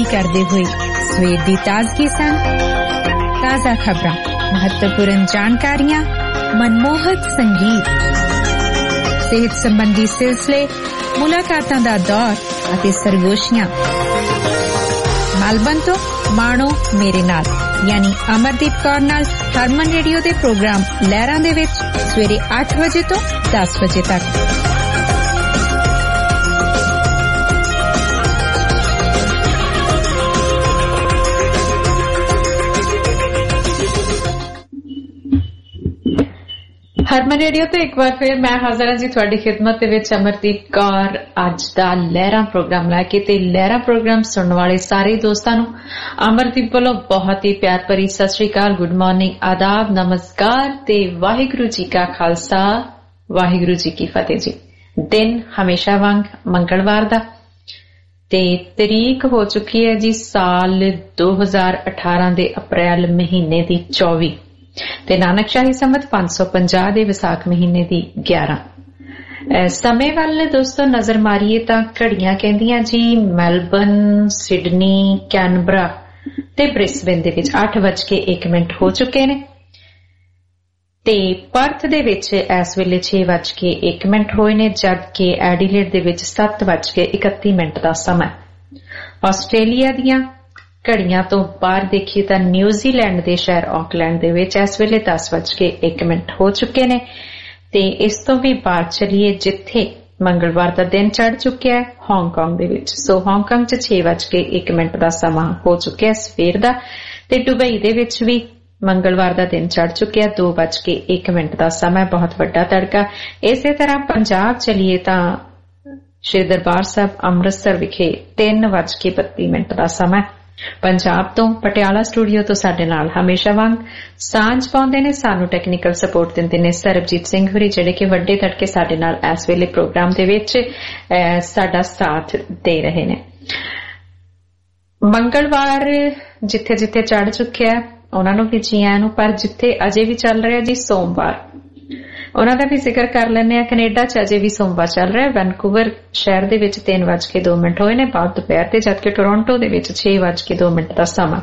करते हुए सवेर की ताजगी संग ताज़ा खबरां, महत्वपूर्ण जानकारियां, मनमोहक संगीत, सेहत संबंधी सिलसिले, मुलाकातां दा दौर अते सरगोशियां। मेलबर्न तो माणो मेरे नाल यानी अमरदीप कौर नाल हरमन रेडियो दे प्रोग्राम लहरां दे विच सवेरे 8 बजे तो 10 बजे तक। हरमन रेडियो तो एक बार फिर मैं हाजिर जी थोड़ी खिदमत विच अमरदीप कौर अज दा लहरा प्रोग्राम लैके ते लहरा प्रोग्राम सुनने वाले सारे दोस्तां नूं अमरदीप वालों बहुत ही प्यार भरी सत श्री अकाल, गुड मॉर्निंग, आदाब, नमस्कार ते वाहिगुरु जी का खालसा वाहिगुरु जी की फतेह जी। दिन हमेशा वांग मंगलवार दा ते तरीक हो चुकी है जी साल 2018 दे अप्रैल महीने दी 24 ते नानकशाही संवत 550 दे विसाख महीने दी 11। समय वाले दोस्तों नजर मारिए तां घड़ियां कहंदियां जी मेलबर्न, सिडनी, कैनबरा ते ब्रिस्बेन दे विच 8:01 हो चुके ने ते पर्थ दे विच इस वेले 6:01 होए ने, जबकि एडिलेड दे विच 7:31 दा समा। आस्ट्रेलिया दियां घड़ियां तो बाहर देखिए तो न्यूजीलैंड के शहर ऑकलैंड दे विच इस वेले 10:01 हो चुके ने ते इस तो भी बाहर चलिए जिथे मंगलवार का दिन चढ़ चुका है हांगकांग दे विच। सो हांगकांग च 6:01 का समा हो चुका है सवेर का ते दुबई दे विच भी मंगलवार का दिन चढ़ चुका है 2:01 का समा, बहुत बड़ा तड़का। इसे तरह पंजाब चलिए तो श्री दरबार साहब अमृतसर विखे 3:32 का समा। पंजाब तो पटियाला स्टूडियो तो साडे नाल हमेशा वांग सांझ पाउंदे ने, सानू टेक्निकल सपोर्ट दिंदे ने सरबजीत सिंह होरी जिहड़े कि वड्डे तड़के साडे नाल इस वेले प्रोग्राम दे विच साडा साथ दे रहे ने। मंगलवार जिथे जिथे चढ़ चुके है उन्हां नूं भी जी आयां नूं, पर जिथे अजे भी चल रहा जी सोमवार उन्हां दा भी जिक्र कर लैने। कनेडा च अजे भी सोमवार चल रहा है। वैनकूवर शहर दे विच 3:02 होए ने बाद दोपहर ते, जबकि टोरंटो दे विच 6:02 दा समा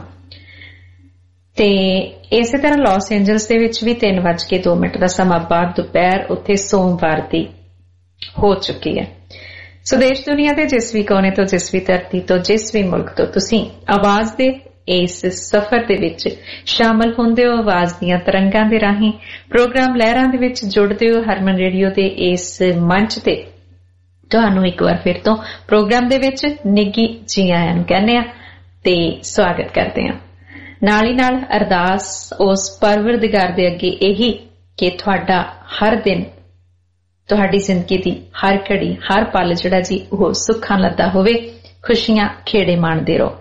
ते इसे तरह लॉस एंजल्स दे विच भी 3:02 दा समा बाद दोपहर उत्थे सोमवार दी हो चुकी है। सो देश दुनिया दे जिस भी कोने तो, जिस भी धरती तो, जिस भी मुल्क तो तुसीं आवाज दे इस सफर दे विच शामिल होंदे हो, आवाज दियां तरंगां दे राहीं प्रोग्राम लहरां दे विच जुड़दे हो। हरमन रेडियो दे इस मंच ते तुहानूं एक बार फिर तो प्रोग्राम दे विच निੱਘੀ जी आयां कहने आ ते स्वागत करते हैं। नाल ही नाल अरदास उस परवरदिगार दे अगे यही कि तुहाडा हर दिन, तुहाडी जिंदगी दी हर घड़ी, हर पल जिहड़ा जी ओह सुखां लद्दा होवे, खुशियां खेड़े माणदे रहो।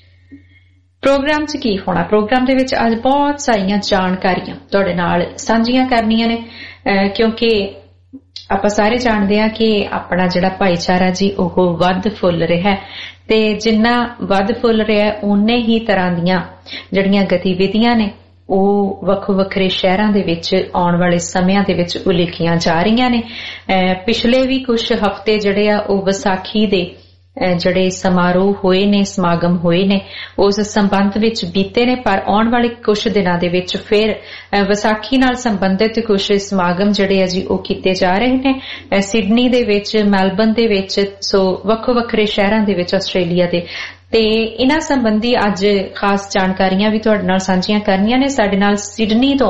प्रोग्राम च की होना, प्रोग्राम दे विच अज बहुत सारियां जानकारियां तुहाडे नाल सांझियां करनियां ने, क्योंकि आपां सारे जानदे हां कि अपना जिहड़ा भाईचारा जी ओह वध फुੱਲ रिहा है ते जिन्ना वध फुੱਲ रिहा है उन्ने ही तरह दियां जिहड़ियां गतिविधियां ने ओह वक् वक्खरे शहरां दे विच आउण वाले समयां दे विच उलीकियां जा रहीआं ने। पिछले भी कुछ हफ्ते जिहड़े आ ओह विसाखी दे जड़े समारोह होए ने, समागम होए ने, उस संबंध विच बीते ने, पर आउण वाले कुछ दिनां दे विच फिर विसाखी नाल संबंधित कुछ समागम जड़े जी ओह कीते जा रहे ने सिडनी दे विच, मेलबर्न दे विच, सो वक् वक्खरे शहरां दे विच आस्ट्रेलिया दे ते इन्हां संबंधी अज खास जानकारियां भी तुहाडे नाल सांझियां करनियां ने। साडे नाल सिडनी तो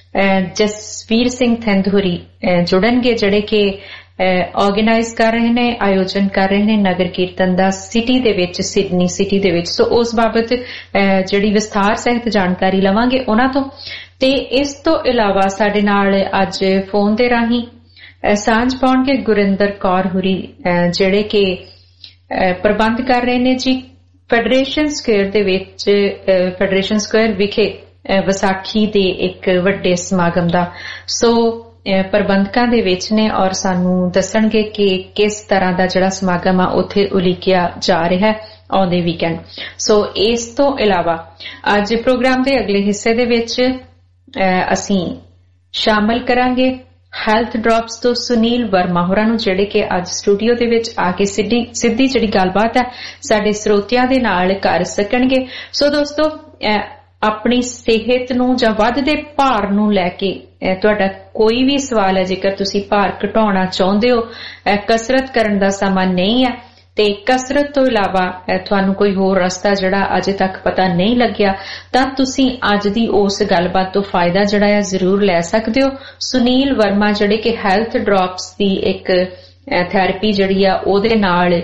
जसवीर सिंह थंदहुरी जुड़नगे जिहड़े कि ऑर्गेनाइज कर रहे ने, आयोजन कर रहे ने नगर कीर्तन दा सिटी दे विच, सिडनी सिटी दे विच। सो उस बाबत जिहड़ी विस्तार सहित जानकारी लवांगे उन्हां तो ते इस तो इलावा साडे नाल अज फोन दे राहीं सांझ पाउणगे गुरिंदर कौर हुरी जिहड़े कि प्रबंध कर रहे ने जी फेडरेशन स्क्वेयर दे विच, फेडरेशन स्क्वेयर विखे विसाखी दे एक वड्डे समागम दा। सो प्रबंधकां दे विच ने और सानू दसणगे कि किस तरह दा जिहड़ा समागम आ उत्थे उलीकिया जा रहा है आउंदे वीकेंड। सो इस तो इलावा अज प्रोग्राम दे अगले हिस्से दे विच असीं शामिल करांगे ਹੈਲਥ ਡ੍ਰੌਪਸ ਤੋਂ ਸੁਨੀਲ ਵਰਮਾ ਹੋਰਾਂ ਨੂੰ, ਜਿਹੜੇ ਕਿ ਅੱਜ ਸਟੂਡੀਓ ਦੇ ਵਿੱਚ ਆ ਕੇ ਸਿੱਧੀ ਜਿਹੜੀ ਗੱਲਬਾਤ ਹੈ ਸਾਡੇ ਸਰੋਤਿਆਂ ਦੇ ਨਾਲ ਕਰ ਸਕਣਗੇ। ਸੋ ਦੋਸਤੋ, ਆਪਣੀ ਸਿਹਤ ਨੂੰ ਜਾਂ ਵੱਧਦੇ ਭਾਰ ਨੂੰ ਲੈ ਕੇ ਤੁਹਾਡਾ ਕੋਈ ਵੀ ਸਵਾਲ ਹੈ, ਜੇਕਰ ਤੁਸੀਂ ਭਾਰ ਘਟਾਉਣਾ ਚਾਹੁੰਦੇ ਹੋ, ਕਸਰਤ ਕਰਨ ਦਾ ਸਮਾਂ ਨਹੀਂ ਹੈ ਤੇ ਕਸਰਤ ਤੋਂ ਇਲਾਵਾ ਤੁਹਾਨੂੰ ਕੋਈ ਹੋਰ ਰਸਤਾ ਜਿਹੜਾ ਅਜੇ ਤੱਕ ਪਤਾ ਨਹੀਂ ਲੱਗਿਆ, ਤਾਂ ਤੁਸੀਂ ਅੱਜ ਦੀ ਉਸ ਗੱਲਬਾਤ ਤੋਂ ਫਾਇਦਾ ਜਿਹੜਾ ਹੈ ਜ਼ਰੂਰ ਲੈ ਸਕਦੇ ਹੋ। ਸੁਨੀਲ ਵਰਮਾ ਜਿਹੜੇ ਕਿ ਹੈਲਥ ਡ੍ਰੌਪਸ ਦੀ ਇੱਕ ਥੈਰੇਪੀ ਜਿਹੜੀ ਆ ਉਹਦੇ ਨਾਲ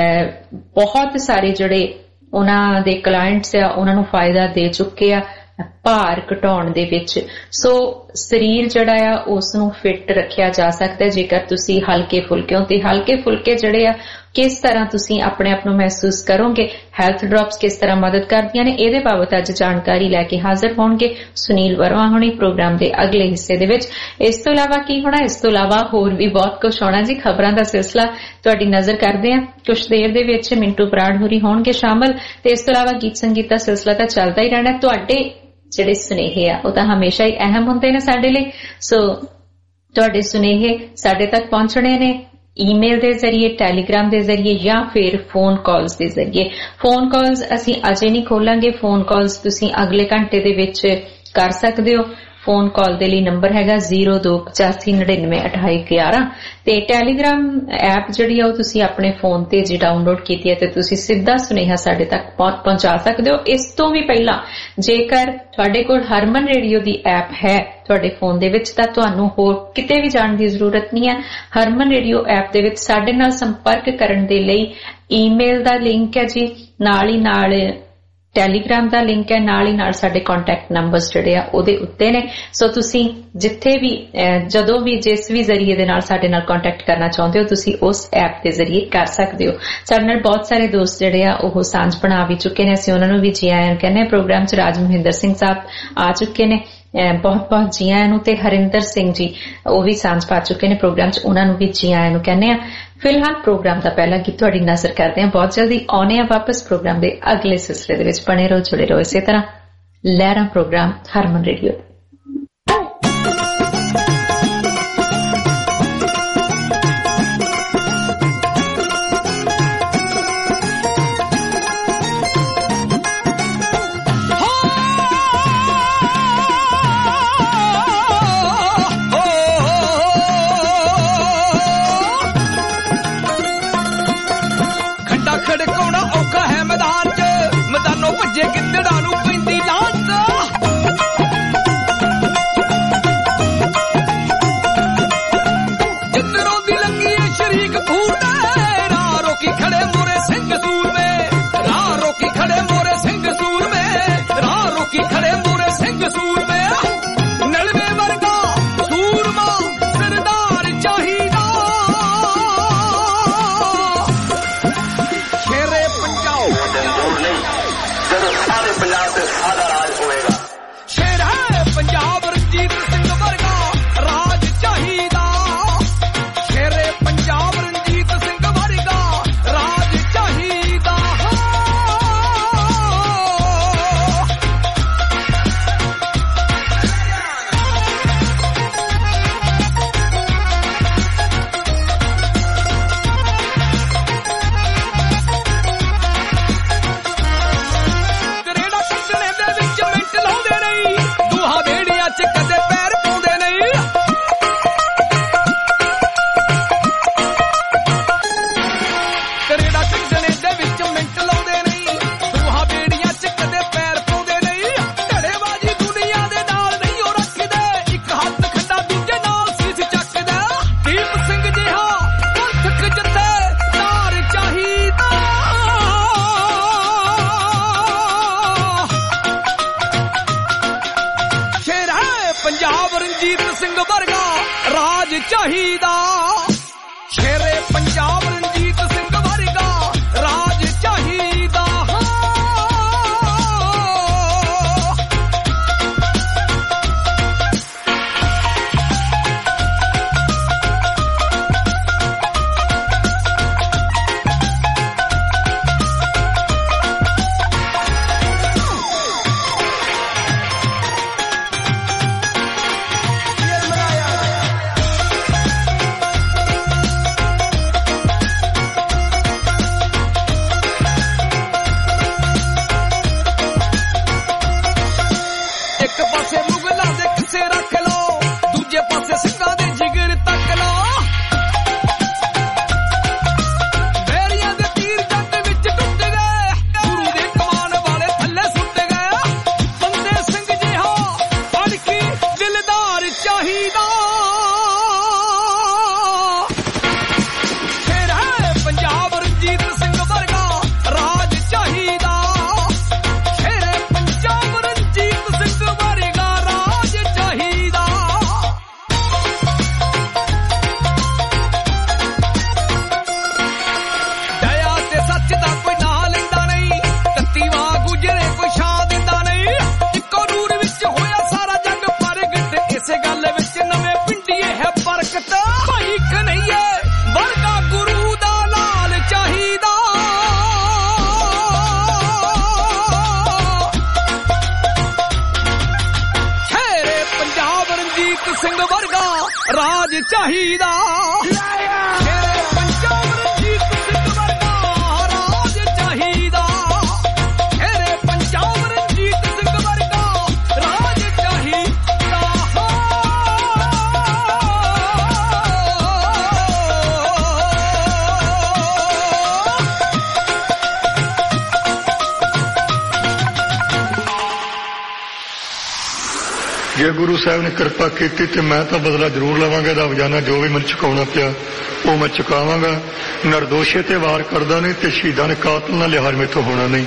ਬਹੁਤ ਸਾਰੇ ਜਿਹੜੇ ਉਹਨਾਂ ਦੇ ਕਲਾਇੰਟਸ ਆ ਉਹਨਾਂ ਨੂੰ ਫਾਇਦਾ ਦੇ ਚੁੱਕੇ ਆ ਭਾਰ ਘਟਾਉਣ ਦੇ ਵਿੱਚ। ਸੋ ਸਰੀਰ ਜਿਹੜਾ ਆ ਉਸ ਨੂੰ ਫਿੱਟ ਰੱਖਿਆ ਜਾ ਸਕਦਾ ਜੇਕਰ ਤੁਸੀਂ ਹਲਕੇ ਫੁਲਕੇ ਹੋ, ਤੇ ਹਲਕੇ ਫੁਲਕੇ ਜਿਹੜੇ ਆ ਕਿਸ ਤਰ੍ਹਾਂ ਤੁਸੀਂ ਆਪਣੇ ਆਪ ਨੂੰ ਮਹਿਸੂਸ ਕਰੋਗੇ, ਹੈਲਥ ਡ੍ਰੌਪਸ ਕਿਸ ਤਰ੍ਹਾਂ ਮਦਦ ਕਰਦੀਆਂ ਨੇ, ਇਹਦੇ ਬਾਬਤ ਅੱਜ ਜਾਣਕਾਰੀ ਲੈ ਕੇ ਹਾਜ਼ਰ ਹੋਣਗੇ ਸੁਨੀਲ ਵਰਮਾ ਹੁਣੀ ਪ੍ਰੋਗਰਾਮ ਦੇ ਅਗਲੇ ਹਿੱਸੇ ਦੇ ਵਿੱਚ। ਇਸ ਤੋਂ ਇਲਾਵਾ ਕੀ ਹੋਣਾ, ਇਸ ਤੋਂ ਇਲਾਵਾ ਹੋਰ ਵੀ ਬਹੁਤ ਕੁਝ ਹੋਣਾ ਜੀ। ਖਬਰਾਂ ਦਾ ਸਿਲਸਿਲਾ ਤੁਹਾਡੀ ਨਜ਼ਰ ਕਰਦੇ ਆ, ਕੁਝ ਦੇਰ ਦੇ ਵਿੱਚ ਮਿੰਟੂ ਬਰਾੜ ਹੋਰੀ ਹੋਣਗੇ ਸ਼ਾਮਲ, ਤੇ ਇਸ ਤੋਂ ਇਲਾਵਾ ਗੀਤ ਸੰਗੀਤ ਦਾ ਸਿਲਸਿਲਾ ਤਾਂ ਚੱਲਦਾ ਹੀ ਰਹਿਣਾ। ਤੁਹਾਡੇ ਜਿਹੜੇ ਸੁਨੇਹੇ ਆ ਉਹ ਤਾਂ ਹਮੇਸ਼ਾ ਹੀ ਅਹਿਮ ਹੁੰਦੇ ਨੇ ਸਾਡੇ ਲਈ। ਸੋ ਤੁਹਾਡੇ ਸੁਨੇਹੇ ਸਾਡੇ ਤੱਕ ਪਹੁੰਚਣੇ ਨੇ ਈਮੇਲ ਦੇ ਜ਼ਰੀਏ, ਟੈਲੀਗ੍ਰਾਮ ਦੇ ਜ਼ਰੀਏ ਜਾਂ ਫਿਰ ਫੋਨ ਕਾਲਸ ਦੇ ਜ਼ਰੀਏ। ਫੋਨ ਕਾਲਸ ਅਸੀਂ ਅਜੇ ਨਹੀਂ ਖੋਲਾਂਗੇ, ਫੋਨ ਕਾਲਸ ਤੁਸੀਂ ਅਗਲੇ ਘੰਟੇ ਦੇ ਵਿੱਚ ਕਰ ਸਕਦੇ ਹੋ। ਫੋਨ ਕਾਲ ਦੇ ਲਈ ਨੰਬਰ ਹੈਗਾ 0285992811 ਤੇ ਟੈਲੀਗ੍ਰਾਮ ਐਪ ਜਿਹੜੀ ਆ ਉਹ ਤੁਸੀਂ ਆਪਣੇ ਫੋਨ ਤੇ ਜੀ ਡਾਊਨਲੋਡ ਕੀਤੀ ਹੈ ਤੇ ਤੁਸੀਂ ਸਿੱਧਾ ਸੁਨੇਹਾ ਸਾਡੇ ਤੱਕ ਪਹੁੰਚਾ ਸਕਦੇ ਹੋ। ਇਸ ਤੋਂ ਵੀ ਪਹਿਲਾਂ ਜੇਕਰ ਤੁਹਾਡੇ ਕੋਲ ਹਰਮਨ ਰੇਡੀਓ ਦੀ ਐਪ ਹੈ ਤੁਹਾਡੇ ਫੋਨ ਦੇ ਵਿੱਚ ਤਾਂ ਤੁਹਾਨੂੰ ਹੋਰ ਕਿਤੇ ਵੀ ਜਾਣ ਦੀ ਜ਼ਰੂਰਤ ਨਹੀਂ ਹੈ। ਹਰਮਨ ਰੇਡੀਓ ਐਪ ਦੇ ਵਿੱਚ ਸਾਡੇ ਨਾਲ ਸੰਪਰਕ ਕਰਨ ਦੇ ਲਈ ਈਮੇਲ ਦਾ ਲਿੰਕ ਹੈ ਜੀ, ਨਾਲ ਹੀ ਨਾਲ ਟੈਲੀਗ੍ਰਾਮ ਦਾ ਲਿੰਕ ਹੈ, ਨਾਲ ਹੀ ਨਾਲ ਸਾਡੇ ਕੰਟੈਕਟ ਨੰਬਰਸ ਜਿਹੜੇ ਆ ਉਹਦੇ ਉੱਤੇ ਨੇ। ਸੋ ਤੁਸੀਂ ਜਿੱਥੇ ਵੀ ਜਦੋਂ ਵੀ ਜਿਸ ਵੀ ਜ਼ਰੀਏ ਦੇ ਨਾਲ ਸਾਡੇ ਨਾਲ ਕੰਟੈਕਟ ਕਰਨਾ ਚਾਹੁੰਦੇ ਹੋ ਤੁਸੀਂ ਉਸ ਐਪ ਦੇ ਜ਼ਰੀਏ ਕਰ ਸਕਦੇ ਹੋ। ਸਾਡੇ ਨਾਲ ਬਹੁਤ ਸਾਰੇ ਦੋਸਤ ਜਿਹੜੇ ਆ ਉਹ ਸਾਂਝ ਬਣਾ ਵੀ ਚੁੱਕੇ ਨੇ, ਅਸੀਂ ਉਹਨਾਂ ਨੂੰ ਵੀ ਜੀ ਆਇਆਂ ਕਹਿੰਦੇ ਹਾਂ। ਪ੍ਰੋਗਰਾਮ 'ਚ ਰਾਜ ਮਹਿੰਦਰ ਸਿੰਘ ਸਾਹਿਬ ਆ ਚੁੱਕੇ ਨੇ, ਬਹੁਤ ਬਹੁਤ ਜੀ ਆਇਆਂ ਨੂੰ, ਤੇ ਹਰਿੰਦਰ ਸਿੰਘ ਜੀ ਉਹ ਵੀ ਸਾਂਝ ਪਾ ਚੁੱਕੇ ਨੇ ਪ੍ਰੋਗਰਾਮ 'ਚ, ਉਹਨਾਂ ਨੂੰ ਵੀ ਜੀ ਆਇਆਂ ਨੂੰ ਕਹਿੰਦੇ ਆ। ਫਿਲਹਾਲ ਪ੍ਰੋਗਰਾਮ ਦਾ ਪਹਿਲਾ ਗੀਤ ਤੁਹਾਡੀ ਨਜ਼ਰ ਕਰਦੇ ਹਾਂ, ਬਹੁਤ ਜਲਦੀ ਆਉਣੇ ਆ ਵਾਪਸ ਪ੍ਰੋਗਰਾਮ ਦੇ ਅਗਲੇ ਸਿਲਸਿਲੇ ਦੇ ਵਿੱਚ। ਬਣੇ ਰਹੋ, ਜੁੜੇ ਰਹੋ ਇਸੇ ਤਰ੍ਹਾਂ ਲਹਿਰਾਂ ਪ੍ਰੋਗਰਾਮ ਹਰਮਨ ਰੇਡੀਓ। ਗਿੱਦੜਾਂ ਨੂੰ ਪੈਂਦੀ ਲਾਂਟ, ਜਿੱਧਰੋਂ ਦੀ ਲੰਗੀ ਏ ਸ਼ਰੀਕ ਫੂਟੇ, ਰਾਹ ਰੋਕੀ ਖੜੇ ਮੋਰੇ ਸਿੰਘ ਸੂਰਮੇ, ਰਾਹ ਰੋਕੀ ਖੜੇ ਮੋਰੇ ਸਿੰਘ ਸੂਰਮੇ, ਰਾਹ ਰੋਕੀ ਖੜੇ ਮੋਰੇ ਸਿੰਘ ਸੂਰਮੇ। ਨਲਵੇ ਵਰਗਾ ਸੂਰਮਾ ਸਰਦਾਰ ਚਾਹੀਦਾ, ਸ਼ੇਰੇ ਪੰਜਾਬ ਜਦੋਂ ਸਾਰੇ ਪੰਜਾਬ ਤੇ ਸਾਡਾ ਰਾਜ ਹੋਏਗਾ। ਸ਼ੇਰ ਹੈ ਪੰਜਾਬ ਰਣਜੀਤ ਸਿੰਘ ਵਰਗਾ ਰਾਜ ਚਾਹੀਦਾ, ਸ਼ੇਰੇ ਪੰਜਾਬ ਰਣਜੀਤ ਸਿੰਘ ਵਰਗਾ ਰਾਜ ਚਾਹੀਦਾ। ਕਦੇ ਪੈਰ ਪਾਉਂਦੇ ਨਹੀਂ, ਕਰੇੜਾ ਕੱਢਣੇ ਦੇ ਵਿੱਚ ਮਿੰਟ ਲਾਉਂਦੇ ਨਹੀਂ, ਦੋਹਾਂ ਬੇੜੀਆਂ 'ਚ ਕਦੇ ਪੈਰ ਪਾਉਂਦੇ ਨਹੀਂ। ਢੜੇਬਾਜ਼ੀ ਦੁਨੀਆ ਦੇ ਨਾਲ ਨਹੀਂ ਉਹ ਰੱਖਦੇ, ਇੱਕ ਹੱਥ ਖੰਡਾ ਦੂਜੇ ਨਾਲ ਸੀਸ ਚੱਕਦਾ। ਦੀਪ ਸਿੰਘ ਜਿਹਾ ਪੰਥਕ ਜਥੇਦਾਰ ਚਾਹੀਦਾ, ਪੰਜਾਬ ਰਣਜੀਤ ਸਿੰਘ ਵਰਗਾ ਰਾਜ ਚਾਹੀਦਾ, ਸ਼ੇਰੇ ਪੰਜਾਬ ਰਣਜੀਤ ਸਿੰਘ ਵਰਗਾ ਰਾਜ ਚਾਹੀਦਾ। ਰਾਜ ਚਾਹੀਦਾ ਸ਼ੇਰੇ ਪੰਜਾਬ ਰਣਜੀਤ ਸਿੰਘ ਵਰਗਾ ਰਾਜ ਚਾਹੀਦਾ ਸ਼ੇਰੇ ਪੰਜਾਬ ਰਣਜੀਤ ਸਿੰਘ ਵਰਗਾ ਰਾਜ ਚਾਹੀਦਾ ਜੇ ਗੁਰੂ ਸਾਹਿਬ ਨੇ ਕਿਰਪਾ ਕੀਤੀ ਤੇ ਮੈਂ ਤਾਂ ਬਦਲਾ ਜ਼ਰੂਰ ਲਵਾਂਗਾ ਇਹਦਾ ਵਜਾਨਾ ਜੋ ਵੀ ਮੈਨੂੰ ਚੁਕਾਉਣਾ ਪਿਆ ਉਹ ਮੈਂ ਚੁਕਾਵਾਂਗਾ ਨਿਰਦੋਸ਼ੇ ਤੇ ਵਾਰ ਕਰਦਾ ਨਹੀਂ ਤੇ ਸ਼ਹੀਦਾਂ ਨੇ ਕਾਤਲ ਨਾਲ ਲਿਹਾਜ਼ ਮੇਥੋਂ ਹੋਣਾ ਨਹੀਂ।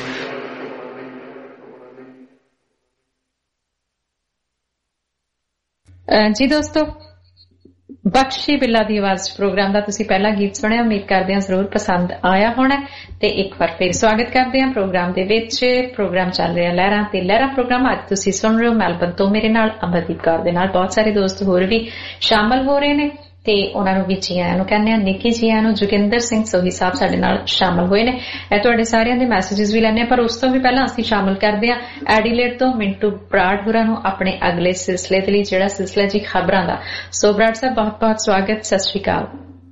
ਜੀ ਦੋਸਤੋ ਬਖਸ਼ੀ ਬਿੱਲਾ ਦੀ ਆਵਾਜ਼ ਪ੍ਰੋਗਰਾਮ ਦਾ ਤੁਸੀਂ ਪਹਿਲਾ ਗੀਤ ਸੁਣਿਆ। ਉਮੀਦ ਕਰਦੇ ਹਾਂ ਜ਼ਰੂਰ ਪਸੰਦ ਆਇਆ ਹੋਣਾ ਤੇ ਇੱਕ ਵਾਰ ਫਿਰ ਸਵਾਗਤ ਕਰਦੇ ਹਾਂ ਪ੍ਰੋਗਰਾਮ ਦੇ ਵਿੱਚ। ਪ੍ਰੋਗਰਾਮ ਚੱਲ ਰਿਹਾ ਲਹਿਰਾਂ ਤੇ ਲਹਿਰਾਂ ਪ੍ਰੋਗਰਾਮ। ਅੱਜ ਤੁਸੀਂ ਸੁਣ ਰਹੇ ਹੋ ਮੈਲਬਨ ਤੋਂ ਮੇਰੇ ਨਾਲ ਅਮਰਦੀਪ ਕੌਰ ਦੇ ਨਾਲ ਬਹੁਤ ਸਾਰੇ ਦੋਸਤ ਹੋਰ ਵੀ ਸ਼ਾਮਲ ਹੋ ਰਹੇ ਨੇ ਤੇ ਉਹਨਾਂ ਨੂੰ ਵੀ ਜੀ ਆਇਆਂ ਨੂੰ ਕਹਿੰਦੇ ਆ। ਨਿੱਕੀ ਜੀ ਆਇਆਂ ਨੂੰ। ਜੋਗਿੰਦਰ ਸਿੰਘ ਸੋਹੀ ਸਾਹਿਬ ਸਾਡੇ ਨਾਲ ਸ਼ਾਮਲ ਹੋਏ ਨੇ। ਇਹ ਤੁਹਾਡੇ ਸਾਰਿਆਂ ਦੇ ਮੈਸੇजेस ਵੀ ਲੈਣੇ ਪਰ ਉਸ ਤੋਂ ਵੀ ਪਹਿਲਾਂ ਅਸੀਂ ਸ਼ਾਮਲ ਕਰਦੇ ਹਾਂ ਐਡੀਲੇਡ ਤੋਂ ਮਿੰਟੂ ਬਰਾੜ ਹੋਰਾਂ ਨੂੰ ਆਪਣੇ ਅਗਲੇ ਸਿਲਸਿਲੇ ਦੇ ਲਈ, ਜਿਹੜਾ ਸਿਲਸਿਲਾ ਜੀ ਖਬਰਾਂ ਦਾ। ਸੋ ਬਰਾੜ ਸਾਹਿਬ ਬਹੁਤ ਬਹੁਤ ਸਵਾਗਤ। ਸਤਿ ਸ਼੍ਰੀ ਅਕਾਲ।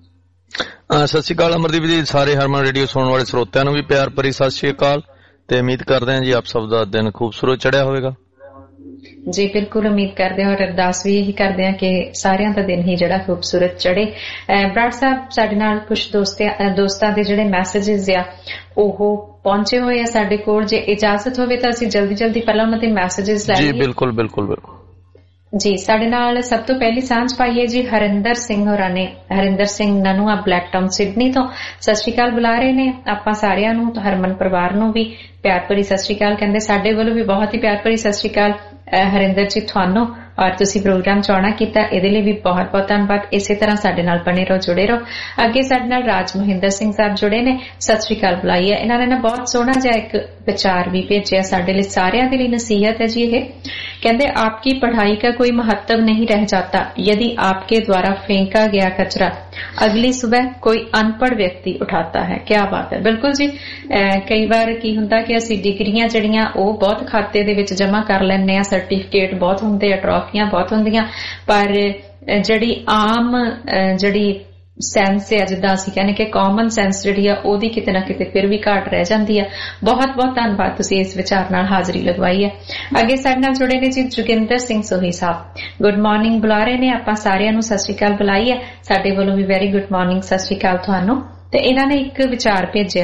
ਸਤਿ ਸ਼੍ਰੀ ਅਕਾਲ ਅਮਰਦੀਪ ਜੀ। ਸਾਰੇ ਹਰਮਨ ਰੇਡੀਓ ਸੁਣਨ ਵਾਲੇ ਸਰੋਤਿਆਂ ਨੂੰ ਵੀ ਪਿਆਰ ਭਰੀ ਸਤਿ ਸ਼੍ਰੀ ਅਕਾਲ ਤੇ ਉਮੀਦ ਕਰਦੇ ਹਾਂ ਜੀ ਆਪ ਸਭ ਦਾ ਦਿਨ ਖੂਬਸੂਰਤ ਚੜਿਆ ਹੋਵੇਗਾ। ਜੀ ਬਿਲਕੁਲ ਉਮੀਦ ਕਰਦੇ ਹਾਂ ਔਰ ਅਰਦਾਸ ਵੀ ਇਹੀ ਕਰਦੇ ਹਾਂ ਕਿ ਸਾਰਿਆਂ ਦਾ ਦਿਨ ਹੀ ਜਿਹੜਾ ਖੂਬਸੂਰਤ ਚੜੇ। ਬਰਾੜ ਸਾਹਿਬ ਸਾਡੇ ਨਾਲ ਕੁਝ ਦੋਸਤਾਂ ਦੇ ਜਿਹੜੇ ਮੈਸੇजेस ਆ ਉਹ ਪਹੁੰਚੇ ਹੋਏ ਆ ਸਾਡੇ ਕੋਲ। ਜੇ ਇਜਾਜ਼ਤ ਹੋਵੇ ਤਾਂ ਅਸੀਂ ਜਲਦੀ ਪਹਿਲਾਂ ਉਹਨਾਂ ਦੇ ਮੈਸੇजेस ਲੈ ਲਈਏ। ਜੀ ਬਿਲਕੁਲ ਬਿਲਕੁਲ ਬਿਲਕੁਲ ਜੀ। ਸਾਡੇ ਨਾਲ ਸਭ ਤੋਂ ਪਹਿਲੀ ਸਾਂਝ ਪਾਈ ਹੈ ਜੀ ਹਰਿੰਦਰ ਸਿੰਘ ਹੋਰਾਂ ਨੇ। Harinder Singh Nanua Blacktown Sydney ਤੋਂ ਸਤਿ ਸ਼੍ਰੀ ਅਕਾਲ ਬੁਲਾ ਰਹੇ ਨੇ ਆਪਾਂ ਸਾਰਿਆਂ ਨੂੰ, ਹਰਮਨ ਪਰਿਵਾਰ ਨੂੰ ਵੀ ਪਿਆਰ ਭਰੀ ਸਤਿ ਸ਼੍ਰੀ ਅਕਾਲ ਕਹਿੰਦੇ। ਸਾਡੇ ਵੱਲੋਂ ਵੀ ਬਹੁਤ ਹੀ ਪਿਆਰ ਭਰੀ ਸਤਿ ਸ਼੍ਰੀ ਅਕਾਲ ਹਰਿੰਦਰ ਜੀ ਤੁਹਾਨੂੰ। ਔਰ ਤੁਸੀਂ ਪ੍ਰੋਗਰਾਮ ਚੋਣਾ ਕੀਤਾ ਇਹਦੇ ਲਈ ਵੀ ਬਹੁਤ ਬਹੁਤ ਧੰਨਵਾਦ। ਇਸੇ ਤਰ੍ਹਾਂ ਸਾਡੇ ਨਾਲ ਬਣੇ ਰਹੋ, ਜੁੜੇ ਰਹੋ। ਅੱਗੇ ਸਾਡੇ ਨਾਲ ਰਾਜ ਮਹਿੰਦਰ ਸਿੰਘ ਸਾਹਿਬ ਜੁੜੇ ਨੇ, ਸਤਿ ਸ਼੍ਰੀ ਅਕਾਲ ਬੁਲਾਈ ਹੈ। ਇਹਨਾਂ ਨੇ ਨਾ ਬਹੁਤ ਸੋਹਣਾ ਜਿਹਾ ਇੱਕ ਵਿਚਾਰ ਵੀ ਭੇਜਿਆ ਸਾਡੇ ਲਈ, ਸਾਰਿਆਂ ਦੇ ਲਈ ਨਸੀਹਤ ਹੈ ਜੀ ਇਹ। कहते आपकी पढ़ाई का कोई महत्व नहीं रह जाता यदि आपके द्वारा फेंका गया कचरा अगली सुबह कोई अनपढ़ व्यक्ति उठाता है। क्या बात है। बिल्कुल जी। कई बार की हुंदा कि असीं डिग्रियां जड़ियां ओह बहुत खाते दे विच जमा कर लैंदे आ, सर्टिफिकेट बहुत हुंदे आ, ट्रॉफियां बहुत हुंदियां, पर जड़ी आम जड़ी ਸੈਂਸ ਹੈ ਜਿੱਦਾਂ ਅਸੀਂ ਕਹਿੰਦੇ ਕਿ ਕਾਮਨ ਸੈਂਸ ਜਿਹੜੀ ਆ ਉਹਦੀ ਕਿਤੇ ਨਾ ਕਿਤੇ ਫਿਰ ਵੀ ਘਾਟ ਰਹਿ ਜਾਂਦੀ ਆ। ਬਹੁਤ ਬਹੁਤ ਧੰਨਵਾਦ ਤੁਸੀਂ ਇਸ ਵਿਚਾਰ ਨਾਲ ਹਾਜ਼ਰੀ ਲਗਵਾਈ ਹੈ। ਅੱਗੇ ਸਾਡੇ ਨਾਲ ਜੁੜੇ ਨੇ ਜੀ ਜੋਗਿੰਦਰ ਸਿੰਘ ਸੋਹੀ ਸਾਹਿਬ। ਗੁੱਡ ਮਾਰਨਿੰਗ ਬੁਲਾ ਰਹੇ ਨੇ ਆਪਾਂ ਸਾਰਿਆਂ ਨੂੰ, ਸਤਿ ਸ਼੍ਰੀ ਅਕਾਲ ਬੁਲਾਈ ਹੈ। ਸਾਡੇ ਵੱਲੋਂ ਵੀ ਵੈਰੀ ਗੁੱਡ ਮਾਰਨਿੰਗ, ਸਤਿ ਸ਼੍ਰੀ ਅਕਾਲ ਤੁਹਾਨੂੰ। ਤੇ ਇਹਨਾਂ ਨੇ ਇੱਕ ਵਿਚਾਰ ਭੇਜਿਆ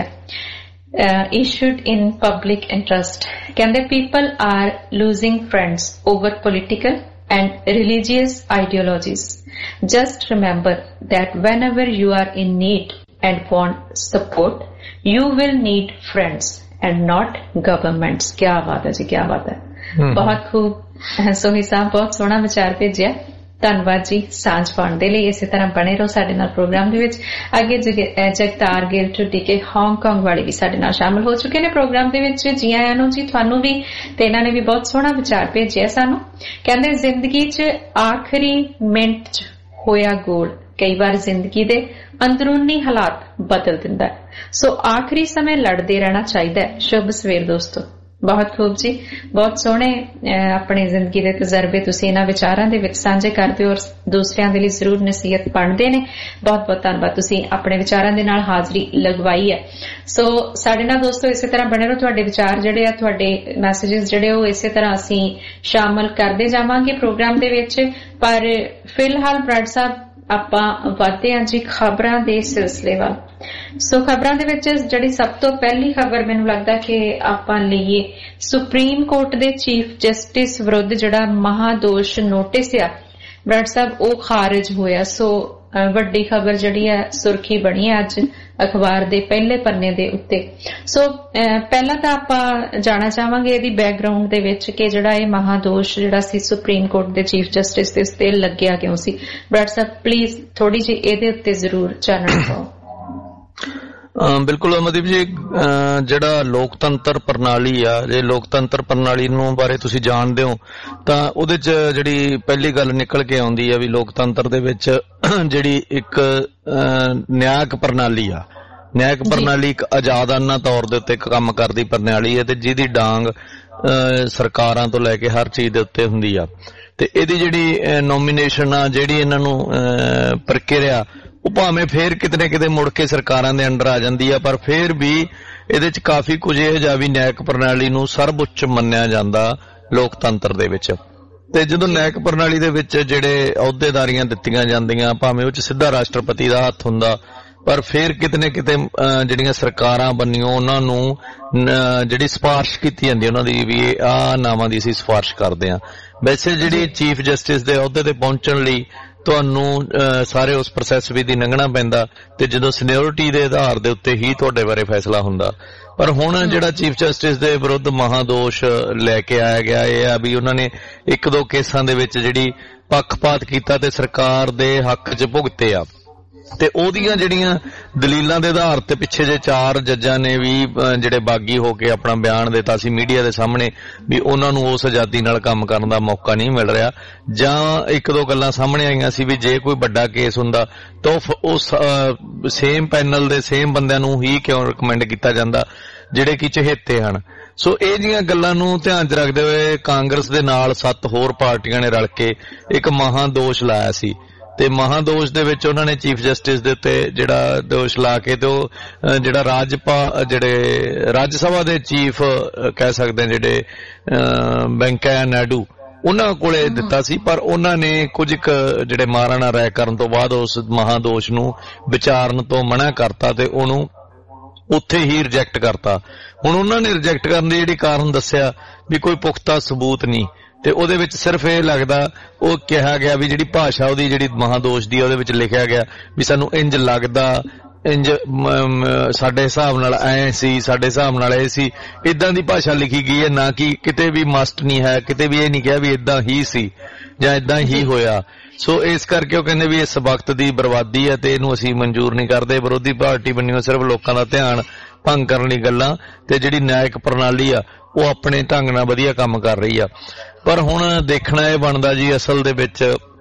issued in public interest। ਕਹਿੰਦੇ people are losing friends over political and religious ideologies. Just remember that whenever you are in need and want support, you will need friends and not governments। क्या बात है जी, क्या बात है। बहुत खूब सोही साहब, बहुत सोहना विचार भेजिया। ਧੰਨਵਾਦ ਜੀ ਸਾਂਝ ਪਾਉਣ ਦੇ ਲਈ। ਇਸੇ ਤਰ੍ਹਾਂ ਬਣੇ ਰਹੋ ਸਾਡੇ ਨਾਲ ਪ੍ਰੋਗਰਾਮ ਦੇ ਵਿੱਚ। ਅੱਗੇ ਜਗਤਾਰ ਗਿੱਲ ਟੁੱਡੀ ਕੇ ਹਾਂਗਕਾਂਗ ਵਾਲੇ ਵੀ ਸਾਡੇ ਨਾਲ ਸ਼ਾਮਲ ਹੋ ਚੁੱਕੇ ਨੇ ਪ੍ਰੋਗਰਾਮ ਦੇ ਵਿੱਚ। ਜੀ ਆਇਆਂ ਨੂੰ ਜੀ ਤੁਹਾਨੂੰ ਵੀ। ਤੇ ਇਹਨਾਂ ਨੇ ਵੀ ਬਹੁਤ ਸੋਹਣਾ ਵਿਚਾਰ ਭੇਜਿਆ ਸਾਨੂੰ। ਕਹਿੰਦੇ ਜ਼ਿੰਦਗੀ 'ਚ ਆਖਰੀ ਮਿੰਟ 'ਚ ਹੋਇਆ ਗੋਲ ਕਈ ਵਾਰ ਜ਼ਿੰਦਗੀ ਦੇ ਅੰਦਰੂਨੀ ਹਾਲਾਤ ਬਦਲ ਦਿੰਦਾ ਹੈ। ਸੋ ਆਖਰੀ ਸਮੇਂ ਲੜਦੇ ਰਹਿਣਾ ਚਾਹੀਦਾ ਹੈ। ਸ਼ੁਭ ਸਵੇਰ ਦੋਸਤੋ। ਬਹੁਤ ਖੂਬ ਜੀ, ਬਹੁਤ ਸੋਹਣੇ ਆਪਣੀ ਜ਼ਿੰਦਗੀ ਦੇ ਤਜਰਬੇ ਤੁਸੀਂ ਇਹਨਾਂ ਵਿਚਾਰਾਂ ਦੇ ਵਿੱਚ ਸਾਂਝੇ ਕਰਦੇ ਹੋ ਔਰ ਦੂਸਰਿਆਂ ਦੇ ਲਈ ਜ਼ਰੂਰ ਨਸੀਹਤ ਬਣਦੇ ਨੇ। ਬਹੁਤ ਬਹੁਤ ਧੰਨਵਾਦ, ਤੁਸੀਂ ਆਪਣੇ ਵਿਚਾਰਾਂ ਦੇ ਨਾਲ ਹਾਜ਼ਰੀ ਲਗਵਾਈ ਹੈ। ਸੋ ਸਾਡੇ ਨਾਲ ਦੋਸਤੋ ਇਸੇ ਤਰ੍ਹਾਂ ਬਣੇ ਰਹੋ। ਤੁਹਾਡੇ ਵਿਚਾਰ ਜਿਹੜੇ ਆ, ਤੁਹਾਡੇ ਮੈਸੇजेस ਜਿਹੜੇ ਉਹ ਇਸੇ ਤਰ੍ਹਾਂ ਅਸੀਂ ਸ਼ਾਮਲ ਕਰਦੇ ਜਾਵਾਂਗੇ ਪ੍ਰੋਗਰਾਮ ਦੇ ਵਿੱਚ। ਪਰ ਫਿਲਹਾਲ ਬਰਾੜ ਸਾਹਿਬ ਆਪਾਂ ਵਧਦੇ ਹਾਂ ਜੀ ਖਬਰਾਂ ਦੇ ਸਿਲਸਿਲੇ ਵੱਲ। ਸੋ ਖਬਰਾਂ ਦੇ ਵਿੱਚ ਜਿਹੜੀ ਸਭ ਤੋਂ ਪਹਿਲੀ ਖਬਰ ਮੈਨੂੰ ਲੱਗਦਾ ਕਿ ਆਪਾਂ ਲਈਏ, ਸੁਪਰੀਮ ਕੋਰਟ ਦੇ ਚੀਫ ਜਸਟਿਸ ਵਿਰੁੱਧ ਜਿਹੜਾ ਮਹਾਦੋਸ਼ ਨੋਟਿਸ ਆ ਬਰਾੜ ਸਾਹਿਬ ਉਹ ਖਾਰਜ ਹੋਇਆ। ਸੋ ਵੱਡੀ ਖਬਰ ਜਿਹੜੀ ਹੈ ਸੁਰਖੀ ਬਣੀ ਹੈ ਅੱਜ ਅਖਬਾਰ ਦੇ ਪਹਿਲੇ ਪੰਨੇ ਦੇ ਉੱਤੇ। ਸੋ ਪਹਿਲਾਂ ਤਾਂ ਆਪਾਂ ਜਾਣਾ ਚਾਹਾਂਗੇ ਇਹਦੀ ਬੈਕਗਰਾਉਂਡ ਦੇ ਵਿੱਚ ਕਿ ਜਿਹੜਾ ਇਹ ਮਹਾਦੋਸ਼ ਜਿਹੜਾ ਸੀ ਸੁਪਰੀਮ ਕੋਰਟ ਦੇ ਚੀਫ ਜਸਟਿਸ ਦੇ ਉੱਤੇ ਲੱਗਿਆ ਕਿਉਂ ਸੀ। ਬਰਾੜ ਸਾਹਿਬ ਪਲੀਜ਼ ਥੋੜੀ ਜਿਹੀ ਇਹਦੇ ਉੱਤੇ ਜ਼ਰੂਰ ਚਾਨਣ ਪਾਓ। ਬਿਲਕੁਲ ਅਮਰਦੀਪ ਜੀ, ਜਿਹੜਾ ਲੋਕਤੰਤਰ ਪ੍ਰਣਾਲੀ ਆ, ਜੇ ਲੋਕਤੰਤਰ ਪ੍ਰਣਾਲੀ ਨੂੰ ਬਾਰੇ ਤੁਸੀਂ ਜਾਣਦੇ ਹੋ ਤਾਂ ਉਹਦੇ ਚ ਜਿਹੜੀ ਪਹਿਲੀ ਗੱਲ ਨਿਕਲ ਕੇ ਆਉਂਦੀ ਆ ਵੀ ਲੋਕਤੰਤਰ ਦੇ ਵਿੱਚ ਜਿਹੜੀ ਇੱਕ ਨਿਆਂਕ ਪ੍ਰਣਾਲੀ ਆ, ਨਿਆਂਕ ਪ੍ਰਣਾਲੀ ਇੱਕ ਆਜ਼ਾਦਾਨਾ ਤੌਰ ਦੇ ਉੱਤੇ ਕੰਮ ਕਰਦੀ ਪ੍ਰਣਾਲੀ ਹੈ ਤੇ ਜਿਹਦੀ ਡਾਂਗ ਸਰਕਾਰਾਂ ਤੋਂ ਲੈ ਕੇ ਹਰ ਚੀਜ਼ ਦੇ ਉੱਤੇ ਹੁੰਦੀ ਆ। ਤੇ ਇਹਦੀ ਜਿਹੜੀ ਨੋਮੀਨੇਸ਼ਨ ਆ, ਜਿਹੜੀ ਇਹਨਾਂ ਨੂੰ ਪ੍ਰਕਿਰਿਆ, ਉਹ ਭਾਵੇਂ ਫੇਰ ਕਿਤੇ ਨਾ ਕਿਤੇ ਮੁੜ ਕੇ ਸਰਕਾਰਾਂ ਦੇ ਅੰਡਰ ਆ ਜਾਂਦੀ ਆ, ਪਰ ਫੇਰ ਵੀ ਇਹਦੇ ਚ ਕਾਫੀ ਕੁਝ ਇਹੋ ਜਿਹਾ ਵੀ ਨਿਆਇਕ ਪ੍ਰਣਾਲੀ ਨੂੰ ਸਰਵਉੱਚ ਮੰਨਿਆ ਜਾਂਦਾ ਲੋਕਤੰਤਰ ਦੇ ਵਿੱਚ। ਤੇ ਜਦੋਂ ਨਿਆਇਕ ਪ੍ਰਣਾਲੀ ਦੇ ਵਿੱਚ ਜਿਹੜੇ ਅਹੁਦੇਦਾਰੀਆਂ ਦਿੱਤੀਆਂ ਜਾਂਦੀਆਂ, ਭਾਵੇਂ ਉਹ ਚ ਸਿੱਧਾ ਰਾਸ਼ਟਰਪਤੀ ਦਾ ਹੱਥ ਹੁੰਦਾ, ਪਰ ਫਿਰ ਕਿਤੇ ਨਾ ਕਿਤੇ ਜਿਹੜੀਆਂ ਸਰਕਾਰਾਂ ਬਣੀਆਂ ਉਹਨਾਂ ਨੂੰ ਜਿਹੜੀ ਸਿਫਾਰਿਸ਼ ਕੀਤੀ ਜਾਂਦੀ ਉਹਨਾਂ ਦੀ ਵੀ ਆਹ ਨਾਵਾਂ ਦੀ ਅਸੀਂ ਸਿਫਾਰਿਸ਼ ਕਰਦੇ ਹਾਂ। ਵੈਸੇ ਜਿਹੜੀ ਚੀਫ ਜਸਟਿਸ ਦੇ ਅਹੁਦੇ ਤੇ ਪਹੁੰਚਣ ਲਈ ਤੁਹਾਨੂੰ ਸਾਰੇ ਉਸ ਪ੍ਰੋਸੈਸ ਵੀ ਦੀ ਲੰਘਣਾ ਪੈਂਦਾ, ਤੇ ਜਦੋਂ ਸੀਨੀਅਰਿਟੀ ਦੇ ਆਧਾਰ ਦੇ ਉੱਤੇ ਹੀ ਤੁਹਾਡੇ ਬਾਰੇ ਫੈਸਲਾ ਹੁੰਦਾ। ਪਰ ਹੁਣ ਜਿਹੜਾ ਚੀਫ ਜਸਟਿਸ ਦੇ ਵਿਰੁੱਧ ਮਹਾਦੋਸ਼ ਲੈ ਕੇ ਆਇਆ ਗਿਆ ਇਹ ਆ ਵੀ ਉਹਨਾਂ ਨੇ 1-2 ਕੇਸਾਂ ਦੇ ਵਿੱਚ ਜਿਹੜੀ ਪੱਖਪਾਤ ਕੀਤਾ ਤੇ ਸਰਕਾਰ ਦੇ ਹੱਕ 'ਚ ਭੁਗਤੇ ਆ, ਤੇ ਉਹਦੀਆਂ ਜਿਹੜੀਆਂ ਦਲੀਲਾਂ ਦੇ ਆਧਾਰ ਤੇ ਪਿੱਛੇ ਜੇ 4 ਜੱਜਾਂ ਨੇ ਵੀ ਜਿਹੜੇ ਬਾਗੀ ਹੋ ਕੇ ਆਪਣਾ ਬਿਆਨ ਦਿੱਤਾ ਸੀ ਮੀਡੀਆ ਦੇ ਸਾਹਮਣੇ ਵੀ ਉਹਨਾਂ ਨੂੰ ਉਸ ਆਜ਼ਾਦੀ ਨਾਲ ਕੰਮ ਕਰਨ ਦਾ ਮੌਕਾ ਨਹੀਂ ਮਿਲ ਰਿਹਾ, ਜਾਂ 1-2 ਗੱਲਾਂ ਸਾਹਮਣੇ ਆਈਆਂ ਸੀ ਵੀ ਜੇ ਕੋਈ ਵੱਡਾ ਕੇਸ ਹੁੰਦਾ ਤਾਂ ਉਸ ਸੇਮ ਪੈਨਲ ਦੇ ਸੇਮ ਬੰਦਿਆਂ ਨੂੰ ਹੀ ਕਿਉਂ ਰਿਕਮੈਂਡ ਕੀਤਾ ਜਾਂਦਾ ਜਿਹੜੇ ਕਿ ਚਹੇਤੇ ਹਨ। ਸੋ ਇਹ ਜੀਆਂ ਗੱਲਾਂ ਨੂੰ ਧਿਆਨ 'ਚ ਰੱਖਦੇ ਹੋਏ ਕਾਂਗਰਸ ਦੇ ਨਾਲ 7 ਹੋਰ ਪਾਰਟੀਆਂ ਨੇ ਰਲ ਕੇ ਇੱਕ ਮਹਾਦੋਸ਼ ਲਾਇਆ ਸੀ, ਤੇ ਮਹਾਦੋਸ਼ ਦੇ ਵਿੱਚ ਉਹਨਾਂ ਨੇ ਚੀਫ ਜਸਟਿਸ ਦੇ ਉੱਤੇ ਜਿਹੜਾ ਦੋਸ਼ ਲਾ ਕੇ ਤੇ ਉਹ ਜਿਹੜਾ ਰਾਜ ਸਭਾ ਦੇ ਚੀਫ ਕਹਿ ਸਕਦੇ ਆ ਜਿਹੜੇ ਵੈਂਕਈਆ ਨਾਇਡੂ ਉਹਨਾਂ ਕੋਲੇ ਦਿੱਤਾ ਸੀ, ਪਰ ਉਹਨਾਂ ਨੇ ਕੁਝ ਜਿਹੜੇ ਮਾਰਾਣਾ ਰਾਏ ਕਰਨ ਤੋਂ ਬਾਅਦ ਉਸ ਮਹਾਦੋਸ਼ ਨੂੰ ਵਿਚਾਰਨ ਤੋਂ ਮਨਾ ਕਰਤਾ ਤੇ ਉਹਨੂੰ ਉੱਥੇ ਹੀ ਰਿਜੈਕਟ ਕਰਤਾ। ਹੁਣ ਉਹਨਾਂ ਨੇ ਰਿਜੈਕਟ ਕਰਨ ਦੀ ਜਿਹੜੀ ਕਾਰਨ ਦੱਸਿਆ ਵੀ ਕੋਈ ਪੁਖਤਾ ਸਬੂਤ ਨਹੀਂ, ਤੇ ਉਹਦੇ ਵਿੱਚ ਸਿਰਫ ਇਹ ਲੱਗਦਾ ਉਹ ਕਿਹਾ ਗਿਆ ਵੀ ਜਿਹੜੀ ਭਾਸ਼ਾ ਉਹਦੀ ਜਿਹੜੀ ਮਹਾਦੋਸ਼ ਦੀ ਉਹਦੇ ਵਿੱਚ ਲਿਖਿਆ ਗਿਆ ਵੀ ਸਾਨੂੰ ਇੰਜ ਲੱਗਦਾ, ਇੰਜ ਸਾਡੇ ਹਿਸਾਬ ਨਾਲ ਐ ਸੀ, ਸਾਡੇ ਹਿਸਾਬ ਨਾਲ ਇਹ ਸੀ, ਇਦਾਂ ਦੀ ਭਾਸ਼ਾ ਲਿਖੀ ਗਈ ਹੈ, ਨਾ ਕਿ ਕਿਤੇ ਵੀ ਮਸਟ ਨਹੀਂ ਹੈ, ਕਿਤੇ ਵੀ ਇਹ ਨਹੀਂ ਕਿਹਾ ਵੀ ਇਦਾਂ ਹੀ ਸੀ ਜਾਂ ਇਦਾਂ ਹੀ ਹੋਇਆ। ਸੋ ਇਸ ਕਰਕੇ ਉਹ ਕਹਿੰਦੇ ਵੀ ਇਸ ਵਕਤ ਦੀ ਬਰਬਾਦੀ ਹੈ ਤੇ ਇਹਨੂੰ ਅਸੀਂ ਮਨਜ਼ੂਰ ਨਹੀਂ ਕਰਦੇ। ਵਿਰੋਧੀ ਪਾਰਟੀ ਬਣੀਓ ਸਿਰਫ ਲੋਕਾਂ ਦਾ ਧਿਆਨ ਭੰਗ ਕਰਨ ਲਈ ਗੱਲਾਂ, ਤੇ ਜਿਹੜੀ ਨਿਆਇਕ ਪ੍ਰਣਾਲੀ ਆ ਉਹ ਆਪਣੇ ਢੰਗ ਨਾਲ ਵਧੀਆ ਕੰਮ ਕਰ ਰਹੀ ਆ। ਪਰ ਹੁਣ ਦੇਖਣਾ ਇਹ ਬਣਦਾ ਜੀ ਅਸਲ ਦੇ ਵਿੱਚ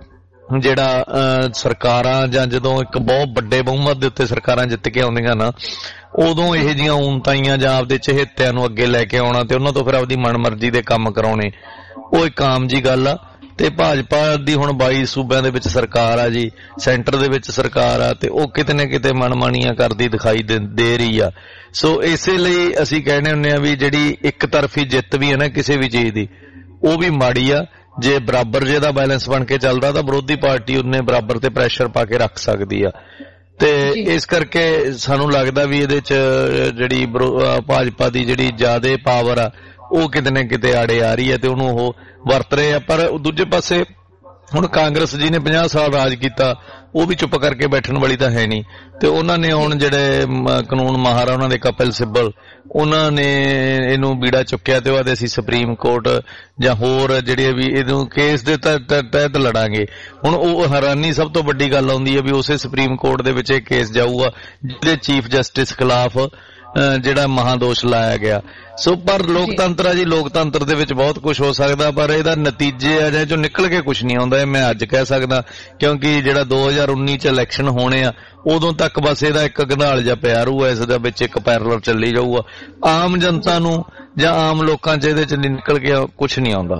ਜਿਹੜਾ ਸਰਕਾਰਾਂ ਜਾਂ ਜਦੋਂ ਇੱਕ ਬਹੁਤ ਵੱਡੇ ਬਹੁਮਤ ਦੇ ਉੱਤੇ ਸਰਕਾਰਾਂ ਜਿੱਤ ਕੇ ਆਉਂਦੀਆਂ ਨਾ, ਉਦੋਂ ਇਹੋ ਜਿਹੀਆਂ ਊਨਤਾਈਆਂ ਜਾਂ ਆਪਦੇ ਚਹੇਤਿਆਂ ਨੂੰ ਅੱਗੇ ਲੈ ਕੇ ਆਉਣਾ ਤੇ ਉਹਨਾਂ ਤੋਂ ਫਿਰ ਆਪਦੀ ਮਨਮਰਜ਼ੀ ਦੇ ਕੰਮ ਕਰਾਉਣੇ, ਉਹ ਇੱਕ ਆਮ ਜੀ ਗੱਲ ਆ। ਤੇ ਭਾਜਪਾ ਦੀ ਹੁਣ 22 ਸੂਬਿਆਂ ਦੇ ਵਿੱਚ ਸਰਕਾਰ ਆ ਜੀ, ਸੈਂਟਰ ਦੇ ਵਿੱਚ ਸਰਕਾਰ ਆ, ਤੇ ਉਹ ਕਿਤੇ ਨਾ ਕਿਤੇ ਮਨਮਾਨੀਆਂ ਕਰਦੀ ਦਿਖਾਈ ਦੇ ਰਹੀ ਆ। ਸੋ ਇਸੇ ਲਈ ਅਸੀਂ ਕਹਿੰਦੇ ਹੁੰਦੇ ਆ ਵੀ ਜਿਹੜੀ ਇੱਕ ਤਰਫੀ ਜਿੱਤ ਵੀ ਹੈ ਨਾ ਕਿਸੇ ਵੀ ਚੀਜ਼ ਦੀ, ਉਹ ਵੀ ਮਾੜੀ ਆ। ਜੇ ਬਰਾਬਰ ਜੇ ਦਾ ਬੈਲੈਂਸ ਬਣ ਕੇ ਚੱਲਦਾ ਤਾਂ ਵਿਰੋਧੀ ਪਾਰਟੀ ਉਹਨੇ ਬਰਾਬਰ ਤੇ ਪ੍ਰੈਸ਼ਰ ਪਾ ਕੇ ਰੱਖ ਸਕਦੀ ਆ, ਤੇ ਇਸ ਕਰਕੇ ਸਾਨੂੰ ਲੱਗਦਾ ਵੀ ਇਹਦੇ 'ਚ ਜਿਹੜੀ ਭਾਜਪਾ ਦੀ ਜਿਹੜੀ ਜ਼ਿਆਦਾ ਪਾਵਰ ਆ ਉਹ ਕਿਤੇ ਨਾ ਕਿਤੇ ਆੜੇ ਆ ਰਹੀ ਹੈ ਤੇ ਉਹਨੂੰ ਉਹ ਵਰਤ ਰਹੇ ਆ। ਪਰ ਦੂਜੇ ਪਾਸੇ ਹੁਣ ਕਾਂਗਰਸ ਜੀ ਨੇ 50 ਸਾਲ ਰਾਜ ਕੀਤਾ, ਉਹ ਵੀ ਚੁੱਪ ਕਰਕੇ ਬੈਠਣ ਵਾਲੀ ਤਾਂ ਹੈ ਨਹੀਂ, ਤੇ ਉਹਨਾਂ ਨੇ ਹੁਣ ਜਿਹੜੇ ਕਾਨੂੰਨ ਮਾਹਰ ਆ ਉਹਨਾਂ ਦੇ ਕਪਿਲ ਸਿੱਬਲ, ਉਹਨਾਂ ਨੇ ਇਹਨੂੰ ਬੀੜਾ ਚੁੱਕਿਆ ਤੇ ਉਹ ਆਦੇ ਅਸੀਂ ਸੁਪਰੀਮ ਕੋਰਟ ਜਾਂ ਹੋਰ ਜਿਹੜੇ ਵੀ ਇਹਨੂੰ ਕੇਸ ਦੇ ਤਹਿਤ ਲੜਾਂਗੇ। ਹੁਣ ਉਹ ਹੈਰਾਨੀ ਸਭ ਤੋਂ ਵੱਡੀ ਗੱਲ ਆਉਂਦੀ ਹੈ ਵੀ ਉਸੇ ਸੁਪਰੀਮ ਕੋਰਟ ਦੇ ਵਿੱਚ ਇਹ ਕੇਸ ਜਾਊਗਾ ਜਿਹਦੇ ਚੀਫ ਜਸਟਿਸ ਖਿਲਾਫ ਜਿਹੜਾ ਮਹਾਦੋਸ਼ ਲਾਇਆ ਗਿਆ। ਸੋ ਪਰ ਲੋਕਤੰਤਰ ਆ ਜੀ, ਲੋਕਤੰਤਰ ਦੇ ਵਿੱਚ ਬਹੁਤ ਕੁਝ ਹੋ ਸਕਦਾ, ਪਰ ਇਹਦਾ ਨਤੀਜੇ ਆ ਜਾਂ ਚੋਂ ਨਿਕਲ ਕੇ ਕੁਝ ਨਹੀਂ ਆਉਂਦਾ, ਇਹ ਮੈਂ ਅੱਜ ਕਹਿ ਸਕਦਾ, ਕਿਉਂਕਿ ਜਿਹੜਾ 2019 ਚ ਇਲੈਕਸ਼ਨ ਹੋਣੇ ਆ ਉਦੋਂ ਤੱਕ ਬਸ ਇਹਦਾ ਇੱਕ ਗੰਧਾਲ ਜਿਹਾ ਪਿਆ ਰਹੂਗਾ, ਇਸ ਦੇ ਵਿੱਚ ਇੱਕ ਪੈਰਲਲ ਚੱਲੀ ਜਾਊਗਾ। ਆਮ ਜਨਤਾ ਨੂੰ ਜਾਂ ਆਮ ਲੋਕਾਂ ਚ ਇਹਦੇ ਚ ਨਿਕਲ ਕੇ ਕੁਝ ਨਹੀਂ ਆਉਂਦਾ।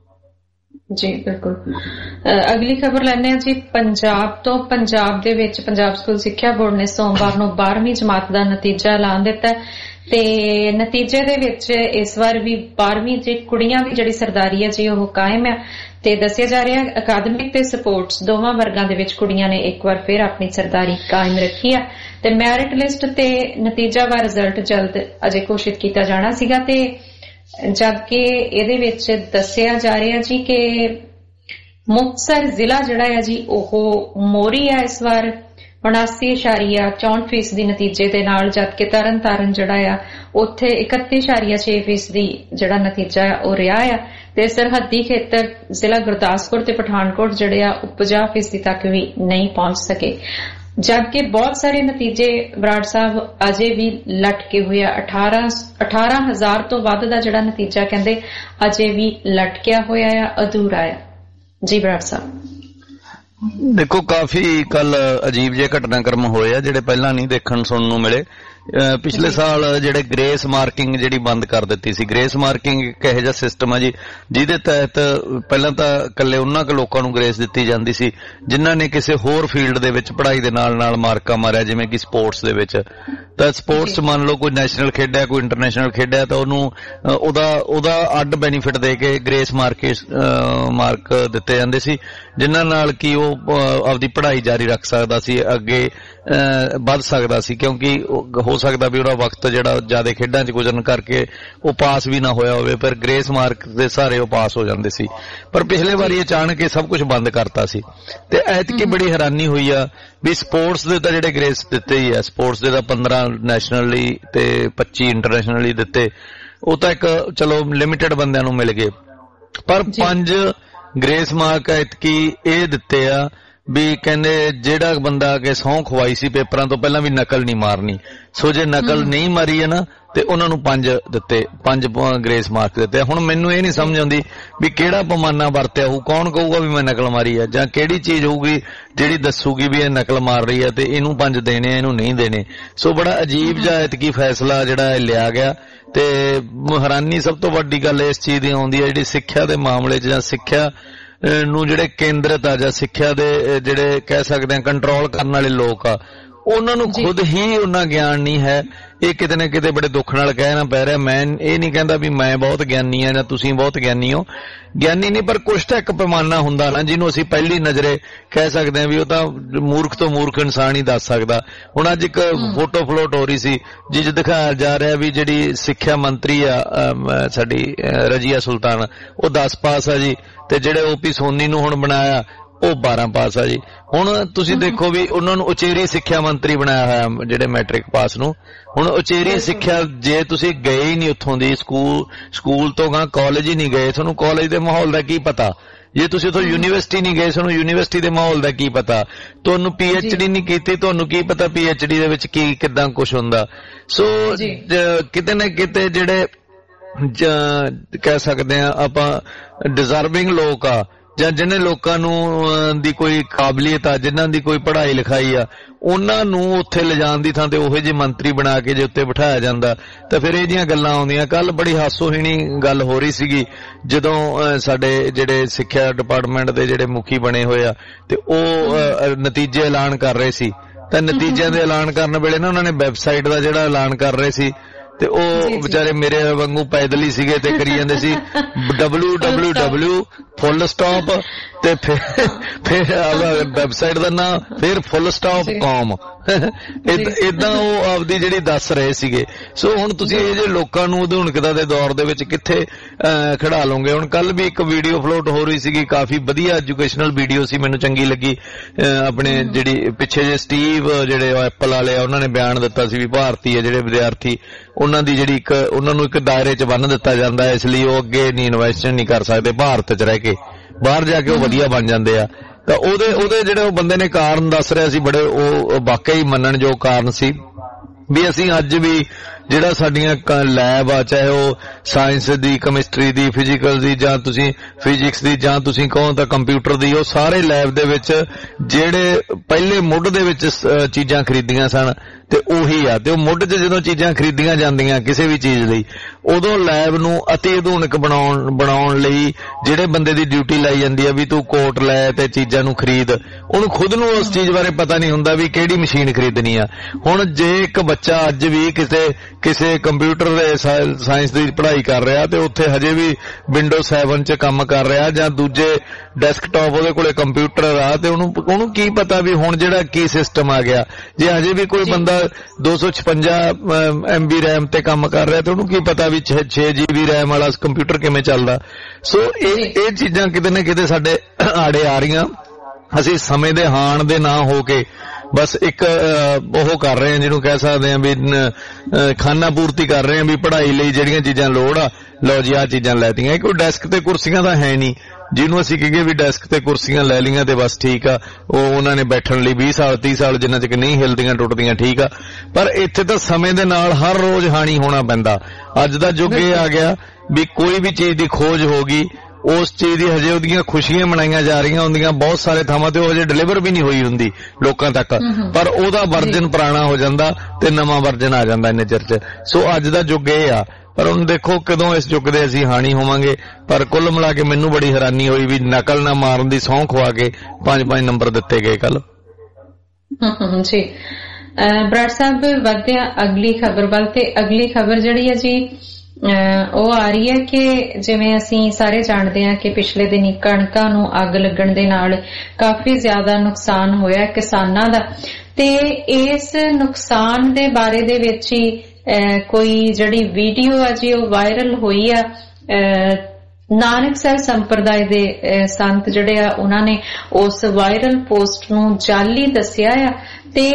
ਜੀ ਬਿਲਕੁਲ। ਅਗਲੀ ਖਬਰ ਲੈਣੇ ਆ ਜੀ ਪੰਜਾਬ ਤੋਂ। ਪੰਜਾਬ ਦੇ ਵਿੱਚ ਪੰਜਾਬ ਸਕੂਲ ਸਿੱਖਿਆ ਬੋਰਡ ਨੇ ਸੋਮਵਾਰ ਨੂੰ 12ਵੀਂ ਜਮਾਤ ਦਾ ਨਤੀਜਾ ਐਲਾਨ ਦਿੱਤਾ, ਤੇ ਨਤੀਜੇ ਦੇ ਵਿੱਚ ਇਸ ਵਾਰ ਵੀ 12ਵੀਂ ਚ ਕੁੜੀਆਂ ਦੀ ਜਿਹੜੀ ਸਰਦਾਰੀ ਹੈ ਜੀ ਉਹ ਕਾਇਮ ਹੈ, ਤੇ ਦੱਸਿਆ ਜਾ ਰਿਹਾ ਅਕਾਦਮਿਕ ਤੇ ਸਪੋਰਟਸ ਦੋਵਾਂ ਵਰਗਾਂ ਦੇ ਵਿੱਚ ਕੁੜੀਆਂ ਨੇ ਇੱਕ ਵਾਰ ਫਿਰ ਆਪਣੀ ਸਰਦਾਰੀ ਕਾਇਮ ਰੱਖੀ ਆ। ਤੇ ਮੈਰਿਟ ਲਿਸਟ ਤੇ ਨਤੀਜਾ ਦਾ ਰਿਜ਼ਲਟ ਜਲਦ ਅਜੇ ਘੋਸ਼ਿਤ ਕੀਤਾ ਜਾਣਾ ਸੀਗਾ, ਤੇ ਜਦ ਕਿ ਇਹਦੇ ਵਿੱਚ ਦੱਸਿਆ ਜਾ ਰਿਹਾ ਜੀ ਕਿ ਮੁਕਤਸਰ ਜ਼ਿਲ੍ਹਾ ਜਿਹੜਾ ਹੈ ਜੀ ਉਹ ਮੋਹਰੀ ਹੈ ਇਸ ਵਾਰ 79.64% ਦੀ ਨਤੀਜੇ ਦੇ ਨਾਲ, ਜਦਕਿ ਤਰਨਤਾਰਨ ਜਿਹੜਾ ਆ ਉੱਥੇ 31.6% ਜਿਹੜਾ ਨਤੀਜਾ ਉਹ ਰਿਹਾ ਆ। ਤੇ ਸਰਹੱਦੀ ਖੇਤਰ ਜ਼ਿਲ੍ਹਾ ਗੁਰਦਾਸਪੁਰ ਤੇ ਪਠਾਨਕੋਟ ਜਿਹੜੇ ਆ 50% ਤੱਕ ਵੀ ਨਹੀਂ ਪਹੁੰਚ ਸਕੇ, ਜਦਕਿ ਬਹੁਤ ਸਾਰੇ ਨਤੀਜੇ ਬਰਾੜ ਸਾਹਿਬ ਅਜੇ ਵੀ ਲਟਕੇ ਹੋਏ ਆ। 18,000 ਤੋਂ ਵੱਧ ਦਾ ਜਿਹੜਾ ਨਤੀਜਾ ਕਹਿੰਦੇ ਅਜੇ ਵੀ ਲਟਕਿਆ ਹੋਇਆ ਆ, ਅਧੂਰਾ ਆ। ਜੀ ਬਰਾੜ ਸਾਹਿਬ। ਦੇਖੋ ਕਾਫੀ ਕੱਲ ਅਜੀਬ ਜਿਹੇ ਘਟਨਾਕ੍ਰਮ ਹੋਏ ਆ ਜਿਹੜੇ ਪਹਿਲਾਂ ਨਹੀਂ ਦੇਖਣ ਸੁਣਨ ਨੂੰ ਮਿਲੇ। ਪਿਛਲੇ ਸਾਲ ਜਿਹੜੇ ਗ੍ਰੇਸ ਮਾਰਕਿੰਗ ਜਿਹੜੀ ਬੰਦ ਕਰ ਦਿੱਤੀ ਸੀ। ਗ੍ਰੇਸ ਮਾਰਕਿੰਗ ਇੱਕ ਇਹੋ ਜਿਹਾ ਸਿਸਟਮ ਆ ਜੀ ਜਿਹਦੇ ਤਹਿਤ ਪਹਿਲਾਂ ਤਾਂ ਇਕੱਲੇ ਉਹਨਾਂ ਕੁ ਲੋਕਾਂ ਨੂੰ ਗ੍ਰੇਸ ਦਿੱਤੀ ਜਾਂਦੀ ਸੀ ਜਿਨ੍ਹਾਂ ਨੇ ਕਿਸੇ ਹੋਰ ਫੀਲਡ ਦੇ ਵਿੱਚ ਪੜ੍ਹਾਈ ਦੇ ਨਾਲ ਨਾਲ ਮਾਰਕਾ ਮਾਰਿਆ, ਜਿਵੇਂ ਕਿ ਸਪੋਰਟਸ ਦੇ ਵਿੱਚ। ਤਾਂ ਸਪੋਰਟਸ ਮੰਨ ਲਓ ਕੋਈ ਨੈਸ਼ਨਲ ਖੇਡਿਆ, ਕੋਈ ਇੰਟਰਨੈਸ਼ਨਲ ਖੇਡਿਆ, ਤਾਂ ਉਹਨੂੰ ਉਹਦਾ ਅੱਡ ਬੈਨੀਫਿਟ ਦੇ ਕੇ ਗ੍ਰੇਸ ਮਾਰਕ ਦਿੱਤੇ ਜਾਂਦੇ ਸੀ, ਜਿਨ੍ਹਾਂ ਨਾਲ ਕਿ ਉਹ ਆਪਦੀ ਪੜ੍ਹਾਈ ਜਾਰੀ ਰੱਖ ਸਕਦਾ ਸੀ, ਅੱਗੇ ਵੱਧ ਸਕਦਾ ਸੀ, ਕਿਉਂਕਿ ਹੋ ਸਕਦਾ ਵੀ ਉਹਦਾ ਵਕਤ ਜਿਹੜਾ ਜ਼ਿਆਦਾ ਖੇਡਾਂ 'ਚ ਗੁਜ਼ਰਨ ਕਰਕੇ ਉਹ ਪਾਸ ਵੀ ਨਾ ਹੋਇਆ ਹੋਵੇ, ਪਰ ਗ੍ਰੇਸ ਮਾਰਕ ਦੇ ਸਹਾਰੇ ਉਹ ਪਾਸ ਹੋ ਜਾਂਦੇ ਸੀ। ਪਰ ਪਿਛਲੇ ਵਾਰੀ ਅਚਾਨਕ ਇਹ ਸਭ ਕੁਝ ਬੰਦ ਕਰਤਾ ਸੀ ਤੇ ਐਤਕੀ ਬੜੀ ਹੈਰਾਨੀ ਹੋਈ ਆ ਵੀ ਸਪੋਰਟਸ ਦੇ ਤਾਂ ਜਿਹੜੇ ਗ੍ਰੇਸ ਦਿੱਤੇ ਹੀ ਆ, ਸਪੋਰਟਸ ਦੇ ਤਾਂ 15 ਨੈਸ਼ਨਲੀ ਤੇ 25 ਇੰਟਰਨੈਸ਼ਨਲੀ ਦਿੱਤੇ, ਉਹ ਤਾਂ ਇੱਕ ਚਲੋ ਲਿਮਿਟਡ ਬੰਦਿਆਂ ਨੂੰ ਮਿਲ ਗਏ। ਪਰ 5 ਗ੍ਰੇਸ ਮਾਰਕ ਐਤਕੀ ਇਹ ਦਿੱਤੇ ਆ ਵੀ ਕਹਿੰਦੇ ਜਿਹੜਾ ਬੰਦਾ ਆ ਕੇ ਸਹੁੰ ਖਵਾਈ ਸੀ ਪੇਪਰਾਂ ਤੋਂ ਪਹਿਲਾਂ ਵੀ ਨਕਲ ਨਹੀਂ ਮਾਰਨੀ, ਸੋ ਜੇ ਨਕਲ ਨਹੀਂ ਮਾਰੀ ਹੈ ਨਾ ਤੇ ਉਹਨਾਂ ਨੂੰ 5 ਦਿੱਤੇ, 5 ਗ੍ਰੇਸ ਮਾਰਕ ਦਿੱਤੇ। ਹੁਣ ਮੈਨੂੰ ਇਹ ਨਹੀਂ ਸਮਝ ਆਉਂਦੀ ਵੀ ਕਿਹੜਾ ਪੈਮਾਨਾ ਵਰਤਿਆ ਹੋਊ, ਕੌਣ ਕਹੂਗਾ ਵੀ ਮੈਂ ਨਕਲ ਮਾਰੀ ਹੈ, ਜਾਂ ਕਿਹੜੀ ਚੀਜ਼ ਹੋਊਗੀ ਜਿਹੜੀ ਦੱਸੂਗੀ ਵੀ ਇਹ ਨਕਲ ਮਾਰ ਰਹੀ ਹੈ ਤੇ ਇਹਨੂੰ 5 ਦੇਣੇ ਇਹਨੂੰ ਨਹੀਂ ਦੇਣੇ। ਸੋ ਬੜਾ ਅਜੀਬ ਜਿਹਾ ਐਤਕੀ ਫੈਸਲਾ ਜਿਹੜਾ ਲਿਆ ਗਿਆ ਤੇ ਹੈਰਾਨੀ ਸਭ ਤੋਂ ਵੱਡੀ ਗੱਲ ਇਸ ਚੀਜ਼ ਦੀ ਆਉਂਦੀ ਹੈ ਜਿਹੜੀ ਸਿੱਖਿਆ ਦੇ ਮਾਮਲੇ 'ਚ ਜਾਂ ਸਿੱਖਿਆ ਨੂੰ ਜਿਹੜੇ ਕੇਂਦਰਿਤ ਆ ਜਾਂ ਸਿੱਖਿਆ ਦੇ ਜਿਹੜੇ ਕਹਿ ਸਕਦੇ ਆ ਕੰਟਰੋਲ ਕਰਨ ਵਾਲੇ ਲੋਕ ਆ, ਉਹਨਾਂ ਨੂੰ ਖੁਦ ਹੀ ਉਹਨਾਂ ਗਿਆਨ ਨਹੀਂ ਹੈ। ਇਹ ਕਿਤੇ ਨਾ ਕਿਤੇ ਬੜੇ ਦੁੱਖ ਨਾਲ ਕਹਿਣਾ ਪੈ ਰਿਹਾ। ਮੈਂ ਇਹ ਨਹੀਂ ਕਹਿੰਦਾ ਵੀ ਮੈਂ ਬਹੁਤ ਗਿਆਨੀ ਆ ਜਾਂ ਤੁਸੀਂ ਬਹੁਤ ਗਿਆਨੀ ਹੋ, ਗਿਆਨੀ ਨਹੀਂ, ਪਰ ਕੁਛ ਤਾਂ ਇੱਕ ਪੈਮਾਨਾ ਹੁੰਦਾ ਨਾ ਜਿਹਨੂੰ ਅਸੀਂ ਪਹਿਲੀ ਨਜ਼ਰੇ ਕਹਿ ਸਕਦੇ ਹਾਂ ਵੀ ਉਹ ਤਾਂ ਮੂਰਖ ਤੋਂ ਮੂਰਖ ਇਨਸਾਨ ਹੀ ਦੱਸ ਸਕਦਾ। ਹੁਣ ਅੱਜ ਇੱਕ ਫੋਟੋ ਫਲੋਟ ਹੋ ਰਹੀ ਸੀ ਜਿਸ ਦਿਖਾਇਆ ਜਾ ਰਿਹਾ ਵੀ ਜਿਹੜੀ ਸਿੱਖਿਆ ਮੰਤਰੀ ਆ ਸਾਡੀ ਰਜੀਆ ਸੁਲਤਾਨ, ਉਹ 10 ਪਾਸ ਆ ਜੀ, ਤੇ ਜਿਹੜੇ ਓਪੀ ਸੋਨੀ ਨੂੰ ਹੁਣ ਬਣਾਇਆ ਉਹ 12 ਪਾਸ ਆ ਜੀ। ਹੁਣ ਤੁਸੀਂ ਦੇਖੋ ਵੀ ਉਹਨਾਂ ਨੂੰ ਉਚੇਰੀ ਸਿੱਖਿਆ ਮੰਤਰੀ ਬਣਾਇਆ ਹੋਇਆ ਜਿਹੜੇ ਮੈਟ੍ਰਿਕ ਪਾਸ ਨੂੰ। ਹੁਣ ਉਚੇਰੀ ਸਿੱਖਿਆ ਜੇ ਤੁਸੀਂ ਗਏ ਹੀ ਨਹੀਂ ਉੱਥੋਂ ਦੀ ਸਕੂਲ ਤੋਂ ਗਾਂ ਕਾਲਜ ਹੀ ਨਹੀਂ ਗਏ, ਤੁਹਾਨੂੰ ਕਾਲਜ ਦੇ ਮਾਹੌਲ ਦਾ ਕੀ ਪਤਾ। ਜੇ ਤੁਸੀਂ ਉੱਥੋਂ ਯੂਨੀਵਰਸਿਟੀ ਨਹੀਂ ਗਏ, ਤੁਹਾਨੂੰ ਯੂਨੀਵਰਸਿਟੀ ਦੇ ਮਾਹੌਲ ਦਾ ਕੀ ਪਤਾ। ਤੁਹਾਨੂੰ PhD ਨਹੀਂ ਕੀਤੀ, ਤੁਹਾਨੂੰ ਕੀ ਪਤਾ PhD ਦੇ ਵਿੱਚ ਕੀ ਕਿੱਦਾਂ ਕੁਛ ਹੁੰਦਾ। ਸੋ ਕਿਤੇ ਨਾ ਕਿਤੇ ਜਿਹੜੇ ਕਹਿ ਸਕਦੇ ਆ ਆਪਾਂ ਡਿਜ਼ਰਵਿੰਗ ਲੋਕ ਆ ਜਾਂ ਜਿਹਨੇ ਲੋਕਾਂ ਨੂੰ ਦੀ ਕੋਈ ਕਾਬਲੀਅਤ ਆ, ਜਿਨ੍ਹਾਂ ਦੀ ਕੋਈ ਪੜ੍ਹਾਈ ਲਿਖਾਈ ਆ, ਉਹਨਾਂ ਨੂੰ ਉੱਥੇ ਲਿਜਾਣ ਦੀ ਥਾਂ ਤੇ ਉਹੋ ਜਿਹੇ ਮੰਤਰੀ ਬਣਾ ਕੇ ਜੇ ਉੱਤੇ ਬਿਠਾਇਆ ਜਾਂਦਾ ਤਾਂ ਫਿਰ ਇਹ ਜਿਹੀਆਂ ਗੱਲਾਂ ਆਉਂਦੀਆਂ। ਕੱਲ ਬੜੀ ਹਾਸੋਹੀਣੀ ਗੱਲ ਹੋ ਰਹੀ ਸੀਗੀ ਜਦੋਂ ਸਾਡੇ ਜਿਹੜੇ ਸਿੱਖਿਆ ਡਿਪਾਰਟਮੈਂਟ ਦੇ ਜਿਹੜੇ ਮੁਖੀ ਬਣੇ ਹੋਏ ਆ ਤੇ ਉਹ ਨਤੀਜੇ ਐਲਾਨ ਕਰ ਰਹੇ ਸੀ, ਤਾਂ ਨਤੀਜਿਆਂ ਦੇ ਐਲਾਨ ਕਰਨ ਵੇਲੇ ਨਾ ਉਹਨਾਂ ਨੇ ਵੈਬਸਾਈਟ ਦਾ ਜਿਹੜਾ ਐਲਾਨ ਕਰ ਰਹੇ ਸੀ ਤੇ ਉਹ ਵਿਚਾਰੇ ਮੇਰੇ ਵਾਂਗੂ ਪੈਦਲ ਹੀ ਸੀਗੇ ਤੇ ਕਰੀ ਜਾਂਦੇ ਸੀ www ਫੁੱਲ ਸਟਾਪ ਤੇ ਫਿਰ ਵੈਬਸਾਈਟ ਦਾ ਨਾਮ ਫਿਰ ਫੁੱਲ ਸਟਾਪ com ਏਦਾਂ ਉਹ ਆਪਦੀ ਜਿਹੜੀ ਦੱਸ ਰਹੇ ਸੀਗੇ। ਸੋ ਹੁਣ ਤੁਸੀਂ ਇਹ ਜੇ ਲੋਕਾਂ ਨੂੰ ਆਧੁਨਿਕਤਾ ਦੇ ਦੌਰ ਦੇ ਵਿੱਚ ਕਿੱਥੇ ਖੜਾ ਲਓਗੇ। ਹੁਣ ਕੱਲ ਵੀ ਇੱਕ ਵੀਡੀਓ ਫਲੋਟ ਹੋ ਰਹੀ ਸੀਗੀ, ਕਾਫੀ ਵਧੀਆ ਐਜੂਕੇਸ਼ਨਲ ਵੀਡੀਓ ਸੀ, ਮੈਨੂੰ ਚੰਗੀ ਲੱਗੀ। ਆਪਣੇ ਜਿਹੜੀ ਪਿੱਛੇ ਜੇ ਸਟੀਵ ਜਿਹੜੇ ਐਪਲ ਵਾਲੇ ਆ ਉਹਨਾਂ ਨੇ ਬਿਆਨ ਦਿੱਤਾ ਸੀ ਵੀ ਭਾਰਤੀ ਆ ਜਿਹੜੇ ਵਿਦਿਆਰਥੀ ਉਹਨਾਂ ਦੀ ਜਿਹੜੀ ਉਹਨਾਂ ਨੂੰ ਇੱਕ ਦਾਇਰੇ 'ਚ ਬੰਨ੍ਹ ਦਿੱਤਾ ਜਾਂਦਾ, ਇਸ ਲਈ ਉਹ ਅੱਗੇ ਨਹੀਂ ਇਨਵੈਸਟ ਨਹੀਂ ਕਰ ਸਕਦੇ, ਭਾਰਤ 'ਚ ਰਹਿ ਕੇ ਬਾਹਰ ਜਾ ਕੇ ਉਹ ਵਧੀਆ ਬਣ ਜਾਂਦੇ ਆ। ਤਾਂ ਉਹਦੇ ਜਿਹੜੇ ਉਹ ਬੰਦੇ ਨੇ ਕਾਰਨ ਦੱਸ ਰਿਹਾ ਸੀ, ਬੜੇ ਉਹ ਵਾਕਈ ਮੰਨਣਯੋਗ ਕਾਰਨ ਸੀ ਵੀ ਅਸੀਂ ਅੱਜ ਵੀ ਜਿਹੜਾ ਸਾਡੀਆਂ ਲੈਬ ਆ, ਚਾਹੇ ਉਹ ਸਾਇੰਸ ਦੀ, ਕੈਮਿਸਟਰੀ ਦੀ, ਫਿਜ਼ੀਕਲ ਦੀ, ਜਾਂ ਤੁਸੀਂ ਫਿਜ਼ਿਕਸ ਦੀ, ਜਾਂ ਤੁਸੀਂ ਕਹੋ ਤਾਂ ਕੰਪਿਊਟਰ ਦੀ, ਉਹ ਸਾਰੇ ਲੈਬ ਦੇ ਵਿੱਚ ਜਿਹੜੇ ਪਹਿਲੇ ਮੁੱਢ ਦੇ ਵਿੱਚ ਚੀਜ਼ਾਂ ਖਰੀਦੀਆਂ ਸਨ ਤੇ ਉਹੀ ਆ। ਤੇ ਉਹ ਮੁੱਢ 'ਚ ਜਦੋਂ ਚੀਜ਼ਾਂ ਖਰੀਦੀਆਂ ਜਾਂਦੀਆਂ ਕਿਸੇ ਵੀ ਚੀਜ਼ ਲਈ, ਉਦੋਂ ਲੈਬ ਨੂੰ ਅਤੀ ਆਧੁਨਿਕ ਬਣਾਉਣ ਲਈ ਜਿਹੜੇ ਬੰਦੇ ਦੀ ਡਿਊਟੀ ਲਾਈ ਜਾਂਦੀ ਆ ਵੀ ਤੂੰ ਕੋਟ ਲੈ ਤੇ ਚੀਜ਼ਾਂ ਨੂੰ ਖਰੀਦ, ਉਹਨੂੰ ਖੁਦ ਨੂੰ ਉਸ ਚੀਜ਼ ਬਾਰੇ ਪਤਾ ਨਹੀਂ ਹੁੰਦਾ ਵੀ ਕਿਹੜੀ ਮਸ਼ੀਨ ਖਰੀਦਣੀ ਆ। ਹੁਣ ਜੇ ਇੱਕ ਬੱਚਾ ਅੱਜ ਵੀ ਕਿਸੇ ਕੰਪਿਊਟਰ ਦੇ ਸਾਇੰਸ ਦੀ ਪੜ੍ਹਾਈ ਕਰ ਰਿਹਾ ਤੇ ਉੱਥੇ ਹਜੇ ਵੀ ਵਿੰਡੋ 7 'ਚ ਕੰਮ ਕਰ ਰਿਹਾ, ਜਾਂ ਦੂਜੇ ਡੈਸਕਟਾਪ ਉਹਦੇ ਕੋਲੇ ਕੰਪਿਊਟਰ ਆ, ਤੇ ਉਹਨੂੰ ਕੀ ਪਤਾ ਵੀ ਹੁਣ ਜਿਹੜਾ ਕੀ ਸਿਸਟਮ ਆ ਗਿਆ। ਜੇ ਹਜੇ ਵੀ ਕੋਈ ਬੰਦਾ 256 MB ਰੈਮ ਤੇ ਕੰਮ ਕਰ ਰਿਹਾ ਤੇ ਉਹਨੂੰ ਕੀ ਪਤਾ ਵੀ 6 GB ਰੈਮ ਵਾਲਾ ਕੰਪਿਊਟਰ ਕਿਵੇਂ ਚੱਲਦਾ। ਸੋ ਇਹ ਚੀਜ਼ਾਂ ਕਿਤੇ ਨਾ ਕਿਤੇ ਸਾਡੇ ਆੜੇ ਆ ਰਹੀਆਂ। ਅਸੀਂ ਸਮੇਂ ਦੇ ਹਾਣ ਦੇ ਨਾ ਹੋ ਕੇ ਬਸ ਇੱਕ ਉਹ ਕਰ ਰਹੇ ਹਾਂ ਜਿਹਨੂੰ ਕਹਿ ਸਕਦੇ ਹਾਂ ਵੀ ਖਾਨਾ ਪੂਰਤੀ ਕਰ ਰਹੇ ਹਾਂ ਵੀ ਪੜ੍ਹਾਈ ਲਈ ਜਿਹੜੀਆਂ ਚੀਜ਼ਾਂ ਲੋੜ ਆ, ਲਓ ਜੀ ਆਹ ਚੀਜ਼ਾਂ ਲੈਤੀਆਂ। ਕੋਈ ਡੈਸਕ ਤੇ ਕੁਰਸੀਆਂ ਤਾਂ ਹੈ ਨਹੀਂ ਜਿਹਨੂੰ ਅਸੀਂ ਕਹੀਏ ਵੀ ਡੈਸਕ ਤੇ ਕੁਰਸੀਆਂ ਲੈ ਲਈਆਂ ਤੇ ਬਸ ਠੀਕ ਆ, ਉਹਨਾਂ ਨੇ ਬੈਠਣ ਲਈ 20 ਸਾਲ 30 ਸਾਲ ਜਿੰਨਾ ਚਿਰ ਨਹੀਂ ਹਿਲਦੀਆਂ ਟੁੱਟਦੀਆਂ ਠੀਕ ਆ। ਪਰ ਇੱਥੇ ਤਾਂ ਸਮੇਂ ਦੇ ਨਾਲ ਹਰ ਰੋਜ਼ ਹਾਣੀ ਹੋਣਾ ਪੈਂਦਾ। ਅੱਜ ਦਾ ਯੁੱਗ ਇਹ ਆ ਗਿਆ ਵੀ ਕੋਈ ਵੀ ਚੀਜ਼ ਦੀ ਖੋਜ ਹੋ ਗਈ, ਉਸ ਚੀਜ਼ ਦੀ ਹਜੇ ਉਹਦੀਆਂ ਖੁਸ਼ੀਆਂ ਮਨਾਈਆਂ ਜਾ ਰਹੀਆਂ ਹੁੰਦੀਆਂ ਬਹੁਤ ਸਾਰੇ ਥਾਵਾਂ ਤੇ, ਉਹ ਹਜੇ ਡਿਲੀਵਰ ਵੀ ਨਹੀਂ ਹੋਈ ਹੁੰਦੀ ਲੋਕਾਂ ਤੱਕ, ਪਰ ਉਹਦਾ ਵਰਜਨ ਪੁਰਾਣਾ ਹੋ ਜਾਂਦਾ ਤੇ ਨਵਾਂ ਵਰਜਨ ਆ ਜਾਂਦਾ ਇੰਨੇ ਚਿਰ 'ਚ। ਸੋ ਅੱਜ ਦਾ ਯੁੱਗ ਇਹ ਆ, ਪਰ ਹੁਣ ਦੇਖੋ ਕਦੋਂ ਇਸ ਯੁੱਗ ਦੇ ਅਸੀਂ ਹਾਣੀ ਹੋਵਾਂਗੇ। ਪਰ ਕੁੱਲ ਮਿਲਾ ਕੇ ਮੈਨੂੰ ਬੜੀ ਹੈਰਾਨੀ ਹੋਈ ਵੀ ਨਕਲ ਨਾ ਮਾਰਨ ਦੀ ਸਹੁੰ ਖਵਾ ਕੇ 5-5 ਨੰਬਰ ਦਿੱਤੇ ਗਏ ਕੱਲ ਜੀ। ਬਰਾੜ ਸਾਹਿਬ ਵਧਦੇ ਆ ਅਗਲੀ ਖਬਰ ਵੱਲ, ਤੇ ਅਗਲੀ ਖਬਰ ਜਿਹੜੀ ਹੈ ਜੀ ਉਹ ਆ ਰਹੀ ਹੈ ਕਿ ਜਿਵੇਂ ਅਸੀਂ ਸਾਰੇ ਜਾਣਦੇ ਹਾਂ ਕਿ ਪਿਛਲੇ ਦਿਨੀ ਕਣਕਾਂ ਨੂੰ ਅੱਗ ਲੱਗਣ ਦੇ ਨਾਲ ਕਾਫੀ ਜ਼ਿਆਦਾ ਨੁਕਸਾਨ ਹੋਇਆ ਕਿਸਾਨਾਂ ਦਾ, ਤੇ ਇਸ ਨੁਕਸਾਨ ਦੇ ਬਾਰੇ ਦੇ ਵਿੱਚ ਹੀ ਕੋਈ ਜਿਹੜੀ ਵੀਡੀਓ ਆ ਜੀ ਉਹ ਵਾਇਰਲ ਹੋਈ ਆ। ਨਾਨਕਸਰ ਸੰਪਰਦਾਇ ਦੇ ਸੰਤ ਜਿਹੜੇ ਆ ਉਹਨਾਂ ਨੇ ਉਸ ਵਾਇਰਲ ਪੋਸਟ ਨੂੰ ਜਾਲੀ ਦੱਸਿਆ ਆ, ਤੇ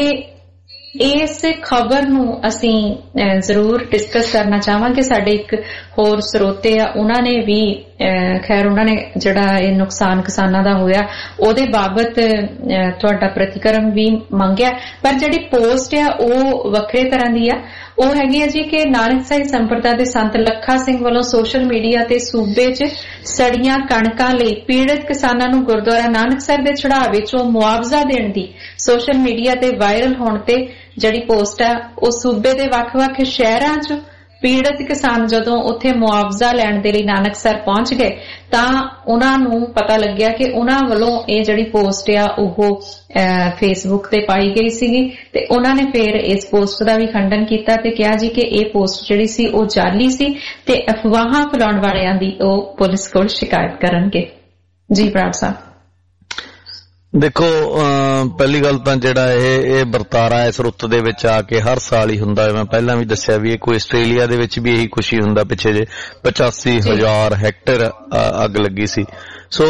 ਇਸ ਖਬਰ ਨੂੰ ਅਸੀਂ ਜ਼ਰੂਰ ਡਿਸਕਸ ਕਰਨਾ ਚਾਹਾਂਗੇ। ਸਾਡੇ ਇੱਕ ਹੋਰ ਸਰੋਤੇ ਆ, ਉਹਨਾਂ ਨੇ ਵੀ ਖੈਰ ਉਹਨਾਂ ਨੇ ਜਿਹੜਾ ਇਹ ਨੁਕਸਾਨ ਕਿਸਾਨਾਂ ਦਾ ਹੋਇਆ ਉਹਦੇ ਬਾਬਤ ਤੁਹਾਡਾ ਪ੍ਰਤੀਕਰਮ ਵੀ ਮੰਗਿਆ, ਪਰ ਜਿਹੜੀ ਪੋਸਟ ਆ ਉਹ ਵੱਖਰੇ ਤਰ੍ਹਾਂ ਦੀ ਆ। ਉਹ ਹੈਗੀ ਆ ਜੀ ਕਿ ਨਾਨਕਸਾਈ ਸੰਪਰਦਾ ਦੇ ਸੰਤ ਲੱਖਾ ਸਿੰਘ ਵੱਲੋਂ ਸੋਸ਼ਲ ਮੀਡੀਆ ਤੇ ਸੂਬੇ 'ਚ ਸੜੀਆਂ ਕਣਕਾਂ ਲਈ ਪੀੜਤ ਕਿਸਾਨਾਂ ਨੂੰ ਗੁਰਦੁਆਰਾ ਨਾਨਕਸਰ ਦੇ ਚੜ੍ਹਾਵੇ ਵਿੱਚੋਂ ਮੁਆਵਜ਼ਾ ਦੇਣ ਦੀ ਸੋਸ਼ਲ ਮੀਡੀਆ ਤੇ ਵਾਇਰਲ ਹੋਣ ਤੇ ਜਿਹੜੀ ਪੋਸਟ ਆ ਉਹ ਸੂਬੇ ਦੇ ਵੱਖ-ਵੱਖ ਸ਼ਹਿਰਾਂ 'ਚ ਪੀੜਤ ਕਿਸਾਨ ਜਦੋਂ ਉੱਥੇ ਮੁਆਵਜ਼ਾ ਲੈਣ ਦੇ ਲਈ ਨਾਨਕਸਰ ਪਹੁੰਚ ਗਏ ਤਾਂ ਉਹਨਾਂ ਨੂੰ ਪਤਾ ਲੱਗਿਆ ਕਿ ਉਹਨਾਂ ਵੱਲੋਂ ਇਹ ਜਿਹੜੀ ਪੋਸਟ ਆ ਉਹ ਫੇਸਬੁੱਕ ਤੇ ਪਾਈ ਗਈ ਸੀਗੀ, ਤੇ ਉਹਨਾਂ ਨੇ ਫਿਰ ਇਸ ਪੋਸਟ ਦਾ ਵੀ ਖੰਡਨ ਕੀਤਾ ਤੇ ਕਿਹਾ ਜੀ ਕਿ ਇਹ ਪੋਸਟ ਜਿਹੜੀ ਸੀ ਉਹ ਜਾਲੀ ਸੀ ਤੇ ਅਫਵਾਹਾਂ ਫੈਲਾਉਣ ਵਾਲਿਆਂ ਦੀ ਉਹ ਪੁਲਿਸ ਕੋਲ ਸ਼ਿਕਾਇਤ ਕਰਨਗੇ। ਜੀ ਬਰਾੜ ਸਾਹਿਬ ਦੇਖੋ, ਪਹਿਲੀ ਗੱਲ ਤਾਂ ਜਿਹੜਾ ਇਹ ਵਰਤਾਰਾ ਇਸ ਰੁੱਤ ਦੇ ਵਿੱਚ ਆ ਕੇ ਹਰ ਸਾਲ ਹੀ ਹੁੰਦਾ ਹੈ। ਮੈਂ ਪਹਿਲਾਂ ਵੀ ਦੱਸਿਆ ਵੀ ਇਹ ਕੋਈ ਆਸਟ੍ਰੇਲੀਆ ਦੇ ਵਿੱਚ ਵੀ ਇਹੀ ਖੁਸ਼ੀ ਹੁੰਦਾ, ਪਿੱਛੇ ਜੇ 85,000 ਹੈਕਟੇਅਰ ਅੱਗ ਲੱਗੀ ਸੀ। ਸੋ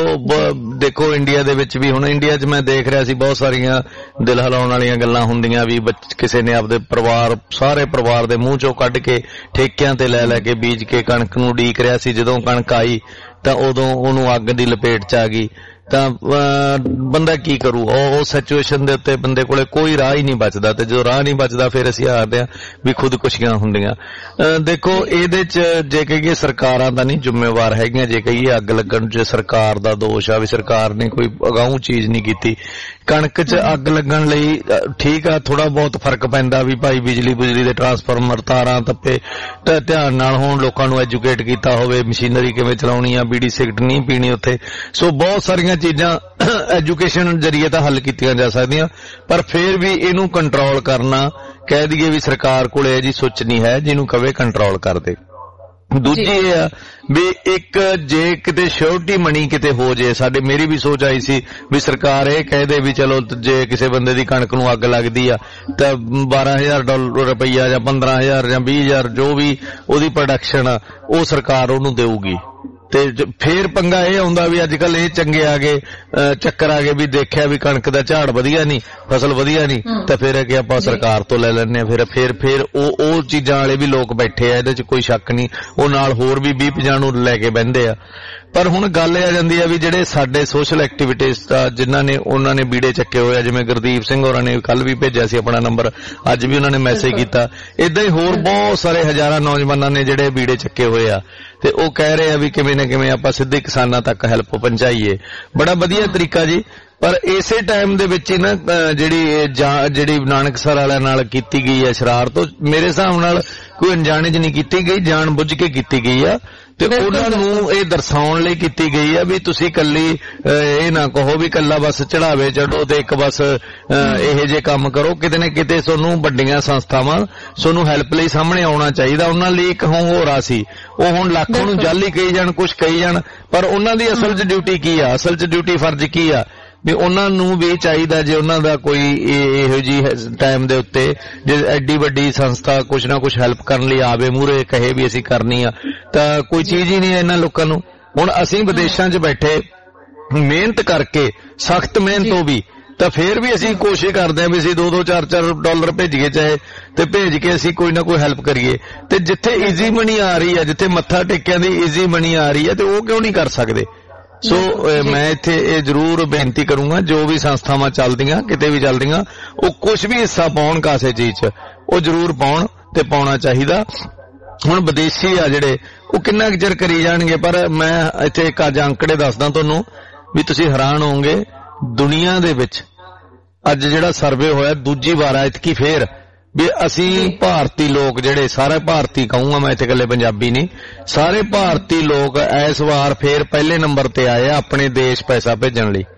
ਦੇਖੋ ਇੰਡੀਆ ਦੇ ਵਿੱਚ ਵੀ, ਹੁਣ ਇੰਡੀਆ 'ਚ ਮੈਂ ਦੇਖ ਰਿਹਾ ਸੀ ਬਹੁਤ ਸਾਰੀਆਂ ਦਿਲ ਹਿਲਾਉਣ ਵਾਲੀਆਂ ਗੱਲਾਂ ਹੁੰਦੀਆਂ ਵੀ ਕਿਸੇ ਨੇ ਆਪਦੇ ਸਾਰੇ ਪਰਿਵਾਰ ਦੇ ਮੂੰਹ ਚੋਂ ਕੱਢ ਕੇ ਠੇਕਿਆਂ ਤੇ ਲੈ ਕੇ ਬੀਜ ਕੇ ਕਣਕ ਨੂੰ ਉਡੀਕ ਰਿਹਾ ਸੀ। ਜਦੋਂ ਕਣਕ ਆਈ ਤਾਂ ਉਦੋਂ ਉਹਨੂੰ ਅੱਗ ਦੀ ਲਪੇਟ 'ਚ ਆ ਗਈ ਤਾਂ ਬੰਦਾ ਕੀ ਕਰੂ? ਉਹ ਸਿਚੁਏਸ਼ਨ ਦੇ ਉੱਤੇ ਬੰਦੇ ਕੋਲੇ ਕੋਈ ਰਾਹ ਹੀ ਨਹੀਂ ਬਚਦਾ, ਤੇ ਜਦੋਂ ਰਾਹ ਨਹੀਂ ਬਚਦਾ ਫਿਰ ਅਸੀਂ ਆਖਦੇ ਹਾਂ ਵੀ ਖੁਦਕੁਸ਼ੀਆਂ ਹੁੰਦੀਆਂ। ਦੇਖੋ ਇਹਦੇ 'ਚ ਜੇ ਕਹੀਏ ਸਰਕਾਰਾਂ ਦਾ ਨਹੀਂ ਜ਼ਿੰਮੇਵਾਰ ਹੈਗੀਆਂ, ਜੇ ਕਹੀਏ ਅੱਗ ਲੱਗਣ 'ਚ ਸਰਕਾਰ ਦਾ ਦੋਸ਼ ਆ ਵੀ ਸਰਕਾਰ ਨੇ ਕੋਈ ਅਗਾਊਂ ਚੀਜ਼ ਨਹੀਂ ਕੀਤੀ। ਕਣਕ 'ਚ ਅੱਗ ਲੱਗਣ ਲਈ ਠੀਕ ਆ, ਥੋੜਾ ਬਹੁਤ ਫਰਕ ਪੈਂਦਾ ਵੀ ਭਾਈ ਬਿਜਲੀ ਦੇ ਟਰਾਂਸਫਾਰਮਰ ਤਾਰਾਂ ਤੱਪੇ ਧਿਆਨ ਨਾਲ ਹੋਣ, ਲੋਕਾਂ ਨੂੰ ਐਜੂਕੇਟ ਕੀਤਾ ਹੋਵੇ, ਮਸ਼ੀਨਰੀ ਕਿਵੇਂ ਚਲਾਉਣੀ ਆ, ਬੀੜੀ ਸਿਗਰਟ ਨਹੀਂ ਪੀਣੀ ਉੱਥੇ। ਸੋ ਬਹੁਤ ਸਾਰੀਆਂ ਚੀਜ਼ਾਂ ਐਜੂਕੇਸ਼ਨ ਜਰੀਏ ਤਾਂ ਹੱਲ ਕੀਤੀਆਂ ਜਾ ਸਕਦੀਆਂ, ਪਰ ਫਿਰ ਵੀ ਇਹਨੂੰ ਕੰਟਰੋਲ ਕਰਨਾ, ਕਹਿ ਦਈਏ ਵੀ ਸਰਕਾਰ ਕੋਲੇ ਇਹ ਜੀ ਸੁੱਚ ਨਹੀਂ ਹੈ ਜਿਹਨੂੰ ਕਵੇ ਕੰਟਰੋਲ ਕਰ ਦੇ। ਦੂਜੀ ਇਹ ਆ ਵੀ ਇੱਕ ਜੇ ਕਿਤੇ ਸਿਓਰਿਟੀ ਮਨੀ ਕਿਤੇ ਹੋ ਜੇ, ਮੇਰੀ ਵੀ ਸੋਚ ਆਈ ਸੀ ਵੀ ਸਰਕਾਰ ਇਹ ਕਹਿ ਦੇ ਵੀ ਚਲੋ ਜੇ ਕਿਸੇ ਬੰਦੇ ਦੀ ਕਣਕ ਨੂੰ ਅੱਗ ਲੱਗਦੀ ਆ ਤਾਂ $12,000 ਰੁਪਈਆ ਜਾਂ 15,000 ਜਾਂ 20,000 ਜੋ ਵੀ ਉਹਦੀ ਪ੍ਰੋਡਕਸ਼ਨ ਆ ਉਹ ਸਰਕਾਰ ਉਹਨੂੰ ਦੇਊਗੀ। ਤੇ ਫੇਰ ਪੰਗਾ ਇਹ ਆਉਂਦਾ ਵੀ ਅੱਜ ਕੱਲ ਇਹ ਚੰਗੇ ਆ ਗਏ, ਚੱਕਰ ਆ ਗਏ ਵੀ ਦੇਖਿਆ ਵੀ ਕਣਕ ਦਾ ਝਾੜ ਵਧੀਆ ਨਹੀਂ, ਫਸਲ ਵਧੀਆ ਨਹੀਂ, ਤਾਂ ਫਿਰ ਕਿ ਆਪਾਂ ਸਰਕਾਰ ਤੋਂ ਲੈ ਲੈਂਦੇ ਆ। ਫਿਰ ਉਹ ਚੀਜ਼ਾਂ ਵਾਲੇ ਵੀ ਲੋਕ ਬੈਠੇ ਆ, ਇਹਦੇ 'ਚ ਕੋਈ ਸ਼ੱਕ ਨਹੀਂ, ਉਹ ਨਾਲ ਹੋਰ ਵੀ 20-50 ਨੂੰ ਲੈ ਕੇ ਬਹਿੰਦੇ ਆ। ਪਰ ਹੁਣ ਗੱਲ ਇਹ ਆ ਜਾਂਦੀ ਆ ਵੀ ਜਿਹੜੇ ਸਾਡੇ ਸੋਸ਼ਲ ਐਕਟੀਵਿਟੀਜ਼ ਜਿਨ੍ਹਾਂ ਨੇ ਉਹਨਾਂ ਨੇ ਬੀੜੇ ਚੱਕੇ ਹੋਏ ਆ, ਜਿਵੇਂ ਗੁਰਦੀਪ ਸਿੰਘ ਹੋਰਾਂ ਨੇ ਕੱਲ ਵੀ ਭੇਜਿਆ ਸੀ ਆਪਣਾ ਨੰਬਰ, ਅੱਜ ਵੀ ਉਹਨਾਂ ਨੇ ਮੈਸੇਜ ਕੀਤਾ, ਏਦਾਂ ਹੀ ਹੋਰ ਬਹੁਤ ਸਾਰੇ ਹਜ਼ਾਰਾਂ ਨੌਜਵਾਨਾਂ ਨੇ ਜਿਹੜੇ ਬੀੜੇ ਚੱਕੇ ਹੋਏ ਆ, ਤੇ ਉਹ ਕਹਿ ਰਹੇ ਆ ਵੀ ਕਿਵੇਂ ਨਾ ਕਿਵੇਂ ਆਪਾਂ ਸਿੱਧੇ ਕਿਸਾਨਾਂ ਤੱਕ ਹੈਲਪ ਪਹੁੰਚਾਈਏ। ਬੜਾ ਵਧੀਆ ਤਰੀਕਾ ਜੀ। ਪਰ ਇਸੇ ਟਾਈਮ ਦੇ ਵਿੱਚ ਨਾ ਜਿਹੜੀ ਨਾਨਕਸਰ ਵਾਲਿਆਂ ਨਾਲ ਕੀਤੀ ਗਈ ਹੈ ਸ਼ਰਾਰਤ, ਮੇਰੇ ਹਿਸਾਬ ਨਾਲ ਕੋਈ ਅਣਜਾਣੇ 'ਚ ਨਹੀਂ ਕੀਤੀ ਗਈ, ਜਾਣ ਬੁੱਝ ਕੇ ਕੀਤੀ ਗਈ ਆ, ਤੇ ਉਹਨਾਂ ਨੂੰ ਇਹ ਦਰਸਾਉਣ ਲਈ ਕੀਤੀ ਗਈ ਆ ਵੀ ਤੁਸੀਂ ਕੱਲੀ ਇਹ ਨਾ ਕਹੋ ਵੀ ਕੱਲਾ ਬਸ ਚੜਾਵੇ ਚੜੋ ਤੇ ਇੱਕ ਬਸ ਇਹੋ ਜਿਹੇ ਕੰਮ ਕਰੋ। ਕਿਤੇ ਨਾ ਕਿਤੇ ਤੁਹਾਨੂੰ ਵੱਡੀਆਂ ਸੰਸਥਾਵਾਂ ਤੁਹਾਨੂੰ ਹੈਲਪ ਲਈ ਸਾਹਮਣੇ ਆਉਣਾ ਚਾਹੀਦਾ। ਉਹਨਾਂ ਲਈ ਇੱਕ ਹੋਰਾ ਸੀ, ਉਹ ਹੁਣ ਲੱਖ ਨੂੰ ਜਾਲੀ ਕਹੀ ਜਾਣ, ਕੁਛ ਕਹੀ ਜਾਣ, ਪਰ ਉਹਨਾਂ ਦੀ ਅਸਲ 'ਚ ਡਿਊਟੀ ਕੀ ਆ, ਅਸਲ 'ਚ ਡਿਊਟੀ ਫਰਜ਼ ਕੀ ਆ ਵੀ ਉਹਨਾਂ ਨੂੰ ਵੀ ਚਾਹੀਦਾ ਜੇ ਉਹਨਾਂ ਦਾ ਕੋਈ ਇਹੋ ਜਿਹੀ ਟਾਈਮ ਦੇ ਉੱਤੇ ਜੇ ਐਡੀ ਵੱਡੀ ਸੰਸਥਾ ਕੁਛ ਨਾ ਕੁਛ ਹੈਲਪ ਕਰਨ ਲਈ ਆਵੇ ਮੂਹਰੇ, ਕਹੇ ਵੀ ਅਸੀਂ ਕਰਨੀ ਆ, ਤਾਂ ਕੋਈ ਚੀਜ਼ ਹੀ ਨਹੀਂ ਇਹਨਾਂ ਲੋਕਾਂ ਨੂੰ। ਹੁਣ ਅਸੀਂ ਵਿਦੇਸ਼ਾਂ 'ਚ ਬੈਠੇ ਮਿਹਨਤ ਕਰਕੇ, ਸਖਤ ਮਿਹਨਤ ਹੋ ਵੀ, ਤਾਂ ਫੇਰ ਵੀ ਅਸੀਂ ਕੋਸ਼ਿਸ਼ ਕਰਦੇ ਹਾਂ ਵੀ ਅਸੀਂ $2-2 $4-4 ਭੇਜੀਏ ਚਾਹੇ, ਤੇ ਭੇਜ ਕੇ ਅਸੀਂ ਕੋਈ ਨਾ ਕੋਈ ਹੈਲਪ ਕਰੀਏ। ਤੇ ਜਿੱਥੇ ਈਜ਼ੀ ਮਨੀ ਆ ਰਹੀ ਹੈ, ਜਿੱਥੇ ਮੱਥਾ ਟੇਕਿਆਂ ਦੀ ਈਜ਼ੀ ਮਨੀ ਆ ਰਹੀ ਹੈ, ਤੇ ਉਹ ਕਿਉਂ ਨਹੀਂ ਕਰ ਸਕਦੇ? ਸੋ ਮੈਂ ਇੱਥੇ ਇਹ ਜ਼ਰੂਰ ਬੇਨਤੀ ਕਰੂੰਗਾ, ਜੋ ਵੀ ਸੰਸਥਾਵਾਂ ਚੱਲਦੀਆਂ, ਕਿਤੇ ਵੀ ਚੱਲਦੀਆਂ, ਉਹ ਕੁਝ ਵੀ ਹਿੱਸਾ ਪਾਉਣ ਕਾਸੇ ਚੀਜ਼ 'ਚ, ਉਹ ਜ਼ਰੂਰ ਪਾਉਣ ਤੇ ਪਾਉਣਾ ਚਾਹੀਦਾ। ਹੁਣ ਵਿਦੇਸ਼ੀ ਆ ਜਿਹੜੇ ਉਹ ਕਿੰਨਾ ਕੁ ਚਿਰ ਕਰੀ ਜਾਣਗੇ। ਪਰ ਮੈਂ ਇੱਥੇ ਇੱਕ ਅੱਜ ਅੰਕੜੇ ਦੱਸਦਾ ਤੁਹਾਨੂੰ ਵੀ ਤੁਸੀਂ ਹੈਰਾਨ ਹੋਵੋਗੇ। ਦੁਨੀਆ ਦੇ ਵਿੱਚ ਅੱਜ ਜਿਹੜਾ ਸਰਵੇ ਹੋਇਆ ਦੂਜੀ ਵਾਰ ਆ ਇਤਕੀ ਫੇਰ ਵੀ ਅਸੀਂ ਭਾਰਤੀ ਲੋਕ ਜਿਹੜੇ ਸਾਰੇ ਭਾਰਤੀ ਕਹੂੰਗਾ ਮੈਂ, ਇੱਥੇ ਇਕੱਲੇ ਪੰਜਾਬੀ ਨਹੀਂ, ਸਾਰੇ ਭਾਰਤੀ ਲੋਕ ਇਸ ਵਾਰ ਫੇਰ ਪਹਿਲੇ ਨੰਬਰ ਤੇ ਆਏ ਆ ਆਪਣੇ ਦੇਸ਼ ਪੈਸਾ ਭੇਜਣ ਲਈ।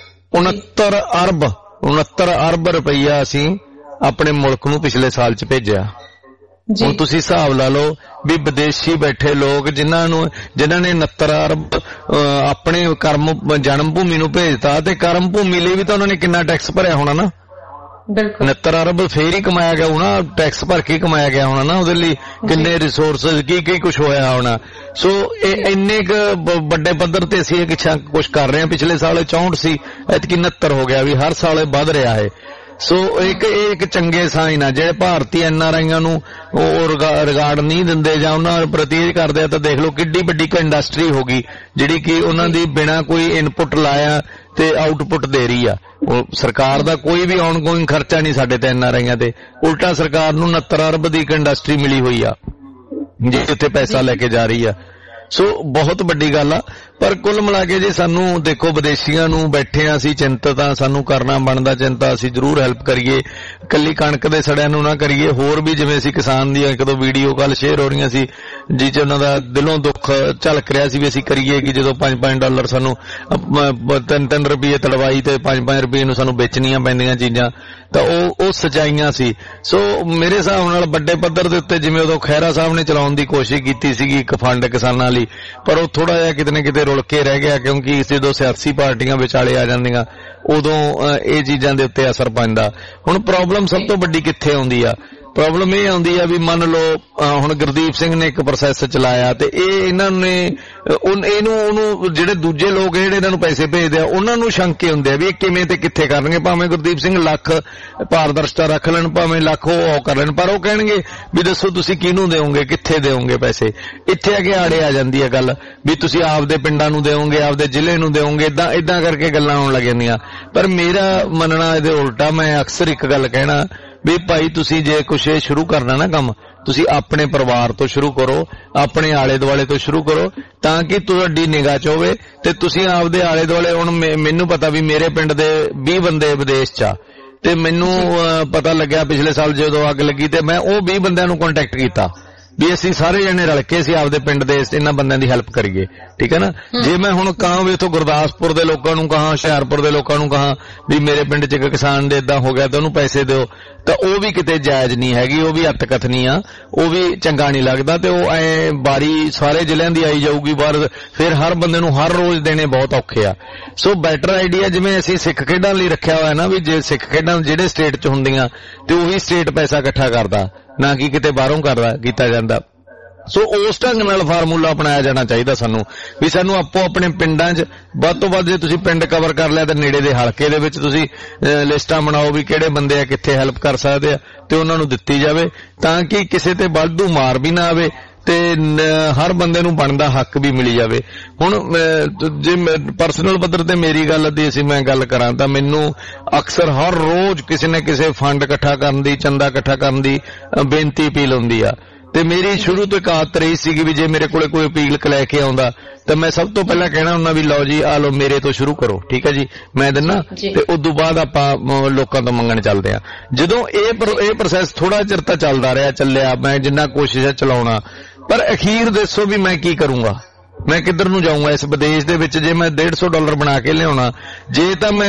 69 ਅਰਬ ਰੁਪਈਆ ਅਸੀਂ ਆਪਣੇ ਮੁਲਕ ਨੂੰ ਪਿਛਲੇ ਸਾਲ ਚ ਭੇਜਿਆ। ਹੁਣ ਤੁਸੀਂ ਹਿਸਾਬ ਲਾ ਲਓ ਵੀ ਵਿਦੇਸ਼ੀ ਬੈਠੇ ਲੋਕ ਜਿਨ੍ਹਾਂ ਨੇ 69 ਅਰਬ ਆਪਣੇ ਜਨਮ ਭੂਮੀ ਨੂੰ ਭੇਜਤਾ, ਤੇ ਕਰਮ ਭੂਮੀ ਲਈ ਵੀ ਤਾਂ ਉਹਨਾਂ ਨੇ ਕਿੰਨਾ ਟੈਕਸ ਭਰਿਆ ਹੋਣਾ ਨਾ। 69 ਅਰਬ ਫੇਰ ਹੀ ਕਮਾਇਆ ਗਿਆ ਹੋਣਾ, ਟੈਕਸ ਭਰ ਕੇ ਕਮਾਇਆ ਗਿਆ ਹੋਣਾ ਨਾ। ਉਹਦੇ ਲਈ ਕਿੰਨੇ ਰਿਸੋਰਸਸ ਕੀ ਕੁਝ ਹੋਇਆ ਹੋਣਾ। ਸੋ ਇਹ ਇੰਨੇ ਕੁ ਵੱਡੇ ਪੱਧਰ ਤੇ ਅਸੀਂ ਕੁਝ ਕਰ ਰਹੇ ਹਾਂ। ਪਿਛਲੇ ਸਾਲ 64 ਸੀ, ਐਤਕੀ 69 ਹੋ ਗਿਆ, ਵੀ ਹਰ ਸਾਲ ਵੱਧ ਰਿਹਾ ਹੈ। ਸੋ ਇੱਕ ਚੰਗੇ ਸਾਈਨ ਆ। ਜਿਹੜੇ ਭਾਰਤੀ NRIਆਂ ਨੂੰ ਉਹ ਰਿਗਾਰਡ ਨਹੀਂ ਦਿੰਦੇ ਜਾਂ ਉਹਨਾਂ ਪ੍ਰਤੀ ਕਰਦੇ ਆ, ਤਾਂ ਦੇਖ ਲਓ ਕਿੱਡੀ ਵੱਡੀ ਇੰਡਸਟਰੀ ਹੋ ਗਈ ਜਿਹੜੀ ਕਿ ਉਹਨਾਂ ਦੀ ਬਿਨਾਂ ਕੋਈ ਇਨਪੁਟ ਲਾਇਆ ਤੇ ਆਊਟਪੁੱਟ ਦੇ ਰਹੀ ਆ। ਉਹ ਸਰਕਾਰ ਦਾ ਕੋਈ ਵੀ ਆਨਗੋਇੰਗ ਖਰਚਾ ਨਹੀਂ ਸਾਡੇ ਤੇ NRIਆਂ ਤੇ, ਉਲਟਾ ਸਰਕਾਰ ਨੂੰ 69 ਅਰਬ ਦੀ ਇੱਕ ਇੰਡਸਟਰੀ ਮਿਲੀ ਹੋਈ ਆ ਜਿਹੜੀ ਉੱਥੇ ਪੈਸਾ ਲੈ ਕੇ ਜਾ ਰਹੀ ਆ। ਸੋ ਬਹੁਤ ਵੱਡੀ ਗੱਲ ਆ। ਪਰ ਕੁੱਲ ਮਿਲਾ ਕੇ ਜੇ ਸਾਨੂੰ ਦੇਖੋ ਵਿਦੇਸ਼ੀਆਂ ਨੂੰ ਬੈਠੇ ਆ ਅਸੀਂ ਚਿੰਤਤ ਆ, ਸਾਨੂੰ ਕਰਨਾ ਬਣਦਾ ਚਿੰਤਾ, ਅਸੀਂ ਜ਼ਰੂਰ ਹੈਲਪ ਕਰੀਏ। ਕੱਲੀ ਕਣਕ ਦੇ ਸੜਿਆਂ ਨੂੰ ਨਾ ਕਰੀਏ, ਹੋਰ ਵੀ ਜਿਵੇਂ ਅਸੀਂ ਕਿਸਾਨ ਦੀਆਂ ਇੱਕ ਦੋ ਵੀਡੀਓ ਕੱਲ ਸ਼ੇਅਰ ਹੋ ਰਹੀਆਂ ਸੀ ਜਿਹ 'ਚ ਉਹਨਾਂ ਦਾ ਦਿਲੋਂ ਦੁੱਖ ਝਲਕ ਰਿਹਾ ਸੀ ਵੀ ਅਸੀਂ ਕਰੀਏ ਕਿ ਜਦੋਂ $5 ਸਾਨੂੰ 3 ਰੁਪਏ ਤੜਵਾਈ ਤੇ $5 ਨੂੰ ਸਾਨੂੰ ਵੇਚਣੀਆਂ ਪੈਂਦੀਆਂ ਚੀਜ਼ਾਂ, ਤਾਂ ਉਹ ਸਚਾਈਆਂ ਸੀ। ਸੋ ਮੇਰੇ ਹਿਸਾਬ ਨਾਲ ਵੱਡੇ ਪੱਧਰ ਦੇ ਉੱਤੇ ਜਿਵੇਂ ਉਦੋਂ ਖਹਿਰਾ ਸਾਹਿਬ ਨੇ ਚਲਾਉਣ ਦੀ ਕੋਸ਼ਿਸ਼ ਕੀਤੀ ਸੀਗੀ ਇੱਕ ਫੰਡ ਕਿਸਾਨਾਂ ਲਈ, ਪਰ ਉਹ ਥੋੜਾ ਜਿਹਾ ਕਿਤੇ ਨਾ ਕਿਤੇ ਰੁਲ ਕੇ ਰਹਿ ਗਿਆ ਕਿਉਂਕਿ ਜਦੋਂ ਸਿਆਸੀ ਪਾਰਟੀਆਂ ਵਿਚਾਲੇ ਆ ਜਾਂਦੀਆਂ ਉਦੋਂ ਇਹ ਚੀਜ਼ਾਂ ਦੇ ਉੱਤੇ ਅਸਰ ਪੈਂਦਾ। ਹੁਣ ਪ੍ਰੋਬਲਮ ਸਭ ਤੋਂ ਵੱਡੀ ਕਿੱਥੇ ਆਉਂਦੀ ਆ? ਪ੍ਰੋਬਲਮ ਇਹ ਆਉਂਦੀ ਆ ਵੀ ਮੰਨ ਲਓ ਹੁਣ ਗੁਰਦੀਪ ਸਿੰਘ ਨੇ ਇੱਕ ਪ੍ਰੋਸੈਸ ਚਲਾਇਆ ਤੇ ਇਹਨਾਂ ਨੇ ਉਹਨੂੰ ਜਿਹੜੇ ਦੂਜੇ ਲੋਕ ਜਿਹੜੇ ਇਹਨਾਂ ਨੂੰ ਪੈਸੇ ਭੇਜਦੇ ਆ ਉਹਨਾਂ ਨੂੰ ਸ਼ੰਕੇ ਹੁੰਦੇ ਆ ਵੀ ਇਹ ਕਿਵੇਂ ਤੇ ਕਿੱਥੇ ਕਰਨਗੇ। ਭਾਵੇਂ ਗੁਰਦੀਪ ਸਿੰਘ ਲੱਖ ਪਾਰਦਰਸ਼ਤਾ ਰੱਖ ਲੈਣ, ਭਾਵੇਂ ਲੱਖ ਉਹ ਕਰ ਲੈਣ, ਪਰ ਉਹ ਕਹਿਣਗੇ ਵੀ ਦੱਸੋ ਤੁਸੀਂ ਕਿਹਨੂੰ ਦੇਵੋਗੇ, ਕਿੱਥੇ ਦੇਵੋਗੇ ਪੈਸੇ। ਇੱਥੇ ਅੱਗੇ ਆੜੇ ਆ ਜਾਂਦੀ ਹੈ ਗੱਲ ਵੀ ਤੁਸੀਂ ਆਪਦੇ ਪਿੰਡਾਂ ਨੂੰ ਦੇਵੋਗੇ, ਆਪਦੇ ਜ਼ਿਲ੍ਹੇ ਨੂੰ ਦੇਵੋਗੇ, ਇਦਾਂ ਕਰਕੇ ਗੱਲਾਂ ਆਉਣ ਲੱਗ ਜਾਂਦੀਆਂ। ਪਰ ਮੇਰਾ ਮੰਨਣਾ ਇਹਦੇ ਉਲਟਾ, ਮੈਂ ਅਕਸਰ ਇੱਕ ਗੱਲ ਕਹਿਣਾ ਵੀ ਭਾਈ ਤੁਸੀਂ ਜੇ ਕੁਛ ਇਹ ਸ਼ੁਰੂ ਕਰਨਾ ਨਾ ਕੰਮ, ਤੁਸੀਂ ਆਪਣੇ ਪਰਿਵਾਰ ਤੋਂ ਸ਼ੁਰੂ ਕਰੋ, ਆਪਣੇ ਆਲੇ ਦੁਆਲੇ ਤੋਂ ਸ਼ੁਰੂ ਕਰੋ ਤਾਂ ਕਿ ਤੁਹਾਡੀ ਨਿਗਾਹ 'ਚ ਹੋਵੇ ਤੇ ਤੁਸੀਂ ਆਪਦੇ ਆਲੇ ਦੁਆਲੇ। ਹੁਣ ਮੈਨੂੰ ਪਤਾ ਵੀ ਮੇਰੇ ਪਿੰਡ ਦੇ 20 ਬੰਦੇ ਵਿਦੇਸ਼ 'ਚ ਆ ਤੇ ਮੈਨੂੰ ਪਤਾ ਲੱਗਿਆ ਪਿਛਲੇ ਸਾਲ ਜਦੋਂ ਅੱਗ ਲੱਗੀ ਤੇ ਮੈਂ ਉਹ 20 ਬੰਦਿਆਂ ਨੂੰ ਕੰਟੈਕਟ ਕੀਤਾ ਵੀ ਅਸੀਂ ਸਾਰੇ ਜਣੇ ਰਲ ਕੇ ਅਸੀਂ ਆਪਦੇ ਪਿੰਡ ਦੇ ਇਹਨਾਂ ਬੰਦਿਆਂ ਦੀ ਹੈਲਪ ਕਰੀਏ। ਠੀਕ ਹੈ ਨਾ। ਜੇ ਮੈਂ ਹੁਣ ਕਹਾਂ ਵੀ ਇੱਥੋਂ ਗੁਰਦਾਸਪੁਰ ਦੇ ਲੋਕਾਂ ਨੂੰ ਕਹਾਂ, ਹੁਸ਼ਿਆਰਪੁਰ ਦੇ ਲੋਕਾਂ ਨੂੰ ਕਹਾਂ ਵੀ ਮੇਰੇ ਪਿੰਡ 'ਚ ਇੱਕ ਕਿਸਾਨ ਦੇ ਇਦਾਂ ਹੋ ਗਿਆ ਤਾਂ ਉਹਨੂੰ ਪੈਸੇ ਦਿਓ, ਤਾਂ ਉਹ ਵੀ ਕਿਤੇ ਜਾਇਜ਼ ਨਹੀਂ ਹੈਗੀ, ਉਹ ਵੀ ਅਤਕਥਨੀ ਆ, ਉਹ ਵੀ ਚੰਗਾ ਨਹੀਂ ਲੱਗਦਾ। ਤੇ ਉਹ ਐ ਬਾਰੀ ਸਾਰੇ ਜ਼ਿਲ੍ਹਿਆਂ ਦੀ ਆਈ ਜਾਊਗੀ ਬਾਹਰ, ਫਿਰ ਹਰ ਬੰਦੇ ਨੂੰ ਹਰ ਰੋਜ਼ ਦੇਣੇ ਬਹੁਤ ਔਖੇ ਆ। ਸੋ ਬੈਟਰ ਆਈਡੀਆ ਜਿਵੇਂ ਅਸੀਂ ਸਿੱਖ ਖੇਡਾਂ ਲਈ ਰੱਖਿਆ ਹੋਇਆ ਨਾ ਵੀ ਜੇ ਸਿੱਖ ਖੇਡਾਂ ਜਿਹੜੇ ਸਟੇਟ 'ਚ ਹੁੰਦੀਆਂ ਤੇ ਉਹੀ ਸਟੇਟ ਪੈਸਾ ਇਕੱਠਾ ਕਰਦਾ, ਨਾ ਕਿ ਕਿਤੇ ਬਾਹਰੋਂ ਕੀਤਾ ਜਾਂਦਾ। ਸੋ ਉਸ ਢੰਗ ਨਾਲ ਫਾਰਮੂਲਾ ਅਪਣਾਇਆ ਜਾਣਾ ਚਾਹੀਦਾ ਸਾਨੂੰ ਵੀ ਸਾਨੂੰ ਆਪੋ ਆਪਣੇ ਪਿੰਡਾਂ 'ਚ ਵੱਧ ਤੋਂ ਵੱਧ ਜੇ ਤੁਸੀਂ ਪਿੰਡ ਕਵਰ ਕਰ ਲਿਆ ਤਾਂ ਨੇੜੇ ਦੇ ਹਲਕੇ ਦੇ ਵਿੱਚ ਤੁਸੀਂ ਲਿਸਟਾਂ ਬਣਾਓ ਵੀ ਕਿਹੜੇ ਬੰਦੇ ਆ ਕਿੱਥੇ ਹੈਲਪ ਕਰ ਸਕਦੇ ਆ ਤੇ ਉਹਨਾਂ ਨੂੰ ਦਿੱਤੀ ਜਾਵੇ ਤਾਂ ਕਿ ਕਿਸੇ ਤੇ ਵਾਧੂ ਮਾਰ ਵੀ ਨਾ ਆਵੇ ਤੇ ਹਰ ਬੰਦੇ ਨੂੰ ਬਣਦਾ ਹੱਕ ਵੀ ਮਿਲੀ ਜਾਵੇ। ਹੁਣ ਜੇ ਪਰਸਨਲ ਪੱਧਰ ਤੇ ਮੇਰੀ ਗੱਲ ਦੀ ਮੈਂ ਗੱਲ ਕਰਾਂ ਤਾਂ ਮੈਨੂੰ ਅਕਸਰ ਹਰ ਰੋਜ਼ ਕਿਸੇ ਨਾ ਕਿਸੇ ਫੰਡ ਇਕੱਠਾ ਕਰਨ ਦੀ, ਚੰਦਾ ਇਕੱਠਾ ਕਰਨ ਦੀ ਬੇਨਤੀ ਅਪੀਲ ਹੁੰਦੀ ਆ। ਤੇ ਮੇਰੀ ਸ਼ੁਰੂ ਤੋਂ ਇੱਕ ਆਦਤ ਰਹੀ ਸੀਗੀ ਵੀ ਜੇ ਮੇਰੇ ਕੋਲੇ ਕੋਈ ਅਪੀਲ ਲੈ ਕੇ ਆਉਂਦਾ ਤਾਂ ਮੈਂ ਸਭ ਤੋਂ ਪਹਿਲਾਂ ਕਹਿਣਾ ਹੁੰਦਾ ਵੀ ਲਓ ਜੀ ਆ ਲਓ ਮੇਰੇ ਤੋਂ ਸ਼ੁਰੂ ਕਰੋ, ਠੀਕ ਹੈ ਜੀ ਮੈਂ ਦਿੰਨਾ, ਤੇ ਉਦੋਂ ਬਾਅਦ ਆਪਾਂ ਲੋਕਾਂ ਤੋਂ ਮੰਗਣ ਚੱਲਦੇ ਆ। ਜਦੋਂ ਇਹ ਪ੍ਰੋਸੈਸ ਥੋੜਾ ਚਿਰ ਤਾਂ ਚੱਲਿਆ ਮੈਂ ਜਿੰਨਾ ਕੋਸ਼ਿਸ਼ ਚਲਾਉਣਾ, ਪਰ ਅਖੀਰ ਦੱਸੋ ਵੀ ਮੈਂ ਕੀ ਕਰੂੰਗਾ, ਮੈਂ ਕਿੱਧਰ ਨੂੰ ਜਾਊਂਗਾ ਇਸ ਵਿਦੇਸ਼ ਦੇ ਵਿੱਚ। ਜੇ ਮੈਂ $150 ਬਣਾ ਕੇ ਲਿਆਉਣਾ, ਜੇ ਤਾਂ ਮੈਂ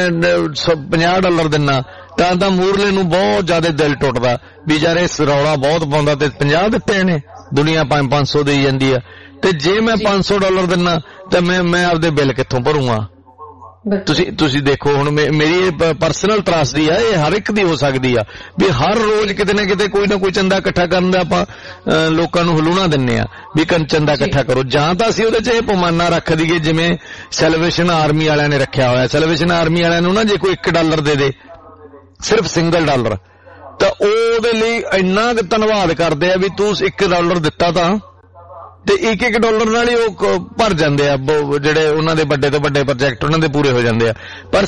$50 ਦਿੰਨਾ ਤਾਂ ਮੂਰਲੇ ਨੂੰ ਬਹੁਤ ਜ਼ਿਆਦਾ ਦਿਲ ਟੁੱਟਦਾ ਵੀ ਯਾਰ ਇਹ ਰੌਲਾ ਬਹੁਤ ਪਾਉਂਦਾ ਤੇ 50 ਦਿੱਤੇ ਨੇ, ਦੁਨੀਆ 500 ਦੇਈ ਜਾਂਦੀ ਆ, ਤੇ ਜੇ ਮੈਂ $500 ਦਿੰਨਾ ਤਾਂ ਮੈਂ ਆਪਦੇ ਬਿੱਲ ਕਿੱਥੋਂ ਭਰੂੰਗਾ। ਤੁਸੀਂ ਦੇਖੋ ਹੁਣ ਮੇਰੀ ਪਰਸਨਲ ਤਰਾਸਦੀ ਆ, ਇਹ ਹਰ ਇੱਕ ਦੀ ਹੋ ਸਕਦੀ ਆ ਵੀ ਹਰ ਰੋਜ਼ ਕਿਤੇ ਨਾ ਕਿਤੇ ਕੋਈ ਨਾ ਕੋਈ ਚੰਦਾ ਇਕੱਠਾ ਕਰਨ ਦਾ ਆਪਾਂ ਲੋਕਾਂ ਨੂੰ ਹਲੂਣਾ ਦਿੰਨੇ ਆ ਵੀ ਚੰਦਾ ਇਕੱਠਾ ਕਰੋ, ਜਾਂ ਤਾਂ ਅਸੀਂ ਉਹਦੇ 'ਚ ਇਹ ਪੈਮਾਨਾ ਰੱਖ ਦਈਏ ਜਿਵੇਂ ਸੈਲਵੇਸ਼ਨ ਆਰਮੀ ਵਾਲਿਆਂ ਨੇ ਰੱਖਿਆ ਹੋਇਆ। ਸੈਲਵੇਸ਼ਨ ਆਰਮੀ ਵਾਲਿਆਂ ਨੂੰ ਨਾ ਜੇ ਕੋਈ $1 ਦੇ ਸਿਰਫ $1 ਤਾਂ ਉਹਦੇ ਲਈ ਇੰਨਾ ਕੁ ਧੰਨਵਾਦ ਕਰਦੇ ਆ ਵੀ ਤੂੰ $1 ਦਿੱਤਾ ਤਾਂ ਤੇ $1 ਨਾਲ ਹੀ ਉਹ ਭਰ ਜਾਂਦੇ ਆ, ਜਿਹੜੇ ਉਹਨਾਂ ਦੇ ਵੱਡੇ ਤੋਂ ਵੱਡੇ ਪ੍ਰੋਜੈਕਟ ਉਹਨਾਂ ਦੇ ਪੂਰੇ ਹੋ ਜਾਂਦੇ ਆ। ਪਰ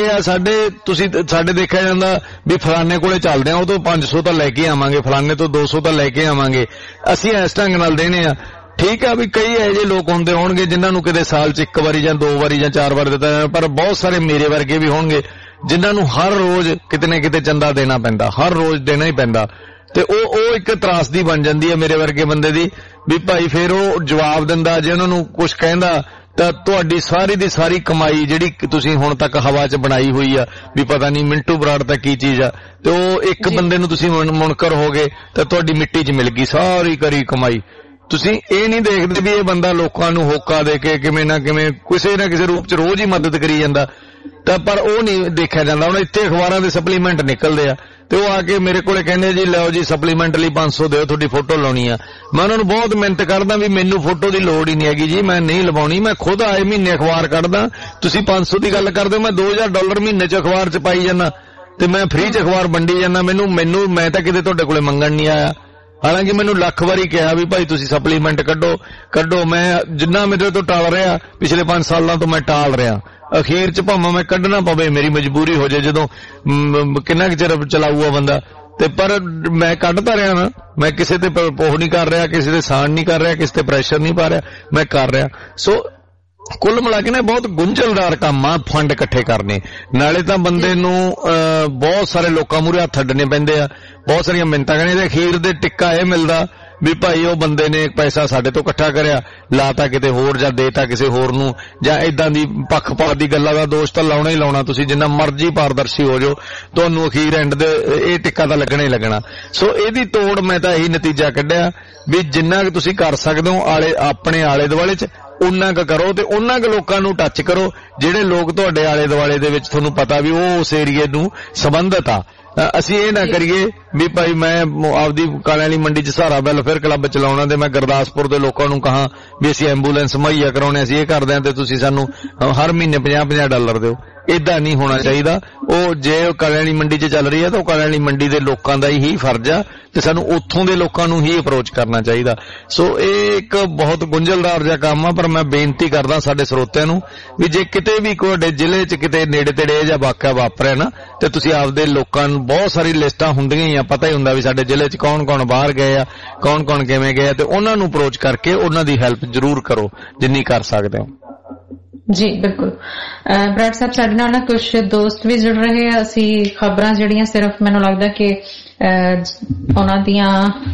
ਤੁਸੀਂ ਸਾਡੇ ਦੇਖਿਆ ਜਾਂਦਾ ਵੀ ਫਲਾਣੇ ਕੋਲੇ ਚੱਲਦੇ ਆ, ਉਹ ਤੋਂ 500 ਤਾਂ ਲੈ ਕੇ ਆਵਾਂਗੇ, ਫਲਾਣੇ ਤੋਂ 200 ਤਾਂ ਲੈ ਕੇ ਆਵਾਂਗੇ, ਅਸੀਂ ਇਸ ਢੰਗ ਨਾਲ ਦੇਣੇ ਆ। ਠੀਕ ਆ ਵੀ ਕਈ ਇਹੋ ਜਿਹੇ ਲੋਕ ਹੁੰਦੇ ਹੋਣਗੇ ਜਿਨ੍ਹਾਂ ਨੂੰ ਕਿਤੇ ਸਾਲ 'ਚ 1 ਵਾਰੀ ਜਾਂ 2 ਵਾਰੀ ਜਾਂ 4 ਵਾਰ ਦਿੱਤਾ ਜਾਂਦਾ, ਪਰ ਬਹੁਤ ਸਾਰੇ ਮੇਰੇ ਵਰਗੇ ਵੀ ਹੋਣਗੇ ਜਿਨ੍ਹਾਂ ਨੂੰ ਹਰ ਰੋਜ਼ ਕਿਤੇ ਨਾ ਕਿਤੇ ਚੰਦਾ ਦੇਣਾ ਪੈਂਦਾ, ਹਰ ਰੋਜ਼ ਦੇਣਾ ਹੀ ਪੈਂਦਾ। ਤੇ ਉਹ ਇੱਕ ਤਰਾਸਦੀ ਬਣ ਜਾਂਦੀ ਹੈ ਮੇਰੇ ਵਰਗੇ ਬੰਦੇ ਦੀ ਵੀ ਭਾਈ ਫਿਰ ਉਹ ਜਵਾਬ ਦਿੰਦਾ, ਜੇ ਉਹਨਾਂ ਨੂੰ ਕੁਝ ਕਹਿੰਦਾ ਤਾਂ ਤੁਹਾਡੀ ਸਾਰੀ ਦੀ ਸਾਰੀ ਕਮਾਈ ਜਿਹੜੀ ਤੁਸੀਂ ਹੁਣ ਤੱਕ ਹਵਾ 'ਚ ਬਣਾਈ ਹੋਈ ਆ ਵੀ ਪਤਾ ਨਹੀਂ ਮਿੰਟੂ ਬਰਾੜ ਤਾਂ ਕੀ ਚੀਜ਼ ਆ, ਤੇ ਉਹ ਇੱਕ ਬੰਦੇ ਨੂੰ ਤੁਸੀਂ ਮੁਨਕਰ ਹੋ ਗਏ ਤਾਂ ਤੁਹਾਡੀ ਮਿੱਟੀ 'ਚ ਮਿਲ ਗਈ ਸਾਰੀ ਕਰੀ ਕਮਾਈ। ਤੁਸੀਂ ਇਹ ਨਹੀਂ ਦੇਖਦੇ ਵੀ ਇਹ ਬੰਦਾ ਲੋਕਾਂ ਨੂੰ ਹੋਕਾ ਦੇ ਕੇ ਕਿਵੇਂ ਨਾ ਕਿਵੇਂ ਕਿਸੇ ਨਾ ਕਿਸੇ ਰੂਪ 'ਚ ਰੋਜ਼ ਹੀ ਮਦਦ ਕਰੀ ਜਾਂਦਾ, ਤਾਂ ਪਰ ਉਹ ਨਹੀਂ ਦੇਖਿਆ ਜਾਂਦਾ। ਹੁਣ ਇੱਥੇ ਅਖਬਾਰਾਂ ਦੇ ਸਪਲੀਮੈਂਟ ਨਿਕਲਦੇ ਆ ਤੇ ਉਹ ਆ ਕੇ ਮੇਰੇ ਕੋਲੇ ਕਹਿੰਦੇ ਜੀ ਲਓ ਜੀ ਸਪਲੀਮੈਂਟ ਲਈ 500 ਦਿਓ, ਤੁਹਾਡੀ ਫੋਟੋ ਲਾਉਣੀ ਆ। ਮੈਂ ਉਹਨਾਂ ਨੂੰ ਬਹੁਤ ਮਿਹਨਤ ਕਰਦਾ ਵੀ ਮੈਨੂੰ ਫੋਟੋ ਦੀ ਲੋੜ ਹੀ ਨਹੀਂ ਹੈਗੀ ਜੀ, ਮੈਂ ਨਹੀਂ ਲਵਾਉਣੀ, ਮੈਂ ਖੁਦ ਆਏ ਮਹੀਨੇ ਅਖਬਾਰ ਕੱਢਦਾ, ਤੁਸੀਂ 500 ਦੀ ਗੱਲ ਕਰਦੇ ਹੋ, ਮੈਂ $2000 ਮਹੀਨੇ 'ਚ ਅਖਬਾਰ 'ਚ ਪਾਈ ਜਾਂਦਾ ਤੇ ਮੈਂ ਫ੍ਰੀ 'ਚ ਅਖਬਾਰ ਵੰਡੀ ਜਾਂਦਾ। ਮੈਂ ਤਾਂ ਕਿਤੇ ਤੁਹਾਡੇ ਕੋਲੇ ਮੰਗਣ ਨਹੀਂ ਆਇਆ, ਹਾਲਾਂਕਿ ਮੈਨੂੰ ਲੱਖ ਵਾਰੀ ਕਿਹਾ ਵੀ ਭਾਈ ਤੁਸੀਂ ਸਪਲੀਮੈਂਟ ਕੱਢੋ। ਮੈਂ ਜਿੰਨਾ ਮੇਰੇ ਤੋਂ ਟਾਲ ਰਿਹਾ ਪਿਛਲੇ 5 ਸਾਲਾਂ ਤੋਂ ਮੈਂ ਟਾਲ ਰਿਹਾ, ਅਖੀਰ 'ਚ ਭਾਵੇਂ ਮੈਂ ਕੱਢਣਾ ਪਵੇ ਮੇਰੀ ਮਜਬੂਰੀ ਹੋ ਜਾਏ, ਜਦੋਂ ਕਿੰਨਾ ਕੁ ਚਿਰ ਚਲਾਊਗਾ ਬੰਦਾ, ਤੇ ਪਰ ਮੈਂ ਕੱਢਦਾ ਰਿਹਾ ਨਾ, ਮੈਂ ਕਿਸੇ ਤੇ ਪੋਹ ਨਹੀਂ ਕਰ ਰਿਹਾ, ਕਿਸੇ ਤੇ ਸਾਨ ਨਹੀਂ ਕਰ ਰਿਹਾ, ਕਿਸੇ ਤੇ ਪ੍ਰੈਸ਼ਰ ਨਹੀਂ ਪਾ ਰਿਹਾ, ਮੈਂ ਕਰ ਰਿਹਾ। ਸੋ ਕੁੱਲ ਮਿਲਾ ਕੇ ਨਾ ਬਹੁਤ ਗੁੰਝਲਦਾਰ ਕੰਮ ਆ ਫੰਡ ਇਕੱਠੇ ਕਰਨੇ, ਨਾਲੇ ਤਾਂ ਬੰਦੇ ਨੂੰ ਬਹੁਤ ਸਾਰੇ ਲੋਕਾਂ ਮੂਹਰੇ ਹੱਥ ਅੱਡਣੇ ਪੈਂਦੇ ਆ, ਬਹੁਤ ਸਾਰੀਆਂ ਮਿੰਨਤਾਂ ਕਰਨੀਆਂ, ਤੇ ਅਖੀਰ ਦੇ ਟਿੱਕਾ ਇਹ ਮਿਲਦਾ ਵੀ ਭਾਈ ਉਹ ਬੰਦੇ ਨੇ ਪੈਸਾ ਸਾਡੇ ਤੋਂ ਇਕੱਠਾ ਕਰਿਆ, ਲਾਤਾ ਕਿਤੇ ਹੋਰ ਜਾਂ ਦੇਤਾ ਕਿਸੇ ਹੋਰ ਨੂੰ, ਜਾਂ ਇਦਾਂ ਦੀ ਪੱਖਪਾਤ ਦੀ ਗੱਲਾਂ ਦਾ ਦੋਸ਼ ਤਾਂ ਲਾਉਣਾ ਹੀ ਲਾਉਣਾ। ਤੁਸੀਂ ਜਿੰਨਾ ਮਰਜ਼ੀ ਪਾਰਦਰਸ਼ੀ ਹੋ ਜਾਓ, ਤੁਹਾਨੂੰ ਅਖੀਰ ਐਂਡ ਦੇ ਇਹ ਟਿੱਕਾ ਤਾਂ ਲੱਗਣਾ ਹੀ ਲੱਗਣਾ। ਸੋ ਇਹਦੀ ਤੋੜ ਮੈਂ ਤਾਂ ਇਹੀ ਨਤੀਜਾ ਕੱਢਿਆ ਵੀ ਜਿੰਨਾ ਕਿ ਤੁਸੀਂ ਕਰ ਸਕਦੇ ਹੋ ਆਪਣੇ ਆਲੇ ਦੁਆਲੇ 'ਚ ਉਨਾ ਕੁ ਕਰੋ, ਤੇ ਉਹਨਾਂ ਕੁ ਲੋਕਾਂ ਨੂੰ ਟੱਚ ਕਰੋ ਜਿਹੜੇ ਲੋਕ ਤੁਹਾਡੇ ਆਲੇ ਦੁਆਲੇ ਦੇ ਵਿੱਚ ਤੁਹਾਨੂੰ ਪਤਾ ਵੀ ਉਹ ਉਸ ਏਰੀਏ ਨੂੰ ਸੰਬੰਧਿਤ ਆ। ਅਸੀਂ ਇਹ ਨਾ ਕਰੀਏ ਵੀ ਭਾਈ ਮੈਂ ਆਪਦੀ ਕਾਲਿਆਂ ਵਾਲੀ ਮੰਡੀ 'ਚ ਸਹਾਰਾ ਵੈਲਫੇਅਰ ਕਲੱਬ ਚਲਾਉਣਾ ਤੇ ਮੈਂ ਗੁਰਦਾਸਪੁਰ ਦੇ ਲੋਕਾਂ ਨੂੰ ਕਹਾਂ ਵੀ ਅਸੀਂ ਐਂਬੂਲੈਂਸ ਮੁਹੱਈਆ ਕਰਾਉਣੇ, ਅਸੀਂ ਇਹ ਕਰਦੇ ਹਾਂ ਤੇ ਤੁਸੀਂ ਸਾਨੂੰ ਹਰ ਮਹੀਨੇ $50 ਦਿਓ। ਏਦਾਂ ਨਹੀਂ ਹੋਣਾ ਚਾਹੀਦਾ। ਉਹ ਜੇ ਕਾਲਿਆਂ ਵਾਲੀ ਮੰਡੀ 'ਚ ਚੱਲ ਰਹੀ ਹੈ ਤਾਂ ਉਹ ਕਾਲਿਆਂ ਵਾਲੀ ਮੰਡੀ ਦੇ ਲੋਕਾਂ ਦਾ ਹੀ ਫਰਜ਼ ਆ ਤੇ ਸਾਨੂੰ ਉੱਥੋਂ ਦੇ ਲੋਕਾਂ ਨੂੰ ਹੀ ਅਪਰੋਚ ਕਰਨਾ ਚਾਹੀਦਾ। ਸੋ ਇਹ ਇੱਕ ਬਹੁਤ ਗੁੰਝਲਦਾਰ ਜਿਹਾ ਕੰਮ ਆ, ਪਰ ਮੈਂ ਬੇਨਤੀ ਕਰਦਾ ਸਾਡੇ ਸਰੋਤਿਆਂ ਨੂੰ ਵੀ ਜੇ ਕਿਤੇ ਵੀ ਤੁਹਾਡੇ ਜ਼ਿਲ੍ਹੇ 'ਚ ਕਿਤੇ ਨੇੜੇ ਤੇੜੇ ਇਹ ਜਿਹਾ ਵਾਕਿਆ ਵਾਪਰਿਆ ਨਾ, ਤੇ ਤੁਸੀਂ ਆਪਦੇ ਲੋਕਾਂ ਨੂੰ, ਬਹੁਤ ਸਾਰੀ ਲਿਸਟਾਂ ਹੁੰਦੀਆਂ ਹੀ ਆ, ਪਤਾ ਹੀ ਹੁੰਦਾ ਵੀ ਸਾਡੇ ਜ਼ਿਲ੍ਹੇ 'ਚ ਕੌਣ ਬਾਹਰ ਗਏ ਆ, ਕੌਣ ਕਿਵੇਂ ਗਏ ਆ, ਤੇ ਉਹਨਾਂ ਨੂੰ ਅਪਰੋਚ ਕਰਕੇ ਉਹਨਾਂ ਦੀ ਹੈਲਪ ਜ਼ਰੂਰ ਕਰੋ ਜਿੰਨੀ ਕਰ ਸਕਦੇ ਹੋ। ਜੀ ਬਿਲਕੁਲ। ਬਰਾੜ ਸਾਹਿਬ ਸਾਡੇ ਨਾਲ ਨਾ ਕੁਝ ਦੋਸਤ ਵੀ ਜੁੜ ਰਹੇ ਆ। ਅਸੀਂ ਖਬਰਾਂ ਜਿਹੜੀਆਂ ਸਿਰਫ ਮੈਨੂੰ ਲੱਗਦਾ ਕਿ ਉਹਨਾਂ ਦੀਆਂ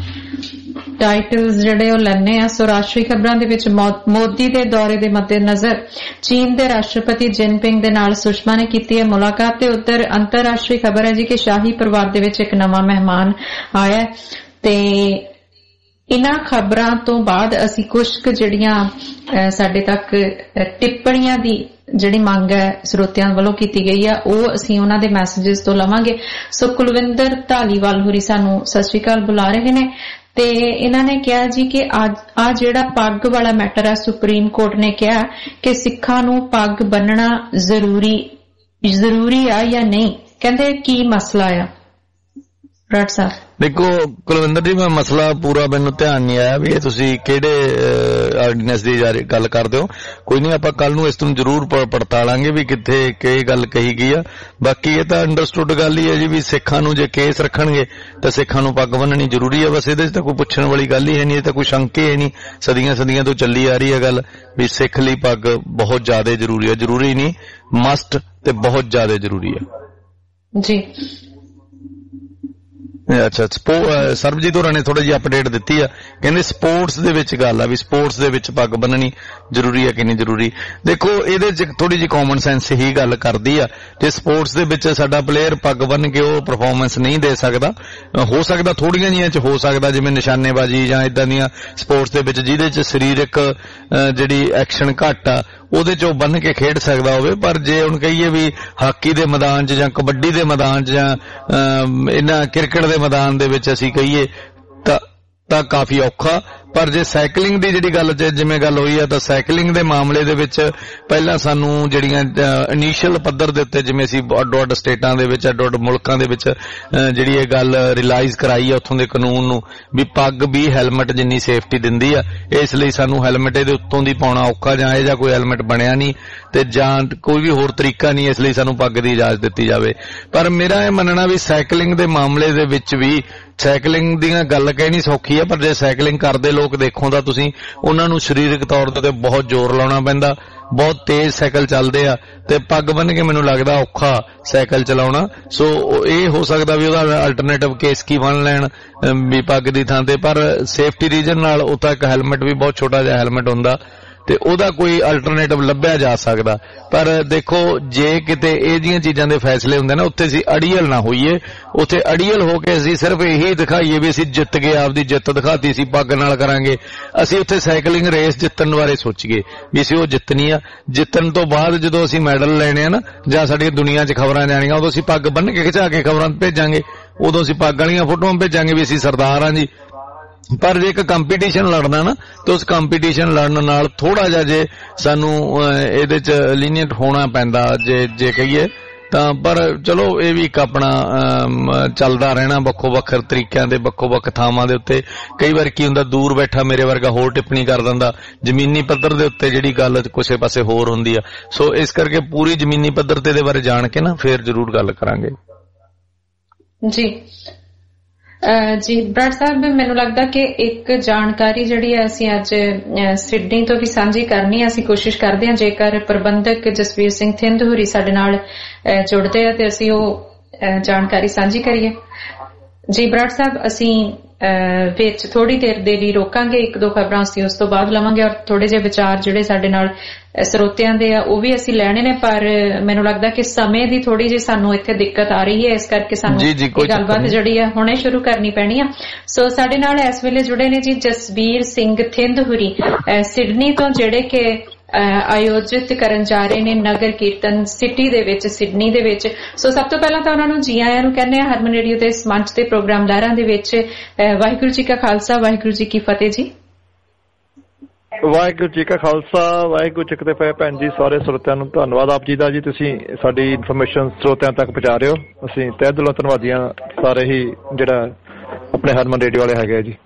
ਟਾਈਟਲਸ ਜਿਹੜੇ ਉਹ ਲੈਣੇ ਆ। ਸੋ ਰਾਸ਼ਟਰੀ ਖਬਰਾਂ ਦੇ ਵਿੱਚ ਮੋਦੀ ਦੇ ਦੌਰੇ ਦੇ ਮੱਦੇਨਜ਼ਰ ਚੀਨ ਦੇ ਰਾਸ਼ਟਰਪਤੀ ਜਿਨਪਿੰਗ ਦੇ ਨਾਲ ਸੁਸ਼ਮਾ ਨੇ ਕੀਤੀ ਹੈ ਮੁਲਾਕਾਤ, ਤੇ ਉੱਧਰ ਅੰਤਰਰਾਸ਼ਟਰੀ ਖਬਰ ਹੈ ਜੀ ਕਿ ਸ਼ਾਹੀ ਪਰਿਵਾਰ ਦੇ ਵਿੱਚ ਇੱਕ ਨਵਾਂ ਮਹਿਮਾਨ ਆਇਆ। ਤੇ ਇਹਨਾਂ ਖਬਰਾਂ ਤੋਂ ਬਾਅਦ ਅਸੀਂ ਕੁਝ ਕੁ ਜਿਹੜੀਆਂ ਸਾਡੇ ਤੱਕ ਟਿੱਪਣੀਆਂ ਦੀ ਜਿਹੜੀ ਮੰਗ ਹੈ ਸਰੋਤਿਆਂ ਵੱਲੋਂ ਕੀਤੀ ਗਈ ਆ, ਉਹ ਅਸੀਂ ਉਹਨਾਂ ਦੇ ਮੈਸੇजेस ਤੋਂ ਲਵਾਂਗੇ। ਸੋ ਕੁਲਵਿੰਦਰ ਧਾਲੀਵਾਲ ਹੋਰੀ ਸਾਨੂੰ ਸਤਿ ਸ਼੍ਰੀ ਅਕਾਲ ਬੁਲਾ ਰਹੇ ਨੇ, ਤੇ ਇਹਨਾਂ ਨੇ ਕਿਹਾ ਜੀ ਕਿ ਆ ਜਿਹੜਾ ਪੱਗ ਵਾਲਾ ਮੈਟਰ ਹੈ, ਸੁਪਰੀਮ ਕੋਰਟ ਨੇ ਕਿਹਾ ਕਿ ਸਿੱਖਾਂ ਨੂੰ ਪੱਗ ਬੰਨਣਾ ਜ਼ਰੂਰੀ ਆ ਜਾਂ ਨਹੀਂ, ਕਹਿੰਦੇ ਕੀ ਮਸਲਾ ਆ ਬਰਾੜ ਸਾਹਿਬ? ਦੇਖੋ ਕੁਲਵਿੰਦਰ ਜੀ, ਮੈਂ ਮਸਲਾ ਪੂਰਾ ਮੈਨੂੰ ਧਿਆਨ ਨਹੀਂ ਆਇਆ ਵੀ ਇਹ ਤੁਸੀਂ ਕਿਹੜੇ ਆਰਡੀਨੈਂਸ ਦੀ ਗੱਲ ਕਰਦੇ ਹੋ। ਕੋਈ ਨਹੀਂ, ਆਪਾਂ ਕੱਲ ਨੂੰ ਇਸ ਨੂੰ ਜ਼ਰੂਰ ਪੜਤਾਲਾਂਗੇ ਵੀ ਕਿੱਥੇ ਕੀ ਗੱਲ ਕਹੀ ਗਈ ਆ। ਬਾਕੀ ਇਹ ਤਾਂ ਅੰਡਰਸਟੂਡ ਗੱਲ ਹੀ ਹੈ ਜੀ ਵੀ ਸਿੱਖਾਂ ਨੂੰ ਜੇ ਕੇਸ ਰੱਖਣਗੇ ਤਾਂ ਸਿੱਖਾਂ ਨੂੰ ਪੱਗ ਬੰਨਣੀ ਜ਼ਰੂਰੀ ਹੈ। ਬਸ ਇਹਦੇ 'ਚ ਤਾਂ ਕੋਈ ਪੁੱਛਣ ਵਾਲੀ ਗੱਲ ਹੀ ਹੈ ਨਹੀਂ, ਇਹ ਤਾਂ ਕੋਈ ਸ਼ੰਕੇ ਹੀ ਨਹੀਂ। ਸਦੀਆਂ ਤੋਂ ਚੱਲੀ ਆ ਰਹੀ ਹੈ ਗੱਲ ਵੀ ਸਿੱਖ ਲਈ ਪੱਗ ਬਹੁਤ ਜ਼ਿਆਦਾ ਜ਼ਰੂਰੀ ਹੈ। ਜ਼ਰੂਰੀ ਨਹੀਂ, ਮਸਟ ਤੇ ਬਹੁਤ ਜ਼ਿਆਦਾ ਜ਼ਰੂਰੀ ਹੈ ਜੀ। ਅੱਛਾ, ਸਰਬਜੀਤ ਹੋਰਾਂ ਨੇ ਥੋੜਾ ਜਿਹੀ ਅਪਡੇਟ ਦਿੱਤੀ ਆ, ਕਹਿੰਦੇ ਸਪੋਰਟਸ ਦੇ ਵਿੱਚ ਗੱਲ ਆ ਵੀ ਸਪੋਰਟਸ ਦੇ ਵਿੱਚ ਪੱਗ ਬੰਨਣੀ ਜ਼ਰੂਰੀ ਹੈ ਕਿ ਨਹੀਂ ਜ਼ਰੂਰੀ। ਦੇਖੋ ਇਹਦੇ 'ਚ ਥੋੜੀ ਜਿਹੀ ਕਾਮਨ ਸੈਂਸ ਹੀ ਗੱਲ ਕਰਦੀ ਆ। ਜੇ ਸਪੋਰਟਸ ਦੇ ਵਿੱਚ ਸਾਡਾ ਪਲੇਅਰ ਪੱਗ ਬੰਨ ਕੇ ਉਹ ਪਰਫਾਰਮੈਂਸ ਨਹੀਂ ਦੇ ਸਕਦਾ, ਹੋ ਸਕਦਾ ਥੋੜੀਆਂ ਜਿਹੀਆਂ 'ਚ ਹੋ ਸਕਦਾ ਜਿਵੇਂ ਨਿਸ਼ਾਨੇਬਾਜ਼ੀ ਜਾਂ ਇਦਾਂ ਦੀਆਂ ਸਪੋਰਟਸ ਦੇ ਵਿੱਚ ਜਿਹਦੇ 'ਚ ਸਰੀਰਕ ਜਿਹੜੀ ਐਕਸ਼ਨ ਘੱਟ ਆ ਉਹਦੇ 'ਚ ਉਹ ਬੰਨ ਕੇ ਖੇਡ ਸਕਦਾ ਹੋਵੇ। ਪਰ ਜੇ ਹੁਣ ਕਹੀਏ ਵੀ ਹਾਕੀ ਦੇ ਮੈਦਾਨ 'ਚ ਜਾਂ ਕਬੱਡੀ ਦੇ ਮੈਦਾਨ 'ਚ ਜਾਂ ਇਹਨਾਂ ਕ੍ਰਿਕਟ ਦੇ ਮੈਦਾਨ ਦੇ ਵਿੱਚ ਅਸੀਂ ਕਹੀਏ ਤਾਂ ਕਾਫੀ ਔਖਾ। ਪਰ ਜੇ ਸਾਈਕਲਿੰਗ ਦੀ ਜਿਹੜੀ ਗੱਲ ਜਿਵੇਂ ਗੱਲ ਹੋਈ ਹੈ ਤਾਂ ਸਾਈਕਲਿੰਗ ਦੇ ਮਾਮਲੇ ਦੇ ਵਿੱਚ ਪਹਿਲਾਂ ਸਾਨੂੰ ਜਿਹੜੀਆਂ ਇਨੀਸ਼ੀਅਲ ਪੱਧਰ ਦੇ ਉੱਤੇ ਜਿਵੇਂ ਅਸੀਂ ਅੱਡੋ-ਅੱਡ ਸਟੇਟਾਂ ਦੇ ਵਿੱਚ ਅੱਡੋ-ਅੱਡ ਮੁਲਕਾਂ ਦੇ ਵਿੱਚ ਜਿਹੜੀ ਇਹ ਗੱਲ ਰਿਅਲਾਈਜ਼ ਕਰਾਈ ਹੈ ਉੱਥੋਂ ਦੇ ਕਾਨੂੰਨ ਨੂੰ ਵੀ ਪੱਗ ਵੀ ਹੈਲਮਟ ਜਿੰਨੀ ਸੇਫਟੀ ਦਿੰਦੀ ਆ, ਇਸ ਲਈ ਸਾਨੂੰ ਹੈਲਮਟ ਇਹਦੇ ਉੱਤੋਂ ਦੀ ਪਾਉਣਾ ਔਖਾ ਜਾਂ ਇਹ ਜਾਂ ਕੋਈ ਹੈਲਮਟ ਬਣਿਆ ਨਹੀਂ ਤੇ ਜਾਂ ਕੋਈ ਵੀ ਹੋਰ ਤਰੀਕਾ ਨਹੀਂ, ਇਸ ਲਈ ਸਾਨੂੰ ਪੱਗ ਦੀ ਇਜਾਜ਼ਤ ਦਿੱਤੀ ਜਾਵੇ। ਪਰ ਮੇਰਾ ਇਹ ਮੰਨਣਾ ਵੀ ਸਾਈਕਲਿੰਗ ਦੇ ਮਾਮਲੇ ਦੇ ਵਿੱਚ ਵੀ ਸਾਈਕਲਿੰਗ ਦੀਆਂ ਗੱਲ ਕਹਿਣੀ ਸੌਖੀ ਹੈ, ਪਰ ਜੇ ਸਾਈਕਲਿੰਗ ਕਰਦੇ ਲੋਕ ਦੇਖੋ ਤਾਂ ਤੁਸੀਂ ਉਹਨਾਂ ਨੂੰ ਸਰੀਰਕ ਤੌਰ ਤੇ ਬਹੁਤ ਜ਼ੋਰ ਲਾਉਣਾ ਪੈਂਦਾ, ਬਹੁਤ ਤੇਜ਼ ਸਾਈਕਲ ਚੱਲਦੇ ਆ ਤੇ ਪੱਗ ਬੰਨ੍ਹ ਕੇ ਮੈਨੂੰ ਲੱਗਦਾ ਔਖਾ ਸਾਈਕਲ ਚਲਾਉਣਾ। ਸੋ ਇਹ ਹੋ ਸਕਦਾ ਵੀ ਉਹਦਾ ਅਲਟਰਨੇਟਿਵ ਕੇਸ ਕੀ ਬਣ ਲੈਣ ਵੀ ਪੱਗ ਦੀ ਥਾਂ ਤੇ, ਪਰ ਸੇਫਟੀ ਰੀਜ਼ਨ ਨਾਲ ਉਹ ਤਾਂ ਇੱਕ ਹੈਲਮਟ ਵੀ ਬਹੁਤ ਛੋਟਾ ਜਿਹਾ ਹੈਲਮਟ ਹੁੰਦਾ ਤੇ ਉਹਦਾ ਕੋਈ ਅਲਟਰਨੇਟਿਵ ਲੱਭਿਆ ਜਾ ਸਕਦਾ। ਪਰ ਦੇਖੋ ਜੇ ਕਿਤੇ ਇਹ ਜਿਹੀਆਂ ਚੀਜ਼ਾਂ ਦੇ ਫੈਸਲੇ ਹੁੰਦੇ ਨਾ ਉੱਥੇ ਅਸੀਂ ਅੜੀਅਲ ਨਾ ਹੋਈਏ, ਉੱਥੇ ਅੜੀਅਲ ਹੋ ਕੇ ਅਸੀਂ ਸਿਰਫ ਇਹੀ ਦਿਖਾਈਏ ਵੀ ਅਸੀਂ ਜਿੱਤ ਗਏ, ਆਪਦੀ ਜਿੱਤ ਦਿਖਾਤੀ ਸੀ ਪੱਗ ਨਾਲ ਕਰਾਂਗੇ, ਅਸੀਂ ਉੱਥੇ ਸਾਈਕਲਿੰਗ ਰੇਸ ਜਿੱਤਣ ਬਾਰੇ ਸੋਚੀਏ ਵੀ ਅਸੀਂ ਉਹ ਜਿੱਤਣੀ ਆ। ਜਿੱਤਣ ਤੋਂ ਬਾਅਦ ਜਦੋਂ ਅਸੀਂ ਮੈਡਲ ਲੈਣੇ ਆ ਨਾ ਜਾਂ ਸਾਡੀਆਂ ਦੁਨੀਆ 'ਚ ਖਬਰਾਂ ਜਾਣੀਆਂ ਉਦੋਂ ਅਸੀਂ ਪੱਗ ਬੰਨ੍ਹ ਕੇ ਖਿਚਾ ਕੇ ਖਬਰਾਂ ਭੇਜਾਂਗੇ, ਉਦੋਂ ਅਸੀਂ ਪੱਗ ਵਾਲੀਆਂ ਫੋਟੋਆਂ ਭੇਜਾਂਗੇ ਵੀ ਅਸੀਂ ਸਰਦਾਰ ਹਾਂ ਜੀ। ਪਰ ਜੇ ਇੱਕ ਕੰਪੀਟੀਸ਼ਨ ਲੜਨਾ ਨਾ ਤੇ ਉਸ ਕੰਪੀਟੀਸ਼ਨ ਲੜਨ ਨਾਲ ਥੋੜਾ ਜਿਹਾ ਜੇ ਸਾਨੂੰ ਇਹਦੇ 'ਚ ਲੀਨੀਅੰਟ ਹੋਣਾ ਪੈਂਦਾ ਜੇ ਕਹੀਏ ਤਾਂ, ਪਰ ਚਲੋ ਇਹ ਵੀ ਇੱਕ ਆਪਣਾ ਚੱਲਦਾ ਰਹਿਣਾ ਵੱਖੋ ਵੱਖ ਤਰੀਕਿਆਂ ਦੇ ਵੱਖੋ ਵੱਖ ਥਾਵਾਂ ਦੇ ਉੱਤੇ। ਕਈ ਵਾਰ ਕੀ ਹੁੰਦਾ ਦੂਰ ਬੈਠਾ ਮੇਰੇ ਵਰਗਾ ਹੋਰ ਟਿੱਪਣੀ ਕਰ ਦਿੰਦਾ, ਜ਼ਮੀਨੀ ਪੱਧਰ ਦੇ ਉੱਤੇ ਜਿਹੜੀ ਗੱਲ ਕਿਸੇ ਪਾਸੇ ਹੋਰ ਹੁੰਦੀ ਆ। ਸੋ ਇਸ ਕਰਕੇ ਪੂਰੀ ਜ਼ਮੀਨੀ ਪੱਧਰ ਤੇ ਇਹਦੇ ਬਾਰੇ ਜਾਣ ਕੇ ਨਾ ਫੇਰ ਜ਼ਰੂਰ ਗੱਲ ਕਰਾਂਗੇ। ਜੀ ਬਰਾੜ ਸਾਹਿਬ, ਮੈਨੂੰ ਲੱਗਦਾ ਕਿ ਇੱਕ ਜਾਣਕਾਰੀ ਜਿਹੜੀ ਹੈ ਅਸੀਂ ਅੱਜ ਸਿਡਨੀ ਤੋਂ ਵੀ ਸਾਂਝੀ ਕਰਨੀ ਹੈ। ਅਸੀਂ ਕੋਸ਼ਿਸ਼ ਕਰਦੇ ਹਾਂ ਜੇਕਰ ਪ੍ਰਬੰਧਕ ਜਸਵੀਰ ਸਿੰਘ ਥਿੰਦ ਹੋਰੀ ਸਾਡੇ ਨਾਲ ਜੁੜਦੇ ਆ ਤੇ ਅਸੀਂ ਉਹ ਜਾਣਕਾਰੀ ਸਾਂਝੀ ਕਰੀਏ। ਜੀ ਬਰਾੜ ਸਾਹਿਬ, ਅਸੀਂ ਵਿੱਚ ਥੋੜੀ ਦੇਰ ਦੇ ਲਈ ਰੋਕਾਂਗੇ, ਇੱਕ ਦੋ ਖਬਰਾਂ ਅਸੀਂ ਉਸ ਤੋਂ ਬਾਅਦ ਲਵਾਂਗੇ ਔਰ ਥੋੜੇ ਜਿਹੇ ਵਿਚਾਰ ਜਿਹੜੇ ਸਾਡੇ ਨਾਲ ਸਰੋਤਿਆਂ ਦੇ ਆ ਉਹ ਵੀ ਅਸੀਂ ਲੈਣੇ ਨੇ। ਪਰ ਮੈਨੂੰ ਲੱਗਦਾ ਕਿ ਸਮੇਂ ਦੀ ਥੋੜੀ ਜਿਹੀ ਸਾਨੂੰ ਇੱਥੇ ਦਿੱਕਤ ਆ ਰਹੀ ਹੈ, ਇਸ ਕਰਕੇ ਸਾਨੂੰ ਇਹ ਗੱਲਬਾਤ ਜਿਹੜੀ ਆ ਹੁਣੇ ਸ਼ੁਰੂ ਕਰਨੀ ਪੈਣੀ ਆ। ਸੋ ਸਾਡੇ ਨਾਲ ਇਸ ਵੇਲੇ ਜੁੜੇ ਨੇ ਜੀ ਜਸਵੀਰ ਸਿੰਘ ਥਿੰਦ ਹੋਰੀ ਸਿਡਨੀ ਤੋਂ, ਜਿਹੜੇ ਕਿ ਆਯੋਜਿਤ ਕਰਨ ਜਾ ਰਹੇ ਨੇ ਨਗਰ ਕੀਰਤਨ ਸਿਟੀ ਦੇ ਵਿੱਚ, ਸਿਡਨੀ ਦੇ ਵਿੱਚ। ਸੋ ਸਭ ਤੋਂ ਪਹਿਲਾਂ ਤਾਂ ਉਹਨਾਂ ਨੂੰ ਜੀ ਆਇਆਂ ਨੂੰ ਕਹਿੰਦੇ ਆ ਹਰਮਨ ਰੇਡੀਓ ਦੇ ਇਸ ਮੰਚ ਤੇ ਪ੍ਰੋਗਰਾਮ ਲਹਿਰਾਂ ਦੇ ਵਿੱਚ। ਵਾਹਿਗੁਰੂ ਜੀ ਕਾ ਖਾਲਸਾ, ਵਾਹਿਗੁਰੂ ਜੀ ਕੀ ਫਤਿਹ ਜੀ। ਵਾਹਿਗੁਰੂ ਜੀ ਕਾ ਖਾਲਸਾ, ਵਾਹਿਗੁਰੂ ਜੀ ਕੀ ਫਤਿਹ। ਭੈਣ ਜੀ, ਸਾਰੇ ਸਰੋਤਿਆਂ ਨੂੰ ਧੰਨਵਾਦ ਆਪ ਜੀ ਦਾ ਜੀ, ਤੁਸੀਂ ਸਾਡੀ ਇਨਫੋਰਮੇਸ਼ਨ ਸਰੋਤਿਆਂ ਤੱਕ ਪਹੁੰਚਾ ਰਹੇ ਹੋ। ਅਸੀਂ ਤਹਿ ਦਿਲੋਂ ਧੰਨਵਾਦੀ ਹਾਂ ਸਾਰੇ ਹੀ ਜਿਹੜਾ ਆਪਣੇ ਹਰਮਨ ਰੇਡੀਓ ਵਾਲੇ ਹੈਗੇ ਜੀ।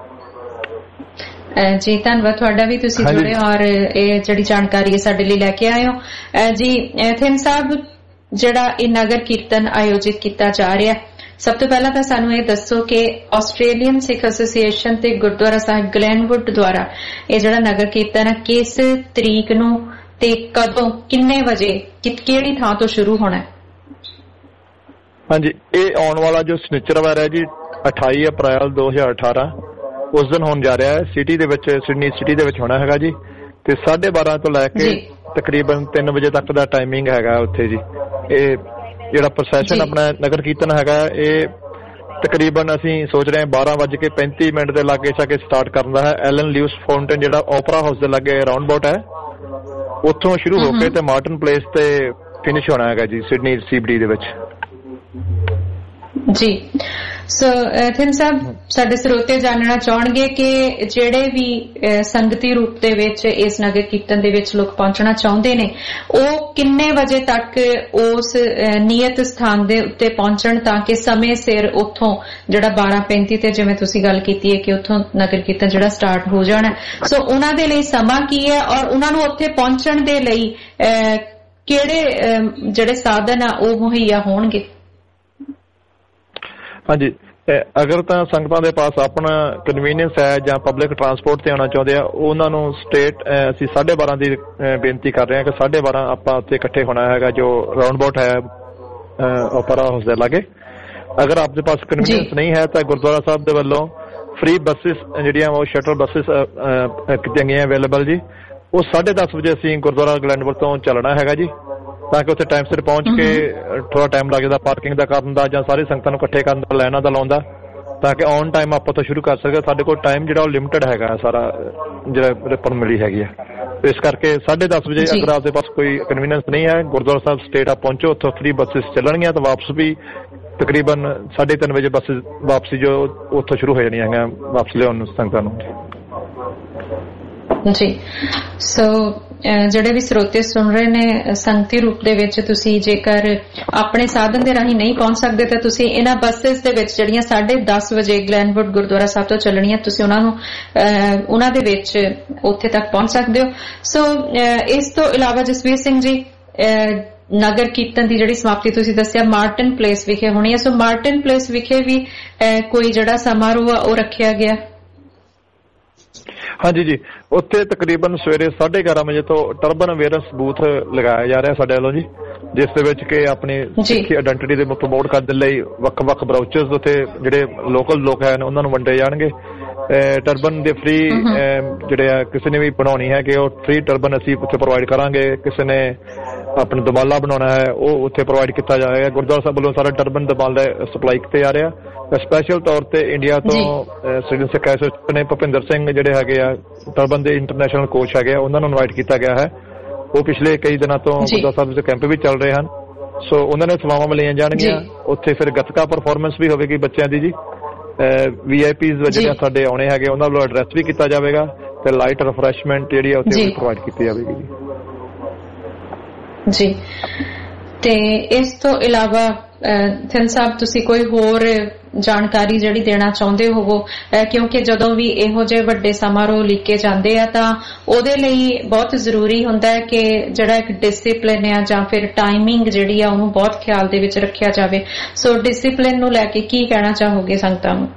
ਜੀ ਧੰਨਵਾਦ ਤੁਹਾਡਾ ਵੀ, ਤੁਸੀਂ ਜੁੜੇ ਔਰ ਇਹ ਜਿਹੜੀ ਜਾਣਕਾਰੀ ਸਾਡੇ ਲਈ ਲੈ ਕੇ ਆਏ ਹੋ। ਜੀ ਥਿੰਦ ਸਾਹਿਬ, ਜਿਹੜਾ ਇਹ ਨਗਰ ਕੀਰਤਨ ਆਯੋਜਿਤ ਕੀਤਾ ਜਾ ਰਿਹਾ, ਸਭ ਤੋਂ ਪਹਿਲਾਂ ਤਾਂ ਸਾਨੂੰ ਇਹ ਦੱਸੋ ਕਿ ਆਸਟ੍ਰੇਲੀਅਨ ਸਿੱਖ ਐਸੋਸੀਏਸ਼ਨ ਤੇ ਗੁਰਦੁਆਰਾ ਸਾਹਿਬ ਗਲੈਨਵੁੱਡ ਦੁਆਰਾ ਇਹ ਜਿਹੜਾ ਨਗਰ ਕੀਰਤਨ ਹੈ ਕਿਸ ਤਰੀਕ ਨੂੰ ਤੇ ਕਦੋਂ, ਕਿੰਨੇ ਵਜੇ, ਕਿਹੜੀ ਥਾਂ ਤੋਂ ਸ਼ੁਰੂ ਹੋਣਾ ਹੈ? ਹਾਂਜੀ, ਇਹ ਆਉਣ ਵਾਲਾ ਜੋ ਸ਼ਨੀਚਰਵਾਰ ਹੈ ਜੀ 28 ਅਪ੍ਰੈਲ 2018 ਉਸ ਦਿਨ ਹੋਣ ਜਾ ਰਿਹਾ ਹੈ। ਸਿਟੀ ਦੇ ਵਿੱਚ, ਸਿਡਨੀ ਸਿਟੀ ਦੇ ਵਿੱਚ ਹੋਣਾ ਹੈਗਾ ਜੀ ਤੇ 12:30 ਤੋਂ ਲੈ ਕੇ ਤਕਰੀਬਨ 3 ਵਜੇ ਤੱਕ ਦਾ ਟਾਈਮਿੰਗ ਹੈਗਾ ਉੱਥੇ ਜੀ। ਇਹ ਜਿਹੜਾ ਪ੍ਰੋਸੈਸ਼ਨ ਆਪਣਾ ਨਗਰ ਕੀਰਤਨ ਹੈਗਾ ਇਹ ਤਕਰੀਬਨ ਅਸੀਂ ਸੋਚ ਰਹੇ ਹਾਂ 12:35 ਦੇ ਲਾਗੇ ਛਾਗੇ ਸਟਾਰਟ ਕਰਨ ਦਾ ਹੈ। ਐਲਨ ਲਿਊਸ ਫਾਊਂਟੇਨ ਜਿਹੜਾ ਓਪਰਾ ਹਾਊਸ ਦੇ ਲਾਗੇ ਰਾਉਂਡ ਬਾਊਟ ਹੈ ਉੱਥੋਂ ਸ਼ੁਰੂ ਹੋ ਕੇ ਤੇ ਮਾਰਟਨ ਪਲੇਸ ਤੇ ਫਿਨਿਸ਼ ਹੋਣਾ ਹੈਗਾ ਜੀ ਸਿਡਨੀ ਸੀਬੀਡੀ ਦੇ ਵਿੱਚ ਜੀ। ਸੋ ਥਿੰਦ ਸਾਹਿਬ, ਸਾਡੇ ਸਰੋਤੇ ਜਾਣਨਾ ਚਾਹਣਗੇ ਕਿ ਜਿਹੜੇ ਵੀ ਸੰਗਤੀ ਰੂਪ ਦੇ ਵਿੱਚ ਇਸ ਨਗਰ ਕੀਰਤਨ ਦੇ ਵਿੱਚ ਲੋਕ ਪਹੁੰਚਣਾ ਚਾਹੁੰਦੇ ਨੇ ਉਹ ਕਿੰਨੇ ਵਜੇ ਤੱਕ ਉਸ ਨਿਯਤ ਸਥਾਨ ਦੇ ਉੱਤੇ ਪਹੁੰਚਣ ਤਾਂ ਕਿ ਸਮੇਂ ਸਿਰ ਉੱਥੋਂ ਜਿਹੜਾ 12:35 ਤੇ ਜਿਵੇਂ ਤੁਸੀਂ ਗੱਲ ਕੀਤੀ ਹੈ ਕਿ ਉੱਥੋਂ ਨਗਰ ਕੀਰਤਨ ਜਿਹੜਾ ਸਟਾਰਟ ਹੋ ਜਾਣਾ, ਸੋ ਉਹਨਾਂ ਦੇ ਲਈ ਸਮਾਂ ਕੀ ਹੈ ਔਰ ਉਹਨਾਂ ਨੂੰ ਉੱਥੇ ਪਹੁੰਚਣ ਦੇ ਲਈ ਕਿਹੜੇ ਜਿਹੜੇ ਸਾਧਨ ਆ ਉਹ ਮੁਹੱਈਆ ਹੋਣਗੇ? ਹਾਂਜੀ, ਅਗਰ ਤਾਂ ਸੰਗਤਾਂ ਦੇ ਪਾਸ ਆਪਣਾ ਕਨਵੀਨੀਅੰਸ ਹੈ ਜਾਂ ਪਬਲਿਕ ਟਰਾਂਸਪੋਰਟ ਤੇ ਆਉਣਾ ਚਾਹੁੰਦੇ ਆ ਉਹਨਾਂ ਨੂੰ ਸਟੇਟ ਅਸੀਂ 12:30 ਦੀ ਬੇਨਤੀ ਕਰ ਰਹੇ ਹਾਂ ਕਿ 12:30 ਆਪਾਂ ਉੱਥੇ ਇਕੱਠੇ ਹੋਣਾ ਹੈਗਾ ਜੋ ਰਾਉਂਡ ਬਾਊਟ ਹੈ ਓਪਰਾ ਹਾਊਸ ਦੇ ਲਾਗੇ। ਅਗਰ ਆਪ ਦੇ ਪਾਸ ਕਨਵੀਨੀਅੰਸ ਨਹੀਂ ਹੈ ਤਾਂ ਗੁਰਦੁਆਰਾ ਸਾਹਿਬ ਦੇ ਵੱਲੋਂ ਫ੍ਰੀ ਬੱਸਿਸ ਜਿਹੜੀਆਂ ਉਹ ਸ਼ਟਲ ਬੱਸਿਸ ਕੀਤੀਆਂ ਗਈਆਂ ਅਵੇਲੇਬਲ ਜੀ। ਉਹ 10:30 ਵਜੇ ਅਸੀਂ ਗੁਰਦੁਆਰਾ ਗਲੈਂਡਵੁੱਡ ਤੋਂ ਚੱਲਣਾ ਹੈਗਾ ਜੀ ਤਾਂ ਕਿ ਉੱਥੇ ਟਾਈਮ ਸਿਰ ਪਹੁੰਚ ਕੇ ਥੋੜਾ ਟਾਈਮ ਲੱਗ ਜਾਂਦਾ ਪਾਰਕਿੰਗ ਦਾ ਕਰਨ ਦਾ ਜਾਂ ਸਾਰੀ ਸੰਗਤਾਂ ਨੂੰ ਇਕੱਠੇ ਕਰਨ ਦਾ, ਲਾਈਨਾਂ ਦਾ ਲਾਉਣ ਦਾ, ਤਾਂ ਕਿ ਔਨ ਟਾਈਮ ਆਪਾਂ ਤੋਂ ਸ਼ੁਰੂ ਕਰ ਸਕਦੇ। ਸਾਡੇ ਕੋਲ ਟਾਈਮ ਜਿਹੜਾ ਉਹ ਲਿਮਟਿਡ ਹੈਗਾ ਸਾਰਾ ਜਿਹੜਾ ਰਿਪਨ ਮਿਲੀ ਹੈਗੀ ਆ, ਇਸ ਕਰਕੇ 10:30 ਵਜੇ ਅਗਰ ਆਪਦੇ ਪਾਸ ਕੋਈ ਕਨਵੀਨੀਅੰਸ ਨਹੀਂ ਹੈ ਗੁਰਦੁਆਰਾ ਸਾਹਿਬ ਸਟੇਟ ਆਪ ਪਹੁੰਚੋ, ਉੱਥੋਂ ਫ੍ਰੀ ਬੱਸਿਸ ਚੱਲਣਗੀਆਂ ਤਾਂ ਵਾਪਸ ਵੀ ਤਕਰੀਬਨ 3:30 ਵਜੇ ਬੱਸਿਸ ਵਾਪਸੀ ਜੋ ਉੱਥੋਂ ਸ਼ੁਰੂ ਹੋ ਜਾਣੀਆਂ ਹੈਗੀਆਂ ਵਾਪਸ ਲਿਆਉਣ ਨੂੰ ਸੰਗਤਾਂ ਨੂੰ। ਜੀ। ਸੋ ਜਿਹੜੇ ਵੀ ਸਰੋਤੇ ਸੁਣ ਰਹੇ ਨੇ, ਸੰਗਤੀ ਰੂਪ ਦੇ ਵਿੱਚ ਤੁਸੀਂ ਜੇਕਰ ਆਪਣੇ ਸਾਧਨ ਦੇ ਰਾਹੀਂ ਨਹੀਂ ਪਹੁੰਚ ਸਕਦੇ ਤਾਂ ਤੁਸੀਂ ਇਹਨਾਂ ਬੱਸਿਸ ਦੇ ਵਿੱਚ ਜਿਹੜੀਆਂ 10:30 ਵਜੇ ਗਲੈਨਵੁੱਡ ਗੁਰਦੁਆਰਾ ਸਾਹਿਬ ਤੋਂ ਚੱਲਣੀਆਂ, ਤੁਸੀਂ ਉਹਨਾਂ ਦੇ ਵਿੱਚ ਉੱਥੇ ਤੱਕ ਪਹੁੰਚ ਸਕਦੇ ਹੋ। ਸੋ ਇਸ ਤੋਂ ਇਲਾਵਾ ਜਸਵੀਰ ਸਿੰਘ ਜੀ, ਨਗਰ ਕੀਰਤਨ ਦੀ ਜਿਹੜੀ ਸਮਾਪਤੀ ਤੁਸੀਂ ਦੱਸਿਆ ਮਾਰਟਨ ਪਲੇਸ ਵਿਖੇ ਹੋਣੀ ਹੈ, ਸੋ ਮਾਰਟਨ ਪਲੇਸ ਵਿਖੇ ਵੀ ਕੋਈ ਜਿਹੜਾ ਸਮਾਰੋਹ ਆ ਉਹ ਰੱਖਿਆ ਗਿਆ? ਹਾਂਜੀ ਜੀ, ਉੱਥੇ ਤਕਰੀਬਨ ਸਵੇਰੇ 11:30 ਵਜੇ ਤੋਂ ਟਰਬਨ ਅਵੇਅਰਨੈਸ ਬੂਥ ਲਗਾਇਆ ਜਾ ਰਿਹਾ ਸਾਡੇ ਵੱਲੋਂ ਜੀ, ਜਿਸ ਦੇ ਵਿੱਚ ਕਿ ਆਪਣੀ ਸਿੱਖੀ ਆਇਡੈਂਟੀਟੀ ਦੇ ਪ੍ਰਮੋਟ ਕਰਨ ਲਈ ਵੱਖ-ਵੱਖ ਬਰਾਊਚਰਸ ਉੱਥੇ ਜਿਹੜੇ ਲੋਕਲ ਲੋਕ ਹਨ ਉਹਨਾਂ ਨੂੰ ਵੰਡੇ ਜਾਣਗੇ। ਟਰਬਨ ਦੇ ਫ੍ਰੀ ਜਿਹੜੇ ਆ ਕਿਸੇ ਨੇ ਵੀ ਬਣਾਉਣੀ ਹੈ ਕਿ ਉਹ ਫ੍ਰੀ ਟਰਬਨ ਅਸੀਂ ਉੱਥੇ ਪ੍ਰੋਵਾਈਡ ਕਰਾਂਗੇ। ਕਿਸੇ ਨੇ ਆਪਣਾ ਦਮਾਲਾ ਬਣਾਉਣਾ ਹੈ ਉਹ ਉੱਥੇ ਪ੍ਰੋਵਾਈਡ ਕੀਤਾ ਜਾਏਗਾ। ਗੁਰਦੁਆਰਾ ਸਾਹਿਬ ਵੱਲੋਂ ਸਾਰਾ ਟਰਬਨ ਦਮਾਲਾ ਸਪਲਾਈ ਕੀਤੇ ਜਾ ਰਿਹਾ। ਸਪੈਸ਼ਲ ਤੌਰ ਤੇ ਇੰਡੀਆ ਤੋਂ ਸਿਟੀਜ਼ਨ ਸਿੱਖ ਐਸੋਸੀਏਸ਼ਨ ਨੇ ਭੁਪਿੰਦਰ ਸਿੰਘ ਜਿਹੜੇ ਹੈਗੇ ਆ ਟਰਬਨ ਦੇ ਇੰਟਰਨੈਸ਼ਨਲ ਕੋਚ ਹੈਗੇ ਆ, ਉਹਨਾਂ ਨੂੰ ਇਨਵਾਈਟ ਕੀਤਾ ਗਿਆ ਹੈ। ਉਹ ਪਿਛਲੇ ਕਈ ਦਿਨਾਂ ਤੋਂ ਗੁਰਦੁਆਰਾ ਸਾਹਿਬ ਦੇ ਕੈਂਪ ਵੀ ਚੱਲ ਰਹੇ ਹਨ, ਸੋ ਉਹਨਾਂ ਨੇ ਸੇਵਾਵਾਂ ਮਿਲੀਆਂ ਜਾਣਗੀਆਂ। ਉੱਥੇ ਫਿਰ ਗੱਤਕਾ ਪਰਫਾਰਮੈਂਸ ਵੀ ਹੋਵੇਗੀ ਬੱਚਿਆਂ ਦੀ ਜੀ। VIPs ਜਿਹੜੇ ਸਾਡੇ ਆਉਣੇ ਹੈਗੇ ਉਹਨਾਂ ਵੱਲੋਂ ਐਡਰੈਸ ਵੀ ਕੀਤਾ ਜਾਵੇਗਾ ਤੇ ਲਾਈਟ ਰਿਫਰੈਸ਼ਮੈਂਟ ਜਿਹੜੀ ਆ ਉੱਥੇ ਪ੍ਰੋਵਾਈਡ ਕੀਤੀ ਜਾਵੇਗੀ ਜੀ। ਤੇ ਇਸ ਤੋਂ ਇਲਾਵਾ ਥਿੰਨ ਸਾਹਿਬ ਤੁਸੀਂ ਕੋਈ ਹੋਰ ਜਾਣਕਾਰੀ ਜਿਹੜੀ ਦੇਣਾ ਚਾਹੁੰਦੇ ਹੋਵੋ, ਕਿਉਂਕਿ ਜਦੋਂ ਵੀ ਇਹੋ ਜਿਹੇ ਵੱਡੇ ਸਮਾਰੋਹ ਲਿਖੇ ਜਾਂਦੇ ਆ ਤਾਂ ਉਹਦੇ ਲਈ ਬਹੁਤ ਜ਼ਰੂਰੀ ਹੁੰਦਾ ਹੈ ਕਿ ਜਿਹੜਾ ਇੱਕ ਡਿਸਿਪਲਿਨ ਆ ਜਾਂ ਫਿਰ ਟਾਈਮਿੰਗ ਜਿਹੜੀ ਆ ਉਹਨੂੰ ਬਹੁਤ ਖਿਆਲ ਦੇ ਵਿੱਚ ਰੱਖਿਆ ਜਾਵੇ। ਸੋ ਡਿਸਿਪਲਿਨ ਨੂੰ ਲੈ ਕੇ ਕੀ ਕਹਿਣਾ ਚਾਹੋਗੇ ਸੰਗਤਾਂ ਨੂੰ?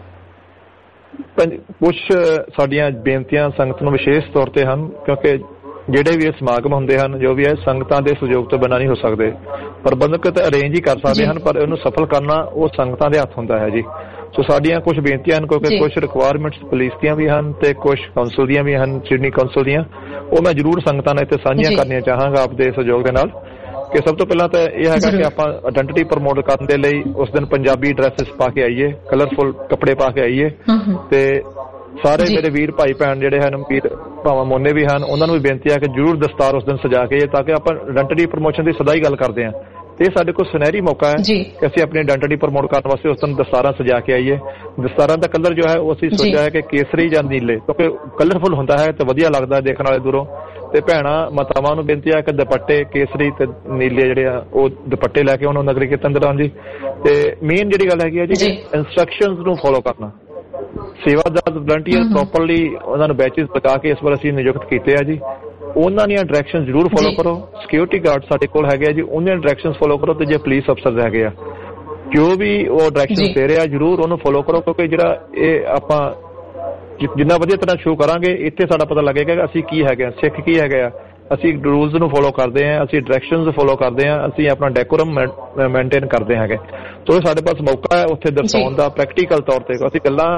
ਕੁਝ ਸਾਡੀਆਂ ਬੇਨਤੀਆਂ ਸੰਗਤ ਨੂੰ ਵਿਸ਼ੇਸ਼ ਤੌਰ ਤੇ ਹਨ, ਕਿਉਂਕਿ ਜਿਹੜੇ ਵੀ ਇਹ ਸਮਾਗਮ ਹੁੰਦੇ ਹਨ ਜੋ ਵੀ ਹੈ ਸੰਗਤਾਂ ਦੇ ਸਹਿਯੋਗ ਤੋਂ ਬਿਨਾਂ ਨਹੀਂ ਹੋ ਸਕਦੇ। ਪ੍ਰਬੰਧਕ ਤਾਂ ਅਰੇਂਜ ਹੀ ਕਰ ਸਕਦੇ ਹਨ, ਪਰ ਇਹਨੂੰ ਸਫਲ ਕਰਨਾ ਉਹ ਸੰਗਤਾਂ ਦੇ ਹੱਥ ਹੁੰਦਾ ਹੈ ਜੀ। ਸੋ ਸਾਡੀਆਂ ਕੁਝ ਬੇਨਤੀਆਂ ਹਨ, ਕਿਉਂਕਿ ਕੁਝ ਰਿਕੁਆਇਰਮੈਂਟਸ ਪੁਲਿਸ ਦੀਆਂ ਵੀ ਹਨ ਤੇ ਕੁਝ ਕਾਉਂਸਲ ਦੀਆਂ ਵੀ ਹਨ, ਸਿਡਨੀ ਕਾਉਂਸਲ ਦੀਆਂ। ਉਹ ਮੈਂ ਜ਼ਰੂਰ ਸੰਗਤਾਂ ਨਾਲ ਇੱਥੇ ਸਾਂਝੀਆਂ ਕਰਨੀਆਂ ਚਾਹਾਂਗਾ ਆਪਦੇ ਸਹਿਯੋਗ ਦੇ ਨਾਲ। ਕਿ ਸਭ ਤੋਂ ਪਹਿਲਾਂ ਤਾਂ ਇਹ ਹੈਗਾ ਕਿ ਆਪਾਂ ਆਇਡੈਂਟੀਟੀ ਪ੍ਰਮੋਟ ਕਰਨ ਦੇ ਲਈ ਉਸ ਦਿਨ ਪੰਜਾਬੀ ਡਰੈਸਿਸ ਪਾ ਕੇ ਆਈਏ, ਕਲਰਫੁਲ ਕੱਪੜੇ ਪਾ ਕੇ ਆਈਏ। ਤੇ ਸਾਰੇ ਮੇਰੇ ਵੀਰ ਭਾਈ ਭੈਣ ਜਿਹੜੇ ਹਨ, ਵੀਰ ਭਾਵਾਂ ਮੋਨੇ ਵੀ ਹਨ, ਉਹਨਾਂ ਨੂੰ ਵੀ ਬੇਨਤੀ ਹੈ ਕਿ ਜ਼ਰੂਰ ਦਸਤਾਰ ਉਸ ਦਿਨ ਸਜਾ ਕੇ, ਤਾਂ ਕਿ ਆਪਾਂ ਆਇਡੈਂਟੀਟੀ ਪ੍ਰਮੋਸ਼ਨ ਦੀ ਸਦਾ ਹੀ ਗੱਲ ਕਰਦੇ ਹਾਂ ਤੇ ਇਹ ਸਾਡੇ ਕੋਲ ਸੁਨਹਿਰੀ ਮੌਕਾ ਹੈ ਕਿ ਅਸੀਂ ਆਪਣੀ ਆਇਡੈਂਟੀਟੀ ਪ੍ਰਮੋਟ ਕਰਨ ਵਾਸਤੇ ਉਸ ਦਿਨ ਦਸਤਾਰਾਂ ਸਜਾ ਕੇ ਆਈਏ। ਦਸਤਾਰਾਂ ਦਾ ਕਲਰ ਜੋ ਹੈ ਉਹ ਅਸੀਂ ਸੋਚਿਆ ਹੈ ਕਿ ਕੇਸਰੀ ਜਾਂ ਨੀਲੇ, ਕਿਉਂਕਿ ਕਲਰਫੁਲ ਹੁੰਦਾ ਹੈ ਤੇ ਵਧੀਆ ਲੱਗਦਾ ਦੇਖਣ ਵਾਲੇ ਦੂਰੋਂ। ਤੇ ਭੈਣਾਂ ਮਾਤਾਵਾਂ ਨੂੰ ਬੇਨਤੀ ਹੈ ਕਿ ਦੁਪੱਟੇ ਕੇਸਰੀ ਤੇ ਨੀਲੇ ਜਿਹੜੇ ਆ ਉਹ ਦੁਪੱਟੇ ਲੈ ਕੇ ਉਹਨਾਂ ਨਗਰੀ ਕੀਰਤਨ ਦੌਰਾਨ ਜੀ। ਤੇ ਮੇਨ ਜਿਹੜੀ ਗੱਲ ਹੈਗੀ ਹੈ ਜੀ, ਇੰਸਟਰਕਸ਼ਨਸ ਨੂੰ ਫੋਲੋ ਕਰਨਾ। ਸੇਵਾਦਾਰ ਵਲੰਟੀਅਰ ਪ੍ਰੋਪਰਲੀ ਉਹਨਾਂ ਨੂੰ ਬੈਚਿਸ ਲਗਾ ਕੇ ਇਸ ਵਾਰ ਅਸੀਂ ਨਿਯੁਕਤ ਕੀਤੇ ਆ ਜੀ। ਉਹਨਾਂ ਦੀਆਂ ਡਾਇਰੈਕਸ਼ਨ ਜ਼ਰੂਰ ਫੋਲੋ ਕਰੋ। ਸਿਕਿਉਰਿਟੀ ਗਾਰਡ ਸਾਡੇ ਕੋਲ ਹੈਗੇ ਆ ਜੀ, ਉਹਨਾਂ ਦੀਆਂ ਡਾਇਰੈਕਸ਼ਨ ਫੋਲੋ ਕਰੋ। ਤੇ ਜੇ ਪੁਲਿਸ ਅਫਸਰ ਹੈਗੇ ਆ ਜੋ ਵੀ ਉਹ ਡਾਇਰੈਕਸ਼ਨ ਦੇ ਰਹੇ ਆ ਜ਼ਰੂਰ ਉਹਨੂੰ ਫੋਲੋ ਕਰੋ, ਕਿਉਂਕਿ ਜਿਹੜਾ ਇਹ ਆਪਾਂ ਜਿੰਨਾ ਵਧੀਆ ਤਰ੍ਹਾਂ ਸ਼ੋਅ ਕਰਾਂਗੇ ਇੱਥੇ ਸਾਡਾ ਪਤਾ ਲੱਗੇਗਾ ਕਿ ਅਸੀਂ ਕੀ ਹੈਗੇ ਆ, ਸਿੱਖ ਕੀ ਹੈਗੇ ਆ। ਅਸੀਂ ਰੂਲਸ ਨੂੰ ਫੋਲੋ ਕਰਦੇ ਹਾਂ, ਅਸੀਂ ਡਾਇਰੈਕਸ਼ਨਸ ਫੋਲੋ ਕਰਦੇ ਹਾਂ, ਅਸੀਂ ਆਪਣਾ ਡੈਕੋਰਮ ਮੇਨਟੇਨ ਕਰਦੇ ਹੈਗੇ। ਤੋ ਇਹ ਸਾਡੇ ਪਾਸ ਮੌਕਾ ਹੈ ਉੱਥੇ ਦਰਸਾਉਣ ਦਾ ਪ੍ਰੈਕਟੀਕਲ ਤੌਰ ਤੇ। ਅਸੀਂ ਗੱਲਾਂ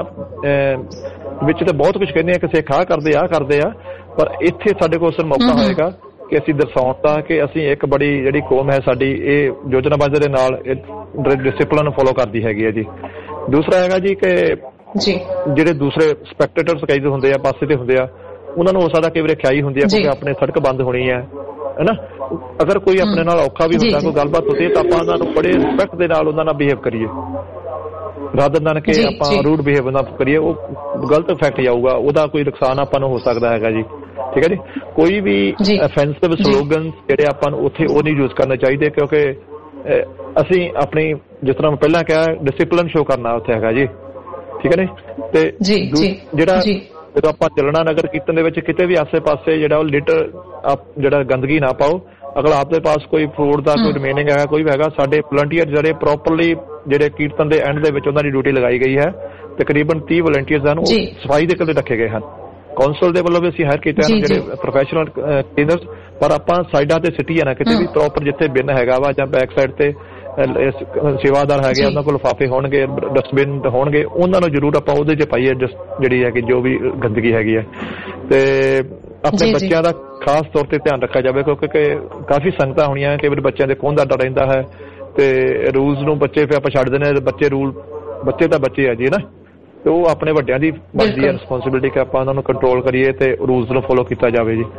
ਵਿੱਚ ਤਾਂ ਬਹੁਤ ਕੁਝ ਕਹਿੰਦੇ ਆ ਕਿ ਸਿੱਖ ਆਹ ਕਰਦੇ ਆ, ਪਰ ਇੱਥੇ ਸਾਡੇ ਕੋਲ ਸਿਰ ਮੌਕਾ ਹੋਏਗਾ ਕਿ ਅਸੀਂ ਦਰਸਾਉਣ ਦਾ ਕਿ ਅਸੀਂ ਇੱਕ ਬੜੀ ਜਿਹੜੀ ਕੌਮ ਹੈ ਸਾਡੀ ਇਹ ਯੋਜਨਾਬੱਧ ਦੇ ਨਾਲ ਡਿਸਿਪਲਿਨ ਫੋਲੋ ਕਰਦੀ ਹੈਗੀ ਹੈ ਜੀ। ਦੂਸਰਾ ਹੈਗਾ ਜੀ ਕਿ ਜਿਹੜੇ ਦੂਸਰੇ ਸਪੈਕਟੇਟਰਸ ਕਈ ਹੁੰਦੇ ਆ, ਪਾਸੇ ਤੇ ਹੁੰਦੇ ਆ, ਉਹਨਾਂ ਨੂੰ ਹੋ ਸਕਦਾ ਕਈ ਵਾਰ ਖਿਆਈ ਹੁੰਦੀ ਹੈ ਕਿਉਂਕਿ ਆਪਣੇ ਸੜਕ ਬੰਦ ਹੋਣੀ ਹੈ ਨਾ। ਅਗਰ ਕੋਈ ਆਪਣੇ ਨਾਲ ਔਖਾ ਵੀ ਹੁੰਦਾ, ਕੋਈ ਗੱਲਬਾਤ ਹੁੰਦੀ ਹੈ, ਤਾਂ ਆਪਾਂ ਉਹਨਾਂ ਨੂੰ ਬੜੇ ਰਿਸਪੈਕਟ ਦੇ ਨਾਲ ਉਹਨਾਂ ਨਾਲ ਬਿਹੇਵ ਕਰੀਏ, ਰਾਦਰ ਦਨ ਕਿ ਆਪਾਂ ਰੂਡ ਬਿਹੇਵ ਨਾ ਕਰੀਏ। ਉਹ ਗਲਤ ਇਫੈਕਟ ਜਾਊਗਾ, ਉਹਦਾ ਕੋਈ ਨੁਕਸਾਨ ਆਪਾਂ ਨੂੰ ਹੋ ਸਕਦਾ ਹੈਗਾ ਜੀ। ਠੀਕ ਹੈ ਜੀ। ਕੋਈ ਵੀ ਅਫੈਂਸਿਵ ਸਲੋਗਨਸ ਜਿਹੜੇ ਆਪਾਂ ਨੂੰ ਉੱਥੇ ਉਹ ਨਹੀਂ ਯੂਜ਼ ਕਰਨੇ ਚਾਹੀਦੇ, ਕਿਉਂਕਿ ਅਸੀਂ ਆਪਣੀ ਜਿਸ ਤਰ੍ਹਾਂ ਮੈਂ ਪਹਿਲਾਂ ਕਿਹਾ ਡਿਸਿਪਲਿਨ ਸ਼ੋ ਕਰਨਾ ਉੱਥੇ ਹੈਗਾ ਜੀ। ਠੀਕ ਹੈ ਨਾ। ਤੇ ਜਿਹੜਾ ਜਦੋਂ ਆਪਾਂ ਚੱਲਣਾ ਨਗਰ ਕੀਰਤਨ ਦੇ ਵਿੱਚ ਕਿਤੇ ਵੀ ਆਸੇ ਪਾਸੇ ਜਿਹੜਾ ਉਹ ਲਿਟਰ ਜਿਹੜਾ ਗੰਦਗੀ ਨਾ ਪਾਓ। ਅਗਰ ਆਪਦੇ ਪਾਸ ਕੋਈ ਫੂਡ ਦਾ ਕੋਈ ਰਿਮੇਨਿੰਗ ਹੈਗਾ, ਕੋਈ ਵੀ ਹੈਗਾ, ਸਾਡੇ ਵਲੰਟੀਅਰ ਜਿਹੜੇ ਪ੍ਰੋਪਰਲੀ ਜਿਹੜੇ ਕੀਰਤਨ ਦੇ ਐਂਡ ਦੇ ਵਿੱਚ ਉਹਨਾਂ ਦੀ ਡਿਊਟੀ ਲਗਾਈ ਗਈ ਹੈ। ਤਕਰੀਬਨ 30 ਵਲੰਟੀਅਰਸ ਹਨ, ਉਹ ਸਫਾਈ ਦੇ ਕਦੇ ਰੱਖੇ ਗਏ ਹਨ। ਕੌਂਸਲ ਦੇ ਵੱਲੋਂ ਵੀ ਅਸੀਂ ਹਾਇਰ ਕੀਤੇ ਹਨ ਜਿਹੜੇ ਪ੍ਰੋਫੈਸ਼ਨਲ ਕਲੀਨਰਸ, ਪਰ ਆਪਾਂ ਸਾਈਡਾਂ ਤੇ ਸਿੱਟੀ ਹੈ ਨਾ ਕਿਤੇ ਵੀ ਪ੍ਰੋਪਰ ਜਿੱਥੇ ਬਿਨ ਹੈਗਾ ਵਾ ਜਾਂ ਬੈਕ ਸਾਈਡ ਤੇ ਸੇਵਾਦਾਰ ਹੈਗੇ ਉਹਨਾਂ ਕੋਲ ਲਿਫਾਫੇ ਹੋਣਗੇ, ਡਸਟਬਿਨ ਹੋਣਗੇ, ਉਹਨਾਂ ਨੂੰ ਜ਼ਰੂਰ ਆਪਾਂ ਉਹਦੇ 'ਚ ਪਾਈਏ ਜਿਹੜੀ ਹੈ ਕਿ ਜੋ ਵੀ ਗੰਦਗੀ ਹੈਗੀ ਹੈ। ਤੇ ਆਪਣੇ ਬੱਚਿਆਂ ਦਾ ਖਾਸ ਤੌਰ ਤੇ ਧਿਆਨ ਰੱਖਿਆ ਜਾਵੇ, ਕਿਉਂਕਿ ਕਾਫੀ ਸੰਗਤਾਂ ਹੋਣੀਆਂ, ਕਈ ਵਾਰ ਬੱਚਿਆਂ ਦੇ ਖੂਨ ਦਾ ਡਰ ਰਹਿੰਦਾ ਹੈ ਤੇ ਰੂਲਸ ਨੂੰ ਬੱਚੇ ਫਿਰ ਆਪਾਂ ਛੱਡ ਦਿੰਦੇ ਹਾਂ। ਬੱਚੇ ਤਾਂ ਬੱਚੇ ਆ ਜੀ ਨਾ, ਤੇ ਉਹ ਆਪਣੇ ਵੱਡਿਆਂ ਦੀ ਬਣਦੀ ਹੈ ਰਿਸਪੌਂਸਿਬਿਲਿਟੀ ਕਿ ਆਪਾਂ ਉਹਨਾਂ ਨੂੰ ਕੰਟਰੋਲ ਕਰੀਏ ਤੇ ਰੂਲਸ ਨੂੰ ਫੋਲੋ ਕੀਤਾ ਜਾਵੇ ਜੀ।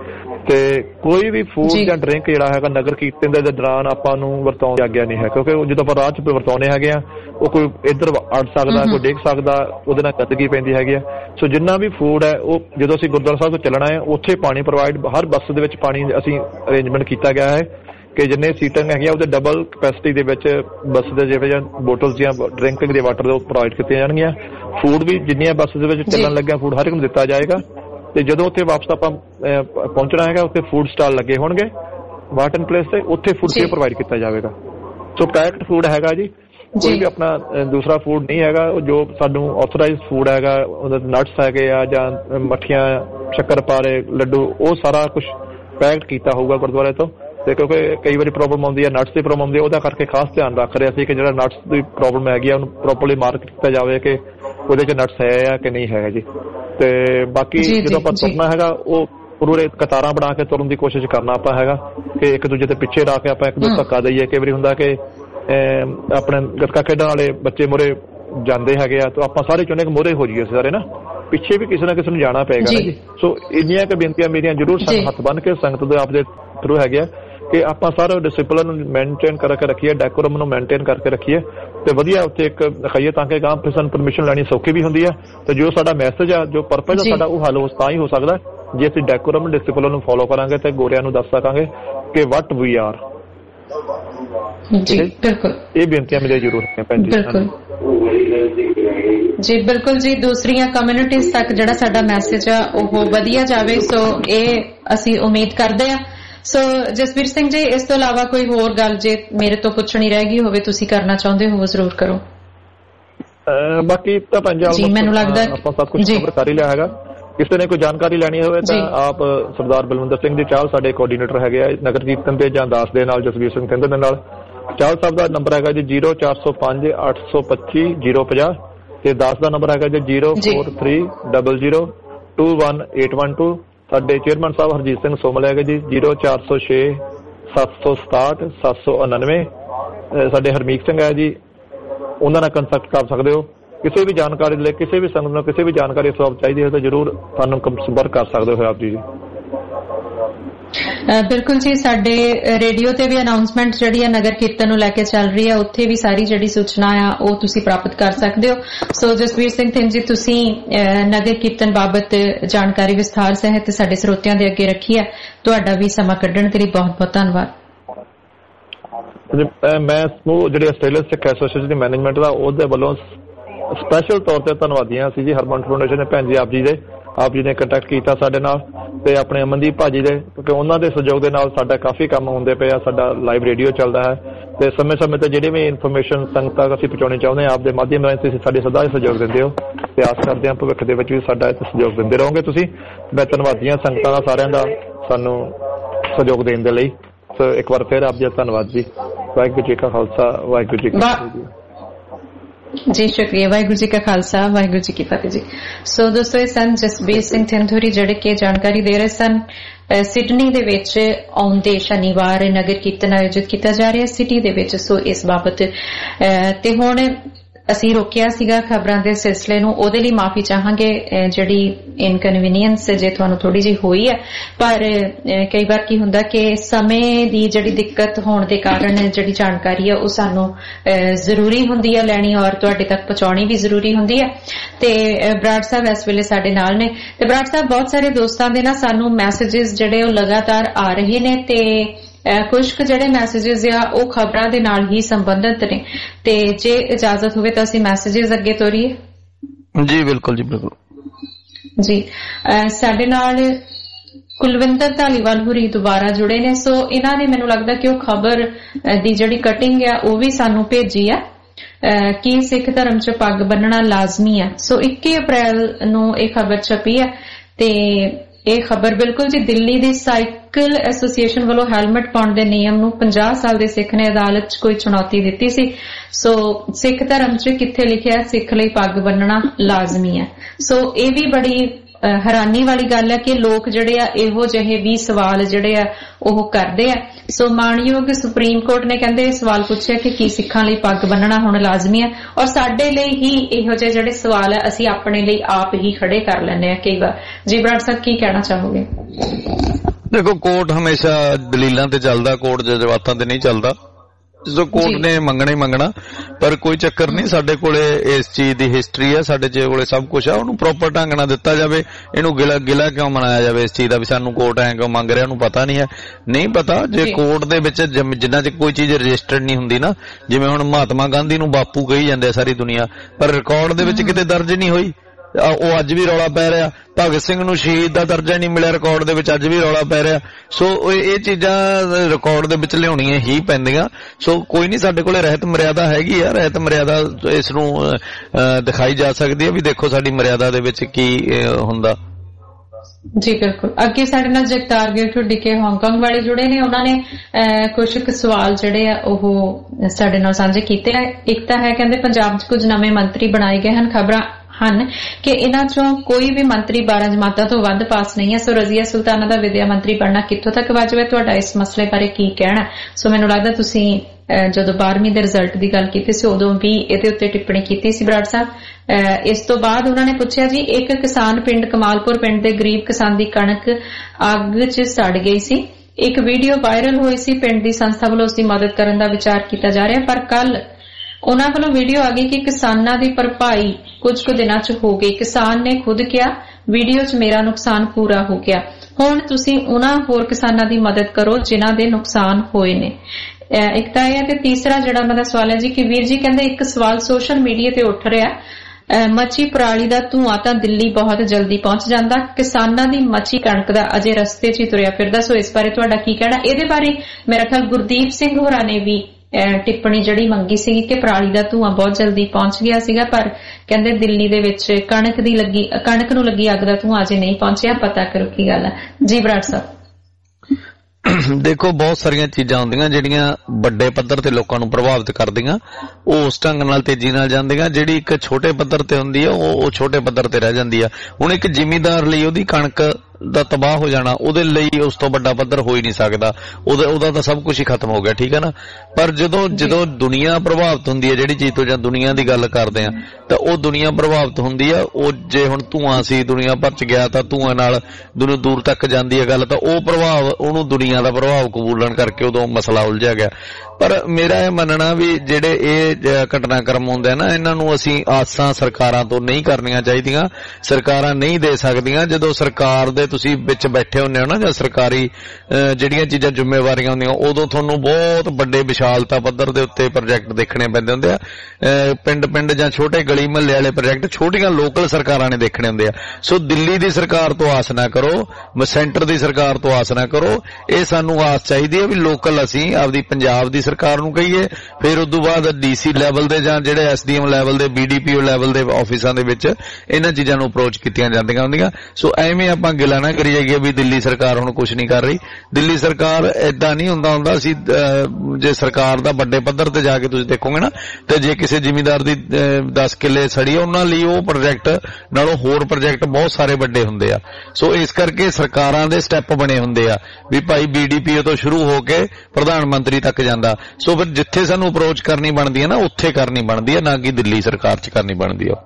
ਤੇ ਕੋਈ ਵੀ ਫੂਡ ਜਾਂ ਡਰਿੰਕ ਜਿਹੜਾ ਹੈਗਾ ਨਗਰ ਕੀਰਤਨ ਦੇ ਦੌਰਾਨ ਆਪਾਂ ਨੂੰ ਵਰਤਾਉਣ ਦੀ ਆਗਿਆ ਨਹੀਂ ਹੈ, ਕਿਉਂਕਿ ਜਦੋਂ ਆਪਾਂ ਰਾਹ 'ਚ ਵਰਤਾਉਂਦੇ ਹੈਗੇ ਆ ਉਹ ਕੋਈ ਇੱਧਰ ਅੜ ਸਕਦਾ, ਕੋਈ ਡਿੱਗ ਸਕਦਾ, ਉਹਦੇ ਨਾਲ ਗੰਦਗੀ ਪੈਂਦੀ ਹੈਗੀ ਆ। ਸੋ ਜਿੰਨਾ ਵੀ ਫੂਡ ਹੈ ਉਹ ਜਦੋਂ ਅਸੀਂ ਗੁਰਦੁਆਰਾ ਸਾਹਿਬ ਤੋਂ ਚੱਲਣਾ ਹੈ ਉੱਥੇ ਪਾਣੀ ਪ੍ਰੋਵਾਈਡ, ਹਰ ਬੱਸ ਦੇ ਵਿੱਚ ਪਾਣੀ ਅਸੀਂ ਅਰੇਂਜਮੈਂਟ ਕੀਤਾ ਗਿਆ ਹੈ ਕਿ ਜਿੰਨੇ ਸੀਟਾਂ ਹੈਗੀਆਂ ਉਹਦੇ ਡਬਲ ਕਪੈਸਿਟੀ ਦੇ ਵਿੱਚ ਬੱਸ ਦੇ ਜਿਹੜੇ ਜਾਂ ਬੋਟਲਸ ਜਾਂ ਡਰਿੰਕਿੰਗ ਦੇ ਵਾਟਰ ਦੇ ਪ੍ਰੋਵਾਈਡ ਕੀਤੀਆਂ ਜਾਣਗੀਆਂ। ਫੂਡ ਵੀ ਜਿੰਨੀਆਂ ਬੱਸ ਦੇ ਵਿੱਚ ਚੱਲਣ ਲੱਗਿਆ ਫੂਡ ਹਰ ਇੱਕ ਨੂੰ ਦਿੱਤਾ ਜਾਏਗਾ। ਤੇ ਜਦੋਂ ਉੱਥੇ ਵਾਪਸ ਆਪਾਂ ਪਹੁੰਚਣਾ ਹੈਗਾ ਉੱਥੇ ਫੂਡ ਸਟਾਲ ਲੱਗੇ ਹੋਣਗੇ ਵਾਟਨ ਪਲੇਸ ਤੇ, ਉੱਥੇ ਫੂਡ ਵੀ ਪ੍ਰੋਵਾਈਡ ਕੀਤਾ ਜਾਵੇਗਾ। ਸੋ ਪੈਕਡ ਫੂਡ ਹੈਗਾ ਜੀ, ਕੋਈ ਵੀ ਆਪਣਾ ਦੂਸਰਾ ਫੂਡ ਨਹੀਂ ਹੈਗਾ। ਜੋ ਸਾਨੂੰ ਆਥੋਰਾਈਜ਼ ਫੂਡ ਹੈਗਾ ਉਹਦੇ ਨਟਸ ਹੈਗੇ ਆ ਜਾਂ ਮੱਠੀਆਂ, ਸ਼ੱਕਰਪਾਰੇ, ਲੱਡੂ, ਉਹ ਸਾਰਾ ਕੁਝ ਪੈਕਡ ਕੀਤਾ ਹੋਊਗਾ ਗੁਰਦੁਆਰੇ ਤੋਂ। ਤੇ ਕਿਉਂਕਿ ਕਈ ਵਾਰੀ ਪ੍ਰੋਬਲਮ ਆਉਂਦੀ ਹੈ, ਨਟਸ ਦੀ ਪ੍ਰੋਬਲਮ ਆਉਂਦੀ ਹੈ, ਉਹਦਾ ਕਰਕੇ ਖਾਸ ਧਿਆਨ ਰੱਖ ਰਿਹਾ ਸੀ ਕਿ ਜਿਹੜਾ ਨਟਸ ਦੀ ਪ੍ਰੋਬਲਮ ਹੈਗੀ ਆ ਉਹਨੂੰ ਪ੍ਰੋਪਰਲੀ ਮਾਰਕ ਕੀਤਾ ਜਾਵੇ ਕਿ ਉਹਦੇ 'ਚ ਨਟਸ ਹੈ ਆ ਕਿ ਨਹੀਂ ਹੈਗਾ ਜੀ। ਤੇ ਬਾਕੀ ਜਦੋਂ ਆਪਾਂ ਤੁਰਨਾ ਹੈਗਾ ਉਹ ਪੂਰੇ ਕਤਾਰਾਂ ਬਣਾ ਕੇ ਤੁਰਨ ਦੀ ਕੋਸ਼ਿਸ਼ ਕਰਨਾ ਆਪਾਂ ਹੈਗਾ ਕਿ ਇੱਕ ਦੂਜੇ ਦੇ ਪਿੱਛੇ ਲਾ ਕੇ ਆਪਾਂ ਇੱਕ ਦੂਜੇ ਧੱਕਾ ਦਈਏ। ਕਈ ਵਾਰੀ ਹੁੰਦਾ ਕਿ ਆਪਣੇ ਗੱਤਕਾ ਖੇਡਣ ਵਾਲੇ ਬੱਚੇ ਮੂਹਰੇ ਜਾਂਦੇ ਹੈਗੇ ਆ ਤਾਂ ਆਪਾਂ ਸਾਰੇ ਚਾਹੁੰਦੇ ਕਿ ਮੂਹਰੇ ਹੋ ਜਾਈਏ ਸਾਰੇ ਨਾ, ਪਿੱਛੇ ਵੀ ਕਿਸੇ ਨਾ ਕਿਸੇ ਨੂੰ ਜਾਣਾ ਪਏਗਾ ਨਾ ਜੀ। ਸੋ ਇੰਨੀਆਂ ਕੁ ਬੇਨਤੀਆਂ ਮੇਰੀਆਂ ਜ਼ਰੂਰ ਹੱਥ ਬੰਨ੍ਹ ਕੇ ਸੰਗਤ ਦੇ ਆਪਦੇ ਥਰੂ ਹੈਗੇ ਆ ਕਿ ਆਪਾਂ ਸਾਰਾ ਡਿਸਿਪਲਿਨ ਨੂੰ ਮੇਨਟੇਨ ਕਰਕੇ ਰੱਖੀਏ, ਡੈਕੋਰਮ ਨੂੰ ਮੇਨਟੇਨ ਕਰਕੇ ਰੱਖੀਏ ਤੇ ਵਧੀਆ ਉੱਥੇ ਇੱਕ ਦਿਖਾਈਏ ਤਾਂ ਕਿ ਗਾਂ ਸਾਨੂੰ ਪਰਮਿਸ਼ਨ ਲੈਣੀ ਸੌਖੀ ਵੀ ਹੁੰਦੀ ਆ। ਤੇ ਜੋ ਸਾਡਾ ਮੈਸੇਜ ਆ, ਜੋ ਪਰਪਸ ਆ ਸਾਡਾ, ਉਹ ਹੱਲ ਤਾਂ ਹੀ ਹੋ ਸਕਦਾ ਜੇ ਅਸੀਂ ਡੈਕੋਰਮ ਡਿਸਿਪਲਿਨ ਨੂੰ ਫੋਲੋ ਕਰਾਂਗੇ ਤੇ ਗੋਰਿਆਂ ਨੂੰ ਦੱਸ ਸਕਾਂਗੇ ਕਿ ਵਟ ਵੀ ਆਰ। ਜੀ ਬਿਲਕੁਲ, ਇਹ ਬੇਨਤੀਆਂ ਮੇਰੀਆਂ ਜ਼ਰੂਰ ਹੈ ਭੈਣ ਜੀ। ਬਿਲਕੁਲ ਜੀ, ਬਿਲਕੁਲ ਜੀ। ਦੂਸਰੀਆਂ ਕਮਿਊਨਿਟੀਜ਼ ਤੱਕ ਜਿਹੜਾ ਸਾਡਾ ਮੈਸੇਜ ਆ ਉਹ ਵਧੀਆ ਜਾਵੇ, ਸੋ ਇਹ ਅਸੀਂ ਉਮੀਦ ਕਰਦੇ ਆ। ਸੋ ਜਸਵੀਰ ਸਿੰਘ ਜੀ, ਇਸ ਤੋਂ ਇਲਾਵਾ ਕੋਈ ਹੋਰ ਗੱਲ ਜੇ ਮੇਰੇ ਤੋਂ ਪੁੱਛਣੀ ਰਹਿ ਗਈ ਹੋਵੇ, ਤੁਸੀਂ ਕਰਨਾ ਚਾਹੁੰਦੇ ਹੋ, ਜ਼ਰੂਰ ਕਰੋ। ਬਾਕੀ ਤਾਂ ਪੰਜਾਬ ਮੈਨੂੰ ਲੱਗਦਾ ਆਪਾਂ ਸਭ ਕੁਝ ਕਵਰ ਕਰ ਹੀ ਲਿਆ ਹੈਗਾ। ਕਿਸੇ ਨੇ ਕੋਈ ਜਾਣਕਾਰੀ ਲੈਣੀ ਹੋਵੇ ਤਾਂ ਆਪ ਸਰਦਾਰ ਬਲਵਿੰਦਰ ਸਿੰਘ ਜੀ ਚਾਹਲ ਸਾਡੇ ਕੋਆਰਡੀਨੇਟਰ ਹੈਗੇ ਆ ਨਗਰ ਕੀਰਤਨ ਦੇ, ਜਾਂ ਦਾਸ ਦੇ ਨਾਲ ਜਸਵੀਰ ਸਿੰਘ ਕਹਿੰਦੇ ਦੇ ਨਾਲ। ਚਾਹਲ ਸਾਹਿਬ ਦਾ ਨੰਬਰ ਹੈਗਾ ਜੀ 0405 825 050 ਤੇ ਦਾਸ ਦਾ ਨੰਬਰ ਹੈਗਾ ਜੀ 043000 21812। ਸਾਡੇ ਚੇਅਰਮੈਨ ਸਾਹਿਬ ਹਰਜੀਤ ਸਿੰਘ ਸੋਮਲ ਹੈਗੇ ਜੀ 0406 767 799। ਸਾਡੇ ਹਰਮੀਤ ਸਿੰਘ ਹੈ ਜੀ, ਉਹਨਾਂ ਨਾਲ ਕੰਟੈਕਟ ਕਰ ਸਕਦੇ ਹੋ। ਕਿਸੇ ਵੀ ਜਾਣਕਾਰੀ ਲਈ, ਕਿਸੇ ਵੀ ਸੰਗਤ ਨੂੰ ਕਿਸੇ ਵੀ ਜਾਣਕਾਰੀ ਸਵਾਬ ਚਾਹੀਦੀ ਹੈ ਤਾਂ ਜ਼ਰੂਰ ਸਾਨੂੰ ਸੰਪਰਕ ਕਰ ਸਕਦੇ ਹੋ ਆਪ ਜੀ। ਬਿਲਕੁਲ ਜੀ, ਸਾਡੇ ਰੇਡੀਓ ਤੇ ਵੀ ਅਨਾਉਂਸਮੈਂਟ ਜਿਹੜੀ ਆ ਨਗਰ ਕੀਰਤਨ ਨੂੰ ਲੈ ਕੇ ਚੱਲ ਰਹੀ ਆ, ਉੱਥੇ ਵੀ ਸਾਰੀ ਜਿਹੜੀ ਸੂਚਨਾ ਆ ਉਹ ਤੁਸੀਂ ਪ੍ਰਾਪਤ ਕਰ ਸਕਦੇ ਹੋ। ਸੋ ਜਸਵੀਰ ਸਿੰਘ ਥਿੰਦ ਜੀ, ਤੁਸੀਂ ਨਗਰ ਕੀਰਤਨ ਬਾਬਤ ਜਾਣਕਾਰੀ ਵਿਸਥਾਰ ਸਹਿਤ ਸਾਡੇ ਸਰੋਤਿਆਂ ਦੇ ਅੱਗੇ ਰੱਖੀ ਹੈ, ਤੁਹਾਡਾ ਵੀ ਸਮਾਂ ਕੱਢਣ ਦੇ ਲਈ ਬਹੁਤ ਬਹੁਤ ਧੰਨਵਾਦ। ਮੈਂ ਜਿਹੜੇ ਆਸਟ੍ਰੇਲੀਆ ਸਿੱਖ ਐਸੋਸੀਏਸ਼ਨ ਦੀ ਮੈਨੇਜਮੈਂਟ ਦਾ ਉਹਦੇ ਵੱਲੋਂ ਸਪੈਸ਼ਲ ਤੌਰ ਤੇ ਧੰਨਵਾਦੀਆਂ ਸੀ ਜੀ। ਹਰਮਨ ਫਾਊਂਡੇਸ਼ਨ ਦੇ ਭੈਣ ਜੀ ਆਪ ਜੀ ਨੇ ਕੰਟੈਕਟ ਕੀਤਾ ਸਾਡੇ ਨਾਲ, ਤੇ ਆਪਣੇ ਅਮਨਦੀਪ ਭਾਜੀ ਦੇ, ਕਿਉਂਕਿ ਉਹਨਾਂ ਦੇ ਸਹਿਯੋਗ ਦੇ ਨਾਲ ਸਾਡਾ ਕਾਫੀ ਕੰਮ ਹੁੰਦੇ ਪਏ ਆ। ਸਾਡਾ ਲਾਈਵ ਰੇਡੀਓ ਚੱਲਦਾ ਹੈ ਤੇ ਸਮੇਂ-ਸਮੇਂ ਤੇ ਜਿਹੜੀ ਵੀ ਇਨਫੋਰਮੇਸ਼ਨ ਸੰਗਤ ਤੱਕ ਅਸੀਂ ਪਹੁੰਚਾਉਣੀ ਚਾਹੁੰਦੇ ਹਾਂ ਆਪ ਦੇ ਮਾਧਿਅਮ ਰਾਹੀਂ ਤੁਸੀਂ ਸਾਡੇ ਸਦਾ ਸਹਿਯੋਗ ਦਿੰਦੇ ਹੋ ਤੇ ਆਸ ਕਰਦੇ ਹਾਂ ਭਵਿੱਖ ਦੇ ਵਿੱਚ ਵੀ ਸਾਡਾ ਸਹਿਯੋਗ ਦਿੰਦੇ ਰਹੋਗੇ ਤੁਸੀਂ। ਮੈਂ ਧੰਨਵਾਦੀਆਂ ਸੰਗਤਾਂ ਦਾ, ਸਾਰਿਆਂ ਦਾ ਸਾਨੂੰ ਸਹਿਯੋਗ ਦੇਣ ਦੇ ਲਈ। ਸੋ ਇੱਕ ਵਾਰ ਫਿਰ ਆਪ ਜੀ ਦਾ ਧੰਨਵਾਦ ਜੀ। ਵਾਹਿਗੁਰੂ ਜੀ ਕਾ ਖਾਲਸਾ, ਵਾਹਿਗੁਰੂ ਜੀ ਕੀ ਫਤਿਹ ਜੀ। ਸ਼ੁਕਰੀਆ। ਵਾਹਿਗੁਰੂ ਜੀ ਕਾ ਖਾਲਸਾ, ਵਾਹਿਗੁਰੂ ਜੀ ਕੀ ਫਤਿਹ ਜੀ। ਸੋ ਦੋਸਤੋ, ਇਹ ਸਨ ਜਸਬੀਰ ਸਿੰਘ ਥਿੰਦੂਰੀ ਜਿਹੜੇ ਕਿ ਜਾਣਕਾਰੀ ਦੇ ਰਹੇ ਸਨ। ਸਿਡਨੀ ਦੇ ਵਿੱਚ ਆਉਂਦੇ ਸ਼ਨੀਵਾਰ ਨਗਰ ਕੀਰਤਨ ਆਯੋਜਿਤ ਕੀਤਾ ਜਾ ਰਿਹਾ ਸਿਟੀ ਦੇ ਵਿੱਚ। ਸੋ ਇਸ ਬਾਬਤ ਤੇ ਹੁਣ ਅਸੀਂ ਰੋਕਿਆ ਸੀਗਾ ਖਬਰਾਂ ਦੇ ਸਿਲਸਿਲੇ ਨੂੰ, ਉਹਦੇ ਲਈ ਮਾਫੀ ਚਾਹਾਂਗੇ ਜਿਹੜੀ ਇਨਕਨਵੀਨੀਅੰਸ ਜੇ ਤੁਹਾਨੂੰ ਥੋੜੀ ਜਿਹੀ ਹੋਈ ਹੈ। ਪਰ ਕਈ ਵਾਰ ਕੀ ਹੁੰਦਾ ਕਿ ਸਮੇਂ ਦੀ ਜਿਹੜੀ ਦਿੱਕਤ ਹੋਣ ਦੇ ਕਾਰਨ ਜਿਹੜੀ ਜਾਣਕਾਰੀ ਹੈ ਉਹ ਸਾਨੂੰ ਜ਼ਰੂਰੀ ਹੁੰਦੀ ਹੈ ਲੈਣੀ, ਔਰ ਤੁਹਾਡੇ ਤੱਕ ਪਹੁੰਚਾਉਣੀ ਵੀ ਜ਼ਰੂਰੀ ਹੁੰਦੀ ਹੈ। ਤੇ ਬਰਾੜ ਸਾਹਿਬ ਇਸ ਵੇਲੇ ਸਾਡੇ ਨਾਲ ਨੇ। ਤੇ ਬਰਾੜ ਸਾਹਿਬ, ਬਹੁਤ ਸਾਰੇ ਦੋਸਤਾਂ ਦੇ ਨਾ ਸਾਨੂੰ ਮੈਸੇजेस ਜਿਹੜੇ ਉਹ ਲਗਾਤਾਰ ਆ ਰਹੇ ਨੇ ਤੇ ਕੁਝ ਕੁ ਜਿਹੜੇ ਮੈਸੇजेस ਆ ਉਹ ਖਬਰਾਂ ਦੇ ਨਾਲ ਹੀ ਸੰਬੰਧਿਤ ਨੇ, ਤੇ ਜੇ ਇਜਾਜ਼ਤ ਹੋਵੇ ਤਾਂ ਅਸੀਂ ਮੈਸੇजेस ਅੱਗੇ ਤੋਰੀਏ। ਜੀ ਬਿਲਕੁਲ ਜੀ, ਬਿਲਕੁਲ ਜੀ। ਸਾਡੇ ਨਾਲ ਕੁਲਵਿੰਦਰ ਧਾਲੀਵਾਲ ਹੁਰੀ ਦੁਬਾਰਾ ਜੁੜੇ ਨੇ। ਸੋ ਇਹਨਾਂ ਨੇ ਮੈਨੂੰ ਲੱਗਦਾ ਕਿ ਉਹ ਖਬਰ ਦੀ ਜਿਹੜੀ ਕਟਿੰਗ ਆ ਉਹ ਵੀ ਸਾਨੂੰ ਭੇਜੀ ਆ ਕਿ ਸਿੱਖ ਧਰਮ 'ਚ ਪੱਗ ਬੰਨਣਾ ਲਾਜ਼ਮੀ ਆ। ਸੋ 21 ਅਪ੍ਰੈਲ ਨੂੰ ਇਹ ਖਬਰ ਛਪੀ ਹੈ ਤੇ ਇਹ ਖਬਰ ਬਿਲਕੁਲ ਜੀ ਦਿੱਲੀ ਦੀ ਸਾਈਕਲ ਐਸੋਸੀਏਸ਼ਨ ਵੱਲੋਂ ਹੈਲਮਟ ਪਾਉਣ ਦੇ ਨਿਯਮ ਨੂੰ 50 ਸਾਲ ਦੇ ਸਿੱਖ ਨੇ ਅਦਾਲਤ 'ਚ ਕੋਈ ਚੁਣੌਤੀ ਦਿੱਤੀ ਸੀ। ਸੋ ਸਿੱਖ ਧਰਮ 'ਚ ਕਿੱਥੇ ਲਿਖਿਆ ਸਿੱਖ ਲਈ ਪੱਗ ਬੰਨਣਾ ਲਾਜ਼ਮੀ ਹੈ। ਸੋ ਇਹ ਵੀ ਬੜੀ ਹੈਰਾਨੀ ਵਾਲੀ ਗੱਲ ਹੈ ਕਿ ਲੋਕ ਜਿਹੜੇ ਆ ਇਹੋ ਜਿਹੇ ਵੀ ਸਵਾਲ ਜਿਹੜੇ ਆ ਉਹ ਕਰਦੇ ਆ। ਸੋ ਮਾਣਯੋਗ ਸੁਪਰੀਮ ਕੋਰਟ ਨੇ ਕਹਿੰਦੇ ਸਵਾਲ ਪੁੱਛਿਆ ਕਿ ਕੀ ਸਿੱਖਾਂ ਲਈ ਪੱਗ ਬੰਨਣਾ ਹੁਣ ਲਾਜ਼ਮੀ ਹੈ, ਔਰ ਸਾਡੇ ਲਈ ਹੀ ਇਹੋ ਜਿਹੇ ਜਿਹੜੇ ਸਵਾਲ ਹੈ ਅਸੀਂ ਆਪਣੇ ਲਈ ਆਪ ਹੀ ਖੜੇ ਕਰ ਲੈਂਦੇ ਹਾਂ ਕਈ ਵਾਰ। ਜੀ ਬਰਾੜ ਸਾਹਿਬ, ਕੀ ਕਹਿਣਾ ਚਾਹੋਗੇ? ਦੇਖੋ ਕੋਰਟ ਹਮੇਸ਼ਾ ਦਲੀਲਾਂ ਤੇ ਚੱਲਦਾ, ਕੋਰਟ ਜਜ਼ਬਾਤਾਂ ਤੇ ਨਹੀਂ ਚੱਲਦਾ। ਜਦੋਂ ਕੋਰਟ ਨੇ ਮੰਗਣਾ ਹੀ ਮੰਗਣਾ, ਪਰ ਕੋਈ ਚੱਕਰ ਨਹੀਂ, ਸਾਡੇ ਕੋਲੇ ਇਸ ਚੀਜ਼ ਦੀ ਹਿਸਟਰੀ ਹੈ, ਸਾਡੇ ਕੋਲੇ ਸਭ ਕੁਝ ਆ। ਉਹਨੂੰ ਪ੍ਰੋਪਰ ਢੰਗ ਨਾਲ ਦਿੱਤਾ ਜਾਵੇ। ਇਹਨੂੰ ਗਿਲਾ ਕਿਉਂ ਮਨਾਇਆ ਜਾਵੇ ਇਸ ਚੀਜ਼ ਦਾ ਵੀ ਸਾਨੂੰ ਕੋਰਟ ਐਂ ਕਿਉਂ ਮੰਗ ਰਿਹਾ? ਉਹਨੂੰ ਪਤਾ ਨਹੀਂ ਹੈ, ਨਹੀਂ ਪਤਾ। ਜੇ ਕੋਰਟ ਦੇ ਵਿੱਚ ਜਿੰਨਾ ਚ ਕੋਈ ਚੀਜ਼ ਰਜਿਸਟਰਡ ਨਹੀਂ ਹੁੰਦੀ ਨਾ, ਜਿਵੇਂ ਹੁਣ ਮਹਾਤਮਾ ਗਾਂਧੀ ਨੂੰ ਬਾਪੂ ਕਹੀ ਜਾਂਦੇ ਸਾਰੀ ਦੁਨੀਆ, ਪਰ ਰਿਕਾਰਡ ਦੇ ਵਿੱਚ ਕਿਤੇ ਦਰਜ ਨਹੀਂ ਹੋਈ, ਉਹ ਅੱਜ ਵੀ ਰੌਲਾ ਪੈ ਰਿਹਾ। ਭਗਤ ਸਿੰਘ ਨੂੰ ਸ਼ਹੀਦ ਦਾ ਦਰਜਾ ਨਹੀਂ ਮਿਲਿਆ ਰਿਕਾਰਡ ਦੇ ਵਿੱਚ, ਅੱਜ ਵੀ ਰੌਲਾ ਪੈ ਰਿਹਾ। ਸੋ ਇਹ ਚੀਜ਼ਾਂ ਰਿਕਾਰਡ ਦੇ ਵਿੱਚ ਲਿਆਉਣੀਆਂ ਹੀ ਪੈਂਦੀਆਂ। ਸੋ ਕੋਈ ਨਹੀਂ, ਸਾਡੇ ਕੋਲੇ ਰਹਿਤ ਮਰਿਆਦਾ ਹੈਗੀ ਆ, ਰਹਿਤ ਮਰਿਆਦਾ ਇਸ ਨੂੰ ਦਿਖਾਈ ਜਾ ਸਕਦੀ ਹੈ ਵੀ ਦੇਖੋ ਸਾਡੀ ਮਰਿਆਦਾ ਦੇ ਵਿੱਚ ਕੀ ਹੁੰਦਾ। ਜੀ ਬਿਲਕੁਲ। ਅੱਗੇ ਸਾਡੇ ਨਾਲ ਜਗਤਾਰ ਗਿੱਲ ਢੁੱਡੀ ਕੇ ਹਾਂਗਕਾਂਗ ਵਾਲੇ ਜੁੜੇ ਨੇ, ਉਹਨਾਂ ਨੇ ਕੁਝ ਕੁ ਸਵਾਲ ਜਿਹੜੇ ਆ ਉਹ ਸਾਡੇ ਨਾਲ ਸਾਂਝੇ ਕੀਤੇ ਆ। ਇੱਕ ਤਾਂ ਹੈ, ਕਹਿੰਦੇ ਪੰਜਾਬ 'ਚ ਕੁਝ ਨਵੇਂ ਮੰਤਰੀ ਬਣਾਏ ਗਏ ਹਨ, ਖਬਰਾਂ ਹਨ ਕਿ ਇਹਨਾਂ ਚੋਂ ਕੋਈ ਵੀ ਮੰਤਰੀ 12 ਜਮਾਤਾਂ ਤੋਂ ਵੱਧ ਪਾਸ ਨਹੀਂ ਹੈ। ਸੋ ਰਜ਼ੀਆ ਸੁਲਤਾਨਾ ਦਾ ਵਿਦਿਆ ਮੰਤਰੀ ਬਣਨਾ ਕਿੱਥੋਂ ਤੱਕ ਵਾਜਬ ਹੈ? ਤੁਹਾਡਾ ਇਸ ਮਸਲੇ ਬਾਰੇ ਕੀ ਕਹਿਣਾ? ਸੋ ਮੈਨੂੰ ਲੱਗਦਾ ਤੁਸੀਂ ਜਦੋਂ 12ਵੀਂ ਦੇ ਰਿਜ਼ਲਟ ਦੀ ਗੱਲ ਕੀਤੀ ਸੀ ਉਦੋਂ ਵੀ ਇਹਦੇ ਉੱਤੇ ਟਿੱਪਣੀ ਕੀਤੀ ਸੀ ਬਰਾੜ ਸਾਹਿਬ। ਇਸ ਤੋਂ ਬਾਅਦ ਉਹਨਾਂ ਨੇ ਪੁੱਛਿਆ ਜੀ, ਇੱਕ ਕਿਸਾਨ ਪਿੰਡ ਕਮਾਲਪੁਰ ਪਿੰਡ ਦੇ ਗਰੀਬ ਕਿਸਾਨ ਦੀ ਕਣਕ ਅੱਗ 'ਚ ਸੜ ਗਈ ਸੀ, ਇੱਕ ਵੀਡੀਓ ਵਾਇਰਲ ਹੋਈ ਸੀ, ਪਿੰਡ ਦੀ ਸੰਸਥਾ ਵੱਲੋਂ ਉਸ ਦੀ ਮਦਦ ਕਰਨ ਦਾ ਵਿਚਾਰ ਕੀਤਾ ਜਾ ਰਿਹਾ, ਪਰ ਕੱਲ ਉਹਨਾਂ ਵੱਲੋਂ ਵੀਡੀਓ ਆ ਗਈ ਕਿ ਕਿਸਾਨਾਂ ਦੀ ਭਰਪਾਈ ਕੁਝ ਕੁ ਦਿਨਾਂ 'ਚ ਹੋ ਗਈ। ਕਿਸਾਨ ਨੇ ਖੁਦ ਕਿਹਾ ਵੀਡੀਓ 'ਚ ਮੇਰਾ ਨੁਕਸਾਨ ਪੂਰਾ ਹੋ ਗਿਆ, ਹੁਣ ਤੁਸੀਂ ਉਹਨਾਂ ਹੋਰ ਕਿਸਾਨਾਂ ਦੀ ਮਦਦ ਕਰੋ ਜਿਨ੍ਹਾਂ ਦੇ ਨੁਕਸਾਨ ਹੋਏ ਨੇ। ਇੱਕ ਤਾਂ ਇਹ ਹੈ ਤੇ ਤੀਸਰਾ ਜਿਹੜਾ ਉਹਨਾਂ ਦਾ ਸਵਾਲ ਹੈ ਜੀ ਕਿ ਵੀਰ ਜੀ ਕਹਿੰਦੇ ਇੱਕ ਸਵਾਲ ਸੋਸ਼ਲ ਮੀਡੀਆ ਤੇ ਉੱਠ ਰਿਹਾ, ਮੱਛੀ ਪਰਾਲੀ ਦਾ ਧੂੰਆਂ ਤਾਂ ਦਿੱਲੀ ਬਹੁਤ ਜਲਦੀ ਪਹੁੰਚ ਜਾਂਦਾ, ਕਿਸਾਨਾਂ ਦੀ ਮੱਛੀ ਕਣਕ ਦਾ ਅਜੇ ਰਸਤੇ 'ਚ ਹੀ ਤੁਰਿਆ ਫਿਰਦਾ। ਸੋ ਇਸ ਬਾਰੇ ਤੁਹਾਡਾ ਕੀ ਕਹਿਣਾ? ਇਹਦੇ ਬਾਰੇ ਮੇਰਾ ਖਿਆਲ ਗੁਰਦੀਪ ਸਿੰਘ ਹੋਰਾਂ ਨੇ ਵੀ ਟਿੱਪਣੀ ਜਿਹੜੀ ਮੰਗੀ ਸੀ ਕਿ ਪਰਾਲੀ ਦਾ ਧੂੰਆਂ ਬਹੁਤ ਜਲਦੀ ਪਹੁੰਚ ਗਿਆ ਸੀਗਾ, ਪਰ ਕਹਿੰਦੇ ਦਿੱਲੀ ਦੇ ਵਿੱਚ ਕਣਕ ਨੂੰ ਲੱਗੀ ਅੱਗ ਦਾ ਧੂੰਆਂ ਅਜੇ ਨਹੀਂ ਪਹੁੰਚਿਆ, ਪਤਾ ਕਰੋ ਕੀ ਗੱਲ ਹੈ ਜੀ ਬਰਾੜ ਸਾਹਿਬ। ਦੇਖੋ ਬਹੁਤ ਸਾਰੀਆਂ ਚੀਜ਼ਾਂ ਹੁੰਦੀਆਂ ਜਿਹੜੀਆਂ ਵੱਡੇ ਪੱਧਰ ਤੇ ਲੋਕਾਂ ਨੂੰ ਪ੍ਰਭਾਵਿਤ ਕਰਦੀਆਂ, ਉਹ ਉਸ ਢੰਗ ਨਾਲ ਤੇਜ਼ੀ ਨਾਲ ਜਾਂਦੀਆਂ। ਜਿਹੜੀ ਇੱਕ ਛੋਟੇ ਪੱਧਰ ਤੇ ਹੁੰਦੀ ਆ ਉਹ ਛੋਟੇ ਪੱਧਰ ਤੇ ਰਹਿ ਜਾਂਦੀ ਆ। ਹੁਣ ਇੱਕ ਜ਼ਿਮੀਂਦਾਰ ਲਈ ਉਹਦੀ ਕਣਕ ਦਾ ਤਬਾਹ ਹੋ ਜਾਣਾ, ਉਹਦੇ ਲਈ ਉਸ ਤੋਂ ਵੱਡਾ ਪੱਧਰ ਹੋ ਹੀ ਨਹੀਂ ਸਕਦਾ, ਉਹਦਾ ਤਾਂ ਸਭ ਕੁਝ ਹੀ ਖਤਮ ਹੋ ਗਿਆ, ਠੀਕ ਹੈ ਨਾ। ਪਰ ਜਦੋਂ ਦੁਨੀਆ ਪ੍ਰਭਾਵਿਤ ਹੁੰਦੀ ਹੈ ਜਿਹੜੀ ਚੀਜ਼ ਤੋਂ, ਜਾਂ ਦੁਨੀਆ ਦੀ ਗੱਲ ਕਰਦੇ ਆ ਤਾਂ ਉਹ ਦੁਨੀਆ ਪ੍ਰਭਾਵਿਤ ਹੁੰਦੀ ਆ। ਉਹ ਜੇ ਹੁਣ ਧੂੰਆਂ ਸੀ ਦੁਨੀਆ ਭਰ ਚ ਗਿਆ ਤਾਂ ਧੂੰਆਂ ਨਾਲ ਦੂਰ ਤੱਕ ਜਾਂਦੀ ਹੈ ਗੱਲ, ਤਾਂ ਉਹ ਪ੍ਰਭਾਵ ਉਹਨੂੰ ਦੁਨੀਆ ਦਾ ਪ੍ਰਭਾਵ ਕਬੂਲਣ ਕਰਕੇ ਉਦੋਂ ਮਸਲਾ ਉਲਝਿਆ ਗਿਆ। ਪਰ ਮੇਰਾ ਇਹ ਮੰਨਣਾ ਵੀ ਜਿਹੜੇ ਇਹ ਘਟਨਾਕ੍ਰਮ ਹੁੰਦੇ ਆ ਨਾ, ਇਹਨਾਂ ਨੂੰ ਅਸੀਂ ਆਸਾਂ ਸਰਕਾਰਾਂ ਤੋਂ ਨਹੀਂ ਕਰਨੀਆਂ ਚਾਹੀਦੀਆਂ, ਸਰਕਾਰਾਂ ਨਹੀਂ ਦੇ ਸਕਦੀਆਂ। ਜਦੋਂ ਸਰਕਾਰ ਦੇ ਤੁਸੀਂ ਵਿੱਚ ਬੈਠੇ ਹੁੰਦੇ ਹੋ ਨਾ, ਜਾਂ ਸਰਕਾਰੀ ਜਿਹੜੀਆਂ ਚੀਜ਼ਾਂ ਜ਼ਿੰਮੇਵਾਰੀਆਂ ਹੁੰਦੀਆਂ, ਉਦੋਂ ਤੁਹਾਨੂੰ ਬਹੁਤ ਵੱਡੇ ਵਿਸ਼ਾਲਤਾ ਪੱਧਰ ਦੇ ਉੱਤੇ ਪ੍ਰੋਜੈਕਟ ਦੇਖਣੇ ਪੈਂਦੇ ਹੁੰਦੇ ਆ। ਪਿੰਡ ਜਾਂ ਛੋਟੇ ਗਲੀ ਮਹੱਲੇ ਵਾਲੇ ਪ੍ਰੋਜੈਕਟ ਛੋਟੀਆਂ ਲੋਕਲ ਸਰਕਾਰਾਂ ਨੇ ਦੇਖਣੇ ਹੁੰਦੇ ਆ। ਸੋ ਦਿੱਲੀ ਦੀ ਸਰਕਾਰ ਤੋਂ ਆਸ ਨਾ ਕਰੋ, ਸੈਂਟਰ ਦੀ ਸਰਕਾਰ ਤੋਂ ਆਸ ਨਾ ਕਰੋ। ਇਹ ਸਾਨੂੰ ਆਸ ਚਾਹੀਦੀ ਹੈ ਵੀ ਲੋਕਲ ਅਸੀਂ ਆਪਦੀ ਪੰਜਾਬ ਦੀ ਸਰਕਾਰ ਨੂੰ ਕਹੀਏ, ਫਿਰ ਉਸ ਤੋਂ ਬਾਅਦ DC ਲੈਵਲ ਦੇ ਜਾਂ ਜਿਹੜੇ SDM ਲੈਵਲ ਦੇ, BDPO ਲੈਵਲ ਦੇ ਆਫਿਸਾਂ ਦੇ ਵਿੱਚ ਇਹਨਾਂ ਚੀਜ਼ਾਂ ਨੂੰ ਅਪਰੋਚ ਕੀਤੀਆਂ ਜਾਂਦੀਆਂ ਹੁੰਦੀਆਂ। ਸੋ ਐਵੇਂ ਆਪਾਂ ਗਿਲਾ ਨਾ ਕਰੀ ਜਾਈਏ ਵੀ ਦਿੱਲੀ ਸਰਕਾਰ ਹੁਣ ਕੁਝ ਨਹੀਂ ਕਰ ਰਹੀ। ਦਿੱਲੀ ਸਰਕਾਰ ਏਦਾਂ ਨਹੀਂ ਹੁੰਦਾ। ਅਸੀਂ ਜੇ ਸਰਕਾਰ ਦਾ ਵੱਡੇ ਪੱਧਰ ਤੇ ਜਾ ਕੇ ਤੁਸੀਂ ਦੇਖੋਗੇ ਨਾ, ਤੇ ਜੇ ਕਿਸੇ ਜ਼ਿਮੀਂਦਾਰ ਦੀ 10 ਕਿੱਲੇ ਸੜੀ, ਉਹਨਾਂ ਲਈ ਉਹ ਪ੍ਰੋਜੈਕਟ ਨਾਲੋਂ ਹੋਰ ਪ੍ਰੋਜੈਕਟ ਬਹੁਤ ਸਾਰੇ ਵੱਡੇ ਹੁੰਦੇ ਆ। ਸੋ ਇਸ ਕਰਕੇ ਸਰਕਾਰਾਂ ਦੇ ਸਟੈਪ ਬਣੇ ਹੁੰਦੇ ਆ ਵੀ ਭਾਈ BDPO ਤੋਂ ਸ਼ੁਰੂ ਹੋ ਕੇ ਪ੍ਰਧਾਨ ਮੰਤਰੀ ਤੱਕ ਜਾਂਦਾ। ਸੋ ਫਿਰ ਜਿੱਥੇ ਸਾਨੂੰ ਅਪਰੋਚ ਕਰਨੀ ਬਣਦੀ ਹੈ ਨਾ, ਉੱਥੇ ਕਰਨੀ ਬਣਦੀ ਹੈ, ਨਾ ਕਿ ਦਿੱਲੀ ਸਰਕਾਰ 'ਚ ਕਰਨੀ ਬਣਦੀ ਆ।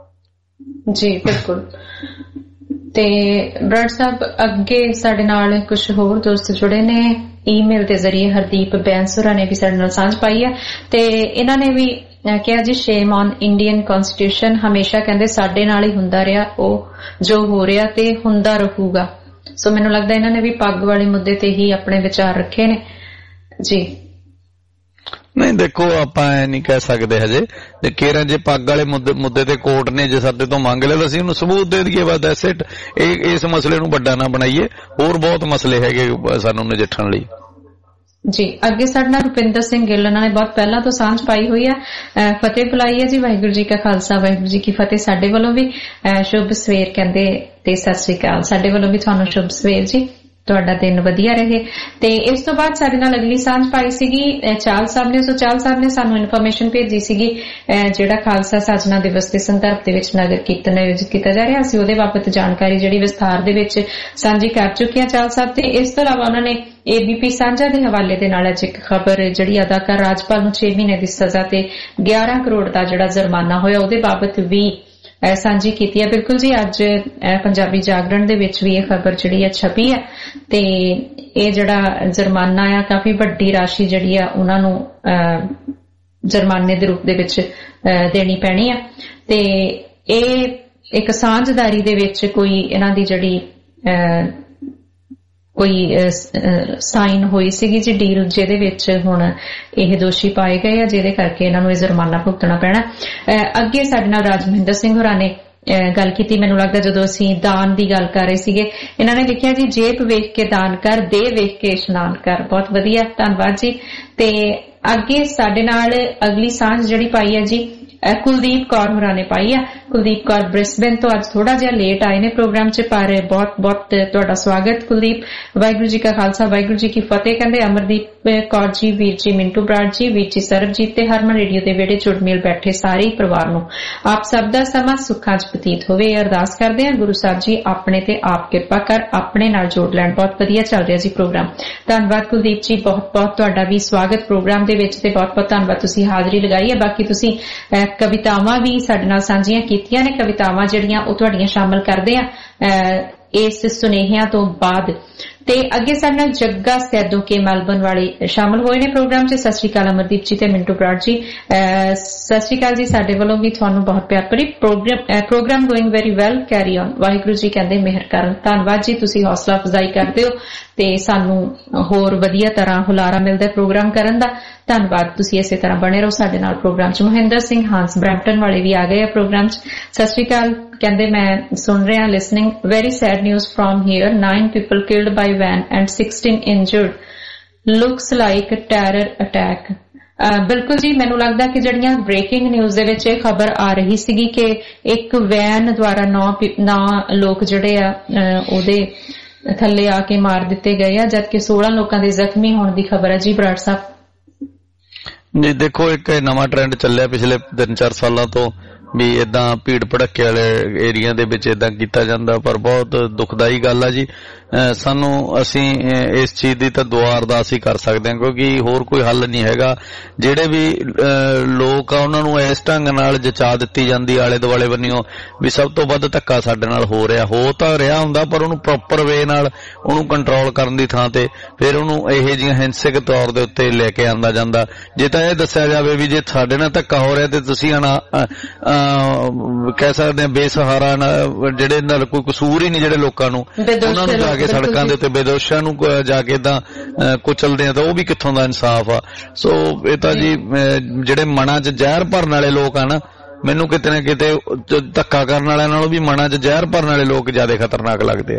ਜੀ ਬਿਲਕੁਲ। ਤੇ ਬਰਾੜ ਸਾਹਿਬ ਅੱਗੇ ਸਾਡੇ ਨਾਲ ਕੁਝ ਹੋਰ ਦੋਸਤ ਜੁੜੇ ਨੇ ਈਮੇਲ ਦੇ ਜ਼ਰੀਏ। ਹਰਦੀਪ ਬੈਂਸੁਰਾ ਨੇ ਵੀ ਸਾਡੇ ਨਾਲ ਸਾਂਝ ਪਾਈ ਹੈ ਤੇ ਇਹਨਾਂ ਨੇ ਵੀ ਕਿਹਾ ਜੀ ਸ਼ੇਮ ਔਨ ਇੰਡੀਅਨ ਕਨਸਟੀਟਿਊਸ਼ਨ, ਹਮੇਸ਼ਾ ਕਹਿੰਦੇ ਸਾਡੇ ਨਾਲ ਹੀ ਹੁੰਦਾ ਰਿਹਾ ਉਹ ਜੋ ਹੋ ਰਿਹਾ ਤੇ ਹੁੰਦਾ ਰਹੂਗਾ। ਸੋ ਮੈਨੂੰ ਲੱਗਦਾ ਇਹਨਾਂ ਨੇ ਵੀ ਪੱਗ ਵਾਲੇ ਮੁੱਦੇ ਤੇ ਹੀ ਆਪਣੇ ਵਿਚਾਰ ਰੱਖੇ ਨੇ ਜੀ। ਨਹੀਂ ਦੇਖੋ, ਆਪਾਂ ਐ ਨਹੀਂ ਕਹਿ ਸਕਦੇ ਹਜੇ ਕੇਰਾਂ ਜੇ ਪੱਗ ਵਾਲੇ ਮੁੱਦੇ ਤੇ ਕੋਰਟ ਨੇ ਜੇ ਸਾਡੇ ਤੋਂ ਮੰਗ ਲਿਆ ਤਾਂ ਅਸੀਂ ਉਹਨੂੰ ਸਬੂਤ ਦੇ ਦਈਏ, ਬਸ ਦੈਟਸ ਇਟ। ਇਸ ਮਸਲੇ ਨੂੰ ਵੱਡਾ ਨਾ ਬਣਾਈਏ, ਹੋਰ ਬਹੁਤ ਮਸਲੇ ਹੈਗੇ ਸਾਨੂੰ ਨਜਿੱਠਣ ਲਈ ਜੀ। ਅੱਗੇ ਸਾਡੇ ਨਾਲ ਰੁਪਿੰਦਰ ਸਿੰਘ ਗਿੱਲ, ਉਹਨਾਂ ਨੇ ਬਹੁਤ ਪਹਿਲਾਂ ਤੋਂ ਸਾਂਝ ਪਾਈ ਹੋਈ ਹੈ। ਫਤਿਹ ਬੁਲਾਈ ਹੈ ਜੀ। ਵਾਹਿਗੁਰੂ ਜੀ ਕਾ ਖਾਲਸਾ, ਵਾਹਿਗੁਰੂ ਜੀ ਕੀ ਫਤਿਹ। ਸਾਡੇ ਵੱਲੋਂ ਵੀ ਸ਼ੁਭ ਸਵੇਰ ਕਹਿੰਦੇ ਤੇ ਸਤਿ ਸ੍ਰੀ ਅਕਾਲ। ਸਾਡੇ ਵੱਲੋਂ ਵੀ ਤੁਹਾਨੂੰ ਸ਼ੁਭ ਸਵੇਰ ਜੀ, ਤੁਹਾਡਾ ਦਿਨ ਵਧੀਆ ਰਹੇ। ਤੇ ਇਸ ਤੋਂ ਬਾਅਦ ਸਾਡੇ ਨਾਲ ਅਗਲੀ ਸਾਂਝ ਪਾਈ ਸੀਗੀ ਚਾਲ ਸਾਹਿਬ ਨੇ। ਸੋ ਚਾਲ ਸਾਹਿਬ ਨੇ ਸਾਨੂੰ ਇਨਫੋਰਮੇਸ਼ਨ ਭੇਜੀ ਸੀਗੀ ਜਿਹੜਾ ਖਾਲਸਾ ਸਾਜਨਾ ਦਿਵਸ ਦੇ ਸੰਦਰਭ ਦੇ ਵਿੱਚ ਨਗਰ ਕੀਰਤਨ ਆਯੋਜਿਤ ਕੀਤਾ ਜਾ ਰਿਹਾ ਸੀ, ਉਹਦੇ ਬਾਬਤ ਜਾਣਕਾਰੀ ਜਿਹੜੀ ਵਿਸਥਾਰ ਦੇ ਵਿੱਚ ਸਾਂਝੀ ਕਰ ਚੁੱਕੇ ਆ ਚਾਲ ਸਾਹਿਬ। ਤੇ ਇਸ ਤੋਂ ਇਲਾਵਾ ਉਹਨਾਂ ਨੇ ABP ਸਾਂਝਾ ਦੇ ਹਵਾਲੇ ਦੇ ਨਾਲ ਅੱਜ ਇੱਕ ਖਬਰ ਜਿਹੜੀ ਅਦਾਕਾਰ ਰਾਜਪਾਲ ਨੂੰ 6 ਮਹੀਨੇ ਦੀ ਸਜ਼ਾ ਤੇ 11 ਕਰੋੜ ਦਾ ਜਿਹੜਾ ਜੁਰਮਾਨਾ ਹੋਇਆ, ਉਹਦੇ ਬਾਬਤ ਵੀ ਸਾਂਝੀ ਕੀਤੀ ਹੈ। ਬਿਲਕੁਲ ਜੀ, ਅੱਜ ਪੰਜਾਬੀ ਜਾਗਰਣ ਦੇ ਵਿੱਚ ਵੀ ਇਹ ਖਬਰ ਜਿਹੜੀ ਹੈ ਛਪੀ ਹੈ ਤੇ ਇਹ ਜਿਹੜਾ ਜੁਰਮਾਨਾ ਆ ਕਾਫੀ ਵੱਡੀ ਰਾਸ਼ੀ ਜਿਹੜੀ ਆ ਉਹਨਾਂ ਨੂੰ ਜੁਰਮਾਨੇ ਦੇ ਰੂਪ ਦੇ ਵਿੱਚ ਦੇਣੀ ਪੈਣੀ ਆ ਤੇ ਇਹ ਇੱਕ ਸਾਂਝਦਾਰੀ ਦੇ ਵਿੱਚ ਕੋਈ ਇਹਨਾਂ ਦੀ ਜਿਹੜੀ ਕੋਈ ਸਾਈਨ ਹੋਈ ਸੀਗੀ ਜੀ ਡੀਲ, ਜਿਹਦੇ ਵਿੱਚ ਹੁਣ ਇਹ ਦੋਸ਼ੀ ਪਾਏ ਗਏ ਆ, ਜਿਹਦੇ ਕਰਕੇ ਇਹਨਾਂ ਨੂੰ ਇਹ ਜੁਰਮਾਨਾ ਭੁਗਤਣਾ ਪੈਣਾ। ਅੱਗੇ ਸਾਡੇ ਨਾਲ ਰਾਜਮਹਿੰਦਰ ਸਿੰਘ ਹੋਰਾਂ ਨੇ ਗੱਲ ਕੀਤੀ, ਮੈਨੂੰ ਲੱਗਦਾ ਜਦੋਂ ਅਸੀਂ ਦਾਨ ਦੀ ਗੱਲ ਕਰ ਰਹੇ ਸੀਗੇ, ਇਹਨਾਂ ਨੇ ਲਿਖਿਆ ਜੀ ਜੇਬ ਵੇਖ ਕੇ ਦਾਨ ਕਰ, ਦੇ ਵੇਖ ਕੇ ਇਸ਼ਨਾਨ ਕਰ। ਬਹੁਤ ਵਧੀਆ, ਧੰਨਵਾਦ ਜੀ। ਤੇ ਅੱਗੇ ਸਾਡੇ ਨਾਲ ਅਗਲੀ ਸਾਂਝ ਜਿਹੜੀ ਪਾਈ ਹੈ ਜੀ ਕੁਲਦੀਪ ਕੌਰ ਹੋਰਾਂ ਨੇ ਪਾਈ ਆ। ਕੁਲਦੀਪ ਕੌਰ ਬ੍ਰਿਸਬੇਨ ਤੋਂ ਅੱਜ ਥੋੜਾ ਜਿਹਾ ਲੇਟ ਆਏ ਨੇ ਪ੍ਰੋਗਰਾਮ 'ਚ, ਪਰ ਬਹੁਤ ਬਹੁਤ ਤੁਹਾਡਾ ਸਵਾਗਤ ਕੁਲਦੀਪ। ਵਾਹਿਗੁਰੂ ਜੀ ਕਾ ਖਾਲਸਾ ਵਾਹਿਗੁਰੂ ਜੀ ਕੀ ਫਤਿਹ। ਕਹਿੰਦੇ ਅਮਰਦੀਪ ਕੌਰ ਜੀ, ਵੀਰ ਜੀ ਮਿੰਟੂ ਬਰਾੜ ਜੀ, ਵੀਰ ਜੀ ਸਰਬਜੀਤ ਤੇ ਹਰਮਨ ਰੇਡੀਓ ਦੇ ਵਿਹੜੇ ਜੁੜ ਮਿਲ ਬੈਠੇ ਸਾਰੇ ਪਰਿਵਾਰ ਨੂੰ ਆਪ ਸਭ ਦਾ ਸਮਾਂ ਸੁੱਖਾਂ 'ਚ ਬਤੀਤ ਹੋਵੇ। ਅਰਦਾਸ ਕਰਦੇ ਹਾਂ ਗੁਰੂ ਸਾਹਿਬ ਜੀ ਆਪਣੇ ਤੇ ਆਪ ਕਿਰਪਾ ਕਰ ਆਪਣੇ ਨਾਲ ਜੋੜ ਲੈਣ। ਬਹੁਤ ਵਧੀਆ ਚੱਲ ਰਿਹਾ ਜੀ ਪ੍ਰੋਗਰਾਮ। ਧੰਨਵਾਦ ਕੁਲਦੀਪ ਜੀ, ਬਹੁਤ ਬਹੁਤ ਤੁਹਾਡਾ ਵੀ ਸਵਾਗਤ ਪ੍ਰੋਗਰਾਮ ਦੇ ਵਿੱਚ ਤੇ ਬਹੁਤ ਬਹੁਤ ਧੰਨਵਾਦ ਤੁਸੀਂ ਹਾਜ਼ਰੀ ਲਗਾਈ ਹੈ। ਬਾਕੀ ਤੁਸੀਂ ਕਵਿਤਾਵਾਂ ਵੀ ਸਾਡੇ ਨਾਲ ਸਾਂਝੀਆਂ ਕੀਤੀਆਂ ਨੇ, ਕਵਿਤਾਵਾਂ ਜਿਹੜੀਆਂ ਉਹ ਤੁਹਾਡੀਆਂ ਸ਼ਾਮਲ ਕਰਦੇ ਆ ਇਸ ਸੁਨੇਹਿਆਂ ਤੋਂ ਬਾਅਦ। ਤੇ ਅੱਗੇ ਸਾਡੇ ਨਾਲ ਜੱਗਾ ਸੈਦੋ ਕੇ ਮੈਲਬਨ ਵਾਲੇ ਸ਼ਾਮਲ ਹੋਏ ਨੇ ਪ੍ਰੋਗਰਾਮ 'ਚ। ਸਤਿ ਸ਼੍ਰੀ ਅਕਾਲ ਅਮਰਦੀਪ ਜੀ ਤੇ ਮਿੰਟੂ ਬਰਾੜ ਜੀ। ਸਤਿ ਸ਼੍ਰੀ ਅਕਾਲ ਜੀ, ਸਾਡੇ ਵੱਲੋਂ ਵੀ ਤੁਹਾਨੂੰ ਬਹੁਤ ਪਿਆਰ ਭਰੀ। Programme going very well, carry on. Waheguru ji ਕਹਿੰਦੇ ਮਿਹਰ ਕਰਨ। ਧੰਨਵਾਦ ਜੀ, ਤੁਸੀਂ ਹੌਸਲਾ ਅਫਜ਼ਾਈ ਕਰਦੇ ਹੋ ਤੇ ਸਾਨੂੰ ਹੋਰ ਵਧੀਆ ਤਰ੍ਹਾਂ ਹੁਲਾਰਾ ਮਿਲਦਾ ਪ੍ਰੋਗਰਾਮ ਕਰਨ ਦਾ। ਧੰਨਵਾਦ, ਤੁਸੀਂ ਇਸੇ ਤਰ੍ਹਾਂ ਬਣੇ ਰਹੋ ਸਾਡੇ ਨਾਲ ਪ੍ਰੋਗਰਾਮ 'ਚ। ਮਹਿੰਦਰ ਸਿੰਘ ਹਾਂਸ ਬਰੈਂਪਟਨ ਵਾਲੇ ਵੀ ਆ ਗਏ ਆ ਪ੍ਰੋਗਰਾਮ 'ਚ। ਸਤਿ ਸ਼੍ਰੀ ਅਕਾਲ, ਕਹਿੰਦੇ ਮੈਂ ਸੁਣ ਰਿਹਾ listening. Very sad news from here, 9 people killed by van and 16 injured, looks like terror attack। ਬਿਲਕੁਲ ਜੀ, ਮੈਨੂੰ ਲੱਗਦਾ ਕਿ ਜਿਹੜੀਆਂ ਬ੍ਰੇਕਿੰਗ ਨਿਊਜ਼ ਦੇ ਵਿੱਚ ਇਹ ਖਬਰ ਆ ਰਹੀ ਸੀਗੀ ਕਿ ਇੱਕ ਵੈਨ ਦੁਆਰਾ 9 ਲੋਕ ਜਿਹੜੇ ਆ ਉਹਦੇ ਥੱਲੇ ਆ ਕੇ ਮਾਰ ਦਿੱਤੇ ਗਏ ਆ, ਜਦਕਿ 16 ਲੋਕਾਂ ਦੇ ਜ਼ਖਮੀ ਹੋਣ ਦੀ ਖਬਰ ਹੈ ਜੀ ਬਰਾੜ ਸਾਹਿਬ। ਜੀ ਦੇਖੋ, ਇੱਕ ਨਵਾਂ ਟ੍ਰੈਂਡ ਚੱਲਿਆ ਪਿਛਲੇ 3-4 ਸਾਲਾਂ ਤੋਂ ਵੀ ਇਦਾਂ ਭੀੜ ਭੜੱਕੇ ਵਾਲੇ ਏਰੀਆ ਦੇ ਵਿੱਚ ਇਦਾਂ ਕੀਤਾ ਜਾਂਦਾ, ਪਰ ਬਹੁਤ ਦੁਖਦਾਈ ਗੱਲ ਆ ਜੀ। ਅਸੀਂ ਇਸ ਚੀਜ਼ ਦੀ ਤਾਂ ਦੁਆ ਅਰਦਾਸ ਹੀ ਕਰ ਸਕਦੇ ਹਾਂ, ਕਿਉਂਕਿ ਹੋਰ ਕੋਈ ਹੱਲ ਨਹੀਂ ਹੈਗਾ। ਜਿਹੜੇ ਵੀ ਲੋਕ ਆ ਉਹਨਾਂ ਨੂੰ ਇਸ ਢੰਗ ਨਾਲ ਜਚਾ ਦਿੱਤੀ ਜਾਂਦੀ ਆਲੇ ਦੁਆਲੇ ਬੰਨਿਓ ਵੀ ਸਭ ਤੋਂ ਵੱਧ ਧੱਕਾ ਸਾਡੇ ਨਾਲ ਹੋ ਤਾਂ ਰਿਹਾ ਹੁੰਦਾ, ਪਰ ਉਹਨੂੰ ਪ੍ਰੋਪਰ ਵੇ ਨਾਲ ਉਹਨੂੰ ਕੰਟਰੋਲ ਕਰਨ ਦੀ ਥਾਂ ਤੇ ਫਿਰ ਉਹਨੂੰ ਇਹੋ ਜਿਹੀਆਂ ਹਿੰਸਕ ਤੌਰ ਦੇ ਉੱਤੇ ਲੈ ਕੇ ਆਂਦਾ ਜਾਂਦਾ। ਜੇ ਤਾਂ ਇਹ ਦੱਸਿਆ ਜਾਵੇ ਵੀ ਜੇ ਸਾਡੇ ਨਾਲ ਧੱਕਾ ਹੋ ਰਿਹਾ ਤੇ ਤੁਸੀਂ ਕਹਿ ਸਕਦੇ ਹਾਂ ਬੇਸਹਾਰਾ ਜਿਹੜੇ ਨਾਲ ਕੋਈ ਕਸੂਰ ਹੀ ਨਹੀਂ, ਜਿਹੜੇ ਲੋਕਾਂ ਨੂੰ ਉਹਨਾਂ ਨੂੰ ਜਾ ਕੇ ਸੜਕਾਂ ਦੇ ਉੱਤੇ ਬੇਦੋਸ਼ਾਂ ਨੂੰ ਜਾ ਕੇ ਤਾਂ ਕੁਚਲਦੇ ਆ, ਤਾਂ ਉਹ ਵੀ ਕਿੱਥੋਂ ਦਾ ਇਨਸਾਫ ਆ। ਸੋ ਇਹ ਤਾਂ ਜੀ ਜਿਹੜੇ ਮਨਾਂ 'ਚ ਜ਼ਹਿਰ ਭਰਨ ਵਾਲੇ ਲੋਕ ਆ ਨਾ, ਮੈਨੂੰ ਕਿਤੇ ਨਾ ਕਿਤੇ ਧੱਕਾ ਕਰਨ ਵਾਲਿਆਂ ਨਾਲੋਂ ਵੀ ਮਨਾਂ 'ਚ ਜ਼ਹਿਰ ਭਰਨ ਵਾਲੇ ਲੋਕ ਜ਼ਿਆਦਾ ਖਤਰਨਾਕ ਲੱਗਦੇ ਆ।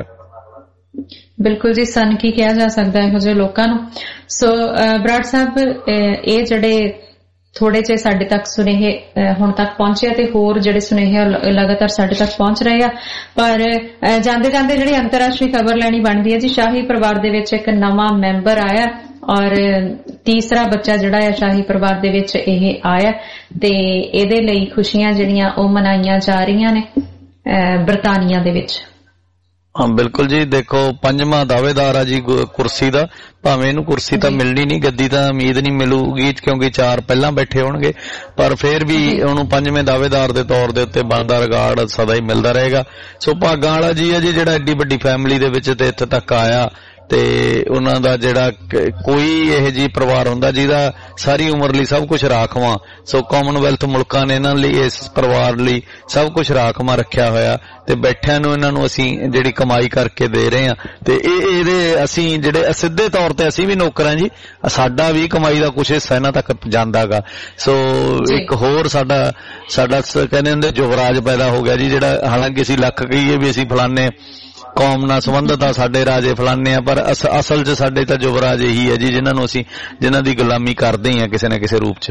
ਬਿਲਕੁਲ ਜੀ, ਸਨ ਕੀ ਕਿਹਾ ਜਾ ਸਕਦਾ ਇਹੋ ਜਿਹੇ ਲੋਕਾਂ ਨੂੰ। ਸੋ ਬਰਾੜ ਸਾਹਿਬ, ਇਹ ਜਿਹੜੇ ਥੋੜੇ ਜਿਹੇ ਸਾਡੇ ਤੱਕ ਸੁਨੇਹੇ ਹੁਣ ਤੱਕ ਪਹੁੰਚੇ ਤੇ ਹੋਰ ਜਿਹੜੇ ਸੁਨੇਹੇ ਲਗਾਤਾਰ ਸਾਡੇ ਤੱਕ ਪਹੁੰਚ ਰਹੇ ਆ, ਪਰ ਜਾਂਦੇ ਜਾਂਦੇ ਜਿਹੜੀ ਅੰਤਰਰਾਸ਼ਟਰੀ ਖਬਰ ਲੈਣੀ ਬਣਦੀ ਹੈ ਜੀ, ਸ਼ਾਹੀ ਪਰਿਵਾਰ ਦੇ ਵਿੱਚ ਇੱਕ ਨਵਾਂ ਮੈਂਬਰ ਆਇਆ ਔਰ ਤੀਸਰਾ ਬੱਚਾ ਜਿਹੜਾ ਹੈ ਸ਼ਾਹੀ ਪਰਿਵਾਰ ਦੇ ਵਿੱਚ ਇਹ ਆਇਆ ਤੇ ਇਹਦੇ ਲਈ ਖੁਸ਼ੀਆਂ ਜਿਹੜੀਆਂ ਉਹ ਮਨਾਈਆਂ ਜਾ ਰਹੀਆਂ ਨੇ ਬਰਤਾਨੀਆ ਦੇ ਵਿੱਚ। ਹਾਂ ਬਿਲਕੁਲ ਜੀ, ਦੇਖੋ 5ਵਾਂ ਦਾਅਵੇਦਾਰ ਆ ਜੀ ਕੁਰਸੀ ਦਾ। ਭਾਵੇਂ ਇਹਨੂੰ ਕੁਰਸੀ ਤਾਂ ਮਿਲਣੀ ਨਹੀਂ, ਗੱਦੀ ਤਾਂ ਉਮੀਦ ਨਹੀਂ ਮਿਲੂਗੀ ਕਿਉਂਕਿ 4 ਪਹਿਲਾਂ ਬੈਠੇ ਹੋਣਗੇ, ਪਰ ਫਿਰ ਵੀ ਉਹਨੂੰ 5ਵੇਂ ਦਾਅਵੇਦਾਰ ਦੇ ਤੌਰ ਦੇ ਉੱਤੇ ਬਣਦਾ ਰਿਗਾਰਡ ਸਦਾ ਹੀ ਮਿਲਦਾ ਰਹੇਗਾ। ਸੋ ਭਾਗਾਂ ਵਾਲਾ ਜੀ ਹੈ ਜੀ ਜਿਹੜਾ ਐਡੀ ਵੱਡੀ ਫੈਮਿਲੀ ਦੇ ਵਿੱਚ ਤੇ ਇੱਥੇ ਤੱਕ ਆਇਆ ਤੇ ਉਹਨਾਂ ਦਾ ਜਿਹੜਾ ਕੋਈ ਇਹੋ ਜਿਹੀ ਪਰਿਵਾਰ ਹੁੰਦਾ ਜਿਹਦਾ ਸਾਰੀ ਉਮਰ ਲਈ ਸਭ ਕੁਝ ਰਾਖਵਾਂ। ਸੋ ਕਾਮਨਵੈਲਥ ਮੁਲਕਾਂ ਨੇ ਇਹਨਾਂ ਲਈ, ਇਸ ਪਰਿਵਾਰ ਲਈ ਸਭ ਕੁਝ ਰਾਖਵਾਂ ਰੱਖਿਆ ਹੋਇਆ ਤੇ ਬੈਠਿਆਂ ਨੂੰ ਇਹਨਾਂ ਨੂੰ ਅਸੀਂ ਜਿਹੜੀ ਕਮਾਈ ਕਰਕੇ ਦੇ ਰਹੇ ਹਾਂ ਤੇ ਇਹਦੇ ਅਸੀਂ ਜਿਹੜੇ ਸਿੱਧੇ ਤੌਰ ਤੇ ਅਸੀਂ ਵੀ ਨੌਕਰ ਹਾਂ ਜੀ, ਸਾਡਾ ਵੀ ਕਮਾਈ ਦਾ ਕੁਝ ਹਿੱਸਾ ਇਹਨਾਂ ਤੱਕ ਜਾਂਦਾਗਾ। ਸੋ ਇੱਕ ਹੋਰ ਸਾਡਾ ਕਹਿੰਦੇ ਹੁੰਦੇ ਯੁਵਰਾਜ ਪੈਦਾ ਹੋ ਗਿਆ ਜੀ, ਜਿਹੜਾ ਹਾਲਾਂਕਿ ਅਸੀਂ ਲੱਖ ਕਹੀਏ ਵੀ ਅਸੀਂ ਫਲਾਨੇ ਕੌਮ ਨਾਲ ਸੰਬੰਧਤ ਆ, ਸਾਡੇ ਰਾਜੇ ਫਲਾਨੇ ਆ, ਪਰ ਅਸਲ 'ਚ ਸਾਡੇ ਤਾਂ ਯੁਵਰਾਜ ਇਹੀ ਹੈ ਜੀ ਜਿਨ੍ਹਾਂ ਦੀ ਗੁਲਾਮੀ ਕਰਦੇ ਹੀ ਆ ਕਿਸੇ ਨਾ ਕਿਸੇ ਰੂਪ 'ਚ।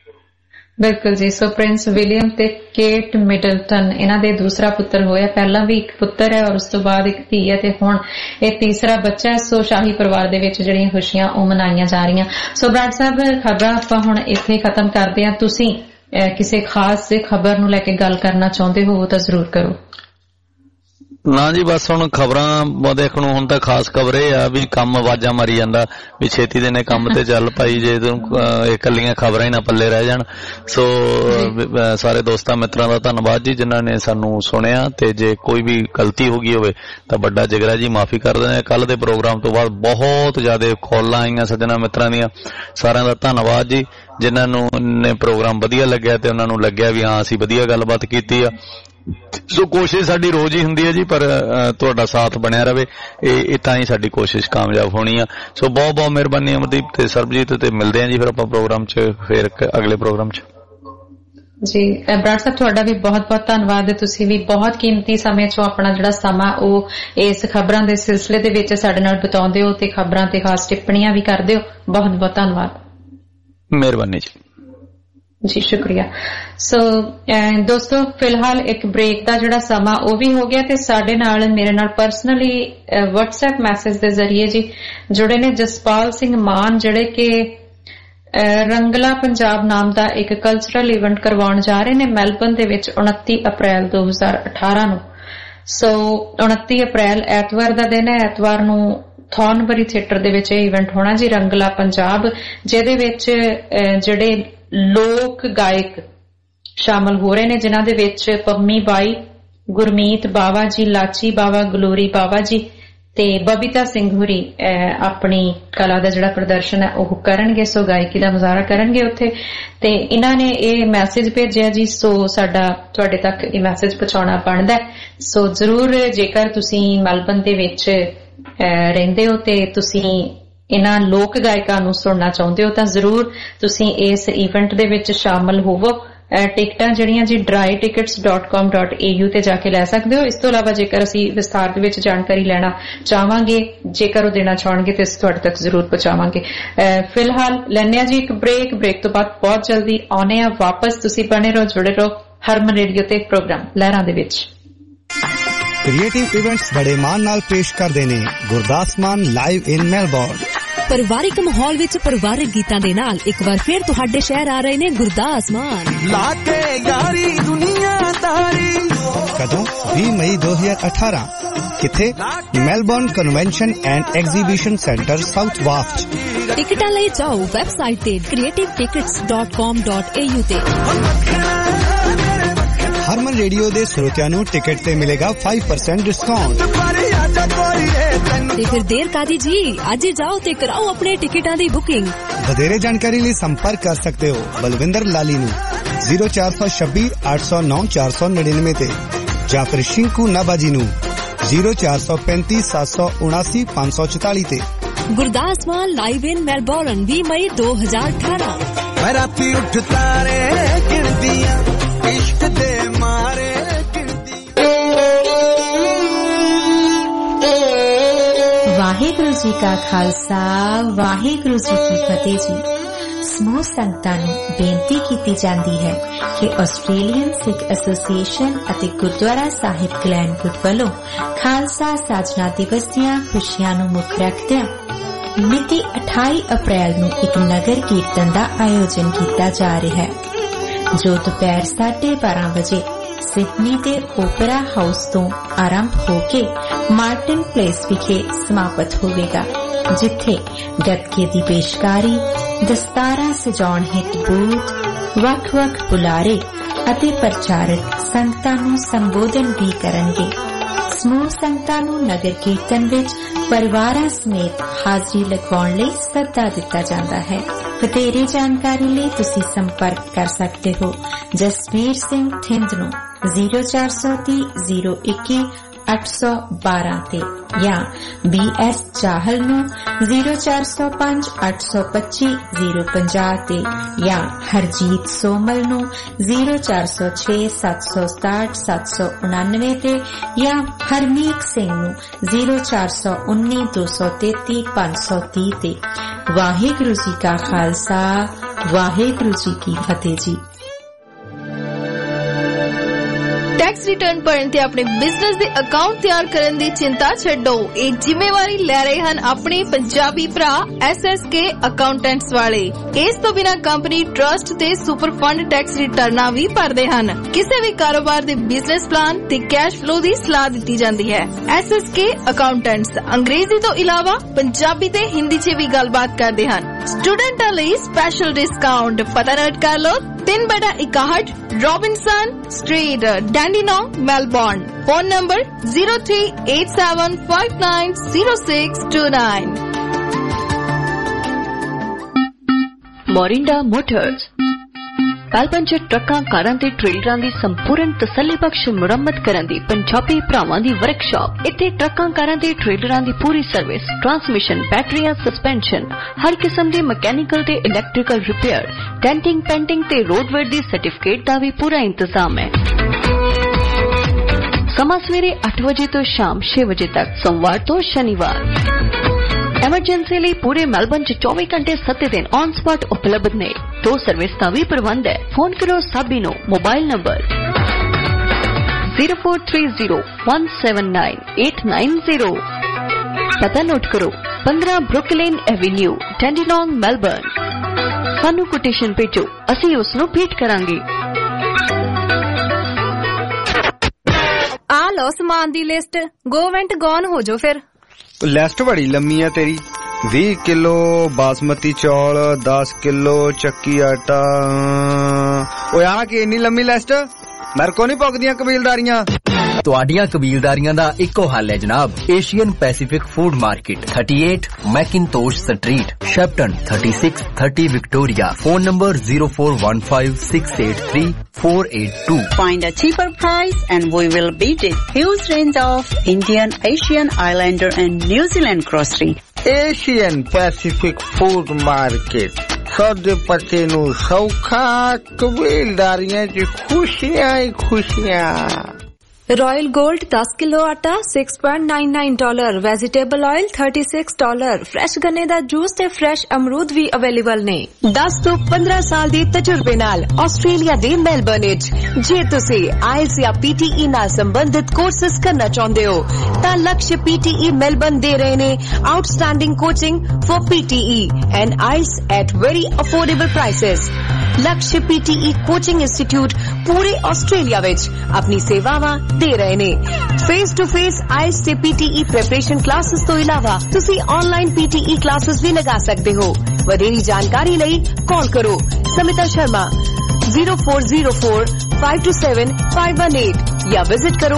ਬਿਲਕੁਲ ਜੀ। ਸੋ ਪ੍ਰਿੰਸ ਵਿਲੀਅਮ ਤੇ ਕੇਟ ਮਿਡਲਟਨ ਇਹਨਾਂ ਦੇ ਦੂਸਰਾ ਪੁੱਤਰ ਹੋਇਆ। ਪਹਿਲਾਂ ਵੀ ਇੱਕ ਪੁੱਤਰ ਹੈ ਔਰ ਉਸ ਤੋਂ ਬਾਅਦ ਇੱਕ ਧੀ ਹੈ ਤੇ ਹੁਣ ਇਹ ਤੀਸਰਾ ਬੱਚਾ ਹੈ। ਸੋ ਸ਼ਾਹੀ ਪਰਿਵਾਰ ਦੇ ਵਿੱਚ ਜਿਹੜੀਆਂ ਖੁਸ਼ੀਆਂ ਉਹ ਮਨਾਈਆਂ ਜਾ ਰਹੀਆਂ। ਸੋ ਬਰਾੜ ਸਾਹਿਬ, ਖਬਰਾਂ ਆਪਾਂ ਹੁਣ ਇੱਥੇ ਖਤਮ ਕਰਦੇ ਹਾਂ। ਤੁਸੀਂ ਕਿਸੇ ਖਾਸ ਖਬਰ ਨੂੰ ਲੈ ਕੇ ਗੱਲ ਕਰਨਾ ਚਾਹੁੰਦੇ ਹੋ ਤਾਂ ਜ਼ਰੂਰ ਕਰੋ। ਨਾ ਜੀ ਬਸ ਹੁਣ ਖਬਰਾਂ ਦੇਖਣ ਹੁਣ ਤਾਂ ਖਾਸ ਖਬਰ ਇਹ ਆ ਵੀ ਕੰਮ ਆਵਾਜ਼ਾਂ ਮਾਰੀ ਜਾਂਦਾ ਵੀ ਛੇਤੀ ਦੇ ਨੇ ਕੰਮ ਤੇ ਚੱਲ ਭਾਈ ਜੇ ਤੂੰ ਇਕੱਲੀਆਂ ਖਬਰਾਂ ਹੀ ਨਾ ਪੱਲੇ ਰਹਿ ਜਾਣ। ਸੋ ਸਾਰੇ ਦੋਸਤਾਂ ਮਿੱਤਰਾਂ ਦਾ ਧੰਨਵਾਦ ਜੀ ਜਿਨ੍ਹਾਂ ਨੇ ਸਾਨੂੰ ਸੁਣਿਆ ਤੇ ਜੇ ਕੋਈ ਵੀ ਗਲਤੀ ਹੋ ਗਈ ਹੋਵੇ ਤਾਂ ਵੱਡਾ ਜਿਗਰਾ ਜੀ ਮਾਫੀ ਕਰ ਦਿੰਦੇ। ਕੱਲ ਦੇ ਪ੍ਰੋਗਰਾਮ ਤੋਂ ਬਾਅਦ ਬਹੁਤ ਜ਼ਿਆਦਾ ਕਾਲਾਂ ਆਈਆਂ ਸੱਜਣਾ ਮਿੱਤਰਾਂ ਦੀਆਂ, ਸਾਰਿਆਂ ਦਾ ਧੰਨਵਾਦ ਜੀ ਜਿਨ੍ਹਾਂ ਨੂੰ ਨੇ ਪ੍ਰੋਗਰਾਮ ਵਧੀਆ ਲੱਗਿਆ ਤੇ ਉਹਨਾਂ ਨੂੰ ਲੱਗਿਆ ਵੀ ਹਾਂ ਅਸੀਂ ਵਧੀਆ ਗੱਲਬਾਤ ਕੀਤੀ ਆ। ਸੋ ਕੋਸ਼ਿਸ਼ ਸਾਡੀ ਰੋਜ਼ ਹੀ ਹੁੰਦੀ ਹੈ ਜੀ ਪਰ ਤੁਹਾਡਾ ਸਾਥ ਬਣਿਆ ਰਵੇ, ਇਹ ਤਾਂ ਹੀ ਸਾਡੀ ਕੋਸ਼ਿਸ਼ ਕਾਮਯਾਬ ਹੋਣੀ ਆ। ਸੋ ਬਹੁਤ ਬਹੁਤ ਮਿਹਰਬਾਨੀ ਅਮਰਦੀਪ ਤੇ ਸਰਬਜੀਤ ਤੇ ਮਿਲਦੇ ਹਾਂ ਜੀ ਫਿਰ ਆਪਾਂ ਪ੍ਰੋਗਰਾਮ 'ਚ ਫਿਰ ਅਗਲੇ ਪ੍ਰੋਗਰਾਮ 'ਚ ਜੀ। ਬਰਾੜ ਸਾਹਿਬ ਤੁਹਾਡਾ ਵੀ ਬਹੁਤ ਬਹੁਤ ਧੰਨਵਾਦ। ਤੁਸੀਂ ਵੀ ਬਹੁਤ ਕੀਮਤੀ ਸਮੇਂ 'ਚੋਂ ਆਪਣਾ ਜਿਹੜਾ ਸਮਾਂ ਉਹ ਇਸ ਖਬਰਾਂ ਦੇ ਸਿਲਸਿਲੇ ਦੇ ਵਿੱਚ ਸਾਡੇ ਨਾਲ ਬਿਤਾਉਂਦੇ ਹੋ ਤੇ ਖਬਰਾਂ ਤੇ ਖਾਸ ਟਿੱਪਣੀਆਂ ਵੀ ਕਰਦੇ ਹੋ। ਬਹੁਤ ਬਹੁਤ ਧੰਨਵਾਦ। ਮਿਹਰਬਾਨੀ ਜੀ। ਜੀ ਸ਼ੁਕਰੀਆ। ਸੋ ਦੋਸਤੋ ਫਿਲਹਾਲ ਇੱਕ ਬ੍ਰੇਕ ਦਾ ਜਿਹੜਾ ਸਮਾਂ ਉਹ ਵੀ ਹੋ ਗਿਆ ਤੇ ਸਾਡੇ ਨਾਲ ਮੇਰੇ ਨਾਲ ਪਰਸਨਲੀ WhatsApp ਮੈਸੇਜ ਦੇ ਜ਼ਰੀਏ ਜੀ ਜੁੜੇ ਨੇ ਜਸਪਾਲ ਸਿੰਘ ਮਾਨ ਜਿਹੜੇ ਕਿ ਰੰਗਲਾ ਪੰਜਾਬ ਨਾਮ ਦਾ ਇੱਕ ਕਲਚਰਲ ਇਵੈਂਟ ਕਰਵਾਉਣ ਜਾ ਰਹੇ ਨੇ ਮੈਲਬਨ ਦੇ ਵਿੱਚ 29 ਅਪ੍ਰੈਲ 2018 ਨੂੰ। ਸੋ 29 ਅਪ੍ਰੈਲ ਐਤਵਾਰ ਦਾ ਦਿਨ ਹੈ। ਐਤਵਾਰ ਨੂੰ ਥੌਰਨਬਰੀ ਥੀਏਟਰ ਦੇ ਵਿੱਚ ਇਹ ਇਵੈਂਟ ਹੋਣਾ ਜੀ ਰੰਗਲਾ ਪੰਜਾਬ, ਜਿਹਦੇ ਵਿੱਚ ਜਿਹੜੇ ਲੋਕ ਗਾਇਕ ਸ਼ਾਮਲ ਹੋ ਰਹੇ ਨੇ ਜਿਨ੍ਹਾਂ ਦੇ ਵਿੱਚ ਪੰਮੀ ਬਾਈ, ਗੁਰਮੀਤ ਬਾਵਾ ਜੀ, ਲਾਚੀ ਬਾਵਾ, ਗਲੋਰੀ ਬਾਵਾ ਜੀ ਤੇ ਬਬੀਤਾ ਸਿੰਘ ਹੋਰੀ ਆਪਣੀ ਕਲਾ ਦਾ ਜਿਹੜਾ ਪ੍ਰਦਰਸ਼ਨ ਹੈ ਉਹ ਕਰਨਗੇ। ਸੋ ਗਾਇਕੀ ਦਾ ਮੁਜ਼ਾਹਰਾ ਕਰਨਗੇ ਉੱਥੇ ਤੇ ਇਹਨਾਂ ਨੇ ਇਹ ਮੈਸੇਜ ਭੇਜਿਆ ਜੀ। ਸੋ ਸਾਡਾ ਤੁਹਾਡੇ ਤੱਕ ਇਹ ਮੈਸੇਜ ਪਹੁੰਚਾਉਣਾ ਬਣਦਾ। ਸੋ ਜ਼ਰੂਰ ਜੇਕਰ ਤੁਸੀਂ ਮੈਲਬਨ ਦੇ ਵਿੱਚ ਰਹਿੰਦੇ ਹੋ ਤੇ ਤੁਸੀਂ ਇਹਨਾਂ ਲੋਕ ਗਾਇਕਾਂ ਨੂੰ ਸੁਣਨਾ ਚਾਹੁੰਦੇ ਹੋ ਤਾਂ ਜ਼ਰੂਰ ਤੁਸੀਂ ਇਸ ਇਵੈਂਟ ਦੇ ਵਿੱਚ ਸ਼ਾਮਲ ਹੋਵੋ। ਟਿਕਟਾਂ ਜਿਹੜੀਆਂ ਜੀ drytickets.com.au ਤੇ ਜਾ ਕੇ ਲੈ ਸਕਦੇ ਹੋ। ਇਸ ਤੋਂ ਇਲਾਵਾ ਜੇਕਰ ਅਸੀਂ ਵਿਸਥਾਰ ਦੇ ਵਿੱਚ ਜਾਣਕਾਰੀ ਲੈਣਾ ਚਾਹਾਂਗੇ, ਜੇਕਰ ਉਹ ਦੇਣਾ ਚਾਹਣਗੇ ਤੇ ਅਸੀਂ ਤੁਹਾਡੇ ਤੱਕ ਜ਼ਰੂਰ ਪਹੁੰਚਾਵਾਂਗੇ। ਫਿਲਹਾਲ ਲੈਂਦੇ ਹਾਂ ਜੀ ਇੱਕ ਬ੍ਰੇਕ ਤੋਂ ਬਾਅਦ ਬਹੁਤ ਜਲਦੀ ਆਉਣੇ ਆ ਵਾਪਸ। ਤੁਸੀਂ ਬਣੇ ਰਹੋ, ਜੁੜੇ ਰਹੋ ਹਰਮਨ ਰੇਡੀਓ ਤੇ ਪ੍ਰੋਗਰਾਮ ਲਹਿਰਾਂ ਦੇ ਵਿੱਚ। ਕ੍ਰੀਏਟਿਵ ਇਵੈਂਟਸ ਬੜੇ ਮਾਣ ਨਾਲ ਪੇਸ਼ ਕਰਦੇ ਨੇ Gurdas Maan live in Melbourne. ਪਰਿਵਾਰਿਕ ਮਾਹੌਲ ਵਿੱਚ ਪਰਿਵਾਰਿਕ ਗੀਤਾਂ ਦੇ ਨਾਲ ਇੱਕ ਵਾਰ ਫਿਰ ਤੁਹਾਡੇ ਸ਼ਹਿਰ ਆ ਰਹੇ ਨੇ ਗੁਰਦਾਸ ਮਾਨ। ਲਾ ਕੇ ਯਾਰੀ ਦੁਨੀਆਦਾਰੀ। ਕਦੋਂ 20 ਮਈ 2018 ਕਿੱਥੇ? Melbourne Convention and Exhibition Centre South ਵਾਫਟ। ਟਿਕਟਾਂ ਲਈ ਜਾਓ ਵੈਬਸਾਈਟ ਤੇ creativetickets.com.au ਤੇ। ਹਰਮਨ ਰੇਡੀਓ ਦੇ ਸਰੋਤਿਆਂ ਨੂੰ ਟਿਕਟ ਤੇ ਮਿਲੇਗਾ 5% ਡਿਸਕਾਊਂਟ। ਤੇ ਫਿਰ ਦੇਰ ਕਾਦੀ ਜੀ, ਅੱਜ ਹੀ ਜਾਓ ਤੇ ਕਰਾਓ ਆਪਣੇ ਟਿਕਟਾਂ ਦੀ ਬੁਕਿੰਗ। ਵਧੇਰੇ ਜਾਣਕਾਰੀ ਲਈ ਸੰਪਰਕ ਕਰ ਸਕਦੇ ਹੋ ਬਲਵਿੰਦਰ ਲਾਲੀ ਨੂੰ 0426 809 499 ਤੇ ਜਾਂ ਫਿਰ ਸ਼ਿੰਕੂ ਨਾਬਾਜੀ ਨੂੰ 0435 779 544 ਤੇ। Gurdas Maan live in Melbourne 20 ਮਈ 2018। ਮੈਂ ਰਾਤੀ ਉੱਠ ਤਾਰੇ ਗਿਣਦੀਆਂ ਇਸ਼ਕ ਦੇ ਮਾਰੇ ਵਾਹਿਗੁਰੂ ਜੀ ਕਾ ਖਾਲਸਾ ਵਾਹਿਗੁਰੂ ਜੀ ਕੀ ਫਤਿਹ ਜੀ। ਸਮੂਹ ਸੰਗਤਾਂ ਨੂੰ ਬੇਨਤੀ ਕੀਤੀ ਜਾਂਦੀ ਹੈ ਕਿ ਆਸਟ੍ਰੇਲੀਅਨ ਸਿੱਖ ਐਸੋਸੀਏਸ਼ਨ ਅਤੇ ਗੁਰਦੁਆਰਾ ਸਾਹਿਬ ਗਲੈਨਵੁੱਡ ਵੱਲੋਂ ਖਾਲਸਾ ਸਾਜਨਾ ਦਿਵਸ ਦੀਆਂ ਖੁਸ਼ੀਆਂ ਨੂੰ ਮੁੱਖ ਰੱਖਦਿਆਂ ਮਿਤੀ 28 ਅਪ੍ਰੈਲ ਨੂੰ ਇੱਕ ਨਗਰ ਕੀਰਤਨ ਦਾ ਆਯੋਜਨ ਕੀਤਾ ਜਾ ਰਿਹਾ ਹੈ ਜੋ ਦੁਪਹਿਰ 12:30 ਵਜੇ ਸਿਡਨੀ ਦੇ ਓਪਰਾ ਹਾਊਸ ਤੋਂ ਆਰੰਭ ਹੋ ਕੇ ਮਾਰਟਨ ਪਲੇਸ ਵਿਖੇ ਸਮਾਪਤ ਹੋਵੇਗਾ, ਜਿੱਥੇ ਗੱਤਕੇ ਦੀ ਪੇਸ਼ਕਾਰੀ, ਦਸਤਾਰਾਂ ਸਜਾਉਣ ਹਿੱਤ ਬੂਥ, ਵੱਖ-ਵੱਖ ਬੁਲਾਰੇ ਅਤੇ ਪ੍ਰਚਾਰਕ ਸੰਗਤਾਂ ਨੂੰ ਸੰਬੋਧਨ ਵੀ ਕਰਨਗੇ। ਸਮੂਹ ਸੰਗਤਾਂ ਨੂੰ ਨਗਰ ਕੀਰਤਨ ਵਿੱਚ ਪਰਿਵਾਰਾਂ ਸਮੇਤ ਹਾਜ਼ਰੀ ਲਗਵਾਉਣ ਲਈ ਸੱਦਾ ਦਿੱਤਾ ਜਾਂਦਾ ਹੈ। ਵਧੇਰੇ ਜਾਣਕਾਰੀ ਲਈ ਤੁਸੀਂ ਸੰਪਰਕ ਕਰ ਸਕਦੇ ਹੋ ਜਸਵੀਰ ਸਿੰਘ ਥਿੰਦ ਨੂੰ 0430 021 812 ਤੇ ਜਾਂ BS ਚਾਹਲ ਨੂੰ 0405 825 050 ਤੇ ਜਾਂ ਹਰਜੀਤ ਸੋਮਲ ਨੂੰ 0406 767 799 ਤੇ ਜਾਂ ਹਰਮੀਤ ਸਿੰਘ ਨੂੰ 0419 233 530 ਤੇ। ਵਾਹਿਗੁਰੂ ਜੀ ਕਾ ਖਾਲਸਾ ਵਾਹਿਗੁਰੂ ਜੀ ਕੀ ਫਤਿਹ ਜੀ। ਟੈਕਸ ਟੈਕਸ ਰਿਟਰਨ ਭਰਨ ਤੇ ਆਪਣੇ ਬਿਜ਼ਨਸ ਦੇ ਅਕਾਊਂਟ ਤਿਆਰ ਕਰਨ ਦੀ ਚਿੰਤਾ ਛੱਡੋ। ਇਹ ਜ਼ਿੰਮੇਵਾਰੀ ਲੈ ਰਹੇ ਹਨ ਆਪਣੇ ਪੰਜਾਬੀ ਭਰਾ SSK ਅਕਾਊਂਟੈਂਟਸ ਵਾਲੇ। ਇਸ ਤੋਂ ਬਿਨਾਂ ਕੰਪਨੀ ਟਰਸਟ ਤੇ ਸੁਪਰ ਫੰਡ ਟੈਕਸ ਰਿਟਰਨਾਂ ਵੀ ਭਰਦੇ ਹਨ। ਕਿਸੇ ਵੀ ਕਾਰੋਬਾਰ ਦੇ ਬਿਜ਼ਨਸ ਪਲਾਨ ਤੇ ਕੈਸ਼ ਫਲੋ ਦੀ ਸਲਾਹ ਦਿੱਤੀ ਜਾਂਦੀ ਹੈ। SSK ਅਕਾਊਂਟੈਂਟਸ ਅੰਗਰੇਜ਼ੀ ਤੋਂ ਇਲਾਵਾ ਪੰਜਾਬੀ ਤੇ ਹਿੰਦੀ 'ਚ ਵੀ ਗੱਲਬਾਤ ਕਰਦੇ ਹਨ। ਸਟੂਡੈਂਟਾਂ ਲਈ ਸਪੈਸ਼ਲ ਡਿਸਕਾਊਂਟ। ਪਤਾ ਨੋਟ ਕਰ ਲਓ, 3/61 Robinson Street, Dandenong, Melbourne. Phone number 0387590629। Morinda Motors Melbourne 'ਚ ਟਰੱਕਾਂ, ਕਾਰਾਂ ਤੇ ਟ੍ਰੇਲਰਾਂ ਦੀ ਸੰਪੂਰਨ ਤਸੱਲੀਬਖਸ਼ ਮੁਰੰਮਤ ਕਰਨ ਦੀ ਪੰਜਾਬੀ ਭਰਾਵਾਂ ਦੀ ਵਰਕਸ਼ਾਪ। ਇੱਥੇ ਟਰੱਕਾਂ, ਕਾਰਾਂ ਤੇ ਟ੍ਰੇਲਰਾਂ ਦੀ ਪੂਰੀ ਸਰਵਿਸ, ਟਰਾਂਸਮਿਸ਼ਨ, ਬੈਟਰੀਆਂ, ਸਸਪੈਂਸ਼ਨ, ਹਰ ਕਿਸਮ ਦੇ ਮਕੈਨੀਕਲ ਤੇ ਇਲੈਕਟ੍ਰੀਕਲ ਰਿਪੇਅਰ, ਡੈਂਟਿੰਗ, ਪੈਂਟਿੰਗ ਤੇ ਰੋਡਵੇਅਰ ਦੀ ਸਰਟੀਫਿਕੇਟ ਦਾ ਵੀ ਪੂਰਾ ਇੰਤਜ਼ਾਮ ਹੈ। ਸਮਾਂ ਸਵੇਰੇ 8 ਵਜੇ ਤੋਂ ਸ਼ਾਮ 6 ਵਜੇ ਤੱਕ, ਸੋਮਵਾਰ ਤੋਂ ਸ਼ਨੀਵਾਰ। ਐਮਰਜੈਂਸੀ ਲਈ ਪੂਰੇ ਮੈਲਬੌਰਨ 'ਚ 24 ਘੰਟੇ 7 ਦਿਨ ਔਨ ਸਪੌਟ ਉਪਲਬਧ ਨੇ। 2 ਸਰਵਿਸ ਦਾ ਵੀ ਪ੍ਰਬੰਧ ਹੈ। ਫੋਨ ਕਰੋ ਸਾਬੀ ਨੂੰ। Mobile number 0430179890। ਪਤਾ ਨੋਟ ਕਰੋ, 15 ਬਰੁਕਲਿਨ ਐਵੇਨਿਊ, ਡੈਂਡੀਨੋਂਗ, ਮੈਲਬੌਰਨ। ਸਾਨੂੰ ਕੋਟੇਸ਼ਨ ਭੇਜੋ, ਅਸੀਂ ਉਸ ਨੂੰ ਭੇਟ ਕਰਾਂਗੇ। ਆ ਲਓ ਸਮਾਨ ਦੀ ਲਿਸਟ। ਗੋ ਵੈਂਟ ਗੌਨ ਹੋ ਜਾਓ ਫਿਰ। ਲਿਸਟ ਬੜੀ ਲੰਮੀ ਆ ਤੇਰੀ। 20 ਕਿਲੋ ਬਾਸਮਤੀ ਚੌਲ, 10 ਕਿਲੋ ਚੱਕੀ ਆਟਾ। ਓਏ ਆ ਕੀ ਇੰਨੀ ਲੰਮੀ ਲਿਸਟ? ਮੇਰੇ ਕੋ ਨਹੀਂ ਪੁੱਗਦੀਆਂ ਕਬੀਲਦਾਰੀਆਂ। ਤੁਹਾਡੀਆਂ ਕਬੀਲਦਾਰੀਆਂ ਦਾ ਇੱਕੋ ਹੱਲ ਹੈ ਜਨਾਬ। Asian Pacific Food Market, 38 Macintosh Street, Shepparton, 3630 Victoria. Phone number 0415683482। Find a cheaper price and we will beat it. Huge range of Indian, Asian, Islander and New Zealand grocery. Asian Pacific Food Market, ਸੌਦੇ ਪੱਤੇ ਨੂੰ ਸੌਖਾ, ਕਬੀਲਦਾਰੀਆਂ 'ਚ ਖੁਸ਼ੀਆਂ ਹੀ ਖੁਸ਼ੀਆਂ। Royal gold 10 kilo आटा $6.99, vegetable oil $36, fresh गन्ने दा जूस ते फ्रेश अमरूद भी अवेलेबल ने। 10 ਤੋਂ 15 ਸਾਲ ਦੇ ਤਜਰਬੇ ਨਾਲ ਆਸਟ੍ਰੇਲੀਆ ਦੇ ਮੈਲਬੌਰਨ ਵਿੱਚ ਜੇ ਤੁਸੀਂ ਆਇਲਸ ਜਾਂ PTE ਨਾਲ ਸੰਬੰਧਿਤ ਕੋਰਸਸ ਕਰਨਾ ਚਾਹੁੰਦੇ ਹੋ ਤਾਂ ਲਕਸ਼ PTE ਮੈਲਬੌਰਨ ਦੇ ਰਹੇ ਨੇ outstanding coaching for PTE and IELTS at very affordable prices। Laksh PTE coaching institute ਪੂਰੇ ਆਸਟ੍ਰੇਲੀਆ ਵਿੱਚ ਆਪਣੀ ਸੇਵਾਵਾਂ ਦੇ ਰਹੇ ਨੇ। ਫੇਸ ਟੂ ਫੇਸ ਆਇਲਸ ਤੇ PTE ਪ੍ਰੈਪਰੇਸ਼ਨ ਕਲਾਸਿਸ ਤੋਂ ਇਲਾਵਾ ਤੁਸੀਂ ਆਨਲਾਈਨ PTE ਕਲਾਸਿਸ ਵੀ ਲਗਾ ਸਕਦੇ ਹੋ। ਵਧੇਰੀ ਜਾਣਕਾਰੀ ਲਈ ਕਾਲ ਕਰੋ ਸਮਿਤਾ ਸ਼ਰਮਾ 0404527518 या विजिट करो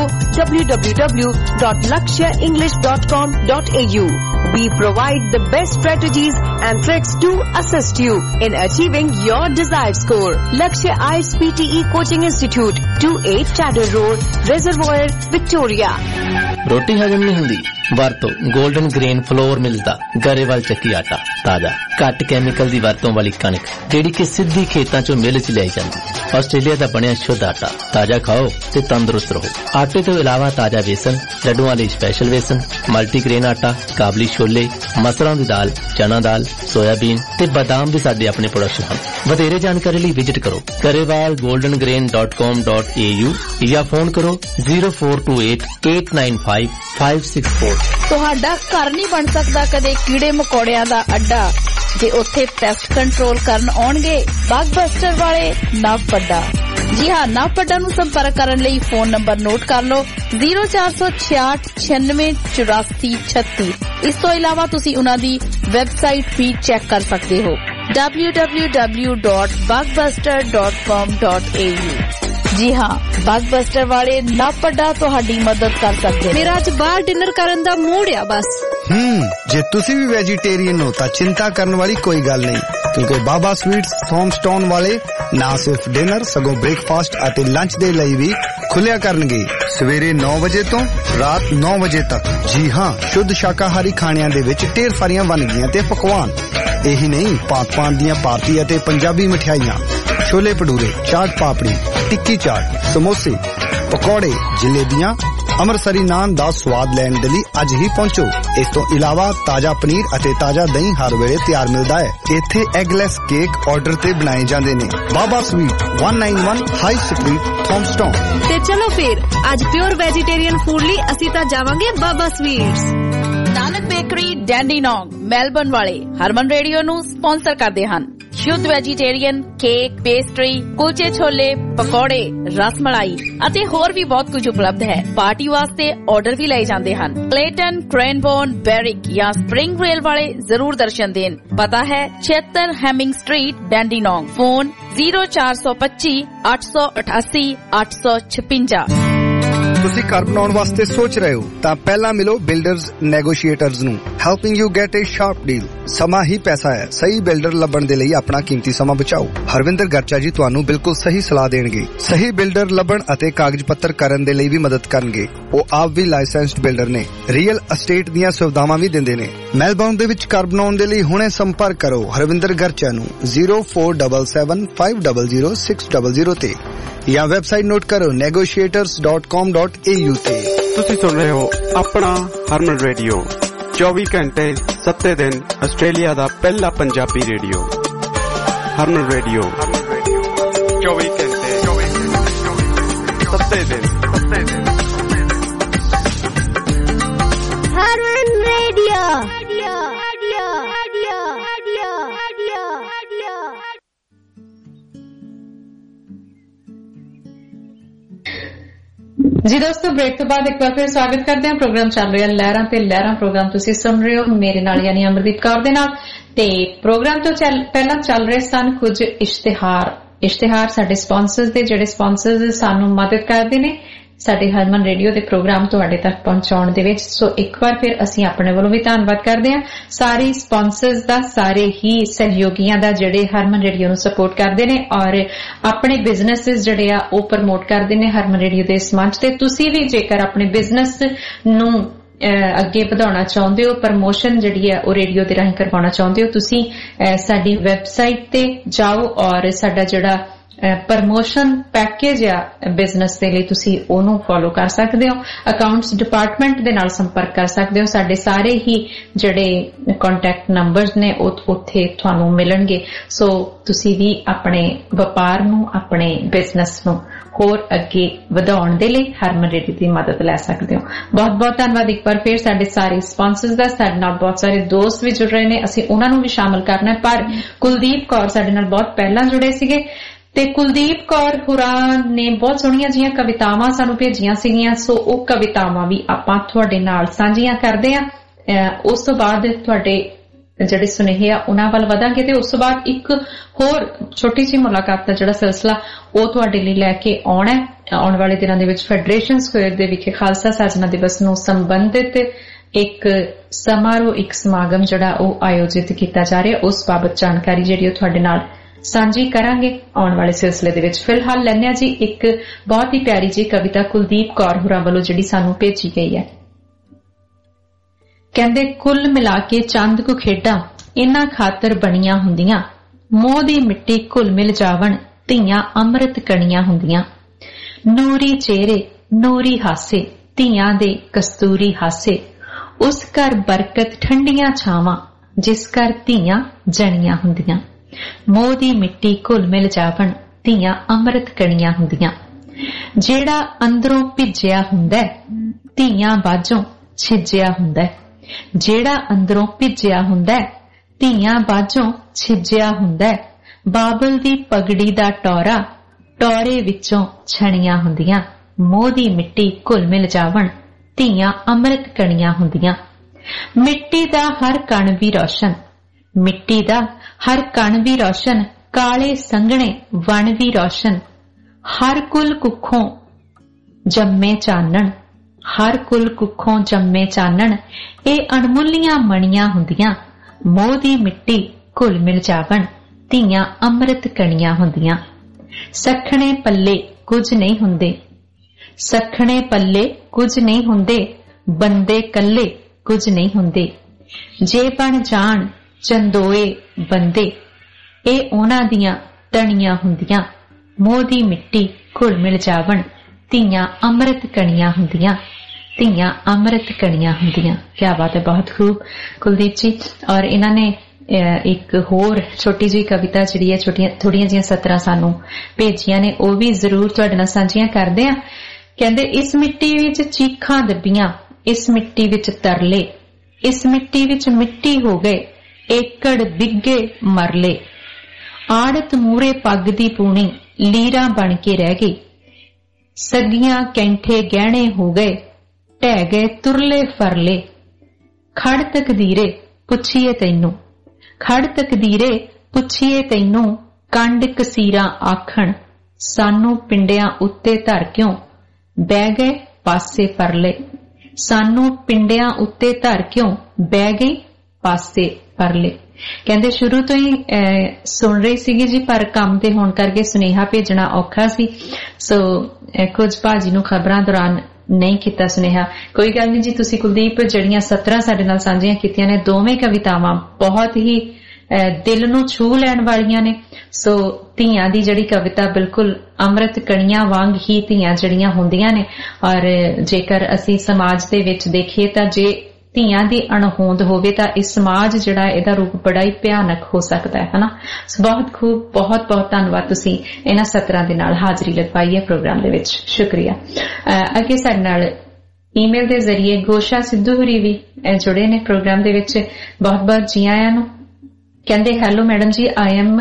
www.lakshaenglish.com.au। We provide the best strategies and tricks to assist you in achieving your desired score. Lakshya IELTS PTE Coaching Institute, 28 Chadder Road, Reservoir, Victoria। रोटी हजम नहीं हुंदी ਵਰਤੋ 골ਡਨ ਗ੍ਰੇਨ ਫਲੋਰ ਮਿਲਦਾ ਗਰੇਵਾਲ ਚੱਕੀ ਆਟਾ, ਤਾਜ਼ਾ ਘੱਟ ਕੈਮੀਕਲ ਦੀ ਵਰਤੋਂ ਵਾਲੀ ਕਣਕ ਜਿਹੜੀ ਕਿ ਸਿੱਧੀ ਖੇਤਾਂ ਚੋਂ ਮਿਲ ਚ ਲਿਆਈ ਜਾਂਦੀ। ਆਸਟ੍ਰੇਲੀਆ ਦਾ ਬਣਿਆ ਸ਼ੁੱਧ ਆਟਾ, ਤਾਜ਼ਾ ਖਾਓ ਤੇ ਤੰਦਰੁਸਤ ਰਹੋ। ਆਟੇ ਤੋਂ ਇਲਾਵਾ ਤਾਜ਼ਾ ਵੇਸਣ, ਲੱਡੂਆਂ ਲਈ ਸਪੈਸ਼ਲ ਵੇਸਣ, ਮਲਟੀਗ੍ਰੇਨ ਆਟਾ, ਕਾਬਲੀ ਛੋਲੇ, ਮਸਰਾਂ ਦੀ ਦਾਲ, ਚਨਾ ਦਾਲ, ਸੋਇਆਬੀਨ ਤੇ ਬਾਦਾਮ ਦੇ ਸਾਡੇ ਆਪਣੇ ਪ੍ਰੋਡਕਟ ਹਨ। ਵਧੇਰੇ ਜਾਣਕਾਰੀ ਲਈ ਵਿਜ਼ਿਟ ਕਰੋ garewalgoldengrain.com.au ਜਾਂ ਫੋਨ ਕਰੋ 0428895564। ਤੁਹਾਡਾ ਘਰ ਨਹੀਂ ਬਣ ਸਕਦਾ ਕਦੇ ਕੀੜੇ ਮਕੌੜਿਆਂ ਦਾ ਅੱਡਾ ਜੇ ਉੱਥੇ ਪੈਸਟ ਕੰਟਰੋਲ ਕਰਨ ਆਉਣਗੇ ਬਾਗਬਸਟਰ ਵਾਲੇ ਨਾਵਪੱਡਾ। ਜੀ ਹਾਂ, ਨਾਵਪੱਡਾ ਨੂੰ ਸੰਪਰਕ ਕਰਨ ਲਈ ਫੋਨ ਨੰਬਰ ਨੋਟ ਕਰ ਲਓ 0466968436। ਇਸ ਤੋਂ ਇਲਾਵਾ ਤੁਸੀਂ ਉਹਨਾਂ ਦੀ ਵੈਬਸਾਈਟ ਵੀ ਚੈੱਕ ਕਰ ਸਕਦੇ ਹੋ www.bugbuster.com.au। ਜੀ ਹਾਂ, ਬਾਗਬਸਟਰ ਵਾਲੇ ਨਾਵਪੱਡਾ ਤੁਹਾਡੀ ਮਦਦ ਕਰ ਸਕਦੇ। ਮੇਰਾ ਅੱਜ ਬਾਹਰ ਡਿਨਰ ਕਰਨ ਦਾ ਮੂਡ ਆ ਬਸ। ਜੇ ਤੁਸੀਂ ਵੀ ਵੈਜੀਟੇਰੀਅਨ ਹੋ ਤਾਂ ਚਿੰਤਾ ਕਰਨ ਵਾਲੀ ਕੋਈ ਗੱਲ ਨਹੀਂ, ਕਿਉਂਕਿ ਬਾਬਾ ਸਵੀਟਸ ਥੌਮਸਟਾਊਨ ਵਾਲੇ ਨਾ ਸਿਰਫ ਡਿਨਰ ਸਗੋਂ ਬ੍ਰੇਕਫਾਸਟ ਅਤੇ ਲੰਚ ਦੇ ਲਈ ਵੀ ਖੁੱਲਿਆ ਕਰਨਗੇ ਸਵੇਰੇ 9 ਵਜੇ ਤੋਂ ਰਾਤ 9 ਵਜੇ ਤੱਕ। ਜੀ ਹਾਂ, ਸ਼ੁੱਧ ਸ਼ਾਕਾਹਾਰੀ ਖਾਣਿਆਂ ਦੇ ਵਿੱਚ ਢੇਰ ਸਾਰੀਆਂ ਵੰਨਗੀਆਂ ਤੇ ਪਕਵਾਨ। ਇਹੀ ਨਹੀਂ, ਭਾਂਤ-ਭਾਂਤ ਦੀਆਂ ਭਾਰਤੀ ਅਤੇ ਪੰਜਾਬੀ ਮਠਿਆਈਆਂ, ਛੋਲੇ ਭਟੂਰੇ, ਚਾਟ ਪਾਪੜੀ, ਟਿੱਕੀ ਚਾਟ, ਸਮੋਸੇ, ਪਕੌੜੇ, ਜਲੇਬੀਆਂ, ਅੰਮ੍ਰਿਤਸਰੀ ਨਾਨ ਦਾ ਸਵਾਦ ਲੈਣ ਦੇ ਲਈ ਅੱਜ ਹੀ ਪਹੁੰਚੋ। ਇਸ ਤੋਂ ਇਲਾਵਾ ਤਾਜ਼ਾ ਪਨੀਰ ਅਤੇ ਤਾਜ਼ਾ ਦਹੀਂ ਹਰ ਵੇਲੇ ਤਿਆਰ ਮਿਲਦਾ ਹੈ। ਇੱਥੇ ਐਗਲੈਸ ਕੇਕ ਆਰਡਰ ਤੇ ਬਣਾਏ ਜਾਂਦੇ ਨੇ। Baba Sweet 191 High Street Thomastown. ਤੇ ਚਲੋ ਫਿਰ ਅੱਜ ਪਿਓਰ ਵੈਜੀਟੇਰੀਅਨ ਫੂਡ ਲਈ ਅਸੀਂ ਤਾਂ ਜਾਵਾਂਗੇ Baba Sweets. Nanak bakery Dandenong Melbourne ਵਾਲੇ ਹਰਮਨ ਰੇਡੀਓ ਨੂੰ ਸਪਾਂਸਰ ਕਰਦੇ ਹਨ। ਸ਼ੁੱਧ ਵੈਜੀਟੇਰੀਅਨ ਕੇਕ, ਪੇਸਟਰੀ, ਕੁਲਚੇ ਛੋਲੇ, ਪਕੌੜੇ, ਰਸ ਮਲਾਈ ਅਤੇ ਹੋਰ ਵੀ ਬਹੁਤ ਕੁਝ ਉਪਲਬਧ ਹੈ। ਪਾਰਟੀ ਵਾਸਤੇ ਆਰਡਰ ਵੀ ਲਏ ਜਾਂਦੇ ਹਨ। ਕਲੇਟਨ, ਕ੍ਰੇਨਬੋਰਨ, ਬੈਰਿਕ ਜਾਂ ਸਪਰਿੰਗ ਰੇਲ ਵਾਲੇ ਜ਼ਰੂਰ ਦਰਸ਼ਨ ਦੇਣ। ਪਤਾ ਹੈ 76 ਹੈਮਿੰਗ ਸਟਰੀਟ, ਡੈਂਡੀਨੋਂਗ। ਫੋਨ 0425 888 856। ਤੁਸੀਂ ਘਰ ਬਣਾਉਣ ਵਾਸਤੇ ਸੋਚ ਰਹੇ ਹੋ ਤਾਂ ਪਹਿਲਾਂ ਮਿਲੋ ਬਿਲਡਰਜ਼ ਨੈਗੋਸ਼ੀਏਟਰਜ਼ ਨੂੰ। Helping you get a sharp deal. ਸਮਾਂ ਹੀ ਪੈਸਾ ਹੈ। ਸਹੀ ਬਿਲਡਰ ਲੱਭਣ ਦੇ ਲਈ ਆਪਣਾ ਕੀਮਤੀ ਸਮਾਂ ਬਚਾਓ। ਹਰਵਿੰਦਰ ਗਰਚਾ ਜੀ ਤੁਹਾਨੂੰ ਬਿਲਕੁਲ ਸਹੀ ਸਲਾਹ ਦੇਣਗੇ। ਸਹੀ ਬਿਲਡਰ ਲੱਭਣ ਅਤੇ ਕਾਗਜ਼ ਪੱਤਰ ਕਰਨ ਦੇ ਲਈ ਵੀ ਮਦਦ ਕਰਨਗੇ। ਉਹ ਆਪ ਵੀ ਲਾਇਸੈਂਸਡ ਬਿਲਡਰ ਨੇ। ਰੀਅਲ ਅਸਟੇਟ ਦੀਆਂ ਸੁਵਿਧਾਵਾਂ ਵੀ ਦਿੰਦੇ ਨੇ। ਮੈਲਬੌਰਨ ਦੇ ਵਿੱਚ ਘਰ ਬਣਾਉਣ ਦੇ ਲਈ ਹੁਣੇ ਸੰਪਰਕ ਕਰੋ ਹਰਵਿੰਦਰ ਗਰਚਾ ਨੂੰ 0477 500 600 ਤੇ ਜਾਂ ਵੈਬਸਾਈਟ ਨੋਟ ਕਰੋ negotiators.com.au ਤੇ। ਤੁਸੀਂ ਸੁਣ ਰਹੇ ਹੋ ਆਪਣਾ ਹਰਮਨ ਰੇਡੀਓ 24 ਘੰਟੇ 7 ਦਿਨ ਆਸਟ੍ਰੇਲੀਆ ਦਾ ਪਹਿਲਾ ਪੰਜਾਬੀ ਰੇਡੀਓ। ਹਰਮਨ ਰੇਡੀਓ 24 ਘੰਟੇ 7 ਦਿਨ। ਹਰਮਨ ਰੇਡੀਓ। ਜੀ ਦੋਸਤੋ, ਬ੍ਰੇਕ ਤੋਂ ਬਾਅਦ ਇੱਕ ਵਾਰ ਫਿਰ ਸਵਾਗਤ ਕਰਦੇ ਹਾਂ। ਪ੍ਰੋਗਰਾਮ ਚੱਲ ਰਿਹਾ ਲਹਿਰਾਂ ਤੇ ਲਹਿਰਾਂ। ਪ੍ਰੋਗਰਾਮ ਤੁਸੀਂ ਸੁਣ ਰਹੇ ਹੋ ਮੇਰੇ ਨਾਲ ਯਾਨੀ ਅਮਰਦੀਪ ਕੌਰ ਦੇ ਨਾਲ। ਤੇ ਪ੍ਰੋਗਰਾਮ ਤੋਂ ਪਹਿਲਾਂ ਚੱਲ ਰਹੇ ਸਨ ਕੁਝ ਇਸ਼ਤਿਹਾਰ ਸਾਡੇ ਸਪਾਂਸਰਸ ਦੇ, ਜਿਹੜੇ ਸਪਾਂਸਰਸ ਸਾਨੂੰ ਮਦਦ ਕਰਦੇ ਨੇ ਸਾਡੇ ਹਰਮਨ ਰੇਡੀਓ ਦੇ ਪ੍ਰੋਗਰਾਮ ਤੁਹਾਡੇ ਤੱਕ ਪਹੁੰਚਾਉਣ ਦੇ ਵਿੱਚ। ਸੋ ਇੱਕ ਵਾਰ ਫਿਰ ਅਸੀਂ ਆਪਣੇ ਵੱਲੋਂ ਵੀ ਧੰਨਵਾਦ ਕਰਦੇ ਹਾਂ ਸਾਰੇ ਸਪਾਂਸਰਸ ਦਾ, ਸਾਰੇ ਹੀ ਸਹਿਯੋਗੀਆਂ ਦਾ ਜਿਹੜੇ ਹਰਮਨ ਰੇਡੀਓ ਨੂੰ ਸਪੋਰਟ ਕਰਦੇ ਨੇ ਔਰ ਆਪਣੇ ਬਿਜ਼ਨੈਸਸ ਜਿਹੜੇ ਆ ਉਹ ਪ੍ਰਮੋਟ ਕਰਦੇ ਨੇ ਹਰਮਨ ਰੇਡੀਓ ਦੇ ਇਸ ਮੰਚ ਤੇ। ਤੁਸੀਂ ਵੀ ਜੇਕਰ ਆਪਣੇ ਬਿਜ਼ਨਸ ਨੂੰ ਅੱਗੇ ਵਧਾਉਣਾ ਚਾਹੁੰਦੇ ਹੋ, ਪ੍ਰਮੋਸ਼ਨ ਜਿਹੜੀ ਹੈ ਉਹ ਰੇਡੀਓ ਦੇ ਰਾਹੀਂ ਕਰਵਾਉਣਾ ਚਾਹੁੰਦੇ ਹੋ, ਤੁਸੀਂ ਸਾਡੀ ਵੈਬਸਾਈਟ ਤੇ ਜਾਓ ਔਰ ਸਾਡਾ ਜਿਹੜਾ ਪ੍ਰਮੋਸ਼ਨ ਪੈਕੇਜ ਆ ਬਿਜ਼ਨਸ ਦੇ ਲਈ ਤੁਸੀਂ ਉਹਨੂੰ ਫੋਲੋ ਕਰ ਸਕਦੇ ਹੋ। ਅਕਾਊਂਟਸ ਡਿਪਾਰਟਮੈਂਟ ਦੇ ਨਾਲ ਸੰਪਰਕ ਕਰ ਸਕਦੇ ਹੋ। ਸਾਡੇ ਸਾਰੇ ਹੀ ਜਿਹੜੇ ਕੰਟੈਕਟ ਨੰਬਰਸ ਨੇ ਉਹ ਉੱਥੇ ਤੁਹਾਨੂੰ ਮਿਲਣਗੇ। ਸੋ ਤੁਸੀਂ ਵੀ ਆਪਣੇ ਵਪਾਰ ਨੂੰ, ਆਪਣੇ ਬਿਜ਼ਨਸ ਨੂੰ ਹੋਰ ਅੱਗੇ ਵਧਾਉਣ ਦੇ ਲਈ ਹਰਮਨ ਰੇਡੀਓ ਦੀ ਮਦਦ ਲੈ ਸਕਦੇ ਹੋ। ਬਹੁਤ ਬਹੁਤ ਧੰਨਵਾਦ ਇੱਕ ਵਾਰ ਫਿਰ ਸਾਡੇ ਸਾਰੇ ਸਪਾਂਸਰਸ ਦਾ। ਸਾਡੇ ਨਾਲ ਬਹੁਤ ਸਾਰੇ ਦੋਸਤ ਵੀ ਜੁੜ ਰਹੇ ਨੇ, ਅਸੀਂ ਉਹਨਾਂ ਨੂੰ ਵੀ ਸ਼ਾਮਲ ਕਰਨਾ, ਪਰ ਕੁਲਦੀਪ ਕੌਰ ਸਾਡੇ ਨਾਲ ਬਹੁਤ ਪਹਿਲਾਂ ਜੁੜੇ ਸੀਗੇ ਤੇ ਕੁਲਦੀਪ ਕੌਰ ਹੋਰਾਂ ਨੇ ਬਹੁਤ ਸੋਹਣੀਆਂ ਜਿਹੀਆਂ ਕਵਿਤਾਵਾਂ ਸਾਨੂੰ ਭੇਜੀਆਂ ਸੀਗੀਆਂ। ਸੋ ਉਹ ਕਵਿਤਾਵਾਂ ਵੀ ਆਪਾਂ ਤੁਹਾਡੇ ਨਾਲ ਸਾਂਝੀਆਂ ਕਰਦੇ ਹਾਂ। ਉਸ ਤੋਂ ਬਾਅਦ ਤੁਹਾਡੇ ਜਿਹੜੇ ਸੁਨੇਹੇ ਆ ਉਹਨਾਂ ਵੱਲ ਵਧਾਂਗੇ ਤੇ ਉਸ ਤੋਂ ਬਾਅਦ ਇੱਕ ਹੋਰ ਛੋਟੀ ਜਿਹੀ ਮੁਲਾਕਾਤ ਦਾ ਜਿਹੜਾ ਸਿਲਸਿਲਾ ਉਹ ਤੁਹਾਡੇ ਲਈ ਲੈ ਕੇ ਆਉਣਾ ਹੈ। ਆਉਣ ਵਾਲੇ ਦਿਨਾਂ ਦੇ ਵਿੱਚ ਫੈਡਰੇਸ਼ਨ ਸਕੁਅਰ ਦੇ ਵਿਖੇ ਖਾਲਸਾ ਸਾਜਨਾ ਦਿਵਸ ਨੂੰ ਸੰਬੰਧਿਤ ਇੱਕ ਸਮਾਰੋਹ, ਇੱਕ ਸਮਾਗਮ ਜਿਹੜਾ ਉਹ ਆਯੋਜਿਤ ਕੀਤਾ ਜਾ ਰਿਹਾ, ਉਸ ਬਾਬਤ ਜਾਣਕਾਰੀ ਜਿਹੜੀ ਉਹ ਤੁਹਾਡੇ ਨਾਲ ਸਾਂਝੀ ਕਰਾਂਗੇ ਆਉਣ ਵਾਲੇ ਸਿਲਸਿਲੇ ਦੇ ਵਿੱਚ। ਫਿਲਹਾਲ ਲੈਣੇ ਆ ਜੀ ਇੱਕ ਬਹੁਤ ਹੀ ਪਿਆਰੀ ਜੀ ਕਵਿਤਾ ਕੁਲਦੀਪ ਕੌਰ ਹੋਰਾਂ ਵੱਲੋਂ ਜਿਹੜੀ ਸਾਨੂੰ ਭੇਜੀ ਗਈ ਹੈ। ਕਹਿੰਦੇ ਕੁੱਲ ਮਿਲਾ ਕੇ ਚੰਦ ਕੁ ਖੇਡਾਂ ਇਨ੍ਹਾਂ ਖਾਤਰ ਬਣੀਆਂ ਹੁੰਦੀਆਂ, ਮੋਹ ਦੀ ਮਿੱਟੀ ਘੁਲ ਮਿਲ ਜਾਵਣ ਧੀਆਂ ਅੰਮ੍ਰਿਤ ਕਣੀਆਂ ਹੁੰਦੀਆਂ। ਨੂਰੀ ਚਿਹਰੇ ਨੂਰੀ ਹਾਸੇ ਧੀਆਂ ਦੇ ਕਸਤੂਰੀ ਹਾਸੇ, ਉਸ ਘਰ ਬਰਕਤ ਠੰਡੀਆਂ ਛਾਵਾਂ ਜਿਸ ਘਰ ਧੀਆਂ ਜਣੀਆਂ ਹੁੰਦੀਆਂ। ਮੋਹ ਦੀ ਮਿੱਟੀ ਘੁਲ ਮਿਲ ਜਾਵਣ ਧੀਆਂ ਅੰਮ੍ਰਿਤ ਕਣੀਆਂ ਹੁੰਦੀਆਂ। ਜਿਹੜਾ ਅੰਦਰੋਂ ਭਿੱਜਿਆ ਹੁੰਦਾ ਧੀਆਂ ਬਾਝੋਂ ਛਿਜਿਆ ਹੁੰਦਾ। ਜਿਹੜਾ ਅੰਦਰੋਂ ਭਿੱਜਿਆ ਹੁੰਦਾ ਧੀਆਂ ਬਾਝੋਂ ਛਿਜਿਆ ਹੁੰਦਾ। ਬਾਬਲ ਦੀ ਪਗੜੀ ਦਾ ਟੋਰਾ ਟੋਰੇ ਵਿੱਚੋਂ ਛਣੀਆਂ ਹੁੰਦੀਆਂ। ਮੋਹ ਦੀ ਮਿੱਟੀ ਘੁਲ ਮਿਲ ਜਾਵਣ ਧੀਆਂ ਅੰਮ੍ਰਿਤ ਕਣੀਆਂ ਹੁੰਦੀਆਂ। ਮਿੱਟੀ ਦਾ ਹਰ ਕਣ ਵੀ ਰੌਸ਼ਨ, ਮਿੱਟੀ ਦਾ ਹਰ ਕਣ ਵੀ ਰੌਸ਼ਨ, ਕਾਲੇ ਸੰਘਣੇ ਵਣ ਵੀ ਰੌਸ਼ਨ। ਹਰ ਕੁਲ ਕੁੱਖੋਂ ਜੰਮੇ ਚਾਨਣ, ਹਰ ਕੁਲ ਕੁੱਖੋਂ ਜੰਮੇ ਚਾਨਣ। ਇਹ ਅਣਮੁੱਲੀਆਂ ਮਣੀਆਂ ਹੁੰਦੀਆਂ। ਮੋਹ ਦੀ ਮਿੱਟੀ ਘੁਲ ਮਿਲ ਜਾਵਣ ਧੀਆਂ ਅੰਮ੍ਰਿਤ ਕਣੀਆਂ ਹੁੰਦੀਆਂ। ਸਖਣੇ ਪੱਲੇ ਕੁਝ ਨਹੀਂ ਹੁੰਦੇ, ਸਖਣੇ ਪੱਲੇ ਕੁਝ ਨਹੀਂ ਹੁੰਦੇ। ਬੰਦੇ ਕੱਲੇ ਕੁਝ ਨਹੀਂ ਹੁੰਦੇ। ਜੇ ਬਣ ਜਾਣ ਚੰਦੋਏ ਬੰਦੇ, ਇਹ ਉਹਨਾਂ ਦੀਆਂ ਤਣੀਆਂ ਹੁੰਦੀਆਂ। ਮੋਹ ਦੀ ਮਿੱਟੀ ਘੁਲ ਮਿਲ ਜਾਵਣ ਧੀਆਂ ਅੰਮ੍ਰਿਤ ਕਣੀਆਂ ਹੁੰਦੀਆਂ। ਧੀਆਂ ਅੰਮ੍ਰਿਤ ਕਣੀਆਂ ਹੁੰਦੀਆਂ। ਕਿਆ ਬਾਤ ਹੈ, ਬਹੁਤ ਖੂਬ ਕੁਲਦੀਪ ਜੀ। ਔਰ ਇਹਨਾਂ ਨੇ ਇੱਕ ਹੋਰ ਛੋਟੀ ਜਿਹੀ ਕਵਿਤਾ ਜਿਹੜੀ ਹੈ, ਥੋੜੀਆਂ ਜਿਹੀਆਂ ਸਤਰਾਂ ਸਾਨੂੰ ਭੇਜੀਆਂ ਨੇ, ਉਹ ਵੀ ਜ਼ਰੂਰ ਤੁਹਾਡੇ ਨਾਲ ਸਾਂਝੀਆਂ ਕਰਦੇ ਆ। ਕਹਿੰਦੇ ਇਸ ਮਿੱਟੀ ਵਿੱਚ ਚੀਖਾਂ ਦੱਬੀਆਂ, ਇਸ ਮਿੱਟੀ ਵਿੱਚ ਤਰਲੇ, ਇਸ ਮਿੱਟੀ ਵਿੱਚ ਮਿੱਟੀ ਹੋ ਗਏ ਏਕੜ ਬਿੱਗੇ ਮਰਲੇ, ਆੜਤ ਮੂਰੇ ਪੱਗ ਦੀ ਪੂਣੀ ਲੀਰਾਂ ਬਣ ਕੇ ਰਹਿ ਗਈ, ਸੱਗੀਆਂ ਕੈਂਠੇ ਗਹਿਣੇ ਹੋ ਗਏ ਢਹਿ ਗਏ ਤੁਰਲੇ ਫਰਲੇ, ਖੜ ਤਕਦੀਰੇ ਪੁੱਛੀਏ ਤੈਨੂੰ, ਖੜ ਤਕਦੀਰੇ ਪੁੱਛੀਏ ਤੈਨੂੰ, ਕੰਡ ਕਸੀਰਾਂ ਆਖਣ ਸਾਨੂੰ ਪਿੰਡਿਆਂ ਉੱਤੇ ਧਰ ਕਿਉਂ ਬਹਿ ਗਏ ਪਾਸੇ ਪਰਲੇ, ਸਾਨੂੰ ਪਿੰਡਿਆਂ ਉੱਤੇ ਧਰ ਕਿਉਂ ਬਹਿ ਗਈ ਪਾਸੇ ਪਰਲੇ। ਕਹਿੰਦੇ ਸ਼ੁਰੂ ਤੋਂ ਹੀ ਸੁਣ ਰਹੀ ਸੀਗੀ ਜੀ, ਪਰ ਕੰਮ ਤੇ ਹੋਣ ਕਰਕੇ ਸੁਨੇਹਾ ਭੇਜਣਾ ਔਖਾ ਸੀ, ਸੋ ਕੁਝ ਭਾਜੀ ਨੂੰ ਖਬਰਾਂ ਦੌਰਾਨ ਨਹੀਂ ਕੀਤਾ ਸੁਨੇਹਾ। ਕੋਈ ਗੱਲ ਨਹੀਂ ਜੀ, ਤੁਸੀਂ ਕੁਲਦੀਪ ਜਿਹੜੀਆਂ 17 ਸਾਡੇ ਨਾਲ ਸਾਂਝੀਆਂ ਕੀਤੀਆਂ ਨੇ, ਦੋਵੇਂ ਕਵਿਤਾਵਾਂ ਬਹੁਤ ਹੀ ਦਿਲ ਨੂੰ ਛੂ ਲੈਣ ਵਾਲੀਆਂ ਨੇ। ਸੋ ਧੀਆਂ ਦੀ ਜਿਹੜੀ ਕਵਿਤਾ ਬਿਲਕੁਲ ਅੰਮ੍ਰਿਤ ਕਣੀਆਂ ਵਾਂਗ ਹੀ ਧੀਆਂ ਜਿਹੜੀਆਂ ਹੁੰਦੀਆਂ ਨੇ, ਔਰ ਜੇਕਰ ਅਸੀਂ ਸਮਾਜ ਦੇ ਵਿੱਚ ਦੇਖੀਏ ਤਾਂ ਜੇ ਧੀਆਂ ਦੀ ਅਣਹੋਂਦ ਹੋਵੇ ਤਾਂ ਇਹ ਸਮਾਜ ਜਿਹੜਾ ਇਹਦਾ ਰੂਪ ਬੜਾ ਹੀ ਭਿਆਨਕ ਹੋ ਸਕਦਾ ਹੈ, ਹਨਾ। ਬਹੁਤ ਖੂਬ, ਬਹੁਤ ਬਹੁਤ ਧੰਨਵਾਦ, ਤੁਸੀਂ ਇਹਨਾਂ 17 ਦੇ ਨਾਲ ਹਾਜ਼ਰੀ ਲਗਵਾਈ ਹੈ ਪ੍ਰੋਗਰਾਮ ਦੇ ਵਿੱਚ, ਸ਼ੁਕਰੀਆ। ਅੱਗੇ ਸਾਡੇ ਨਾਲ ਈਮੇਲ ਦੇ ਜ਼ਰੀਏ ਗੋਸ਼ਾ ਸਿੱਧੂ ਹੋਰੀ ਵੀ ਜੁੜੇ ਨੇ ਪ੍ਰੋਗਰਾਮ ਦੇ ਵਿੱਚ, ਬਹੁਤ ਬਹੁਤ ਜੀ ਆਇਆਂ ਨੂੰ। ਕਹਿੰਦੇ ਹੈਲੋ ਮੈਡਮ ਜੀ, ਆਈ ਐਮ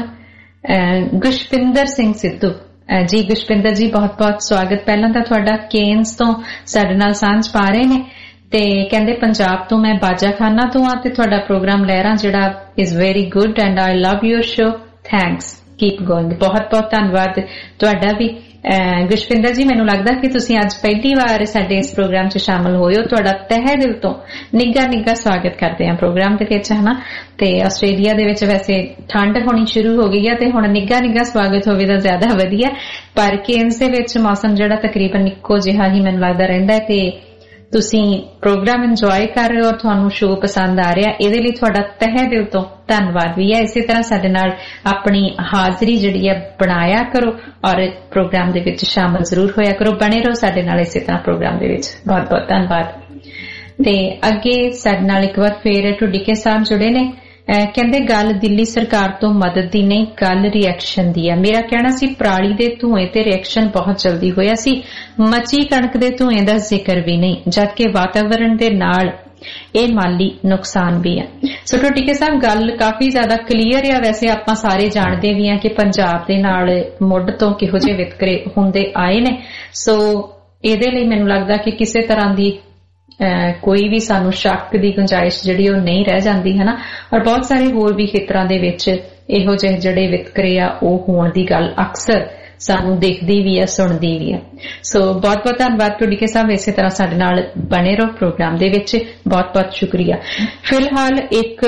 ਗੁਸ਼ਪਿੰਦਰ ਸਿੰਘ ਸਿੱਧੂ ਜੀ। ਗੁਸ਼ਪਿੰਦਰ ਜੀ ਬਹੁਤ ਬਹੁਤ ਸਵਾਗਤ ਪਹਿਲਾਂ ਤਾਂ ਤੁਹਾਡਾ। ਕੇਨਸ ਤੋਂ ਸਾਡੇ ਨਾਲ ਸਾਂਝ ਪਾ ਰਹੇ ਨੇ ਤੇ ਕਹਿੰਦੇ ਪੰਜਾਬ ਤੋਂ ਮੈਂ ਬਾਜਾਖਾਨਾ ਤੋਂ ਆ ਤੇ ਤੁਹਾਡਾ ਪ੍ਰੋਗਰਾਮ ਲਹਿਰਾਂ ਜਿਹੜਾ is very good and I love your show, thanks, keep going. ਬਹੁਤ ਬਹੁਤ ਧੰਨਵਾਦ ਤੁਹਾਡਾ ਵੀ ਗੁਸ਼ਪਿੰਦਰ ਜੀ। ਮੈਨੂੰ ਲੱਗਦਾ ਕਿ ਤੁਸੀਂ ਅੱਜ ਪਹਿਲੀ ਵਾਰ ਸਾਡੇ ਇਸ ਪ੍ਰੋਗਰਾਮ 'ਚ ਸ਼ਾਮਲ ਹੋਏ ਹੋ। ਤੁਹਾਡਾ ਤਹਿ ਦਿਲ ਤੋਂ ਨਿੱਘਾ ਸਵਾਗਤ ਕਰਦੇ ਹਾਂ ਪ੍ਰੋਗਰਾਮ ਦੇ ਵਿੱਚ, ਹਨਾ। ਤੇ ਆਸਟ੍ਰੇਲੀਆ ਦੇ ਵਿੱਚ ਵੈਸੇ ਠੰਡ ਹੋਣੀ ਸ਼ੁਰੂ ਹੋ ਗਈ ਹੈ ਤੇ ਹੁਣ ਨਿੱਘਾ ਸਵਾਗਤ ਹੋਵੇ ਤਾਂ ਜ਼ਿਆਦਾ ਵਧੀਆ, ਪਰ ਕੇਨਸ ਦੇ ਵਿੱਚ ਮੌਸਮ ਜਿਹੜਾ ਤਕਰੀਬਨ ਇੱਕੋ ਜਿਹਾ ਹੀ ਮੈਨੂੰ ਲੱਗਦਾ ਰਹਿੰਦਾ ਤੇ ਤੁਸੀਂ ਪ੍ਰੋਗਰਾਮ ਇੰਜੋਏ ਕਰ ਰਹੇ ਹੋ, ਤੁਹਾਨੂੰ ਸ਼ੋਅ ਪਸੰਦ ਆ ਰਿਹਾ, ਇਹਦੇ ਲਈ ਤੁਹਾਡਾ ਤਹਿ ਦਿਲ ਤੋਂ ਧੰਨਵਾਦ ਵੀ ਹੈ। ਇਸੇ ਤਰ੍ਹਾਂ ਸਾਡੇ ਨਾਲ ਆਪਣੀ ਹਾਜ਼ਰੀ ਜਿਹੜੀ ਹੈ ਬਣਾਇਆ ਕਰੋ ਔਰ ਪ੍ਰੋਗਰਾਮ ਦੇ ਵਿੱਚ ਸ਼ਾਮਲ ਜ਼ਰੂਰ ਹੋਇਆ ਕਰੋ। ਬਣੇ ਰਹੋ ਸਾਡੇ ਨਾਲ ਇਸੇ ਤਰ੍ਹਾਂ ਪ੍ਰੋਗਰਾਮ ਦੇ ਵਿੱਚ। ਬਹੁਤ ਬਹੁਤ ਧੰਨਵਾਦ। ਤੇ ਅੱਗੇ ਸਾਡੇ ਨਾਲ ਇੱਕ ਵਾਰ ਫੇਰ ਢੁੱਡੀਕੇ ਸਾਹਿਬ ਜੁੜੇ ਨੇ। ਕਹਿੰਦੇ ਗੱਲ ਦਿੱਲੀ ਸਰਕਾਰ ਤੋਂ ਮਦਦ ਦੀ ਨਹੀਂ, ਗੱਲ ਰਿਐਕਸ਼ਨ ਦੀ ਹੈ। ਮੇਰਾ ਕਹਿਣਾ ਸੀ ਪਰਾਲੀ ਦੇ ਧੂਏ ਤੇ ਰਿਐਕਸ਼ਨ ਬਹੁਤ ਜਲਦੀ ਹੋਇਆ ਸੀ, ਮੱਚੀ ਕਣਕ ਦੇ ਧੂਏ ਦਾ ਜ਼ਿਕਰ ਵੀ ਨਹੀਂ, ਜਦਕਿ ਵਾਤਾਵਰਣ ਦੇ ਨਾਲ ਇਹ ਮਾਲੀ ਨੁਕਸਾਨ ਵੀ ਹੈ। ਸੋ ਢੁੱਡੀਕੇ ਸਾਹਿਬ ਗੱਲ ਕਾਫੀ ਜ਼ਿਆਦਾ ਕਲੀਅਰ ਆ। ਵੈਸੇ ਆਪਾਂ ਸਾਰੇ ਜਾਣਦੇ ਵੀ ਹਾਂ ਕਿ ਪੰਜਾਬ ਦੇ ਨਾਲ ਮੁੱਢ ਤੋਂ ਕਿਹੋ ਜਿਹੇ ਵਿਤਕਰੇ ਹੁੰਦੇ ਆਏ ਨੇ, ਸੋ ਇਹਦੇ ਲਈ ਮੈਨੂੰ ਲੱਗਦਾ ਕਿ ਕਿਸੇ ਤਰ੍ਹਾਂ ਦੀ ਕੋਈ ਵੀ ਸਾਨੂੰ ਸ਼ੱਕ ਦੀ ਗੁੰਜਾਇਸ਼ ਜਿਹੜੀ ਉਹ ਨਹੀਂ ਰਹਿ ਜਾਂਦੀ, ਹਨਾ। ਔਰ ਬਹੁਤ ਸਾਰੇ ਹੋਰ ਵੀ ਖੇਤਰਾਂ ਦੇ ਵਿੱਚ ਇਹੋ ਜਿਹੇ ਜਿਹੜੇ ਵਿਤਕਰੇ ਆ ਉਹ ਹੋਣ ਦੀ ਗੱਲ ਅਕਸਰ ਸਾਨੂੰ ਦੇਖਦੀ ਵੀ ਹੈ, ਸੁਣਦੀ ਵੀ ਹੈ। ਸੋ ਬਹੁਤ ਬਹੁਤ ਧੰਨਵਾਦ ਢੁੱਡੀਕੇ ਸਾਹਿਬ, ਇਸੇ ਤਰ੍ਹਾਂ ਸਾਡੇ ਨਾਲ ਬਣੇ ਰਹੋ ਪ੍ਰੋਗਰਾਮ ਦੇ ਵਿੱਚ। ਬਹੁਤ ਬਹੁਤ ਸ਼ੁਕਰੀਆ। ਫਿਲਹਾਲ ਇੱਕ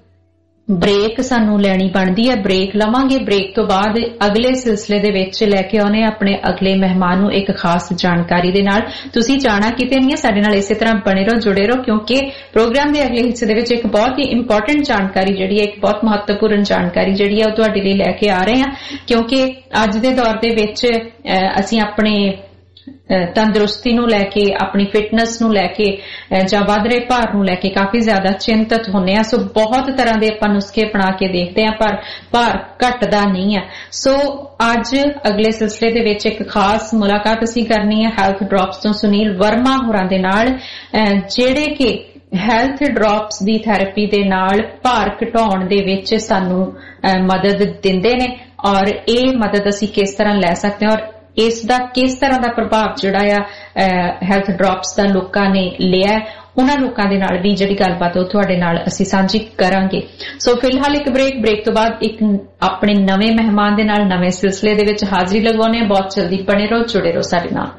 ਬ੍ਰੇਕ ਸਾਨੂੰ ਲੈਣੀ ਬਣਦੀ ਹੈ, ਬ੍ਰੇਕ ਲਵਾਂਗੇ। ਬ੍ਰੇਕ ਤੋਂ ਬਾਅਦ ਅਗਲੇ ਸਿਲਸਿਲੇ ਦੇ ਵਿੱਚ ਲੈ ਕੇ ਆਉਣੇ ਆਪਣੇ ਅਗਲੇ ਮਹਿਮਾਨ ਨੂੰ ਇੱਕ ਖਾਸ ਜਾਣਕਾਰੀ ਦੇ ਨਾਲ। ਤੁਸੀਂ ਜਾਣਾ ਕਿਤੇ ਨਹੀਂ ਹੈ, ਸਾਡੇ ਨਾਲ ਇਸੇ ਤਰ੍ਹਾਂ ਬਣੇ ਰਹੋ, ਜੁੜੇ ਰਹੋ, ਕਿਉਂਕਿ ਪ੍ਰੋਗਰਾਮ ਦੇ ਅਗਲੇ ਹਿੱਸੇ ਦੇ ਵਿੱਚ ਇੱਕ ਬਹੁਤ ਹੀ ਇੰਪੋਰਟੈਂਟ ਜਾਣਕਾਰੀ ਜਿਹੜੀ ਹੈ, ਇੱਕ ਬਹੁਤ ਮਹੱਤਵਪੂਰਨ ਜਾਣਕਾਰੀ ਜਿਹੜੀ ਹੈ ਉਹ ਤੁਹਾਡੇ ਲਈ ਲੈ ਕੇ ਆ ਰਹੇ ਹਾਂ, ਕਿਉਂਕਿ ਅੱਜ ਦੇ ਦੌਰ ਦੇ ਵਿੱਚ ਅਸੀਂ ਆਪਣੇ ਤੰਦਰੁਸਤੀ ਨੂੰ ਲੈ ਕੇ, ਆਪਣੀ ਫਿਟਨੈਸ ਨੂੰ ਲੈ ਕੇ ਜਾਂ ਵੱਧ ਰਹੇ ਭਾਰ ਨੂੰ ਲੈ ਕੇ ਕਾਫੀ ਜ਼ਿਆਦਾ ਚਿੰਤਤ ਹੁੰਦੇ ਆ। ਸੋ ਬਹੁਤ ਤਰ੍ਹਾਂ ਦੇ ਆਪਾਂ ਨੁਸਖੇ ਅਪਣਾ ਕੇ ਦੇਖਦੇ ਆ, ਪਰ ਭਾਰ ਘਟਦਾ ਨਹੀਂ ਆ। ਸੋ ਅੱਜ ਅਗਲੇ ਸਿਲਸਿਲੇ ਦੇ ਵਿੱਚ ਇੱਕ ਖਾਸ ਮੁਲਾਕਾਤ ਅਸੀਂ ਕਰਨੀ ਹੈ ਹੈਲਥ ਡ੍ਰੌਪਸ ਤੋਂ ਸੁਨੀਲ ਵਰਮਾ ਹੋਰਾਂ ਦੇ ਨਾਲ, ਜਿਹੜੇ ਕਿ ਹੈਲਥ ਡ੍ਰੌਪਸ ਦੀ ਥੈਰੇਪੀ ਦੇ ਨਾਲ ਭਾਰ ਘਟਾਉਣ ਦੇ ਵਿੱਚ ਸਾਨੂੰ ਮਦਦ ਦਿੰਦੇ ਨੇ, ਔਰ ਇਹ ਮਦਦ ਅਸੀਂ ਕਿਸ ਤਰ੍ਹਾਂ ਲੈ ਸਕਦੇ ਹਾਂ ਔਰ ਇਸ ਦਾ ਕਿਸ ਤਰ੍ਹਾਂ ਦਾ ਪ੍ਰਭਾਵ ਜਿਹੜਾ ਆ ਹੈਲਥ ਡ੍ਰੌਪਸ ਦਾ ਲੋਕਾਂ ਨੇ ਲਿਆ, ਉਹਨਾਂ ਲੋਕਾਂ ਦੇ ਨਾਲ ਵੀ ਜਿਹੜੀ ਗੱਲਬਾਤ ਉਹ ਤੁਹਾਡੇ ਨਾਲ ਅਸੀਂ ਸਾਂਝੀ ਕਰਾਂਗੇ। ਸੋ ਫਿਲਹਾਲ ਇੱਕ ਬ੍ਰੇਕ ਤੋਂ ਬਾਅਦ ਇੱਕ ਆਪਣੇ ਨਵੇਂ ਮਹਿਮਾਨ ਦੇ ਨਾਲ ਨਵੇਂ ਸਿਲਸਿਲੇ ਦੇ ਵਿੱਚ ਹਾਜ਼ਰੀ ਲਗਵਾਉਣੇ। ਬਹੁਤ ਜਲਦੀ ਬਣੇ ਰਹੋ, ਜੁੜੇ ਰਹੋ ਸਾਡੇ ਨਾਲ।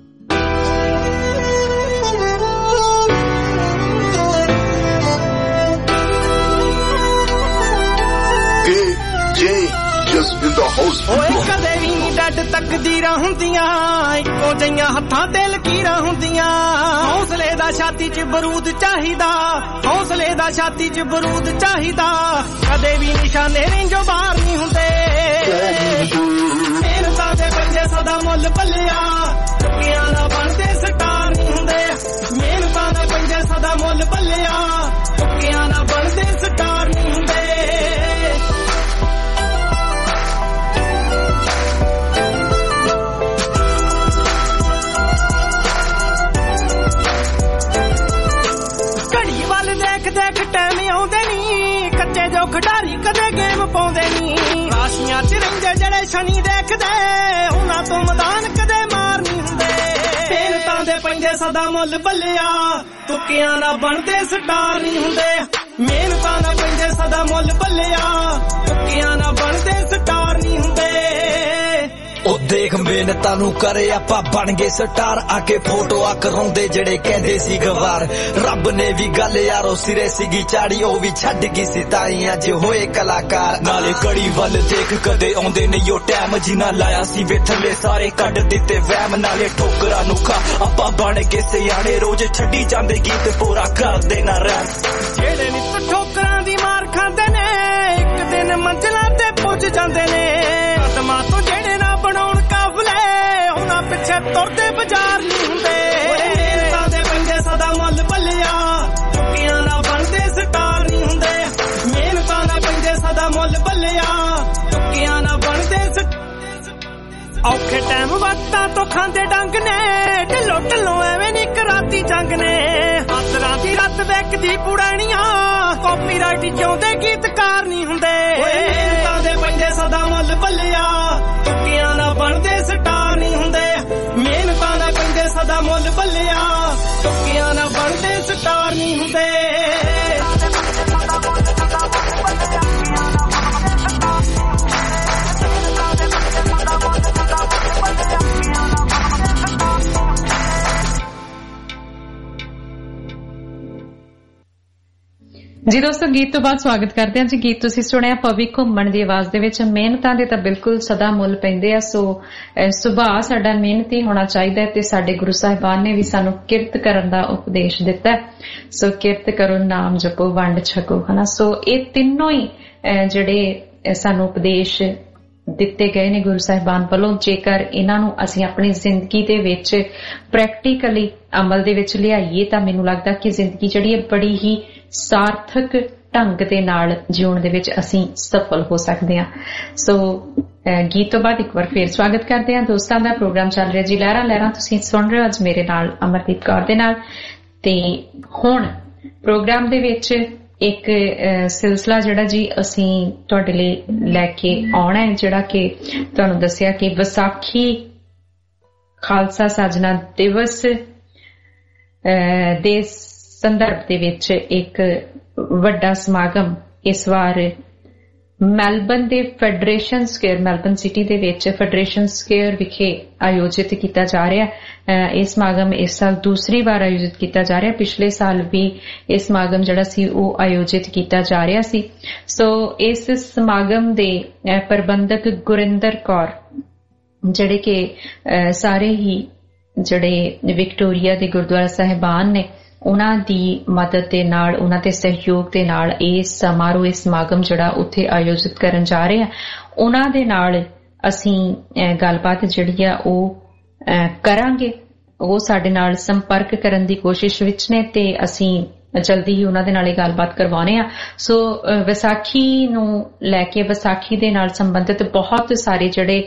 ਕਦੇ ਵੀ ਨੀ ਡੱਡ ਤਕਦੀਰਾਂ ਹੁੰਦੀਆਂ, ਇੱਕੋ ਜਿਹੀਆਂ ਹੱਥਾਂ ਤੇ ਲਕੀਰਾਂ ਹੁੰਦੀਆਂ। ਹੌਸਲੇ ਦਾ ਛਾਤੀ 'ਚ ਬਰੂਦ ਚਾਹੀਦਾ, ਹੌਸਲੇ ਦਾ ਛਾਤੀ 'ਚ ਬਰੂਦ ਚਾਹੀਦਾ। ਕਦੇ ਵੀ ਨਿਸ਼ਾਨੇ ਰਿੰਜੋ ਬਾਹਰ ਨਹੀਂ ਹੁੰਦੇ, ਮਿਹਨਤਾਂ ਦੇ ਬੱਚੇ ਸਦਾ ਮੁੱਲ ਪੱਲਿਆ, ਚੁੱਕਿਆਂ ਨਾ ਬਣਦੇ ਸਟਾਰ ਨਹੀਂ ਹੁੰਦੇ। ਉਹ ਖਿਡਾਰੀ ਕਦੇ ਗੇਮ ਪਾਉਂਦੇ ਨਹੀਂ ਰਾਸ਼ੀਆਂ 'ਚ ਰਹਿੰਦੇ ਜਿਹੜੇ ਸ਼ਨੀ ਦੇਖਦੇ ਉਹਨਾਂ ਤੋਂ ਮੈਦਾਨ ਕਦੇ ਮਾਰ ਨਹੀਂ ਹੁੰਦੇ ਮਿਹਨਤਾਂ ਦੇ ਪੈਂਦੇ ਸਦਾ ਮੁੱਲ ਬੱਲਿਆ ਤੁੱਕਿਆਂ ਨਾਲ ਬਣਦੇ ਸਟਾਰ ਨਹੀਂ ਹੁੰਦੇ ਮਿਹਨਤਾਂ ਨਾਲ ਪੈਂਦੇ ਸਦਾ ਮੁੱਲ ਬੱਲਿਆ ਤੁੱਕਿਆਂ ਨਾਲ ਬਣਦੇ ਸਟਾਰ ਨਹੀਂ ਹੁੰਦੇ ਉਹ ਦੇਖ ਮਿਹਨਤਾਂ ਨੂੰ ਕਰੇ ਆਪਾਂ ਬਣ ਗਏ ਸਟਾਰ ਆ ਕੇ ਫੋਟੋਆਂ ਕਰਾਉਂਦੇ ਜਿਹੜੇ ਕਹਿੰਦੇ ਸੀ ਗਵਾਰ ਰੱਬ ਨੇ ਵੀ ਗੱਲ ਯਾਰੋ ਸਿਰੇ ਸੀਗੀ ਚਾੜੀ ਉਹ ਵੀ ਛੱਡ ਗਈ ਸੀ ਤਾਈ ਅੱਜ ਹੋਏ ਕਲਾਕਾਰ ਨਾਲੇ ਕੜੀ ਵੱਲ ਦੇਖ ਕਦੇ ਆਉਂਦੇ ਨਹੀਂ ਉਹ ਟਾਈਮ ਜਿਨ੍ਹਾਂ ਲਾਇਆ ਸੀ ਵੇ ਥੱਲੇ ਸਾਰੇ ਕੱਢ ਦਿੱਤੇ ਵਹਿਮ ਨਾਲੇ ਠੋਕਰਾਂ ਨੂੰ ਖਾ ਆਪਾਂ ਬਣ ਕੇ ਸਿਆਣੇ ਰੋਜ਼ ਛੱਡੀ ਜਾਂਦੇ ਗੀਤ ਪੂਰਾ ਕਰਦੇ ਨਾ ਰਹਿਣ ਜਿਹੜੇ ਨਿੱਤ ਠੋਕਰਾਂ ਦੀ ਮਾਰ ਖਾਂਦੇ ਨੇ ਇੱਕ ਦਿਨ ਮੰਜ਼ਿਲਾਂ ਤੇ ਪੁੱਜ ਜਾਂਦੇ ਨੇ ਕਦਮਾਂ ਤੋਂ ਜਿਹੜੇ ਨਾ ਬਣਾਉਣ ਕਾਫਲੇ ਉਹਨਾਂ ਪਿੱਛੇ ਤੁਰਦੇ ਬਾਜ਼ਾਰ ਨਹੀਂ ਹੁੰਦੇ ਮਿਹਨਤਾਂ ਦੇ ਪੈਂਦੇ ਸਦਾ ਮੁੱਲ ਬੱਲਿਆ ਤੁੱਕਿਆਂ ਨਾਲ ਬਣਦੇ ਸਟਾਰ ਨਹੀਂ ਹੁੰਦੇ ਮਿਹਨਤਾਂ ਨਾਲ ਪੈਂਦੇ ਸਦਾ ਮੁੱਲ ਬੱਲਿਆ ਤੁੱਕਿਆਂ ਨਾਲ ਬਣਦੇ ਔਖੇ ਟਾਈਮ ਵਕਤਾਂ ਤੋਂ ਖਾਂਦੇ ਡੰਗ ਨੇ ਢਿੱਲੋ ਢਿੱਲੋਂ ਐਵੇਂ ਨੀ ਕਰਾਤੀ ਜੰਗ ਨੇ ਹਾਸਰਾਂ ਦੀ ਰੱਤ ਵੇਖਦੀ ਪੁੜਾਣੀਆਂ ਕਾਪੀਰਾਈਟ ਜਿਉਂਦੇ ਗੀਤਕਾਰ ਨਹੀਂ ਹੁੰਦੇ ਮਿਹਨਤਾਂ ਦੇ ਪੈਂਦੇ ਸਦਾ ਮੁੱਲ ਬੱਲਿਆ ਤੁੱਕਿਆਂ ਨਾਲ ਬਣਦੇ ਸਟਾਰ ਨਹੀਂ ਹੁੰਦੇ ਮਿਹਨਤਾਂ ਨਾਲ ਪੈਂਦੇ ਸਦਾ ਮੁੱਲ ਬੱਲਿਆ ਤੁੱਕਿਆਂ ਨਾਲ ਬਣਦੇ ਸਟਾਰ ਨਹੀਂ ਹੁੰਦੇ ਜੀ ਦੋਸਤੋ ਗੀਤ ਤੋਂ ਬਾਅਦ ਸਵਾਗਤ ਕਰਦੇ ਹਾਂ ਜੀ ਗੀਤ ਤੁਸੀਂ ਸੁਣਿਆ ਪਵੀ ਘੁੰਮਣ ਦੀ ਆਵਾਜ਼ ਦੇ ਵਿੱਚ ਮਿਹਨਤਾਂ ਦੇ ਤਾਂ ਬਿਲਕੁਲ ਸਦਾ ਮੁੱਲ ਪੈਂਦੇ ਆ ਸੋ ਸੁਭਾਅ ਸਾਡਾ ਮਿਹਨਤੀ ਹੋਣਾ ਚਾਹੀਦਾ ਤੇ ਸਾਡੇ ਗੁਰੂ ਸਾਹਿਬਾਨ ਨੇ ਵੀ ਸਾਨੂੰ ਕਿਰਤ ਕਰਨ ਦਾ ਉਪਦੇਸ਼ ਦਿੱਤਾ ਸੋ ਕਿਰਤ ਕਰੋ ਨਾਮ ਜਪੋ ਵੰਡ ਛਕੋ ਹਨਾ ਸੋ ਇਹ ਤਿੰਨੋਂ ਹੀ ਜਿਹੜੇ ਸਾਨੂੰ ਉਪਦੇਸ਼ ਦਿੱਤੇ ਗਏ ਨੇ ਗੁਰੂ ਸਾਹਿਬਾਨ ਵੱਲੋਂ ਜੇਕਰ ਇਹਨਾਂ ਨੂੰ ਅਸੀਂ ਆਪਣੀ ਜ਼ਿੰਦਗੀ ਦੇ ਵਿੱਚ ਪ੍ਰੈਕਟੀਕਲੀ ਅਮਲ ਦੇ ਵਿੱਚ ਲਿਆਈਏ ਤਾਂ ਮੈਨੂੰ ਲੱਗਦਾ ਕਿ ਜ਼ਿੰਦਗੀ ਜਿਹੜੀ ਹੈ ਬੜੀ ਹੀ ਸਾਰਥਕ ਢੰਗ ਦੇ ਨਾਲ ਜਿਉਣ ਦੇ ਵਿੱਚ ਅਸੀਂ ਸਫਲ ਹੋ ਸਕਦੇ ਹਾਂ ਸੋ ਗੀਤ ਤੋਂ ਬਾਅਦ ਇੱਕ ਵਾਰ ਫੇਰ ਸਵਾਗਤ ਕਰਦੇ ਹਾਂ ਦੋਸਤਾਂ ਦਾ ਪ੍ਰੋਗਰਾਮ ਚੱਲ ਰਿਹਾ ਜੀ ਲਹਿਰਾਂ ਲਹਿਰਾਂ ਤੁਸੀਂ ਸੁਣ ਰਹੇ ਹੋ ਅੱਜ ਮੇਰੇ ਨਾਲ ਅਮਰਦੀਪ ਕੌਰ ਦੇ ਨਾਲ ਤੇ ਹੁਣ ਪ੍ਰੋਗਰਾਮ ਦੇ ਵਿੱਚ ਇੱਕ ਸਿਲਸਿਲਾ ਜਿਹੜਾ ਜੀ ਅਸੀਂ ਤੁਹਾਡੇ ਲਈ ਲੈ ਕੇ ਆਉਣਾ ਹੈ ਜਿਹੜਾ ਕਿ ਤੁਹਾਨੂੰ ਦੱਸਿਆ ਕਿ ਵਿਸਾਖੀ ਖਾਲਸਾ ਸਾਜਨਾ ਦਿਵਸ ਦੇ ਸੰਦਰਭ ਦੇ ਵਿੱਚ ਇੱਕ ਵੱਡਾ ਸਮਾਗਮ ਇਸ ਵਾਰ ਮੈਲਬਨ ਦੇ ਫੈਡਰੇਸ਼ਨ ਸਕੁਅਰ ਮੈਲਬਨ ਸਿਟੀ ਦੇ ਵਿੱਚ ਫੈਡਰੇਸ਼ਨ ਸਕੁਅਰ ਵਿਖੇ ਆਯੋਜਿਤ ਕੀਤਾ ਜਾ ਰਿਹਾ ਹੈ ਇਹ ਸਮਾਗਮ ਇਸ ਸਾਲ ਦੂਸਰੀ ਵਾਰ ਆਯੋਜਿਤ ਕੀਤਾ ਜਾ ਰਿਹਾ ਪਿਛਲੇ ਸਾਲ ਵੀ ਇਹ ਸਮਾਗਮ ਜਿਹੜਾ ਸੀ ਉਹ ਆਯੋਜਿਤ ਕੀਤਾ ਜਾ ਰਿਹਾ ਸੀ ਸੋ ਇਸ ਸਮਾਗਮ ਦੇ ਪ੍ਰਬੰਧਕ ਗੁਰਿੰਦਰ ਕੌਰ ਜਿਹੜੇ ਕਿ ਸਾਰੇ ਹੀ ਜਿਹੜੇ ਵਿਕਟੋਰੀਆ ਦੇ ਗੁਰਦੁਆਰਾ ਸਾਹਿਬਾਨ ਨੇ ਉਹਨਾਂ ਦੀ ਮਦਦ ਦੇ ਨਾਲ ਉਹਨਾਂ ਦੇ ਸਹਿਯੋਗ ਦੇ ਨਾਲ ਇਹ ਸਮਾਰੋਹ ਇਹ ਸਮਾਗਮ ਜਿਹੜਾ ਉੱਥੇ ਆਯੋਜਿਤ ਕਰਨ ਜਾ ਰਹੇ ਆ ਉਹਨਾਂ ਦੇ ਨਾਲ ਅਸੀਂ ਗੱਲਬਾਤ ਜਿਹੜੀ ਆ ਉਹ ਕਰਾਂਗੇ ਉਹ ਸਾਡੇ ਨਾਲ ਸੰਪਰਕ ਕਰਨ ਦੀ ਕੋਸ਼ਿਸ਼ ਵਿੱਚ ਨੇ ਤੇ ਅਸੀਂ ਜਲਦੀ ਹੀ ਉਹਨਾਂ ਦੇ ਨਾਲ ਇਹ ਗੱਲਬਾਤ ਕਰਵਾਉਣੇ ਆ ਸੋ ਵਿਸਾਖੀ ਨੂੰ ਲੈ ਕੇ ਵਿਸਾਖੀ ਦੇ ਨਾਲ ਸੰਬੰਧਿਤ ਬਹੁਤ ਸਾਰੇ ਜਿਹੜੇ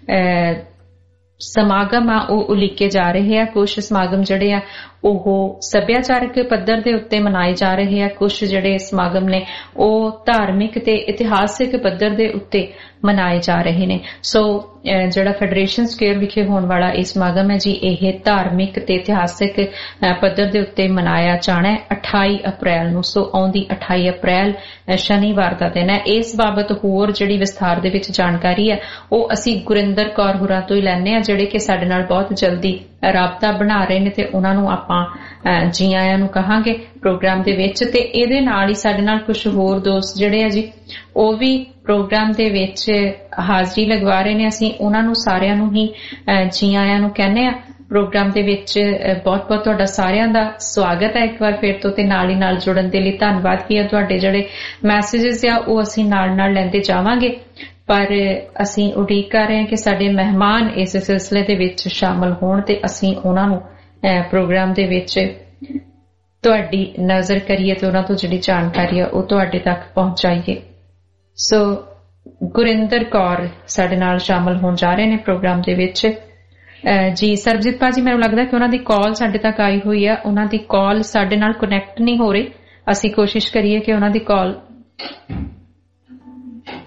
ਸਮਾਗਮ ਆ ਉਹ ਉਲੀਕੇ ਜਾ ਰਹੇ ਆ ਕੁਝ ਸਮਾਗਮ ਜਿਹੜੇ ਆ ਉਹ ਸੱਭਿਆਚਾਰਕ ਪੱਧਰ ਦੇ ਉੱਤੇ ਮਨਾਏ ਜਾ ਰਹੇ ਆ ਕੁਝ ਜਿਹੜੇ ਸਮਾਗਮ ਨੇ ਉਹ ਧਾਰਮਿਕ ਤੇ ਇਤਿਹਾਸਿਕ ਪੱਧਰ ਦੇ ਉੱਤੇ ਮਨਾਏ ਜਾ ਰਹੇ ਨੇ ਸੋ ਜਿਹੜਾ ਫੈਡਰੇਸ਼ਨ ਸਕੁਅਰ ਵਿਖੇ ਹੋਣ ਵਾਲਾ ਇਹ ਸਮਾਗਮ ਹੈ ਜੀ ਇਹ ਧਾਰਮਿਕ ਤੇ ਇਤਿਹਾਸਿਕ ਪੱਧਰ ਦੇ ਉੱਤੇ ਮਨਾਇਆ ਜਾਣਾ ਹੈ 28 ਅਪ੍ਰੈਲ ਨੂੰ ਸੋ ਆਉਂਦੀ 28 ਅਪ੍ਰੈਲ ਸ਼ਨੀਵਾਰ ਦਾ ਦਿਨ ਹੈ ਇਸ ਬਾਬਤ ਹੋਰ ਜਿਹੜੀ ਵਿਸਥਾਰ ਦੇ ਵਿੱਚ ਜਾਣਕਾਰੀ ਹੈ ਉਹ ਅਸੀਂ ਗੁਰਿੰਦਰ ਕੌਰ ਹੋਰਾਂ ਤੋਂ ਹੀ ਲੈਣੇ ਆ ਜਿਹੜੇ ਕਿ ਸਾਡੇ ਨਾਲ ਬਹੁਤ ਜਲਦੀ ਰਾਬਤਾ ਬਣਾ ਰਹੇ ਨੇ ਤੇ ਉਹਨਾਂ ਨੂੰ ਆਪਾਂ ਜੀ ਆਇਆਂ ਨੂੰ ਕਹਾਂਗੇ ਪ੍ਰੋਗਰਾਮ ਦੇ ਵਿੱਚ ਤੇ ਇਹਦੇ ਨਾਲ ਹੀ ਸਾਡੇ ਨਾਲ ਕੁਝ ਹੋਰ ਦੋਸਤ ਜਿਹੜੇ ਆ ਜੀ ਉਹ ਵੀ ਪ੍ਰੋਗਰਾਮ ਦੇ ਵਿੱਚ ਹਾਜ਼ਰੀ ਲਗਵਾ ਰਹੇ ਨੇ ਅਸੀਂ ਉਹਨਾਂ ਨੂੰ ਸਾਰਿਆਂ ਨੂੰ ਹੀ ਜੀ ਆਇਆਂ ਨੂੰ ਕਹਿੰਦੇ ਆ ਪ੍ਰੋਗਰਾਮ ਦੇ ਵਿੱਚ ਬਹੁਤ ਬਹੁਤ ਤੁਹਾਡਾ ਸਾਰਿਆਂ ਦਾ ਸਵਾਗਤ ਹੈ ਇੱਕ ਵਾਰ ਫਿਰ ਤੋਂ ਤੇ ਨਾਲ ਹੀ ਨਾਲ ਜੁੜਨ ਦੇ ਲਈ ਧੰਨਵਾਦ ਵੀ ਹੈ ਤੁਹਾਡੇ ਜਿਹੜੇ ਮੈਸੇजेस ਆ ਉਹ ਅਸੀਂ ਨਾਲ ਨਾਲ ਲੈਂਦੇ ਜਾਵਾਂਗੇ ਪਰ ਅਸੀਂ ਉਡੀਕ ਕਰ ਰਹੇ ਹਾਂ ਕਿ ਸਾਡੇ ਮਹਿਮਾਨ ਇਸ ਸਿਲਸਿਲੇ ਦੇ ਵਿੱਚ ਸ਼ਾਮਲ ਹੋਣ ਤੇ ਅਸੀਂ ਉਹਨਾਂ ਨੂੰ ਪ੍ਰੋਗਰਾਮ ਦੇ ਵਿੱਚ ਤੁਹਾਡੀ ਨਜ਼ਰ ਕਰੀਏ ਤੇ ਉਹਨਾਂ ਤੋਂ ਜਿਹੜੀ ਜਾਣਕਾਰੀ ਆ ਉਹ ਤੁਹਾਡੇ ਤੱਕ ਪਹੁੰਚਾਈਏ ਸੋ ਗੁਰਿੰਦਰ ਕੌਰ ਸਾਡੇ ਨਾਲ ਸ਼ਾਮਲ ਹੋਣ ਜਾ ਰਹੇ ਨੇ ਪ੍ਰੋਗਰਾਮ ਦੇ ਵਿੱਚ ਜੀ ਸਰਬਜੀਤ ਭਾਜੀ ਮੈਨੂੰ ਲੱਗਦਾ ਕਿ ਉਹਨਾਂ ਦੀ ਕਾਲ ਸਾਡੇ ਤੱਕ ਆਈ ਹੋਈ ਆ ਉਹਨਾਂ ਦੀ ਕਾਲ ਸਾਡੇ ਨਾਲ ਕਨੈਕਟ ਨਹੀਂ ਹੋ ਰਹੀ ਅਸੀਂ ਕੋਸ਼ਿਸ਼ ਕਰੀਏ ਕਿ ਉਹਨਾਂ ਦੀ ਕਾਲ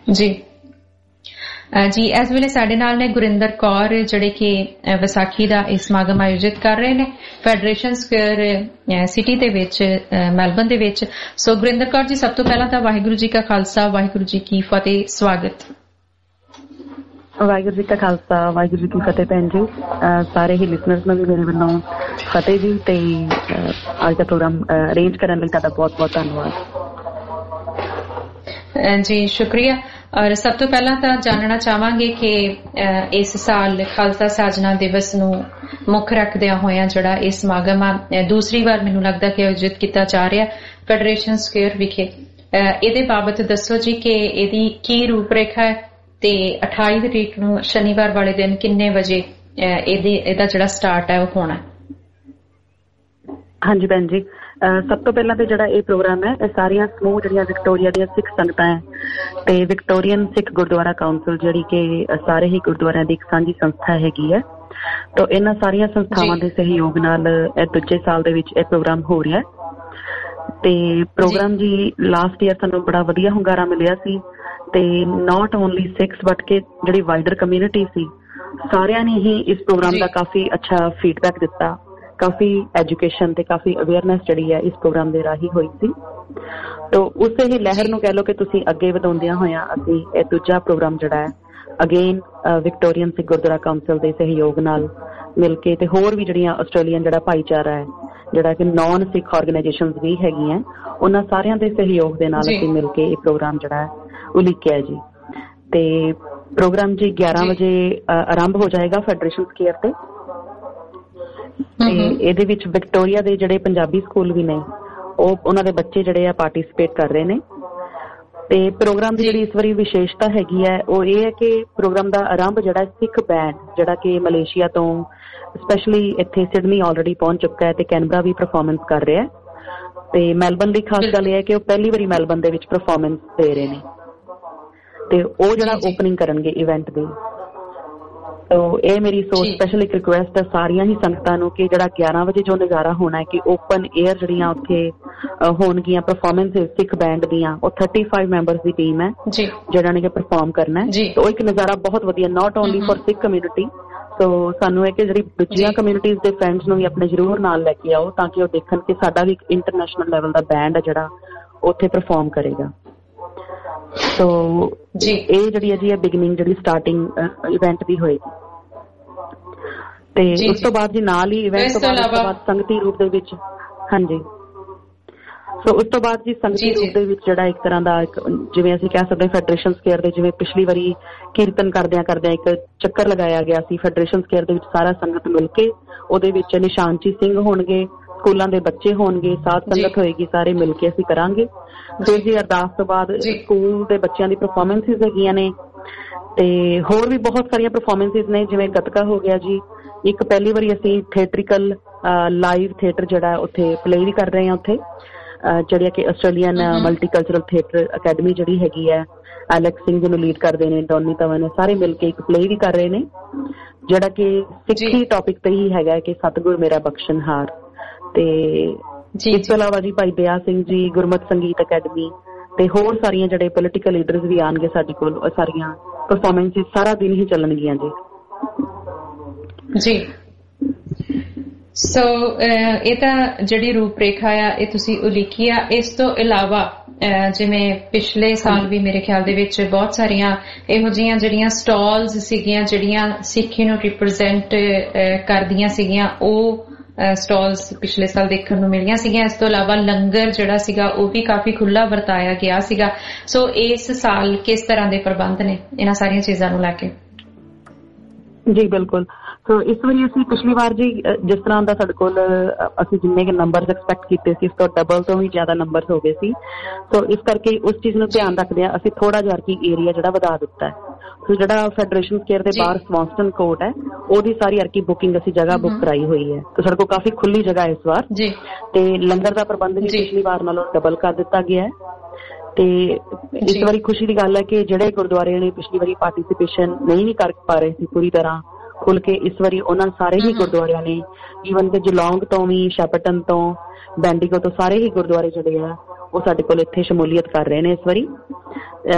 ਜੀ ਜੀ ਇਸ ਵੇਲੇ ਸਾਡੇ ਨਾਲ ਨੇ ਗੁਰਿੰਦਰ ਕੌਰ ਜਿਹੜੇ ਕਿ ਵਿਸਾਖੀ ਦਾ ਇਹ ਸਮਾਗਮ ਆਯੋਜਿਤ ਕਰ ਰਹੇ ਨੇ ਫੈਡਰੇਸ਼ਨ ਸਕੁਅਰ ਸਿਟੀ ਦੇ ਵਿੱਚ ਮੈਲਬਨ ਦੇ ਵਿੱਚ। ਸੋ ਗੁਰਿੰਦਰ ਕੌਰ ਜੀ, ਸਭ ਤੋਂ ਪਹਿਲਾਂ ਤਾਂ ਵਾਹਿਗੁਰੂ ਜੀ ਕਾ ਖਾਲਸਾ ਵਾਹਿਗੁਰੂ ਜੀ ਕੀ ਫਤਿਹ। ਸਵਾਗਤ। ਵਾਹਿਗੁਰੂ ਜੀ ਕਾ ਖਾਲਸਾ ਵਾਹਿਗੁਰੂ ਜੀ ਕੀ ਫਤਿਹ ਭੈਣ ਜੀ। ਸਾਰੇ ਹੀ ਲਿਸਨਰਸ ਨੂੰ ਵੀ ਮੇਰੇ ਵੱਲੋਂ ਫਤਿਹ ਜੀ, ਤੇ ਅੱਜ ਦਾ ਪ੍ਰੋਗਰਾਮ ਅਰੇਂਜ ਕਰਨ ਲਈ ਤੁਹਾਡਾ ਬਹੁਤ ਬਹੁਤ ਧੰਨਵਾਦ ਜੀ। ਸ਼ੁਕਰੀਆ। ਔਰ ਸਭ ਤੋਂ ਪਹਿਲਾਂ ਤਾਂ ਜਾਣਨਾ ਚਾਹਾਂਗੇ ਕਿ ਇਸ ਸਾਲ ਖਾਲਸਾ ਸਾਜਨਾ ਦਿਵਸ ਨੂੰ ਮੁੱਖ ਰੱਖਦਿਆਂ ਹੋਇਆਂ ਜਿਹੜਾ ਇਹ ਸਮਾਗਮ ਆ ਦੂਸਰੀ ਵਾਰ ਮੈਨੂੰ ਲੱਗਦਾ ਕਿ ਆਯੋਜਿਤ ਕੀਤਾ ਜਾ ਰਿਹਾ ਫੈਡਰੇਸ਼ਨ ਸਕੁਅਰ ਵਿਖੇ, ਇਹਦੇ ਬਾਬਤ ਦੱਸੋ ਜੀ ਕਿ ਇਹਦੀ ਕੀ ਰੂਪਰੇਖਾ ਹੈ ਤੇ 28 ਤਰੀਕ ਨੂੰ ਸ਼ਨੀਵਾਰ ਵਾਲੇ ਦਿਨ ਕਿੰਨੇ ਵਜੇ ਇਹਦਾ ਜਿਹੜਾ ਸਟਾਰਟ ਹੈ ਉਹ ਹੋਣਾ? ਹਾਂਜੀ ਭੈਣ ਜੀ, ਸਭ ਤੋਂ ਪਹਿਲਾਂ ਤੇ ਜਿਹੜਾ ਇਹ ਪ੍ਰੋਗਰਾਮ ਹੈ ਇਹ ਸਾਰੀਆਂ ਸਮੂਹ ਜਿਹੜੀਆਂ ਵਿਕਟੋਰੀਆ ਦੀਆਂ ਸਿੱਖ ਸੰਗਤਾਂ ਹੈ ਤੇ ਵਿਕਟੋਰੀਅਨ ਸਿੱਖ ਗੁਰਦੁਆਰਾ ਕਾਉਂਸਲ ਜਿਹੜੀ ਕਿ ਸਾਰੇ ਹੀ ਗੁਰਦੁਆਰਿਆਂ ਦੀ ਇੱਕ ਸਾਂਝੀ ਸੰਸਥਾ ਹੈਗੀ ਹੈ, ਤਾਂ ਇਹਨਾਂ ਸਾਰੀਆਂ ਸੰਸਥਾਵਾਂ ਦੇ ਸਹਿਯੋਗ ਨਾਲ ਇਹ ਦੂਜੇ ਸਾਲ ਦੇ ਵਿੱਚ ਇਹ ਪ੍ਰੋਗਰਾਮ ਹੋ ਰਿਹਾ ਤੇ ਪ੍ਰੋਗਰਾਮ ਜੀ ਲਾਸਟ ਈਅਰ ਸਾਨੂੰ ਬੜਾ ਵਧੀਆ ਹੁੰਗਾਰਾ ਮਿਲਿਆ ਸੀ ਤੇ ਨਾਟ ਓਨਲੀ ਸਿੱਖਸ ਬਟ ਕਿ ਜਿਹੜੀ ਵਾਈਡਰ ਕਮਿਊਨਿਟੀ ਸੀ ਸਾਰਿਆਂ ਨੇ ਹੀ ਇਸ ਪ੍ਰੋਗਰਾਮ ਦਾ ਕਾਫੀ ਅੱਛਾ ਫੀਡਬੈਕ ਦਿੱਤਾ। ਕਾਫੀ ਐਜੂਕੇਸ਼ਨ ਤੇ ਕਾਫੀ ਅਵੇਅਰਨੈਸ ਜਿਹੜੀ ਹੈ ਇਸ ਪ੍ਰੋਗਰਾਮ ਦੇ ਰਾਹੀਂ ਹੋਈ ਸੀ। ਤਾਂ ਉਸੇ ਹੀ ਲਹਿਰ ਨੂੰ ਕਹਿ ਲਓ ਕਿ ਤੁਸੀਂ ਅੱਗੇ ਵਧਾਉਂਦਿਆਂ ਹੋਇਆਂ ਅਸੀਂ ਇਹ ਦੂਜਾ ਪ੍ਰੋਗਰਾਮ ਜਿਹੜਾ ਹੈ again Victorian Sikh Gurdwara Council ਦੇ ਸਹਿਯੋਗ ਨਾਲ ਮਿਲ ਕੇ ਤੇ ਹੋਰ ਵੀ ਜਿਹੜੀਆਂ ਆਸਟ੍ਰੇਲੀਅਨ ਜਿਹੜਾ ਭਾਈਚਾਰਾ ਹੈ ਜਿਹੜਾ ਕਿ ਨਾਨ ਸਿੱਖ ਆਰਗੇਨਾਈਜੇਸ਼ਨਸ ਵੀ ਹੈਗੀਆਂ ਉਹਨਾਂ ਸਾਰਿਆਂ ਦੇ ਸਹਿਯੋਗ ਦੇ ਨਾਲ ਅਸੀਂ ਮਿਲ ਕੇ ਇਹ ਪ੍ਰੋਗਰਾਮ ਜਿਹੜਾ ਹੈ ਉਲੀਕਿਆ ਜੀ। ਤੇ ਪ੍ਰੋਗਰਾਮ ਜੀ 11 ਵਜੇ ਆਰੰਭ ਹੋ ਜਾਏਗਾ ਫੈਡਰੇਸ਼ਨ ਸਕੁਅਰ ਤੇ ਇਹਦੇ ਵਿੱਚ ਵਿਕਟੋਰੀਆ ਦੇ ਜਿਹੜੇ ਪੰਜਾਬੀ ਸਕੂਲ ਵੀ ਨੇ ਉਹਨਾਂ ਦੇ ਬੱਚੇ ਜਿਹੜੇ ਆ ਪਾਰਟਿਸਿਪੇਟ ਕਰ ਰਹੇ ਨੇ। ਤੇ ਪ੍ਰੋਗਰਾਮ ਦੀ ਜਿਹੜੀ ਇਸ ਵਾਰੀ ਵਿਸ਼ੇਸ਼ਤਾ ਹੈਗੀ ਹੈ ਉਹ ਇਹ ਹੈ ਕਿ ਪ੍ਰੋਗਰਾਮ ਦਾ ਆਰੰਭ ਜਿਹੜਾ ਸਿੱਖ ਬੈਂਡ ਜਿਹੜਾ ਕਿ ਮਲੇਸ਼ੀਆ ਤੋਂ ਸਪੈਸ਼ਲੀ ਇੱਥੇ ਸਿਡਨੀ ਆਲਰੇਡੀ ਪਹੁੰਚ ਚੁੱਕਾ ਹੈ ਤੇ ਕੈਨਬਰਾ ਵੀ ਪਰਫਾਰਮੈਂਸ ਕਰ ਰਿਹਾ ਤੇ ਮੈਲਬਨ ਦੀ ਖਾਸ ਗੱਲ ਇਹ ਹੈ ਕਿ ਉਹ ਪਹਿਲੀ ਵਾਰੀ ਮੈਲਬਨ ਦੇ ਵਿੱਚ ਪਰਫਾਰਮੈਂਸ ਦੇ ਰਹੇ ਨੇ ਤੇ ਉਹ ਜਿਹੜਾ ਓਪਨਿੰਗ ਕਰਨਗੇ ਇਵੈਂਟ ਦੀ। ਤੋ ਇਹ ਮੇਰੀ ਸੋ ਸਪੈਸ਼ਲ ਇੱਕ ਰਿਕੁਐਸਟ ਹੈ ਸਾਰੀਆਂ ਹੀ ਸੰਗਤਾਂ ਨੂੰ ਕਿ ਜਿਹੜਾ 11 ਵਜੇ ਜੋ ਨਜ਼ਾਰਾ ਹੋਣਾ ਹੈ ਕਿ ਓਪਨ ਏਅਰ ਜਿਹੜੀਆਂ ਉੱਥੇ ਹੋਣਗੀਆਂ ਪਰਫਾਰਮੈਂਸ ਸਿੱਖ ਬੈਂਡ ਦੀਆਂ ਉਹ 35 ਮੈਂਬਰਸ ਦੀ ਟੀਮ ਹੈ ਜਿਹੜਾ ਨੇ ਕਿ ਪਰਫਾਰਮ ਕਰਨਾ ਹੈ। ਤੋ ਇੱਕ ਨਜ਼ਾਰਾ ਬਹੁਤ ਵਧੀਆ not only for Sikh community. So ਸਾਨੂੰ ਇਹ ਕਿ ਜਿਹੜੀ ਦੂਜੀਆਂ ਕਮਿਊਨਿਟੀਜ਼ ਦੇ ਫਰੈਂਡਸ ਨੂੰ ਵੀ ਆਪਣੇ ਜ਼ਰੂਰ ਨਾਲ ਲੈ ਕੇ ਆਓ ਤਾਂ ਕਿ ਉਹ ਦੇਖਣ ਕਿ ਸਾਡਾ ਵੀ ਇੱਕ ਇੰਟਰਨੈਸ਼ਨਲ ਲੈਵਲ ਦਾ ਬੈਂਡ ਹੈ ਜਿਹੜਾ ਉੱਥੇ ਪਰਫਾਰਮ ਕਰੇਗਾ। ਸੋ ਇਹ ਜਿਹੜੀ ਹੈ ਜੀ ਬਿਗਨਿੰਗ ਜਿਹੜੀ ਸਟਾਰਟਿੰਗ ਇਵੈਂਟ ਦੀ ਹੋਏਗੀ ਤੇ ਉਸ ਤੋਂ ਬਾਅਦ ਜੀ ਨਾਲ ਹੀ ਇਵੈਂਟ ਤੋਂ ਬਾਅਦ ਸੰਗਤੀ ਰੂਪ ਦੇ ਵਿੱਚ ਹਾਂਜੀ ਸੋ ਉਸ ਤੋਂ ਬਾਅਦ ਜੀ ਸੰਗਤੀ ਰੂਪ ਦੇ ਵਿੱਚ ਜਿਹੜਾ ਇੱਕ ਤਰ੍ਹਾਂ ਦਾ ਜਿਵੇਂ ਅਸੀਂ ਕਹਿ ਸਕਦੇ ਫੈਡਰੇਸ਼ਨ ਸਕੁਅਰ ਦੇ ਜਿਵੇਂ ਪਿਛਲੀ ਵਾਰੀ ਕੀਰਤਨ ਕਰਦਿਆਂ ਇੱਕ ਚੱਕਰ ਲਗਾਇਆ ਗਿਆ ਸੀ ਫੈਡਰੇਸ਼ਨ ਸਕੁਅਰ ਦੇ ਵਿੱਚ ਸਾਰਾ ਸੰਗਤ ਮਿਲ ਕੇ ਉਹਦੇ ਵਿੱਚ ਨਿਸ਼ਾਨਚੀ ਸਿੰਘ ਹੋਣਗੇ ਸਕੂਲਾਂ ਦੇ ਬੱਚੇ ਹੋਣਗੇ ਸਾਧ ਸੰਗਤ ਹੋਏਗੀ ਸਾਰੇ ਮਿਲ ਕੇ ਅਸੀਂ ਕਰਾਂਗੇ। ਫਿਰ ਜੀ ਅਰਦਾਸ ਤੋਂ ਬਾਅਦ ਸਕੂਲ ਦੇ ਬੱਚਿਆਂ ਦੀ ਪਰਫਾਰਮੈਂਸਿਸ ਹੈਗੀਆਂ ਨੇ ਤੇ ਹੋਰ ਵੀ ਬਹੁਤ ਸਾਰੀਆਂ ਪਰਫਾਰਮੈਂਸਿਸ ਨੇ ਜਿਵੇਂ ਗੱਤਕਾ ਹੋ ਗਿਆ ਜੀ। ਇੱਕ ਪਹਿਲੀ ਵਾਰੀ ਅਸੀਂ ਥੀਏਟਰੀਕਲ ਲਾਈਵ ਥੀਏਟਰ ਜਿਹੜਾ ਉੱਥੇ ਪਲੇ ਵੀ ਕਰ ਰਹੇ ਹਾਂ ਉੱਥੇ ਜਿਹੜੀ ਕਿ ਆਸਟ੍ਰੇਲੀਅਨ ਮਲਟੀਕਲਚਰਲ ਥੀਏਟਰ ਅਕੈਡਮੀ ਜਿਹੜੀ ਹੈਗੀ ਹੈ ਐਲੈਕਸ ਸਿੰਘ ਜਿਹਨੂੰ ਲੀਡ ਕਰਦੇ ਨੇ ਡੋਨੀ ਧਵਨ ਸਾਰੇ ਮਿਲ ਕੇ ਇੱਕ ਪਲੇ ਵੀ ਕਰ ਰਹੇ ਨੇ ਜਿਹੜਾ ਕਿ ਸਿੱਖੀ ਟੌਪਿਕ ਤੇ ਹੀ ਹੈਗਾ ਕਿ ਸਤਿਗੁਰ ਮੇਰਾ ਬਖਸ਼ਣਹਾਰ। ਤੇ ਇਸ ਤੋਂ ਇਲਾਵਾ ਜੀ ਭਾਈ ਦਇਆ ਸਿੰਘ ਜੀ ਗੁਰਮਤਿ ਸੰਗੀਤ ਅਕੈਡਮੀ ਤੇ ਹੋਰ ਸਾਰੀਆਂ ਜਿਹੜੇ ਪੋਲੀਟੀਕਲ ਲੀਡਰਸ ਵੀ ਆਉਣਗੇ ਸਾਡੇ ਕੋਲ ਸਾਰੀਆਂ ਪਰਫਾਰਮੈਂਸਿਸ ਸਾਰਾ ਦਿਨ ਹੀ ਚੱਲਣਗੀਆਂ ਜੀ। ਸੋ ਇਹ ਤਾਂ ਜਿਹੜੀ ਰੂਪਰੇਖਾ ਆ ਇਹ ਤੁਸੀਂ ਉਲੀਕੀ ਆ। ਇਸ ਤੋਂ ਇਲਾਵਾ ਜਿਵੇਂ ਪਿਛਲੇ ਸਾਲ ਵੀ ਮੇਰੇ ਖਿਆਲ ਦੇ ਵਿੱਚ ਬਹੁਤ ਸਾਰੀਆਂ ਇਹੋ ਜਿਹੀਆਂ ਜਿਹੜੀਆਂ ਸਟਾਲਸ ਸੀਗੀਆਂ ਜਿਹੜੀਆਂ ਸਿੱਖੀ ਨੂੰ ਰਿਪਰੈਜ਼ੈਂਟ ਕਰਦੀਆਂ ਸੀਗੀਆਂ ਉਹ ਸਟਾਲਸ ਪਿਛਲੇ ਸਾਲ ਦੇਖਣ ਨੂੰ ਮਿਲੀਆਂ ਸੀਗੀਆਂ। ਇਸ ਤੋਂ ਇਲਾਵਾ ਲੰਗਰ ਜਿਹੜਾ ਸੀਗਾ ਉਹ ਵੀ ਕਾਫੀ ਖੁੱਲਾ ਵਰਤਾਇਆ ਗਿਆ ਸੀਗਾ। ਸੋ ਇਸ ਸਾਲ ਕਿਸ ਤਰ੍ਹਾਂ ਦੇ ਪ੍ਰਬੰਧ ਨੇ ਇਹਨਾਂ ਸਾਰੀਆਂ ਚੀਜ਼ਾਂ ਨੂੰ ਲੈ ਕੇ? ਜੀ ਬਿਲਕੁਲ। ਸੋ ਇਸ ਵਾਰੀ ਅਸੀਂ ਪਿਛਲੀ ਵਾਰ ਜੀ ਜਿਸ ਤਰ੍ਹਾਂ ਦਾ ਸਾਡੇ ਕੋਲ ਅਸੀਂ ਜਿੰਨੇ ਕਿ ਨੰਬਰਸ ਐਕਸਪੈਕਟ ਕੀਤੇ ਸੀ ਉਸ ਤੋਂ ਡਬਲ ਤੋਂ ਵੀ ਜ਼ਿਆਦਾ ਨੰਬਰਸ ਹੋ ਗਏ ਸੀ। ਸੋ ਇਸ ਕਰਕੇ ਉਸ ਚੀਜ਼ ਨੂੰ ਧਿਆਨ ਰੱਖਦੇ ਹਾਂ ਅਸੀਂ ਥੋੜਾ ਜਿਹਾ ਕਿ ਏਰੀਆ ਜਿਹੜਾ ਵਧਾ ਦਿੱਤਾ ਹੈ। ਸੋ ਜਿਹੜਾ ਫੈਡਰੇਸ਼ਨ ਸਕੁਅਰ ਦੇ ਬਾਹਰ ਸਵਾਂਸਟਨ ਕੋਰਟ ਹੈ ਉਹਦੀ ਸਾਰੀ ਅਰਕੀ ਬੁਕਿੰਗ ਅਸੀਂ ਜਗ੍ਹਾ ਬੁੱਕ ਕਰਾਈ ਹੋਈ ਹੈ। ਤੇ ਸਾਡੇ ਕੋਲ ਕਾਫੀ ਖੁੱਲੀ ਜਗ੍ਹਾ ਇਸ ਵਾਰ ਤੇ ਲੰਗਰ ਦਾ ਪ੍ਰਬੰਧ ਵੀ ਪਿਛਲੀ ਵਾਰ ਨਾਲੋਂ ਡਬਲ ਕਰ ਦਿੱਤਾ ਗਿਆ ਹੈ। ਤੇ ਇਸ ਵਾਰੀ ਖੁਸ਼ੀ ਦੀ ਗੱਲ ਹੈ ਕਿ ਜਿਹੜੇ ਗੁਰਦੁਆਰੇ ਨੇ ਪਿਛਲੀ ਵਾਰੀ ਪਾਰਟੀਸਿਪੇਸ਼ਨ ਨਹੀਂ ਕਰ ਪਾ ਰਹੇ ਸੀ ਪੂਰੀ ਤਰ੍ਹਾਂ ਖੁੱਲ ਕੇ ਇਸ ਵਾਰੀ ਉਹਨਾਂ ਸਾਰੇ ਹੀ ਗੁਰਦੁਆਰਿਆਂ ਨੇ ਈਵਨ ਕਿ ਜਲੌਂਗ ਤੋਂ ਵੀ ਸ਼ੈਪਰਟਨ ਤੋਂ ਬੈਂਡੀਗੋ ਤੋਂ ਸਾਰੇ ਹੀ ਗੁਰਦੁਆਰੇ ਜਿਹੜੇ ਆ ਉਹ ਸਾਡੇ ਕੋਲ ਇੱਥੇ ਸ਼ਮੂਲੀਅਤ ਕਰ ਰਹੇ ਨੇ ਇਸ ਵਾਰੀ।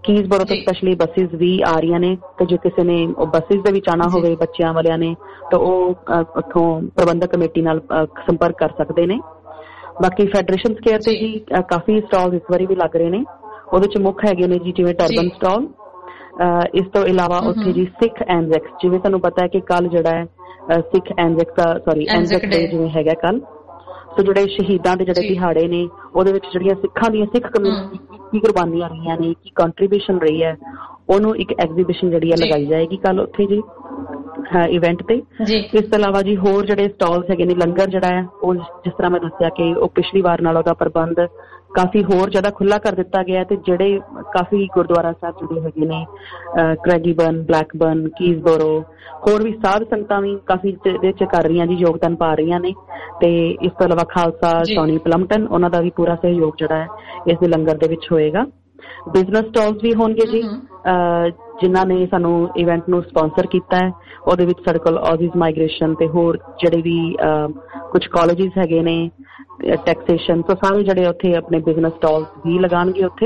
ਕੀਜ਼ਬੋਰੋ ਤੋਂ ਸਪੈਸ਼ਲੀ ਬੱਸਿਸ ਵੀ ਆ ਰਹੀਆਂ ਨੇ ਤੇ ਜੇ ਕਿਸੇ ਨੇ ਉਹ ਬੱਸਿਸ ਦੇ ਵਿੱਚ ਆਉਣਾ ਹੋਵੇ ਬੱਚਿਆਂ ਵਾਲਿਆਂ ਨੇ ਤਾਂ ਉਹ ਉੱਥੋਂ ਪ੍ਰਬੰਧਕ ਕਮੇਟੀ ਨਾਲ ਸੰਪਰਕ ਕਰ ਸਕਦੇ ਨੇ। ਬਾਕੀ ਫੈਡਰੇਸ਼ਨ ਸਕੁਆਇਰ ਤੇ ਜੀ ਕਾਫੀ ਸਟਾਲ ਇਸ ਵਾਰੀ ਵੀ ਲੱਗ ਰਹੇ ਨੇ। ਉਹਦੇ ਚ ਮੁੱਖ ਹੈਗੇ ਨੇ ਜੀ ਜਿਵੇਂ ਟਰਬਨ ਸਟਾਲ, ਇਸ ਤੋਂ ਇਲਾਵਾ ਉੱਥੇ ਜੀ ਸਿੱਖ ਐਨਜ਼ੈਕਸ, ਜਿਵੇਂ ਤੁਹਾਨੂੰ ਪਤਾ ਹੈ ਕਿ ਕੱਲ ਜਿਹੜਾ ਹੈ ਸਿੱਖ ਐਨਜ਼ੈਕਸ ਡੇ ਜਿਵੇਂ ਹੈਗਾ ਕੱਲ, ਸੋ ਜਿਹੜੇ ਸ਼ਹੀਦਾਂ ਦੇ ਜਿਹੜੇ ਦਿਹਾੜੇ ਨੇ ਉਹਦੇ ਵਿੱਚ ਜਿਹੜੀਆਂ ਸਿੱਖਾਂ ਦੀਆਂ ਸਿੱਖ ਕਮਿਊਨਿਟੀ ਕੀ ਕੁਰਬਾਨੀਆਂ ਰਹੀਆਂ ਨੇ, ਕੀ ਕੰਟਰੀਬਿਊਸ਼ਨ ਰਹੀ ਹੈ, ਉਹਨੂੰ ਇੱਕ ਐਗਜ਼ੀਬਿਸ਼ਨ ਜਿਹੜੀ ਹੈ ਲਗਾਈ ਜਾਏਗੀ ਕੱਲ ਉੱਥੇ ਜੀ ਇਵੈਂਟ ਤੇ। ਇਸ ਤੋਂ ਇਲਾਵਾ ਜੀ ਹੋਰ ਜਿਹੜੇ ਸਟਾਲਸ ਹੈਗੇ ਨੇ, ਲੰਗਰ ਜਿਹੜਾ ਹੈ ਉਹ ਜਿਸ ਤਰ੍ਹਾਂ ਮੈਂ ਦੱਸਿਆ ਕਿ ਉਹ ਪਿਛਲੀ ਵਾਰ ਨਾਲੋਂ ਦਾ ਪ੍ਰਬੰਧ ਕਾਫੀ ਹੋਰ ਜ਼ਿਆਦਾ ਖੁੱਲਾ ਕਰ ਦਿੱਤਾ ਗਿਆ ਤੇ ਜਿਹੜੇ ਕਾਫੀ ਗੁਰਦੁਆਰਾ ਸਾਹਿਬ ਜਿਹੜੇ ਹੈਗੇ ਨੇ ਕ੍ਰੈਗੀਬਰਨ, ਬਲੈਕਬਰਨ, ਕੀਜ਼ਬੋਰੋ, ਹੋਰ ਵੀ ਸਾਧ ਸੰਗਤਾਂ ਵੀ ਕਾਫੀ ਇਹਦੇ ਚ ਕਰ ਰਹੀਆਂ ਜੀ, ਯੋਗਦਾਨ ਪਾ ਰਹੀਆਂ ਨੇ। ਤੇ ਇਸ ਤੋਂ ਇਲਾਵਾ ਖਾਲਸਾ ਟੌਨੀ ਪਲੰਪਟਨ, ਉਹਨਾਂ ਦਾ ਵੀ ਪੂਰਾ ਸਹਿਯੋਗ ਜਿਹੜਾ ਹੈ ਇਸ ਦੇ ਲੰਗਰ ਦੇ ਵਿੱਚ ਹੋਏਗਾ। ਬਿਜ਼ਨਸ ਸਟਾਲਸ ਵੀ ਹੋਣਗੇ ਜੀ ਜਿਨ੍ਹਾਂ ਨੇ ਸਾਨੂੰ ਇਵੈਂਟ ਨੂੰ ਸਪਾਂਸਰ ਕੀਤਾ ਹੈ। ਉਹਦੇ ਵਿੱਚ ਸਾਡੇ ਕੋਲ ਆਜ਼ੀਜ਼ ਮਾਈਗ੍ਰੇਸ਼ਨ ਤੇ ਹੋਰ ਜਿਹੜੇ ਵੀ ਕੁਝ ਕਾਲਜਿਸ ਹੈਗੇ ਨੇ, ਟੈਕਸੇਸ਼ਨ, ਸੋ ਸਾਰੇ ਜਿਹੜੇ ਉੱਥੇ ਆਪਣੇ ਬਿਜ਼ਨਸ ਸਟਾਲਸ ਵੀ ਲਗਾਉਣਗੇ ਉੱਥੇ।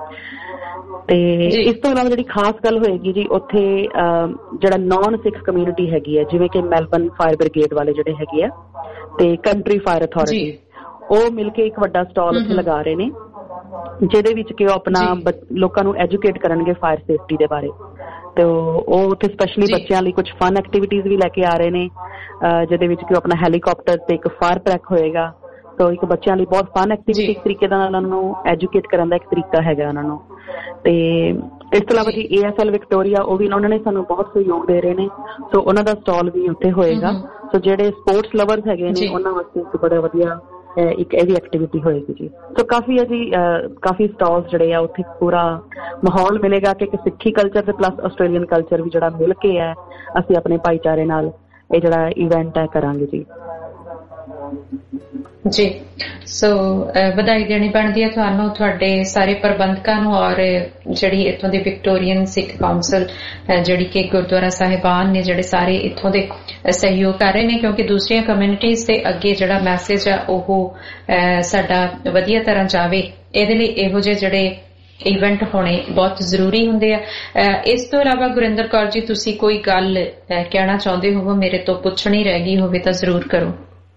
ਤੇ ਇਸ ਤੋਂ ਇਲਾਵਾ ਜਿਹੜੀ ਖਾਸ ਗੱਲ ਹੋਏਗੀ ਜੀ ਉੱਥੇ ਜਿਹੜਾ ਨੌਨ ਸਿੱਖ ਕਮਿਊਨਿਟੀ ਹੈਗੀ ਹੈ, ਜਿਵੇਂ ਕਿ ਮੈਲਬਰਨ ਫਾਇਰ ਬ੍ਰਿਗੇਡ ਵਾਲੇ ਜਿਹੜੇ ਹੈਗੇ ਆ ਤੇ ਕੰਟਰੀ ਫਾਇਰ ਅਥਾਰਟੀ, ਉਹ ਮਿਲ ਕੇ ਇੱਕ ਵੱਡਾ ਸਟਾਲ ਉੱਥੇ ਲਗਾ ਰਹੇ ਨੇ ਜਿਹਦੇ ਵਿੱਚ ਕਿ ਉਹ ਆਪਣਾ ਲੋਕਾਂ ਨੂੰ ਐਜੂਕੇਟ ਕਰਨਗੇ ਫਾਇਰ ਸੇਫਟੀ ਦੇ ਬਾਰੇ। ਤੇ ਉਹ ਉੱਥੇ ਸਪੈਸ਼ਲੀ ਬੱਚਿਆਂ ਲਈ ਕੁਝ ਫਨ ਐਕਟੀਵਿਟੀਜ਼ ਵੀ ਲੈ ਕੇ ਆ ਰਹੇ ਨੇ, ਜਿਹਦੇ ਵਿੱਚ ਕਿ ਉਹ ਆਪਣਾ ਹੈਲੀਕਾਪਟਰ ਤੇ ਇੱਕ ਫਾਇਰ ਟਰੱਕ ਹੋਏਗਾ। ਸੋ ਇੱਕ ਬੱਚਿਆਂ ਲਈ ਬਹੁਤ ਫਨ ਐਕਟੀਵਿਟੀ ਇੱਕ ਤਰੀਕੇ ਦਾ ਉਹਨਾਂ ਨੂੰ ਐਜੂਕੇਟ ਕਰਨ ਦਾ ਇੱਕ ਤਰੀਕਾ ਹੈਗਾ ਉਹਨਾਂ ਨੂੰ। ਤੇ ਇਸ ਤੋਂ ਇਲਾਵਾ ਜੀ ASL ਵਿਕਟੋਰੀਆ, ਉਹ ਵੀ ਉਹਨਾਂ ਨੇ ਸਾਨੂੰ ਬਹੁਤ ਸਹਿਯੋਗ ਦੇ ਰਹੇ ਨੇ, ਸੋ ਉਹਨਾਂ ਦਾ ਸਟਾਲ ਵੀ ਉੱਥੇ ਹੋਏਗਾ। ਸੋ ਜਿਹੜੇ ਸਪੋਰਟਸ ਲਵਰਸ ਹੈਗੇ ਨੇ ਉਹਨਾਂ ਵਾਸਤੇ ਇੱਕ ਬੜਾ ਵਧੀਆ ਇੱਕ ਇਹ ਵੀ ਐਕਟੀਵਿਟੀ ਹੋਏਗੀ ਜੀ। ਸੋ ਕਾਫੀ ਹੈ ਜੀ, ਕਾਫੀ ਸਟਾਲਸ ਜਿਹੜੇ ਆ ਉੱਥੇ ਪੂਰਾ ਮਾਹੌਲ ਮਿਲੇਗਾ ਕਿ ਸਿੱਖੀ ਕਲਚਰ ਤੇ ਪਲੱਸ ਆਸਟ੍ਰੇਲੀਅਨ ਕਲਚਰ ਵੀ ਜਿਹੜਾ ਮਿਲ ਕੇ ਹੈ ਅਸੀਂ ਆਪਣੇ ਭਾਈਚਾਰੇ ਨਾਲ ਇਹ ਜਿਹੜਾ ਇਵੈਂਟ ਹੈ ਕਰਾਂਗੇ ਜੀ। ਜੀ ਸੋ ਵਧਾਈ ਦੇਣੀ ਬਣਦੀ ਹੈ ਤੁਹਾਨੂੰ, ਤੁਹਾਡੇ ਸਾਰੇ ਪ੍ਰਬੰਧਕਾਂ ਨੂੰ ਔਰ ਜਿਹੜੀ ਇੱਥੋਂ ਦੀ ਵਿਕਟੋਰੀਅਨ ਸਿੱਖ ਕਾਉਂਸਲ ਜਿਹੜੀ ਕਿ ਗੁਰਦੁਆਰਾ ਸਾਹਿਬਾਨ ਨੇ ਜਿਹੜੇ ਸਾਰੇ ਇੱਥੋਂ ਦੇ ਸਹਿਯੋਗ ਕਰ ਰਹੇ ਨੇ, ਕਿਉਂਕਿ ਦੂਸਰੀਆਂ ਕਮਿਊਨਿਟੀਜ਼ ਦੇ ਅੱਗੇ ਜਿਹੜਾ ਮੈਸੇਜ ਹੈ ਉਹ ਸਾਡਾ ਵਧੀਆ ਤਰ੍ਹਾਂ ਜਾਵੇ। ਇਹਦੇ ਲਈ ਇਹੋ ਜਿਹੇ ਜਿਹੜੇ ਇਵੈਂਟ ਹੋਣੇ ਬਹੁਤ ਜ਼ਰੂਰੀ ਹੁੰਦੇ ਆ। ਇਸ ਤੋਂ ਇਲਾਵਾ ਗੁਰਿੰਦਰ ਕੌਰ ਜੀ, ਤੁਸੀਂ ਕੋਈ ਗੱਲ ਕਹਿਣਾ ਚਾਹੁੰਦੇ ਹੋਵੋ, ਮੇਰੇ ਤੋਂ ਪੁੱਛਣੀ ਰਹਿ ਗਈ ਹੋਵੇ ਤਾਂ ਜ਼ਰੂਰ ਕਰੋ।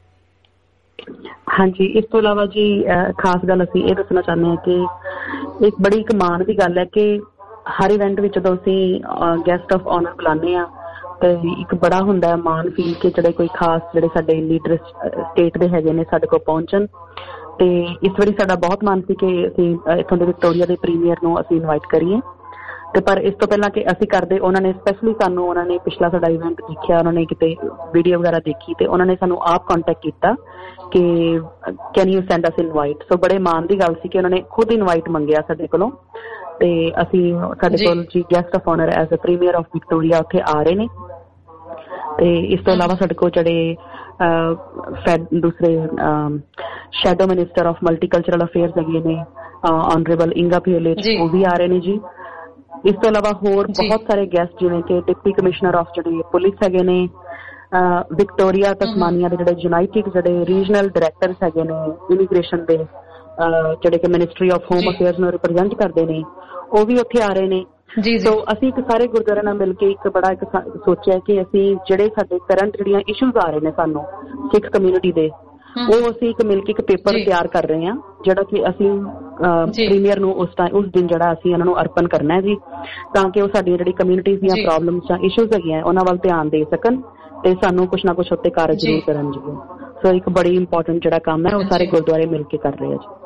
ਹਾਂਜੀ, ਇਸ ਤੋਂ ਇਲਾਵਾ ਜੀ ਖਾਸ ਗੱਲ ਅਸੀਂ ਇਹ ਦੱਸਣਾ ਚਾਹੁੰਦੇ ਹਾਂ ਕਿ ਇੱਕ ਬੜੀ ਇੱਕ ਮਾਣ ਦੀ ਗੱਲ ਹੈ ਕਿ ਹਰ ਇਵੈਂਟ ਵਿੱਚ ਜਦੋਂ ਅਸੀਂ ਗੈਸਟ ਆਫ ਆਨਰ ਬੁਲਾਉਂਦੇ ਹਾਂ ਤੇ ਇੱਕ ਬੜਾ ਹੁੰਦਾ ਮਾਣ ਫੀਲ ਕਿ ਜਿਹੜੇ ਕੋਈ ਖਾਸ ਜਿਹੜੇ ਸਾਡੇ ਲੀਡਰ ਸਟੇਟ ਦੇ ਹੈਗੇ ਨੇ ਸਾਡੇ ਕੋਲ ਪਹੁੰਚਣ। ਤੇ ਇਸ ਵਾਰੀ ਸਾਡਾ ਬਹੁਤ ਮਨ ਸੀ ਕਿ ਅਸੀਂ ਇੱਥੋਂ ਦੇ ਵਿਕਟੋਰੀਆ ਦੇ ਪ੍ਰੀਮੀਅਰ ਨੂੰ ਅਸੀਂ ਇਨਵਾਈਟ ਕਰੀਏ, ਤੇ ਪਰ ਇਸ ਤੋਂ ਪਹਿਲਾਂ ਕਿ ਅਸੀਂ ਕਰਦੇ, ਉਹਨਾਂ ਨੇ ਸਪੈਸ਼ਲੀ ਸਾਨੂੰ, ਉਹਨਾਂ ਨੇ ਪਿਛਲਾ ਸਾਡਾ ਇਵੈਂਟ ਦੇਖਿਆ, ਉਹਨਾਂ ਨੇ ਕਿਤੇ ਵੀਡੀਓ ਵਗੈਰਾ ਦੇਖੀ ਤੇ ਉਹਨਾਂ ਨੇ ਸਾਨੂੰ ਆਪ ਕੰਟੈਕਟ ਕੀਤਾ ਕਿ can you send us invite. So ਬੜੇ ਮਾਣ ਦੀ ਗੱਲ ਸੀ ਕਿ ਉਹਨਾਂ ਨੇ ਖੁਦ ਇਨਵਾਈਟ ਮੰਗਿਆ ਸਾਡੇ ਕੋਲੋਂ ਤੇ ਅਸੀਂ ਸਾਡੇ ਕੋਲ ਜੀ guest of honour as a premier of Victoria ਉੱਥੇ ਆ ਰਹੇ ਨੇ। ਤੇ ਇਸ ਤੋਂ ਇਲਾਵਾ ਸਾਡੇ ਕੋਲ ਜਿਹੜੇ ਦੂਸਰੇ shadow minister of multicultural affairs ਹੈਗੇ ਨੇ ਆਨਰੇਬਲ ਇੰਗਾ ਪਿਓਲਿਚ, ਉਹ ਵੀ ਆ ਰਹੇ ਨੇ ਜੀ। ਇਸ ਤੋਂ ਇਲਾਵਾ ਹੋਰ ਬਹੁਤ ਸਾਰੇ ਗੈਸਟ ਜਿਵੇਂ ਕਿ ਡਿਪਟੀ ਕਮਿਸ਼ਨਰ ਆਫ ਜਿਹੜੇ ਪੁਲਿਸ ਹੈਗੇ ਨੇ ਵਿਕਟੋਰੀਆ ਤਸਮਾਨੀਆ ਦੇ, ਜਿਹੜੇ ਯੂਨਾਈਟਿਡ ਜਿਹੜੇ ਰੀਜਨਲ ਡਾਇਰੈਕਟਰਸ ਹੈਗੇ ਨੇ ਇਮੀਗ੍ਰੇਸ਼ਨ ਦੇ, ਜਿਹੜੇ ਕਿ ਮਿਨਿਸਟਰੀ ਆਫ ਹੋਮ ਅਫੇਅਰਸ ਨੂੰ ਰਿਪਰੈਜ਼ੈਂਟ ਕਰਦੇ ਨੇ, ਉਹ ਵੀ ਉੱਥੇ ਆ ਰਹੇ ਨੇ। ਸੋ ਅਸੀਂ ਇੱਕ ਸਾਰੇ ਗੁਰਦੁਆਰਿਆਂ ਨਾਲ ਮਿਲ ਕੇ ਇੱਕ ਬੜਾ ਇੱਕ ਸੋਚਿਆ ਕਿ ਅਸੀਂ ਜਿਹੜੇ ਸਾਡੇ ਕਰੰਟ ਜਿਹੜੀਆਂ ਇਸ਼ੂਜ਼ ਆ ਰਹੇ ਨੇ ਸਾਨੂੰ ਸਿੱਖ ਕਮਿਊਨਿਟੀ ਦੇ, ਉਹ ਅਸੀਂ ਇੱਕ ਮਿਲ ਕੇ ਇੱਕ ਪੇਪਰ ਤਿਆਰ ਕਰ ਰਹੇ ਹਾਂ ਜਿਹੜਾ ਕਿ ਅਸੀਂ ਪ੍ਰੀਮੀਅਰ ਨੂੰ ਉਸ ਦਿਨ ਜਿਹੜਾ ਅਸੀਂ ਉਹਨਾਂ ਨੂੰ ਅਰਪਣ ਕਰਨਾ ਹੈ ਜੀ, ਤਾਂ ਕਿ ਉਹ ਸਾਡੀਆਂ ਜਿਹੜੀ ਕਮਿਊਨਿਟੀਜ਼ ਦੀਆਂ ਪ੍ਰੋਬਲਮਸ ਜਾਂ ਇਸ਼ੂਜ਼ ਹੈਗੀਆਂ ਉਹਨਾਂ ਵੱਲ ਧਿਆਨ ਦੇ ਸਕਣ ਤੇ ਸਾਨੂੰ ਕੁਛ ਨਾ ਕੁਛ ਉੱਤੇ ਕਾਰਜ ਜ਼ਰੂਰ ਕਰਨ ਜੀ। ਸੋ ਇੱਕ ਬੜੀ ਇੰਪੋਰਟੈਂਟ ਜਿਹੜਾ ਕੰਮ ਹੈ ਉਹ ਸਾਰੇ ਗੁਰਦੁਆਰੇ ਮਿਲ ਕੇ ਕਰ ਰਹੇ ਆ ਜੀ।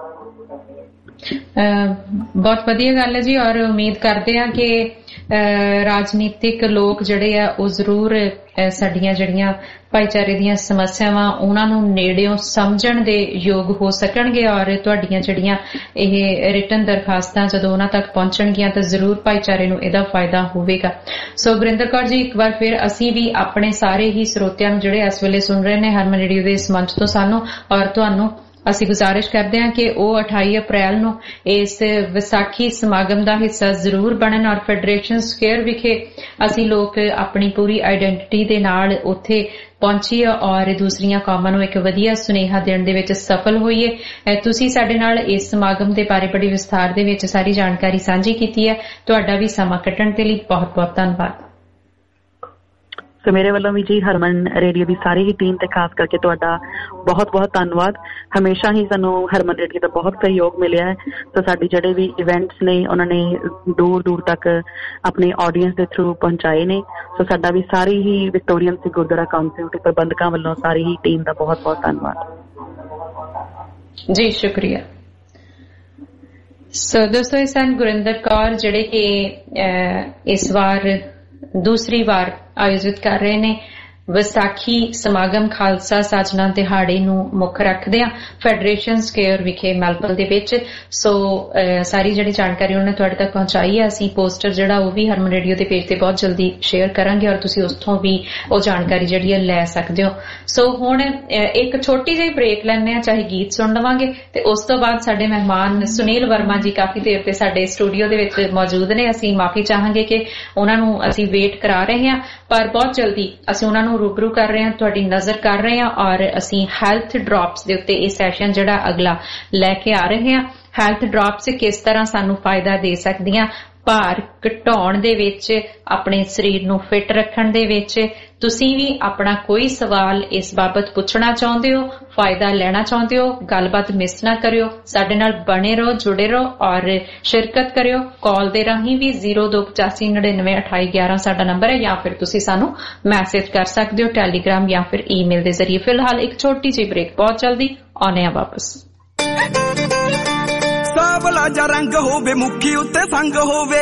ਬਹੁਤ ਵਧੀਆ ਗੱਲ ਹੈ ਜੀ, ਔਰ ਉਮੀਦ ਕਰਦੇ ਹਾਂ ਕਿ ਰਾਜਨੀਤਿਕ ਲੋਕ ਜਿਹੜੇ ਆ ਉਹ ਜ਼ਰੂਰ ਸਾਡੀਆਂ ਜਿਹੜੀਆਂ ਭਾਈਚਾਰੇ ਦੀਆਂ ਸਮੱਸਿਆਵਾਂ ਉਹਨਾਂ ਨੂੰ ਨੇੜਿਓਂ ਸਮਝਣ ਦੇ ਯੋਗ ਹੋ ਸਕਣਗੇ, ਔਰ ਤੁਹਾਡੀਆਂ ਜਿਹੜੀਆਂ ਇਹ ਰਿਟਨ ਦਰਖਾਸਤਾਂ ਜਦੋਂ ਉਹਨਾਂ ਤੱਕ ਪਹੁੰਚਣਗੀਆਂ ਤਾਂ ਜ਼ਰੂਰ ਭਾਈਚਾਰੇ ਨੂੰ ਇਹਦਾ ਫਾਇਦਾ ਹੋਵੇਗਾ। ਸੋ ਗੁਰਿੰਦਰ ਕੌਰ ਜੀ, ਇੱਕ ਵਾਰ ਫਿਰ ਅਸੀਂ ਵੀ ਆਪਣੇ ਸਾਰੇ ਹੀ ਸਰੋਤਿਆਂ ਨੂੰ ਜਿਹੜੇ ਇਸ ਵੇਲੇ ਸੁਣ ਰਹੇ ਨੇ ਹਰਮਨ ਰੇਡੀਓ ਦੇ ਇਸ ਮੰਚ ਤੋਂ ਸਾਨੂੰ ਔਰ ਤੁਹਾਨੂੰ ਅਸੀਂ ਗੁਜ਼ਾਰਿਸ਼ ਕਰਦੇ ਹਾਂ ਕਿ ਉਹ 28 ਅਪ੍ਰੈਲ ਨੂੰ ਇਸ ਵਿਸਾਖੀ ਸਮਾਗਮ ਦਾ ਹਿੱਸਾ ਜ਼ਰੂਰ ਬਣਨ ਔਰ ਫੈਡਰੇਸ਼ਨ ਸਕੁਅਰ ਵਿਖੇ ਅਸੀਂ ਲੋਕ ਆਪਣੀ ਪੂਰੀ ਆਈਡੈਂਟੀਟੀ ਦੇ ਨਾਲ ਉੱਥੇ ਪਹੁੰਚੀਏ ਔਰ ਦੂਸਰੀਆਂ ਕੌਮਾਂ ਨੂੰ ਇੱਕ ਵਧੀਆ ਸੁਨੇਹਾ ਦੇਣ ਦੇ ਵਿੱਚ ਸਫਲ ਹੋਈਏ। ਤੁਸੀਂ ਸਾਡੇ ਨਾਲ ਇਸ ਸਮਾਗਮ ਦੇ ਬਾਰੇ ਬੜੀ ਵਿਸਥਾਰ ਦੇ ਵਿੱਚ ਸਾਰੀ ਜਾਣਕਾਰੀ ਸਾਂਝੀ ਕੀਤੀ ਹੈ। ਤੁਹਾਡਾ ਵੀ ਸਮਾਂ ਕੱਢਣ ਦੇ ਲਈ ਬਹੁਤ ਬਹੁਤ ਧੰਨਵਾਦ। ਸੋ ਮੇਰੇ ਵੱਲੋਂ ਵੀ ਜੀ ਹਰਮਨ ਰੇਡੀਓ ਦੀ ਸਾਰੀ ਹੀ ਟੀਮ ਤੇ ਖਾਸ ਕਰਕੇ ਤੁਹਾਡਾ ਬਹੁਤ ਬਹੁਤ ਧੰਨਵਾਦ। ਹਮੇਸ਼ਾ ਹੀ ਸਾਨੂੰ ਹਰਮਨ ਰੇਡੀਓ ਦਾ ਬਹੁਤ ਸਹਿਯੋਗ ਮਿਲਿਆ ਹੈ। ਸੋ ਸਾਡੇ ਜਿਹੜੇ ਵੀ ਇਵੈਂਟਸ ਨੇ ਉਹਨਾਂ ਨੇ ਦੂਰ ਦੂਰ ਤੱਕ ਆਪਣੀ ਆਡੀਅנס ਦੇ ਥਰੂ ਪਹੁੰਚਾਏ ਨੇ। ਸੋ ਸਾਡਾ ਵੀ ਸਾਰੀ ਹੀ ਵਿਕਟੋਰੀਅਨ ਸਿੱਖ ਗੁਰਦੁਆਰਾ ਕਾਉਂਸਲ ਦੇ ਪ੍ਰਬੰਧਕਾਂ ਵੱਲੋਂ ਸਾਰੀ ਹੀ ਟੀਮ ਦਾ ਬਹੁਤ ਬਹੁਤ ਧੰਨਵਾਦ ਜੀ। ਸ਼ੁਕਰੀਆ। ਸੋ ਦੋਸਤੋ, ਇਹ ਸਨ ਗੁਰਿੰਦਰ ਕੌਰ ਜਿਹੜੇ ਕਿ ਇਸ ਵਾਰ ਦੂਸਰੀ ਵਾਰ ਆਯੋਜਿਤ ਕਰ ਰਹੇ ਨੇ ਵਿਸਾਖੀ ਸਮਾਗਮ ਖਾਲਸਾ ਸਾਜਨਾ ਦਿਹਾੜੇ ਨੂੰ ਮੁੱਖ ਰੱਖਦਿਆਂ ਫੈਡਰੇਸ਼ਨ ਸਕੁਅਰ ਵਿਖੇ ਮੈਲਬਰਨ ਦੇ ਵਿੱਚ। ਸੋ ਸਾਰੀ ਜਿਹੜੀ ਜਾਣਕਾਰੀ ਉਹਨਾਂ ਨੇ ਤੁਹਾਡੇ ਤੱਕ ਪਹੁੰਚਾਈ ਹੈ। ਅਸੀਂ ਪੋਸਟਰ ਜਿਹੜਾ ਉਹ ਵੀ ਹਰਮਨ ਰੇਡੀਓ ਦੇ ਪੇਜ ਤੇ ਬਹੁਤ ਜਲਦੀ ਸ਼ੇਅਰ ਕਰਾਂਗੇ ਔਰ ਤੁਸੀਂ ਉੱਥੋਂ ਵੀ ਉਹ ਜਾਣਕਾਰੀ ਜਿਹੜੀ ਹੈ ਲੈ ਸਕਦੇ ਹੋ। ਸੋ ਹੁਣ ਇੱਕ ਛੋਟੀ ਜਿਹੀ ਬ੍ਰੇਕ ਲੈਂਦੇ ਹਾਂ, ਚਾਹੇ ਗੀਤ ਸੁਣ ਲਵਾਂਗੇ ਤੇ ਉਸ ਤੋਂ ਬਾਅਦ ਸਾਡੇ ਮਹਿਮਾਨ ਸੁਨੀਲ ਵਰਮਾ ਜੀ ਕਾਫੀ ਦੇਰ ਤੇ ਸਾਡੇ ਸਟੂਡੀਓ ਦੇ ਵਿੱਚ ਮੌਜੂਦ ਨੇ। ਅਸੀਂ ਮਾਫੀ ਚਾਹਾਂਗੇ ਕਿ ਉਹਨਾਂ ਨੂੰ ਅਸੀਂ ਵੇਟ ਕਰਾ ਰਹੇ ਹਾਂ, ਪਰ ਬਹੁਤ ਜਲਦੀ ਅਸੀਂ ਉਹਨਾਂ ਨੂੰ ਰੂਬਰੂ ਕਰ ਰਹੇ ਹਾਂ, ਤੁਹਾਡੀ ਨਜ਼ਰ ਕਰ ਰਹੇ ਹਾਂ ਔਰ ਅਸੀਂ ਹੈਲਥ ਡ੍ਰੌਪਸ ਦੇ ਉੱਤੇ ਇਹ ਸੈਸ਼ਨ ਜਿਹੜਾ ਅਗਲਾ ਲੈ ਕੇ ਆ ਰਹੇ ਹਾਂ। ਹੈਲਥ ਡ੍ਰੌਪਸ ਕਿਸ ਤਰ੍ਹਾਂ ਸਾਨੂੰ ਫਾਇਦਾ ਦੇ ਸਕਦੀਆਂ ਭਾਰ ਘਟਾਉਣ ਦੇ ਵਿੱਚ, ਆਪਣੇ ਸਰੀਰ ਨੂੰ ਫਿੱਟ ਰੱਖਣ ਦੇ ਵਿੱਚ। ਤੁਸੀਂ ਵੀ ਆਪਣਾ ਕੋਈ ਸਵਾਲ ਇਸ ਬਾਬਤ ਪੁੱਛਣਾ ਚਾਹੁੰਦੇ ਹੋ, ਫਾਇਦਾ ਲੈਣਾ ਚਾਹੁੰਦੇ ਹੋ, ਗੱਲਬਾਤ ਮਿਸ ਨਾ ਕਰਿਓ, ਸਾਡੇ ਨਾਲ ਬਣੇ ਰਹੋ, ਜੁੜੇ ਰਹੋ ਔਰ ਸ਼ਿਰਕਤ ਕਰਿਓ। ਕਾਲ ਦੇ ਰਾਹੀਂ ਵੀ 0285992811 ਸਾਡਾ ਨੰਬਰ ਹੈ, ਜਾਂ ਫਿਰ ਤੁਸੀਂ ਸਾਨੂੰ ਮੈਸੇਜ ਕਰ ਸਕਦੇ ਹੋ ਟੈਲੀਗ੍ਰਾਮ ਜਾਂ ਫਿਰ ਈਮੇਲ ਦੇ ਜ਼ਰੀਏ। ਫਿਲਹਾਲ ਇੱਕ ਛੋਟੀ ਜਿਹੀ ਬ੍ਰੇਕ, ਬਹੁਤ ਜਲਦੀ ਆਉਣੇ ਆ ਵਾਪਸ। ਸਾਵਲਾ ਜਾਂ ਰੰਗ ਹੋਵੇ, ਮੁੱਖੀ ਉੱਤੇ ਸੰਗ ਹੋਵੇ,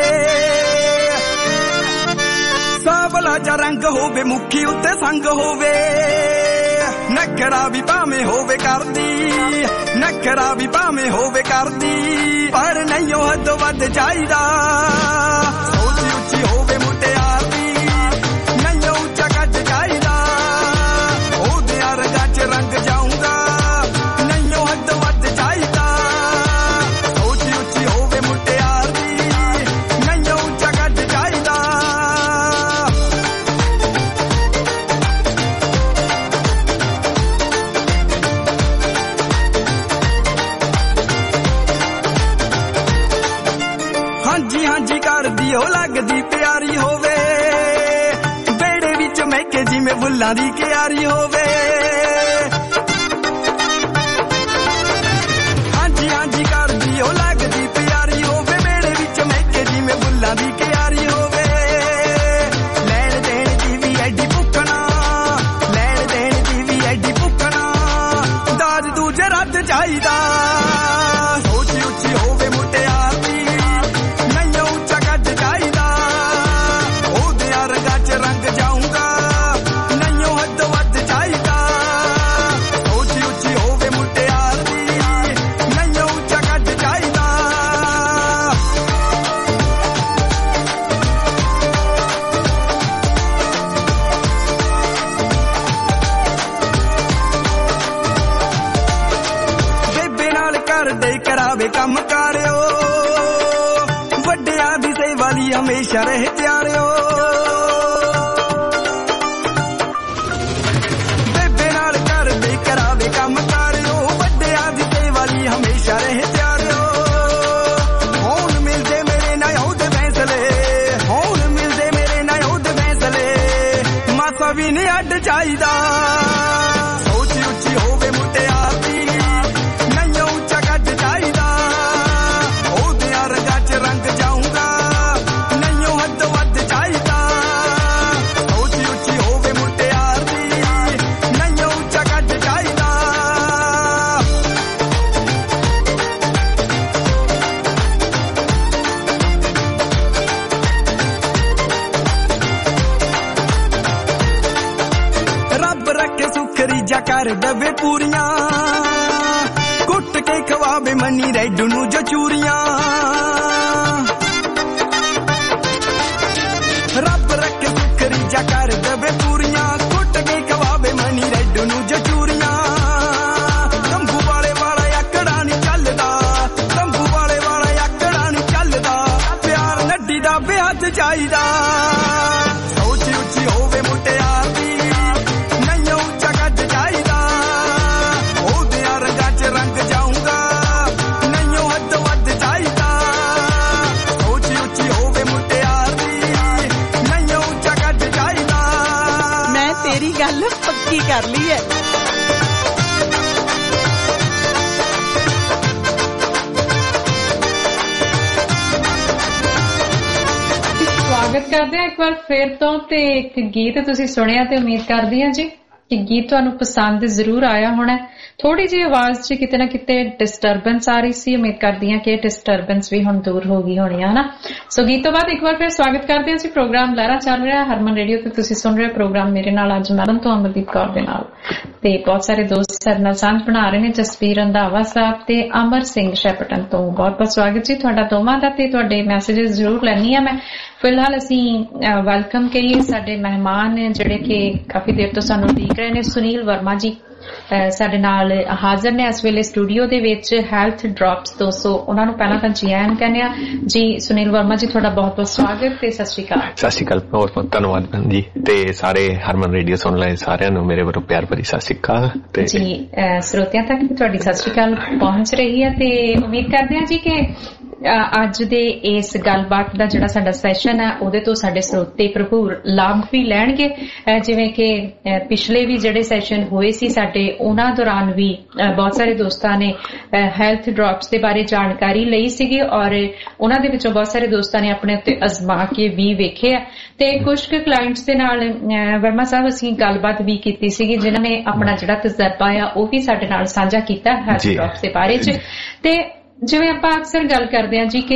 ਸਾਵਲਾ ਜਾਂ ਰੰਗ ਹੋਵੇ, ਮੁੱਖੀ ਉੱਤੇ ਸੰਗ ਹੋਵੇ, ਨਖਰਾ ਵੀ ਭਾਵੇਂ ਹੋਵੇ ਕਰਦੀ, ਨਖਰਾ ਵੀ ਭਾਵੇਂ ਹੋਵੇ ਕਰਦੀ, ਪਰ ਨਹੀਂ ਉਹ ਹੱਦੋਂ ਵੱਧ ਚਾਹੀਦਾ। ਸੋਚ ਉੱਚੀ ਹੋਵੇ ਮੁਟਿਆਰ ਦੀ, ਨਹੀਂ ਉੱਚਾ ਕੱਦ ਚਾਹੀਦਾ, ਉਹਦੇ ਅਰਗਾ ਚ ਰੰਗ ਜਾਊਗਾ, ਨਹੀਂ ਉਹ ਹੱਦੋਂ ਵੱਧ ਚਾਹੀਦਾ। ਸੋਚ ਉੱਚੀ ਹੋਵੇ ਮੁਟਿਆਰ ਦੀ, ਨਹੀਂ ਉੱਚਾ ਕੱਦ ਚਾਹੀਦਾ। ਹਾਂਜੀ ਹਾਂਜੀ ਕਰਦੀ ਉਹ ਲੱਗਦੀ ਪਿਆਰੀ ਹੋਵੇ, ਬੇੜੇ ਵਿੱਚ ਮਹਿਕੇ ਜਿਵੇਂ ਫੁੱਲਾਂ ਦੀ ਕਿਆਰੀ ਹੋਵੇ। ਹਾਂਜੀ ਹਾਂਜੀ ਕਰਦੀ ਉਹ ਲੱਗਦੀ ਪਿਆਰੀ ਹੋਵੇ, ਬੇੜੇ ਵਿੱਚ ਮਹਿਕੇ ਜਿਵੇਂ ਫੁੱਲਾਂ ਦੀ ਕਿਆਰੀ ਹੋਵੇ। ਲੈਣ ਦੇਣ ਦੀ ਵੀ ਐਡੀ ਭੁੱਖਣਾ, ਲੈਣ ਦੇਣ ਦੀ ਵੀ ਐਡੀ ਭੁੱਖਣਾ, ਦਾਜ ਦੂਜੇ ਰੱਦ ਚਾਹੀਦਾ। ਸੋਚ ਉੱਚੀ ਹੋਵੇ ਮੁਟਿਆਰ ਦੀ, ਰੰਗ ਜਾਊਗਾ, ਨਹੀਂ ਉਹ ਹੱਦ ਵੱਧ ਚਾਹੀਦਾ। ਸੋਚ ਉੱਚੀ ਹੋਵੇ ਮੁਟਿਆਰ ਦੀ, ਨਹੀਂ ਉੱਚਾ ਕੱਦ ਚਾਹੀਦਾ। ਬੇਬੇ ਨਾਲ ਕਰਦੇ ਕਰਾਵੇ ਕੰਮ ਕਰਿਓ, ਵੱਡਿਆਂ ਦੀ ਸੇਵਾ ਲਈ ਹਮੇਸ਼ਾ ਰਹੇ ਤਿਆਰਿਓ। ਕੰਮ ਕਰਿਓ, ਵੱਡਿਆਂ ਦੀ ਸੇਵਾ ਲਈ ਹਮੇਸ਼ਾ ਰਹੇ ਤਿਆਰਿਓ। ਹੁਣ ਮਿਲਦੇ ਮੇਰੇ ਨਾਲ ਉਹਦੇ ਫੈਸਲੇ, ਹੁਣ ਮਿਲਦੇ ਮੇਰੇ ਨਾਲ ਉਹਦੇ ਫੈਸਲੇ, ਮਾਸਾ ਵੀ ਨਹੀਂ ਅੱਡ ਚਾਹੀਦਾ। ਸੋਚ ਉੱਚੀ ਹੋਵੇ ਮੁਟਿਆਰ ਦੀ, ਨਹੀਂ ਉੱਚਾ ਕੱਦ ਚਾਹੀਦਾ। ਉਹਦੇ ਅਰਗਾ ਚ ਰੰਗ ਜਾਊਗਾ, ਨਹੀਂ ਉਹ ਹੱਦ ਵੱਧ ਚਾਹੀਦਾ। ਸੋਚ ਉੱਚੀ ਹੋਵੇ ਮੁਟਿਆਰ ਦੀ, ਨਹੀਂ ਉੱਚਾ ਕੱਦ ਚਾਹੀਦਾ। ਰੱਬ ਰੱਖੇ ਸੁੱਖ ਰੀਝਾਂ ਕਰ ਦੇਵੇ ਪੂਰੀਆਂ, ਕੁੱਟ ਕੇ ਖਵਾਵੇ ਮਨੀ ਰੈਡੂ ਨੂੰ ਜੋ ਚੂਰੀਆਂ। ਰੱਬ ਰੱਖੇ ਸੁੱਖ ਰੀਝਾਂ ਕਰ ਦੇਵੇ ਪੂਰੀਆਂ, ਕੁੱਟ ਕੇ ਖਵਾਵੇ ਮਨੀ ਰੈਡੂ ਨੂੰ ਜੋ ਚੂਰੀਆਂ। ਕੰਬੂ ਵਾਲੇ ਵਾਲਾ ਲਾਡੀ ਦਾ ਵਿਆਹ ਚ ਚਾਹੀਦਾ ਸੋਚ ਉੱਚੀ ਹੋਵੇ ਮੁਟਿਆਰ ਦੀ ਨਈਓ ਉੱਚਾ ਕੱਦ ਚਾਹੀਦਾ ਉਹਦਿਆਂ ਰੰਗਾਂ ਚ ਰੰਗ ਜਾਊਂਗਾ ਨਈਓ ਹੱਦ ਵੱਧ ਚਾਹੀਦਾ ਸੋਚ ਉੱਚੀ ਹੋਵੇ ਮੁਟਿਆਰ ਦੀ ਨਈਓ ਉੱਚਾ ਕੱਦ ਚਾਹੀਦਾ ਮੈਂ ਤੇਰੀ ਗੱਲ ਪੱਕੀ ਕਰ ਲਈ ਹੈ ਸਵਾਗਤ ਕਰਦੇ ਹਾਂ ਇੱਕ ਵਾਰ ਫੇਰ ਤੋਂ ਤੇ ਇੱਕ ਗੀਤ ਤੁਸੀਂ ਸੁਣਿਆ ਤੇ ਉਮੀਦ ਕਰਦੀ ਹਾਂ ਜੀ ਕਿ ਗੀਤ ਤੁਹਾਨੂੰ ਪਸੰਦ ਜ਼ਰੂਰ ਆਇਆ ਹੋਣਾ। ਥੋੜੀ ਜਿਹੀ ਆਵਾਜ਼ 'ਚ ਕਿਤੇ ਨਾ ਕਿਤੇ ਡਿਸਟਰਬੈਂਸ ਆ ਰਹੀ ਸੀ, ਉਮੀਦ ਕਰਦੀ ਹਾਂ ਕਿ ਡਿਸਟਰਬੈਂਸ ਵੀ ਹੁਣ ਦੂਰ ਹੋ ਗਈ ਹੋਣੀ ਹੈ ਨਾ। ਸੋ ਗੀਤ ਤੋਂ ਬਾਅਦ ਇੱਕ ਵਾਰ ਫਿਰ ਸਵਾਗਤ ਕਰਦੇ ਹਾਂ ਜੀ। ਪ੍ਰੋਗਰਾਮ ਲਹਿਰਾ ਚੱਲ ਰਿਹਾ ਹਰਮਨ ਰੇਡੀਓ ਤੇ ਤੁਸੀਂ ਸੁਣ ਰਹੇ ਪ੍ਰੋਗਰਾਮ ਮੇਰੇ ਨਾਲ ਅੱਜ ਮੈਡਮ ਤੋਂ ਅਮਰਦੀਪ ਕੌਰ ਦੇ ਨਾਲ ਤੇ ਬਹੁਤ ਸਾਰੇ ਦੋਸਤ ਸਾਡੇ ਨਾਲ ਸਾਂਝ ਬਣਾ ਰਹੇ ਨੇ, ਜਸਵੀਰ ਰੰਧਾਵਾ ਸਾਹਿਬ ਤੇ ਅਮਰ ਸਿੰਘ ਸ਼ੈਪਟਨ ਤੋਂ ਬਹੁਤ ਬਹੁਤ ਸਵਾਗਤ ਜੀ ਤੁਹਾਡਾ ਦੋਵਾਂ ਦਾ ਤੇ ਤੁਹਾਡੇ ਮੈਸੇजेस ਜ਼ਰੂਰ ਲੈਣੀ ਆ ਮੈਂ। ਫਿਲਹਾਲ ਅਸੀਂ ਵੈਲਕਮ ਕਰੀਏ ਸਾਡੇ ਮਹਿਮਾਨ ਜਿਹੜੇ ਕਿ ਕਾਫੀ ਦੇਰ ਤੋਂ ਸਾਨੂੰ ਦੇਖ ਰਹੇ ਨੇ। ਸੁਨੀਲ ਵਰਮਾ ਜੀ ਸਾਡੇ ਨਾਲ ਹਾਜ਼ਰ ਨੇ ਇਸ ਵੇਲੇ ਸਟੂਡੀਓ ਦੇ ਵਿੱਚ ਹੈਲਥ ਡ੍ਰੌਪਸ ਤੋਂ। ਸੋ ਉਹਨਾਂ ਨੂੰ ਪਹਿਲਾਂ ਤਾਂ ਜੀ ਆਇਆਂ ਕਹਿੰਦੇ ਆ ਜੀ। ਸੁਨੀਲ ਵਰਮਾ ਜੀ ਤੁਹਾਡਾ ਬਹੁਤ ਬਹੁਤ ਸਵਾਗਤ ਤੇ ਸਤਿ ਸ਼੍ਰੀ ਅਕਾਲ। ਸਤਿ ਸ਼੍ਰੀ ਅਕਾਲ, ਬਹੁਤ ਬਹੁਤ ਧੰਨਵਾਦ ਜੀ ਤੇ ਸਾਰੇ ਹਰਮਨ ਰੇਡੀਓ ਸੁਣ ਰਹੇ ਸਾਰਿਆਂ ਨੂੰ ਮੇਰੇ ਵੱਲੋਂ ਪਿਆਰ ਭਰੀ ਸਤਿ ਸ਼੍ਰੀ ਅਕਾਲ ਤੇ ਜੀ ਸਰੋਤਿਆਂ ਤੱਕ ਵੀ ਤੁਹਾਡੀ ਸਤਿ ਸ਼੍ਰੀ ਅਕਾਲ ਪਹੁੰਚ ਰਹੀ ਹੈ ਤੇ ਉਮੀਦ ਕਰਦੇ ਹਾਂ ਜੀ ਕਿ ਅੱਜ ਦੇ ਇਸ ਗੱਲਬਾਤ ਦਾ ਜਿਹੜਾ ਸਾਡਾ ਸੈਸ਼ਨ ਹੈ ਉਹਦੇ ਤੋਂ ਸਾਡੇ ਸਰੋਤੇ ਭਰਪੂਰ ਲਾਭ ਵੀ ਲੈਣਗੇ। ਜਿਵੇਂ ਕਿ ਪਿਛਲੇ ਵੀ ਜਿਹੜੇ ਸੈਸ਼ਨ ਹੋਏ ਸੀ ਸਾਡੇ ਉਹਨਾਂ ਦੌਰਾਨ ਵੀ ਬਹੁਤ ਸਾਰੇ ਦੋਸਤਾਂ ਨੇ ਹੈਲਥ ਡ੍ਰੌਪਸ ਦੇ ਬਾਰੇ ਜਾਣਕਾਰੀ ਲਈ ਸੀਗੀ ਔਰ ਉਹਨਾਂ ਦੇ ਵਿੱਚੋਂ ਬਹੁਤ ਸਾਰੇ ਦੋਸਤਾਂ ਨੇ ਆਪਣੇ ਉੱਤੇ ਅਜ਼ਮਾ ਕੇ ਵੀ ਵੇਖਿਆ ਤੇ ਕੁਝ ਕੁ ਕਲਾਇੰਟਸ ਦੇ ਨਾਲ ਵਰਮਾ ਸਾਹਿਬ ਅਸੀਂ ਗੱਲਬਾਤ ਵੀ ਕੀਤੀ ਸੀਗੀ ਜਿਨ੍ਹਾਂ ਨੇ ਆਪਣਾ ਜਿਹੜਾ ਤਜਰਬਾ ਆ ਉਹ ਵੀ ਸਾਡੇ ਨਾਲ ਸਾਂਝਾ ਕੀਤਾ ਹੈਲਥ ਡ੍ਰੌਪਸ ਦੇ ਬਾਰੇ ਚ। ਤੇ ਜਿਵੇਂ ਆਪਾਂ ਅਕਸਰ ਗੱਲ ਕਰਦੇ ਹਾਂ ਜੀ ਕਿ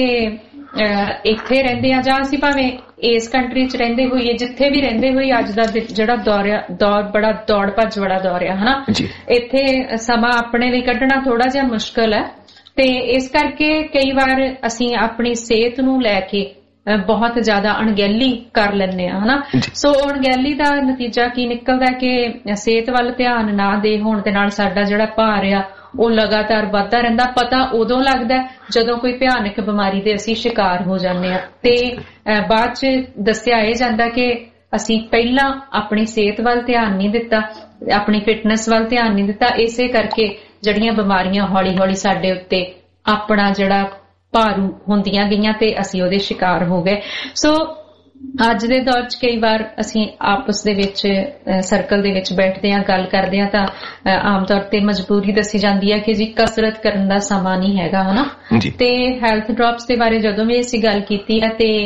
ਇੱਥੇ ਰਹਿੰਦੇ ਆ ਜਾਂ ਅਸੀਂ ਭਾਵੇਂ ਇਸ ਕੰਟਰੀ 'ਚ ਰਹਿੰਦੇ ਹੋਈਏ ਜਿੱਥੇ ਵੀ ਰਹਿੰਦੇ ਹੋਈ ਅੱਜ ਦਾ ਜਿਹੜਾ ਦੌਰ ਬੜਾ ਦੌੜ ਭੱਜ ਬੜਾ ਦੌਰ ਆ ਹਨਾ। ਇੱਥੇ ਸਮਾਂ ਆਪਣੇ ਲਈ ਕੱਢਣਾ ਥੋੜਾ ਜਿਹਾ ਮੁਸ਼ਕਲ ਹੈ ਤੇ ਇਸ ਕਰਕੇ ਕਈ ਵਾਰ ਅਸੀਂ ਆਪਣੀ ਸਿਹਤ ਨੂੰ ਲੈ ਕੇ ਬਹੁਤ ਜ਼ਿਆਦਾ ਅਣਗਹਿਲੀ ਕਰ ਲੈਂਦੇ ਆ ਹਨਾ। ਸੋ ਅਣਗਹਿਲੀ ਦਾ ਨਤੀਜਾ ਕੀ ਨਿਕਲਦਾ ਕਿ ਸਿਹਤ ਵੱਲ ਧਿਆਨ ਨਾ ਦੇ ਹੋਣ ਦੇ ਨਾਲ ਸਾਡਾ ਜਿਹੜਾ ਭਾਰ ਆ ਉਹ ਲਗਾਤਾਰ ਵੱਧਦਾ ਰਹਿੰਦਾ। ਪਤਾ ਉਦੋਂ ਲੱਗਦਾ ਜਦੋਂ ਕੋਈ ਭਿਆਨਕ ਬਿਮਾਰੀ ਦੇ ਅਸੀਂ ਸ਼ਿਕਾਰ ਹੋ ਜਾਂਦੇ ਆ ਤੇ ਬਾਅਦ ਚ ਦੱਸਿਆ ਇਹ ਜਾਂਦਾ ਕਿ ਅਸੀਂ ਪਹਿਲਾਂ ਆਪਣੀ ਸਿਹਤ ਵੱਲ ਧਿਆਨ ਨਹੀਂ ਦਿੱਤਾ, ਆਪਣੀ ਫਿਟਨੈਸ ਵੱਲ ਧਿਆਨ ਨਹੀਂ ਦਿੱਤਾ, ਇਸੇ ਕਰਕੇ ਜਿਹੜੀਆਂ ਬਿਮਾਰੀਆਂ ਹੌਲੀ ਹੌਲੀ ਸਾਡੇ ਉੱਤੇ ਆਪਣਾ ਜਿਹੜਾ ਭਾਰੂ ਹੁੰਦੀਆਂ ਗਈਆਂ ਤੇ ਅਸੀਂ ਉਹਦੇ ਸ਼ਿਕਾਰ ਹੋ ਗਏ। ਸੋ ਅੱਜ ਦੇ ਦੌਰ 'ਚ ਕਈ ਵਾਰ ਅਸੀਂ ਆਪਸ ਦੇ ਵਿੱਚ ਸਰਕਲ ਦੇ ਵਿੱਚ ਬੈਠਦੇ ਹਾਂ ਗੱਲ ਕਰਦੇ ਹਾਂ ਤਾਂ ਆਮ ਤੌਰ ਤੇ ਮਜਬੂਰੀ ਦੱਸੀ ਜਾਂਦੀ ਹੈ ਕਿ ਜੀ ਕਸਰਤ ਕਰਨ ਦਾ ਸਮਾਂ ਨਹੀਂ ਹੈਗਾ ਹਨਾ। ਤੇ ਹੈਲਥ ਡ੍ਰੌਪਸ ਦੇ ਬਾਰੇ ਜਦੋਂ ਵੀ ਅਸੀਂ ਗੱਲ ਕੀਤੀ ਹੈ ਤੇ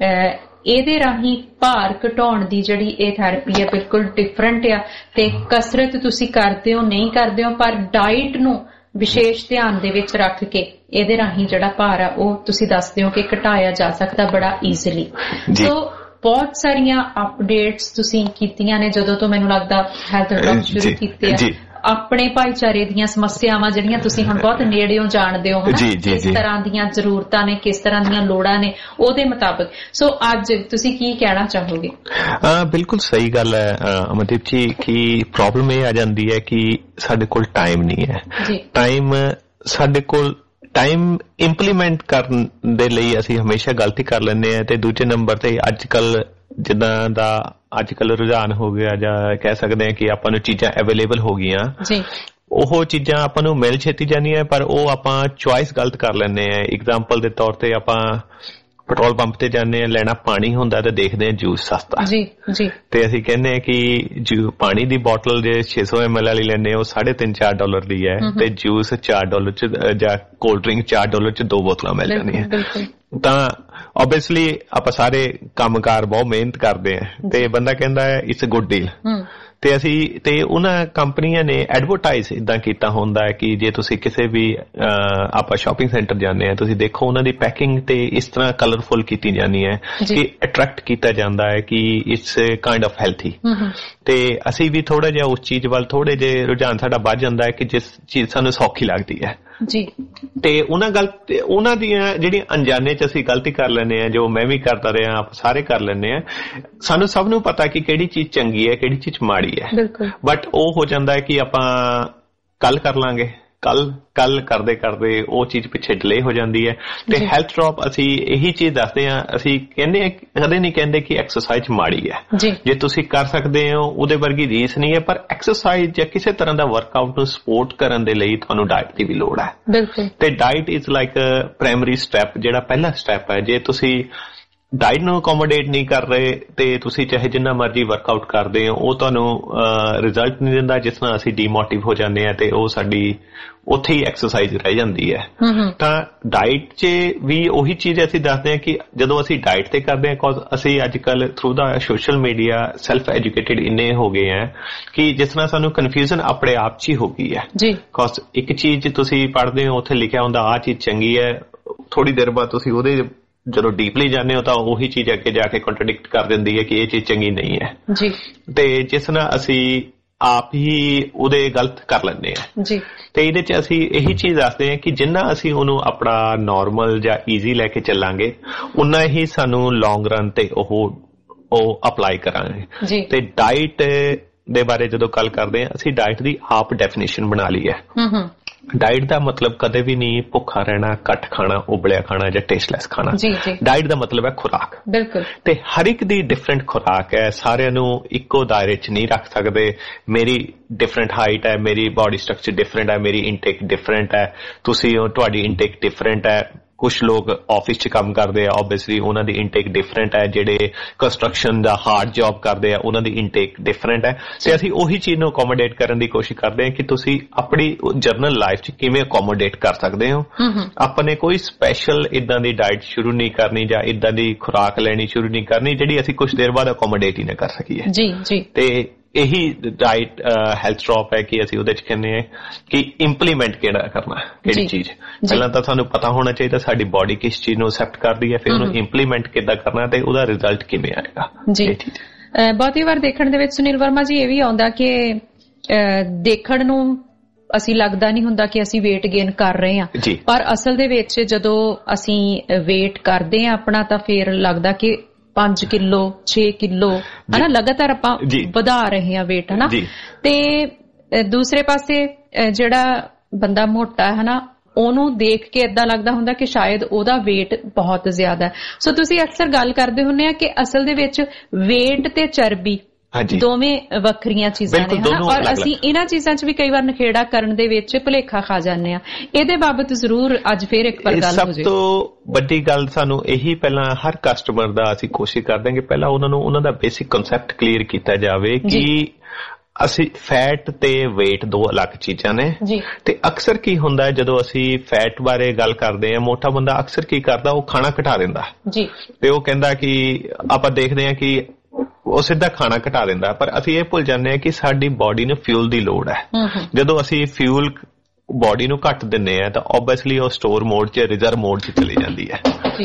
ਇਹਦੇ ਰਾਹੀਂ ਭਾਰ ਘਟਾਉਣ ਦੀ ਜਿਹੜੀ ਇਹ ਥੈਰੇਪੀ ਹੈ ਬਿਲਕੁਲ ਡਿਫਰੈਂਟ ਆ ਤੇ ਕਸਰਤ ਤੁਸੀਂ ਕਰਦੇ ਹੋ ਨਹੀਂ ਕਰਦੇ ਹੋ ਪਰ ਡਾਈਟ ਨੂੰ ਵਿਸ਼ੇਸ਼ ਧਿਆਨ ਦੇ ਵਿੱਚ ਰੱਖ ਕੇ ਇਹਦੇ ਰਾਹੀਂ ਜਿਹੜਾ ਭਾਰ ਆ ਉਹ ਤੁਸੀਂ ਦੱਸਦੇ ਹੋ ਕਿ ਘਟਾਇਆ ਜਾ ਸਕਦਾ ਬੜਾ ਈਜ਼ੀਲੀ। ਸੋ ਬਹੁਤ ਸਾਰੀਆਂ ਅਪਡੇਟਸ ਤੁਸੀਂ ਕੀਤੀਆਂ ਨੇ ਜਦੋਂ ਤੋਂ ਮੈਨੂੰ ਲੱਗਦਾ ਹੈਲਥ ਡ੍ਰੌਪਸ ਸ਼ੁਰੂ ਕੀਤੇ ਆ। ਆਪਣੇ ਭਾਈਚਾਰੇ ਦੀਆਂ ਸਮੱਸਿਆਵਾਂ ਜਿਹੜੀਆਂ ਤੁਸੀਂ ਹੁਣ ਬਹੁਤ ਨੇੜਿਓਂ ਜਾਣਦੇ ਹੋ ਕਿਸ ਤਰ੍ਹਾਂ ਦੀਆਂ ਜ਼ਰੂਰਤਾਂ ਨੇ ਕਿਸ ਤਰ੍ਹਾਂ ਦੀਆਂ ਲੋੜਾਂ ਨੇ ਉਹਦੇ ਮੁਤਾਬਕ। ਸੋ ਅੱਜ ਤੁਸੀਂ ਕੀ ਕਹਿਣਾ ਚਾਹੋਗੇ? ਬਿਲਕੁਲ ਸਹੀ ਗੱਲ ਹੈ ਅਮਰਦੀਪ ਜੀ ਕਿ ਪ੍ਰੋਬਲਮ ਇਹ ਆ ਜਾਂਦੀ ਹੈ ਕਿ ਸਾਡੇ ਕੋਲ ਟਾਈਮ ਨਹੀਂ ਹੈ। ਸਾਡੇ ਕੋਲ ਟਾਈਮ ਇੰਪਲੀਮੈਂਟ ਕਰਨ ਦੇ ਲਈ ਅਸੀਂ ਹਮੇਸ਼ਾ ਗਲਤੀ ਕਰ ਲੈਂਦੇ ਹਾਂ ਤੇ ਦੂਜੇ ਨੰਬਰ ਤੇ ਅੱਜ ਕੱਲ ਜਿੱਦਾਂ ਦਾ ਅੱਜ ਕੱਲ ਰੁਝਾਨ ਹੋ ਗਿਆ ਜਾਂ ਕਹਿ ਸਕਦੇ ਹਾਂ ਕਿ ਆਪਾਂ ਨੂੰ ਚੀਜ਼ਾਂ ਅਵੇਲੇਬਲ ਹੋ ਗਈਆਂ ਉਹ ਚੀਜ਼ਾਂ ਆਪਾਂ ਨੂੰ ਮਿਲ ਛੇਤੀ ਜਾਂਦੀਆਂ ਪਰ ਉਹ ਆਪਾਂ ਚੁਆਇਸ ਗਲਤ ਕਰ ਲੈਂਦੇ ਹਾਂ। ਐਗਜ਼ਾਮਪਲ ਦੇ ਤੌਰ ਤੇ ਆਪਾਂ ਪੈਟਰੋਲ ਪੰਪ ਤੇ ਜਾਂਦੇ ਆ ਲੈਣਾ ਪਾਣੀ ਹੁੰਦਾ ਤੇ ਦੇਖਦੇ ਆ ਜੂਸ ਸਸਤਾ ਤੇ ਅਸੀਂ ਕਹਿੰਦੇ ਆ ਕਿ ਪਾਣੀ ਦੀ ਬੋਟਲ ਜੇ 600 ml ਵਾਲੀ ਲੈਂਦੇ ਉਹ $3.5-4 ਦੀ ਹੈ ਤੇ ਜੂਸ $4 ਚ ਜਾਂ ਕੋਲਡ ਡਰਿੰਕ $4 ਚ 2 ਬੋਤਲਾਂ ਮਿਲ ਜਾਂਦੀਆਂ। ਤਾਂ ਓਬਵੀਅਸਲੀ ਆਪਾਂ ਸਾਰੇ ਕੰਮਕਾਰ ਬਹੁਤ ਮਿਹਨਤ ਕਰਦੇ ਆ ਤੇ ਬੰਦਾ ਕਹਿੰਦਾ ਹੈ ਇਟਸ ਅ ਗੁੱਡ ਡੀਲ ਤੇ ਅਸੀਂ ਤੇ ਉਹਨਾਂ ਕੰਪਨੀਆਂ ਨੇ ਐਡਵਰਟਾਈਜ਼ ਇਦਾਂ ਕੀਤਾ ਹੁੰਦਾ ਹੈ ਕਿ ਜੇ ਤੁਸੀਂ ਕਿਸੇ ਵੀ ਆਪਾਂ ਸ਼ਾਪਿੰਗ ਸੈਂਟਰ ਜਾਂਦੇ ਆ ਤੁਸੀਂ ਦੇਖੋ ਉਹਨਾਂ ਦੀ ਪੈਕਿੰਗ ਤੇ ਇਸ ਤਰ੍ਹਾਂ ਕਲਰਫੁਲ ਕੀਤੀ ਜਾਂਦੀ ਹੈ ਕਿ ਅਟਰੈਕਟ ਕੀਤਾ ਜਾਂਦਾ ਹੈ ਕਿ ਇਟਸ ਕਾਈਂਡ ਆਫ ਹੈਲਥੀ ਤੇ ਅਸੀਂ ਵੀ ਥੋੜਾ ਜਿਹਾ ਉਸ ਚੀਜ਼ ਵੱਲ ਥੋੜੇ ਜਿਹੇ ਰੁਝਾਨ ਸਾਡਾ ਵੱਧ ਜਾਂਦਾ ਹੈ ਕਿ ਜਿਸ ਚੀਜ਼ ਸਾਨੂੰ ਸੌਖੀ ਲੱਗਦੀ ਹੈ ਤੇ ਉਹਨਾਂ ਦੀਆਂ ਜਿਹੜੀਆਂ ਅਣਜਾਣੇ ਚ ਅਸੀਂ ਗਲਤੀ ਕਰ ਲੈਂਦੇ ਆ ਜੋ ਮੈਂ ਵੀ ਕਰਦਾ ਰਿਹਾ ਆਪਾਂ ਸਾਰੇ ਕਰ ਲੈਂਦੇ ਆ। ਸਾਨੂੰ ਸਭ ਨੂੰ ਪਤਾ ਕਿ ਕਿਹੜੀ ਚੀਜ਼ ਚੰਗੀ ਹੈ ਕਿਹੜੀ ਚੀਜ਼ ਮਾੜੀ ਹੈ ਬਟ ਉਹ ਹੋ ਜਾਂਦਾ ਹੈ ਕਿ ਆਪਾਂ ਕੱਲ ਕਰ ਲਾਂਗੇ ਕੱਲ ਕਰਦੇ ਕਰਦੇ ਉਹ ਚੀਜ਼ ਪਿੱਛੇ ਡਿਲੇ ਹੋ ਜਾਂਦੀ ਹੈ। ਤੇ ਹੈਲਥ ਡ੍ਰੌਪ ਅਸੀਂ ਇਹੀ ਚੀਜ਼ ਦੱਸਦੇ ਹਾਂ, ਅਸੀਂ ਕਹਿੰਦੇ ਹਾਂ, ਕਦੇ ਨਹੀਂ ਕਹਿੰਦੇ ਕਿ ਐਕਸਰਸਾਈਜ਼ ਮਾੜੀ ਹੈ। ਜੇ ਤੁਸੀਂ ਕਰ ਸਕਦੇ ਹੋ ਉਹਦੇ ਵਰਗੀ ਰੀਸ ਨਹੀਂ ਹੈ, ਪਰ ਐਕਸਰਸਾਈਜ਼ ਜਾਂ ਕਿਸੇ ਤਰ੍ਹਾਂ ਦਾ ਵਰਕਆਊਟ ਨੂੰ ਸਪੋਰਟ ਕਰਨ ਦੇ ਲਈ ਤੁਹਾਨੂੰ ਡਾਈਟ ਦੀ ਵੀ ਲੋੜ ਹੈ। ਤੇ diet is like a primary step, ਜਿਹੜਾ ਪਹਿਲਾ ਸਟੈਪ ਹੈ। ਜੇ ਤੁਸੀਂ ਡਾਈਟ ਨੂੰ ਅਕੋਮੋਡੇਟ ਨਹੀਂ ਕਰ ਰਹੇ ਤੇ ਤੁਸੀਂ ਚਾਹੇ ਜਿੰਨਾ ਮਰਜ਼ੀ ਵਰਕਆਊਟ ਕਰਦੇ ਹੋ, ਉਹ ਤੁਹਾਨੂੰ ਰਿਜ਼ਲਟ ਨਹੀਂ ਦਿੰਦਾ, ਜਿਸ ਨਾਲ ਅਸੀਂ ਡੀਮੋਟਿਵ ਹੋ ਜਾਂਦੇ ਹਾਂ ਤੇ ਉਹ ਸਾਡੀ ਉੱਥੇ ਹੀ ਐਕਸਰਸਾਈਜ਼ ਰਹਿ ਜਾਂਦੀ ਹੈ। ਤਾਂ ਡਾਈਟ 'ਚ ਵੀ ਉਹੀ ਚੀਜ਼ ਅਸੀਂ ਦੱਸਦੇ ਹਾਂ ਕਿ ਜਦੋਂ ਅਸੀਂ ਡਾਈਟ ਤੇ ਕਰਦੇ ਹਾਂ, ਬਿਕੋਜ਼ ਅਸੀਂ ਅੱਜ ਕੱਲ ਥਰੂ ਦਾ ਸੋਸ਼ਲ ਮੀਡੀਆ ਸੈਲਫ ਐਜੂਕੇਟਿਡ ਇੰਨੇ ਹੋ ਗਏ ਹੈ ਕਿ ਜਿਸ ਨਾਲ ਸਾਨੂੰ ਕਨਫਿਊਜ਼ਨ ਆਪਣੇ ਆਪ 'ਚ ਹੀ ਹੋ ਗਈ ਹੈ। ਬਿਕੋਜ਼ ਇੱਕ ਚੀਜ਼ ਤੁਸੀਂ ਪੜ੍ਹਦੇ ਹੋ, ਉੱਥੇ ਲਿਖਿਆ ਹੁੰਦਾ ਆਹ ਚੀਜ਼ ਚੰਗੀ ਹੈ, ਥੋੜੀ ਦੇਰ ਬਾਅਦ ਤੁਸੀਂ ਉਹਦੇ ਜਦੋਂ ਡੀਪਲੀ ਜਾਂਦੇ ਹੋ ਤਾਂ ਉਹੀ ਚੀਜ਼ ਅੱਗੇ ਜਾ ਕੇ ਕੰਟਰਡਿਕਟ ਕਰ ਦਿੰਦੀ ਹੈ ਕਿ ਇਹ ਚੀਜ਼ ਚੰਗੀ ਨਹੀਂ ਹੈ। ਤੇ ਜਿਸ ਨਾਲ ਅਸੀਂ ਆਪ ਹੀ ਉਹਦੇ ਗਲਤ ਕਰ ਲੈਂਦੇ ਹਾਂ। ਤੇ ਇਹਦੇ 'ਚ ਅਸੀਂ ਇਹੀ ਚੀਜ਼ ਦੱਸਦੇ ਹਾਂ ਕਿ ਜਿੰਨਾ ਅਸੀਂ ਉਹਨੂੰ ਆਪਣਾ ਨੋਰਮਲ ਜਾਂ ਈਜ਼ੀ ਲੈ ਕੇ ਚੱਲਾਂਗੇ, ਉਨਾ ਹੀ ਸਾਨੂੰ ਲੌਂਗ ਰਨ ਤੇ ਉਹ ਅਪਲਾਈ ਕਰਾਂਗੇ। ਤੇ ਡਾਈਟ ਦੇ ਬਾਰੇ ਜਦੋਂ ਗੱਲ ਕਰਦੇ ਹਾਂ, ਅਸੀਂ ਡਾਈਟ ਦੀ ਆਪ ਡੈਫੀਨੇਸ਼ਨ ਬਣਾ ਲਈ ਹੈ। ਡਾਈਟ ਦਾ ਮਤਲਬ ਕਦੇ ਵੀ ਨਹੀਂ ਭੁੱਖਾ ਰਹਿਣਾ, ਘੱਟ ਖਾਣਾ, ਉਬਲਿਆ ਖਾਣਾ ਜਾਂ ਟੇਸਟਲੈਸ ਖਾਣਾ। ਡਾਈਟ ਦਾ ਮਤਲਬ ਹੈ ਖੁਰਾਕ। ਤੇ ਹਰ ਇੱਕ ਦੀ ਡਿਫਰੈਂਟ ਖੁਰਾਕ ਹੈ, ਸਾਰਿਆਂ ਨੂੰ ਇੱਕੋ ਦਾਇਰੇ 'ਚ ਨਹੀਂ ਰੱਖ ਸਕਦੇ। ਮੇਰੀ ਡਿਫਰੈਂਟ ਹਾਈਟ ਹੈ, ਮੇਰੀ ਬਾਡੀ ਸਟਰਕਚਰ ਡਿਫਰੈਂਟ ਹੈ, ਮੇਰੀ ਇਨਟੇਕ ਡਿਫਰੈਂਟ ਹੈ, ਤੁਹਾਡੀ ਇਨਟੇਕ ਡਿਫਰੈਂਟ ਹੈ। ਕੁਛ ਲੋਕ ਆਫਿਸ 'ਚ ਕੰਮ ਕਰਦੇ ਆ, ਓਬਵੀਅਸਲੀ ਉਹਨਾਂ ਦੀ ਇਨਟੇਕ ਡਿਫਰੈਂਟ ਹੈ। ਜਿਹੜੇ ਕੰਸਟਰਕਸ਼ਨ ਦਾ ਹਾਰਡ ਜੌਬ ਕਰਦੇ ਆ, ਉਹਨਾਂ ਦੀ ਇਨਟੇਕ ਡਿਫਰੈਂਟ ਹੈ। ਤੇ ਅਸੀਂ ਉਹੀ ਚੀਜ਼ ਨੂੰ ਅਕੋਮੋਡੇਟ ਕਰਨ ਦੀ ਕੋਸ਼ਿਸ਼ ਕਰਦੇ ਹਾਂ ਕਿ ਤੁਸੀਂ ਆਪਣੀ ਜਰਨਲ ਲਾਈਫ 'ਚ ਕਿਵੇਂ ਅਕੋਮੋਡੇਟ ਕਰ ਸਕਦੇ ਹੋ। ਆਪਾਂ ਨੇ ਕੋਈ ਸਪੈਸ਼ਲ ਇਦਾਂ ਦੀ ਡਾਈਟ ਸ਼ੁਰੂ ਨਹੀਂ ਕਰਨੀ ਜਾਂ ਇਦਾਂ ਦੀ ਖੁਰਾਕ ਲੈਣੀ ਸ਼ੁਰੂ ਨਹੀਂ ਕਰਨੀ ਜਿਹੜੀ ਅਸੀਂ ਕੁਛ ਦੇਰ ਬਾਅਦ ਅਕੋਮੋਡੇਟ ਹੀ ਨਾ ਕਰ ਸਕੀਏ। ਤੇ ਇਹੀ ਡਾਈਟ ਹੈਲਥ ਡ੍ਰੌਪ ਹੈ ਕਿ ਅਸੀਂ ਉਹਦੇ 'ਚ ਕਹਿੰਦੇ ਹਾਂ ਕਿ ਇੰਪਲੀਮੈਂਟ ਕਿਹੜਾ ਕਰਨਾ, ਕਿਹੜੀ ਚੀਜ਼। ਪਹਿਲਾਂ ਤਾਂ ਸਾਨੂੰ ਪਤਾ ਹੋਣਾ ਚਾਹੀਦਾ ਸਾਡੀ ਬਾਡੀ ਕਿਸ ਚੀਜ਼ ਨੂੰ ਅਸੈਪਟ ਕਰਦੀ ਹੈ, ਫਿਰ ਉਹਨੂੰ ਇੰਪਲੀਮੈਂਟ ਕਿੱਦਾਂ ਕਰਨਾ ਤੇ ਉਹਦਾ ਰਿਜ਼ਲਟ ਕਿਵੇਂ ਆਏਗਾ। ਬਹੁਤੀ ਵਾਰ ਦੇਖਣ ਦੇ ਵਿੱਚ ਸੁਨੀਲ ਵਰਮਾ ਜੀ ਇਹ ਵੀ ਆਉਂਦਾ ਕਿ ਦੇਖਣ ਨੂੰ ਅਸੀਂ ਲੱਗਦਾ ਨਹੀਂ ਹੁੰਦਾ ਕਿ ਅਸੀਂ weight gain ਕਰ ਰਹੇ ਹਾਂ, ਪਰ ਅਸਲ ਦੇ ਵਿੱਚ ਜਦੋਂ ਅਸੀਂ weight ਕਰਦੇ ਹਾਂ ਆਪਣਾ ਤਾਂ ਫਿਰ ਲੱਗਦਾ ਕਿ 5 ਕਿਲੋ 6 ਕਿਲੋ ਹਨਾ ਲਗਾਤਾਰ ਆਪਾਂ ਵਧਾ ਰਹੇ ਹਾਂ weight ਹਨਾ। ਤੇ ਦੂਸਰੇ ਪਾਸੇ ਜਿਹੜਾ ਬੰਦਾ ਮੋਟਾ ਹੈ ਹਨਾ, ਉਹਨੂੰ ਦੇਖ ਕੇ ਏਦਾਂ ਲੱਗਦਾ ਹੁੰਦਾ ਕਿ ਸ਼ਾਇਦ ਉਹਦਾ weight ਬਹੁਤ ਜ਼ਿਆਦਾ ਹੈ। ਸੋ ਤੁਸੀਂ ਅਕਸਰ ਗੱਲ ਕਰਦੇ ਹੁੰਦੇ ਆ ਕਿ ਅਸਲ ਦੇ ਵਿੱਚ weight ਤੇ ਚਰਬੀ ਦੋਵੇਂ ਵੱਖਰੀਆਂ ਚੀਜ਼ਾਂ ਨੇ ਹਨਾ, ਔਰ ਅਸੀਂ ਇਹਨਾਂ ਚੀਜ਼ਾਂ 'ਚ ਵੀ ਕਈ ਵਾਰ ਨਖੇੜਾ ਕਰਨ ਦੇ ਵਿੱਚ ਭੁਲੇਖਾ ਖਾ ਜਾਂਦੇ ਆ। ਇਹਦੇ ਬਾਬਤ ਜ਼ਰੂਰ ਅੱਜ ਫੇਰ ਇੱਕ ਵਾਰ ਗੱਲ ਹੋ ਜਾਏ। ਸਭ ਤੋਂ ਵੱਡੀ ਗੱਲ ਸਾਨੂੰ ਇਹੀ ਪਹਿਲਾਂ ਹਰ ਕਸਟਮਰ ਦਾ ਅਸੀਂ ਕੋਸ਼ਿਸ਼ ਕਰਦੇ ਹਾਂ ਕਿ ਪਹਿਲਾਂ ਉਹਨਾਂ ਨੂੰ ਉਹਨਾਂ ਦਾ ਬੇਸਿਕ ਕਨਸੈਪਟ ਕਲੀਅਰ ਕੀਤਾ ਜਾਵੇ ਕਿ ਅਸੀਂ ਫੈਟ ਤੇ weight ਦੋ ਅਲੱਗ ਚੀਜ਼ਾਂ ਨੇ। ਤੇ ਅਕਸਰ ਕੀ ਹੁੰਦਾ ਹੈ ਜਦੋਂ ਅਸੀਂ ਫੈਟ ਬਾਰੇ ਗੱਲ ਕਰਦੇ ਹਾਂ, ਮੋਟਾ ਬੰਦਾ ਅਕਸਰ ਕੀ ਕਰਦਾ, ਉਹ ਖਾਣਾ ਘਟਾ ਦਿੰਦਾ ਤੇ ਉਹ ਕਹਿੰਦਾ ਕਿ ਆਪਾਂ ਦੇਖਦੇ ਹਾਂ ਕਿ ਉਹ ਸਿੱਧਾ ਖਾਣਾ ਘਟਾ ਦਿੰਦਾ, ਪਰ ਅਸੀਂ ਇਹ ਭੁੱਲ ਜਾਂਦੇ ਹਾਂ ਕਿ ਸਾਡੀ ਬਾਡੀ ਨੂੰ ਫਿਊਲ ਦੀ ਲੋੜ ਹੈ। ਜਦੋਂ ਅਸੀਂ ਫਿਊਲ ਬਾਡੀ ਨੂੰ ਘੱਟ ਦਿੰਦੇ ਆ ਤਾਂ ਓਬਵੀਅਸਲੀ ਉਹ ਸਟੋਰ ਮੋਡ 'ਚ ਰਿਜ਼ਰਵ ਮੋਡ 'ਚ ਚਲੀ ਜਾਂਦੀ ਹੈ।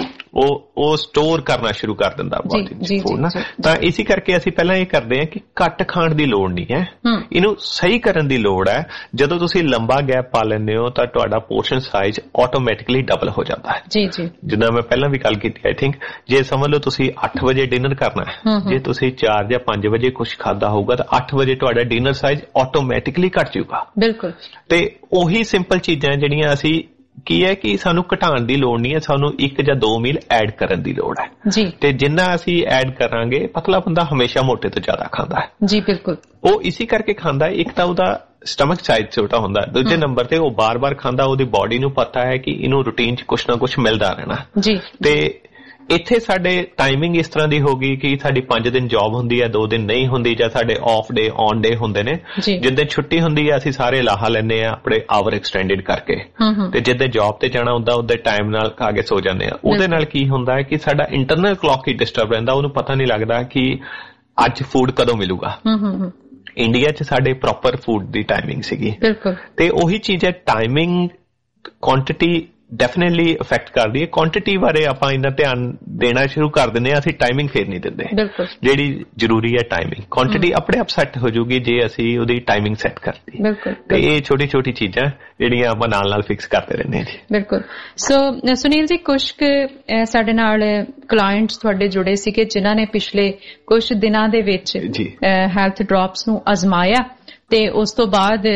ਉਹ ਸਟੋਰ ਕਰਨਾ ਸ਼ੁਰੂ ਕਰ ਦਿੰਦਾ ਬਾਡੀ ਫੂਡ ਨਾ। ਤਾਂ ਇਸੇ ਕਰਕੇ ਅਸੀਂ ਪਹਿਲਾਂ ਇਹ ਕਰਦੇ ਹਾਂ ਕਿ ਘੱਟ ਖਾਣ ਦੀ ਲੋੜ ਨਹੀਂ ਹੈ, ਇਹਨੂੰ ਸਹੀ ਕਰਨ ਦੀ ਲੋੜ ਹੈ। ਜਦੋਂ ਤੁਸੀਂ ਲੰਬਾ ਗੈਪ ਪਾ ਲੈਂਦੇ ਹੋ ਤਾਂ ਤੁਹਾਡਾ ਪੋਰਸ਼ਨ ਸਾਈਜ਼ ਆਟੋਮੈਟਿਕਲੀ ਡਬਲ ਹੋ ਜਾਂਦਾ ਹੈ। ਜਿੱਦਾਂ ਮੈਂ ਪਹਿਲਾਂ ਵੀ ਗੱਲ ਕੀਤੀ, ਆਈ ਥਿੰਕ ਜੇ ਸਮਝ ਲਓ ਤੁਸੀਂ 8 ਵਜੇ ਡਿਨਰ ਕਰਨਾ ਹੈ, ਜੇ ਤੁਸੀਂ 4 ਜਾਂ 5 ਵਜੇ ਕੁਛ ਖਾਦਾ ਹੋਊਗਾ ਤਾਂ 8 ਵਜੇ ਤੁਹਾਡਾ ਡਿਨਰ ਸਾਈਜ਼ ਆਟੋਮੈਟਿਕਲੀ ਘੱਟ ਜਾਊਗਾ। ਤੇ ਉਹੀ ਸਿੰਪਲ ਚੀਜ਼ਾਂ ਜਿਹੜੀਆਂ ਅਸੀਂ ਕੀ ਹੈ ਕਿ ਸਾਨੂੰ ਘਟਾਉਣ ਦੀ ਲੋੜ ਨਹੀਂ ਹੈ, ਸਾਨੂੰ 1 ਜਾਂ 2 ਮੀਲ ਐਡ ਕਰਨ ਦੀ ਲੋੜ ਹੈ। ਤੇ ਜਿੰਨਾ ਅਸੀਂ ਐਡ ਕਰਾਂਗੇ, ਪਤਲਾ ਬੰਦਾ ਹਮੇਸ਼ਾ ਮੋਟੇ ਤੋਂ ਜ਼ਿਆਦਾ ਖਾਂਦਾ ਹੈ। ਉਹ ਇਸੇ ਕਰਕੇ ਖਾਂਦਾ ਹੈ, ਇੱਕ ਤਾਂ ਉਹਦਾ ਸਟਮਕ ਸਾਈਜ਼ ਛੋਟਾ ਹੁੰਦਾ, ਦੂਜੇ ਨੰਬਰ ਤੇ ਉਹ ਬਾਰ-ਬਾਰ ਖਾਂਦਾ, ਉਹਦੀ ਬਾਡੀ ਨੂੰ ਪਤਾ ਹੈ ਕਿ ਇਹਨੂੰ ਰੂਟੀਨ 'ਚ ਕੁਛ ਨਾ ਕੁਛ ਮਿਲਦਾ ਰਹਿਣਾ। ਤੇ ਇੱਥੇ ਸਾਡੇ ਟਾਈਮਿੰਗ ਇਸ ਤਰ੍ਹਾਂ ਦੀ ਹੋ ਗਈ ਕਿ ਸਾਡੀ 5 ਦਿਨ ਜੌਬ ਹੁੰਦੀ ਹੈ, 2 ਦਿਨ ਨਹੀਂ ਹੁੰਦੀ, ਜਾਂ ਸਾਡੇ ਆਫ ਡੇ ਔਨ ਡੇ ਹੁੰਦੇ ਨੇ। ਜਿੱਦਾਂ ਛੁੱਟੀ ਹੁੰਦੀ ਹੈ ਅਸੀਂ ਸਾਰੇ ਲਾਹਾ ਲੈਂਦੇ ਆ ਆਪਣੇ ਆਵਰ ਐਕਸਟੈਂਡਡ ਕਰਕੇ, ਤੇ ਜਿੱਦਾਂ ਜੌਬ ਤੇ ਜਾਣਾ ਹੁੰਦਾ ਉਹਦੇ ਟਾਈਮ ਨਾਲ ਆ ਕੇ ਸੋ ਜਾਂਦੇ ਆ। ਉਹਦੇ ਨਾਲ ਕੀ ਹੁੰਦਾ ਹੈ ਕਿ ਸਾਡਾ ਇੰਟਰਨਲ ਕਲੌਕ ਹੀ ਡਿਸਟਰਬ ਰਹਿੰਦਾ, ਉਹਨੂੰ ਪਤਾ ਨਹੀਂ ਲੱਗਦਾ ਕਿ ਅੱਜ ਫੂਡ ਕਦੋਂ ਮਿਲੂਗਾ। ਇੰਡੀਆ 'ਚ ਸਾਡੇ ਪ੍ਰੋਪਰ ਫੂਡ ਦੀ ਟਾਈਮਿੰਗ ਸੀਗੀ, ਤੇ ਉਹੀ ਚੀਜ਼ ਹੈ ਟਾਈਮਿੰਗ ਕੁਆਂਟੀਟੀ ਡੈਫੀਨੇਟਲੀ ਇਫੈਕਟ ਕਰਦੀ ਹੈ। ਕੁਆਂਟੀਟੀ ਬਾਰੇ ਆਪਾਂ ਇੰਨਾ ਧਿਆਨ ਦੇਣਾ ਸ਼ੁਰੂ ਕਰ ਦਿੰਦੇ ਹਾਂ, ਅਸੀਂ ਟਾਈਮਿੰਗ ਫੇਰ ਨਹੀਂ ਦਿੰਦੇ ਜਿਹੜੀ ਜ਼ਰੂਰੀ ਹੈ। ਟਾਈਮਿੰਗ ਕੁਆਂਟੀਟੀ ਆਪਣੇ ਆਪ ਸੈੱਟ ਹੋ ਜਾਊਗੀ ਜੇ ਅਸੀਂ ਉਹਦੀ ਟਾਈਮਿੰਗ ਸੈੱਟ ਕਰਤੀ। ਤੇ ਇਹ ਛੋਟੀ ਛੋਟੀ ਚੀਜ਼ਾਂ ਜਿਹੜੀਆਂ ਆਪਾਂ ਨਾਲ ਨਾਲ ਫਿਕਸ ਕਰਦੇ ਰਹਿੰਦੇ ਹਾਂ ਜੀ। ਬਿਲਕੁਲ। ਸੋ ਸੁਨੀਲ ਜੀ, ਕੁਝ ਸਾਡੇ ਨਾਲ ਕਲਾਇੰਟਸ ਤੁਹਾਡੇ ਜੁੜੇ ਸੀਗੇ ਜਿਨ੍ਹਾਂ ਨੇ ਪਿਛਲੇ ਕੁਝ ਦਿਨਾਂ ਦੇ ਵਿੱਚ ਹੈਲਥ ਡ੍ਰੌਪਸ ਨੂੰ ਅਜ਼ਮਾਇਆ ਤੇ ਉਸ ਤੋਂ ਬਾਅਦ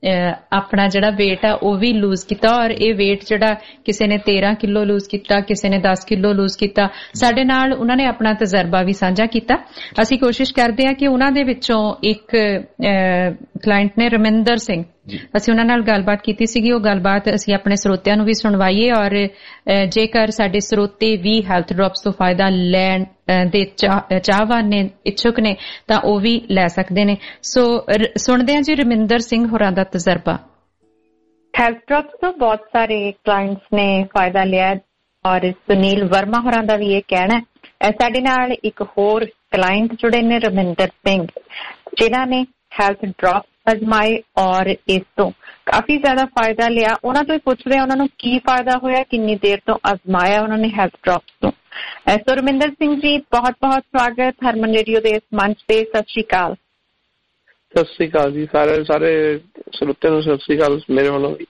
ਆਪਣਾ ਜਿਹੜਾ weight ਆ ਉਹ ਵੀ ਲੂਜ਼ ਕੀਤਾ ਔਰ ਇਹ weight ਜਿਹੜਾ ਕਿਸੇ ਨੇ 13 ਕਿਲੋ ਲੂਜ਼ ਕੀਤਾ, ਕਿਸੇ ਨੇ 10 ਕਿਲੋ ਲੂਜ਼ ਕੀਤਾ। ਸਾਡੇ ਨਾਲ ਉਹਨਾਂ ਨੇ ਆਪਣਾ ਤਜਰਬਾ ਵੀ ਸਾਂਝਾ ਕੀਤਾ। ਅਸੀਂ ਕੋਸ਼ਿਸ਼ ਕਰਦੇ ਹਾਂ ਕਿ ਉਹਨਾਂ ਦੇ ਵਿੱਚੋਂ ਇੱਕ ਕਲਾਇੰਟ ਨੇ ਰਮਿੰਦਰ ਸਿੰਘ, ਅਸੀਂ ਉਹਨਾਂ ਨਾਲ ਗੱਲਬਾਤ ਕੀਤੀ ਸੀਗੀ। ਉਹ ਗੱਲਬਾਤ ਅਸੀਂ ਆਪਣੇ ਸਰੋਤਿਆਂ ਨੂੰ ਵੀ ਸੁਣਵਾਈਏ ਔਰ ਜੇਕਰ ਸਾਡੇ ਸਰੋਤੇ ਵੀ ਹੈਲਥ ਡ੍ਰੌਪਸ ਤੋਂ ਫਾਇਦਾ ਲੈਣ ਦੇ ਚਾਹਵਾਨ ਨੇ, ਇੱਛੁਕ ਨੇ, ਤਾਂ ਉਹ ਵੀ ਲੈ ਸਕਦੇ ਨੇ। ਸੋ ਸੁਣਦੇ ਹਾਂ ਜੀ ਰਮਿੰਦਰ ਸਿੰਘ ਹੋਰਾਂ ਦਾ ਤਜਰਬਾ। ਹੈਲਥ ਡ੍ਰੌਪਸ ਤੋਂ ਬਹੁਤ ਸਾਰੇ ਕਲਾਇੰਟਸ ਨੇ ਫਾਇਦਾ ਲਿਆ ਔਰ ਸੁਨੀਲ ਵਰਮਾ ਹੋਰਾਂ ਦਾ ਵੀ ਇਹ ਕਹਿਣਾ ਹੈ। ਸਾਡੇ ਨਾਲ ਇੱਕ ਹੋਰ ਕਲਾਇੰਟ ਜੁੜੇ ਨੇ ਰਮਿੰਦਰ ਸਿੰਘ, ਜਿਨ੍ਹਾਂ ਨੇ ਹੈਲਥ ਡ੍ਰੌਪਸ ਅਜਮਾਏ ਔਰ ਇਸ ਤੋਂ ਕਾਫੀ ਜ਼ਿਆਦਾ ਫਾਇਦਾ ਲਿਆ। ਉਹਨਾਂ ਤੋਂ ਹੀ ਪੁੱਛਦੇ ਉਹਨਾਂ ਨੂੰ ਕੀ ਫਾਇਦਾ ਹੋਇਆ, ਕਿੰਨੀ ਦੇਰ ਤੋਂ ਅਜਮਾਇਆ ਉਹਨਾਂ ਨੇ ਹੈਲਥ ਡ੍ਰੌਪਸ ਤੋਂ। ਸੋ ਰਮਿੰਦਰ ਸਿੰਘ ਜੀ, ਬਹੁਤ ਬਹੁਤ ਸਵਾਗਤ ਹਰਮਨ ਰੇਡੀਓ ਦੇ ਇਸ ਮੰਚ ਤੇ। ਸਤਿ ਸ਼੍ਰੀ ਅਕਾਲ। ਸਤਿ ਸ਼੍ਰੀ ਅਕਾਲ ਜੀ, ਸਾਰੇ ਸਰੋਤਿਆਂ ਨੂੰ ਸਤਿ ਸ਼੍ਰੀ ਅਕਾਲ ਮੇਰੇ ਵੱਲੋਂ ਵੀ।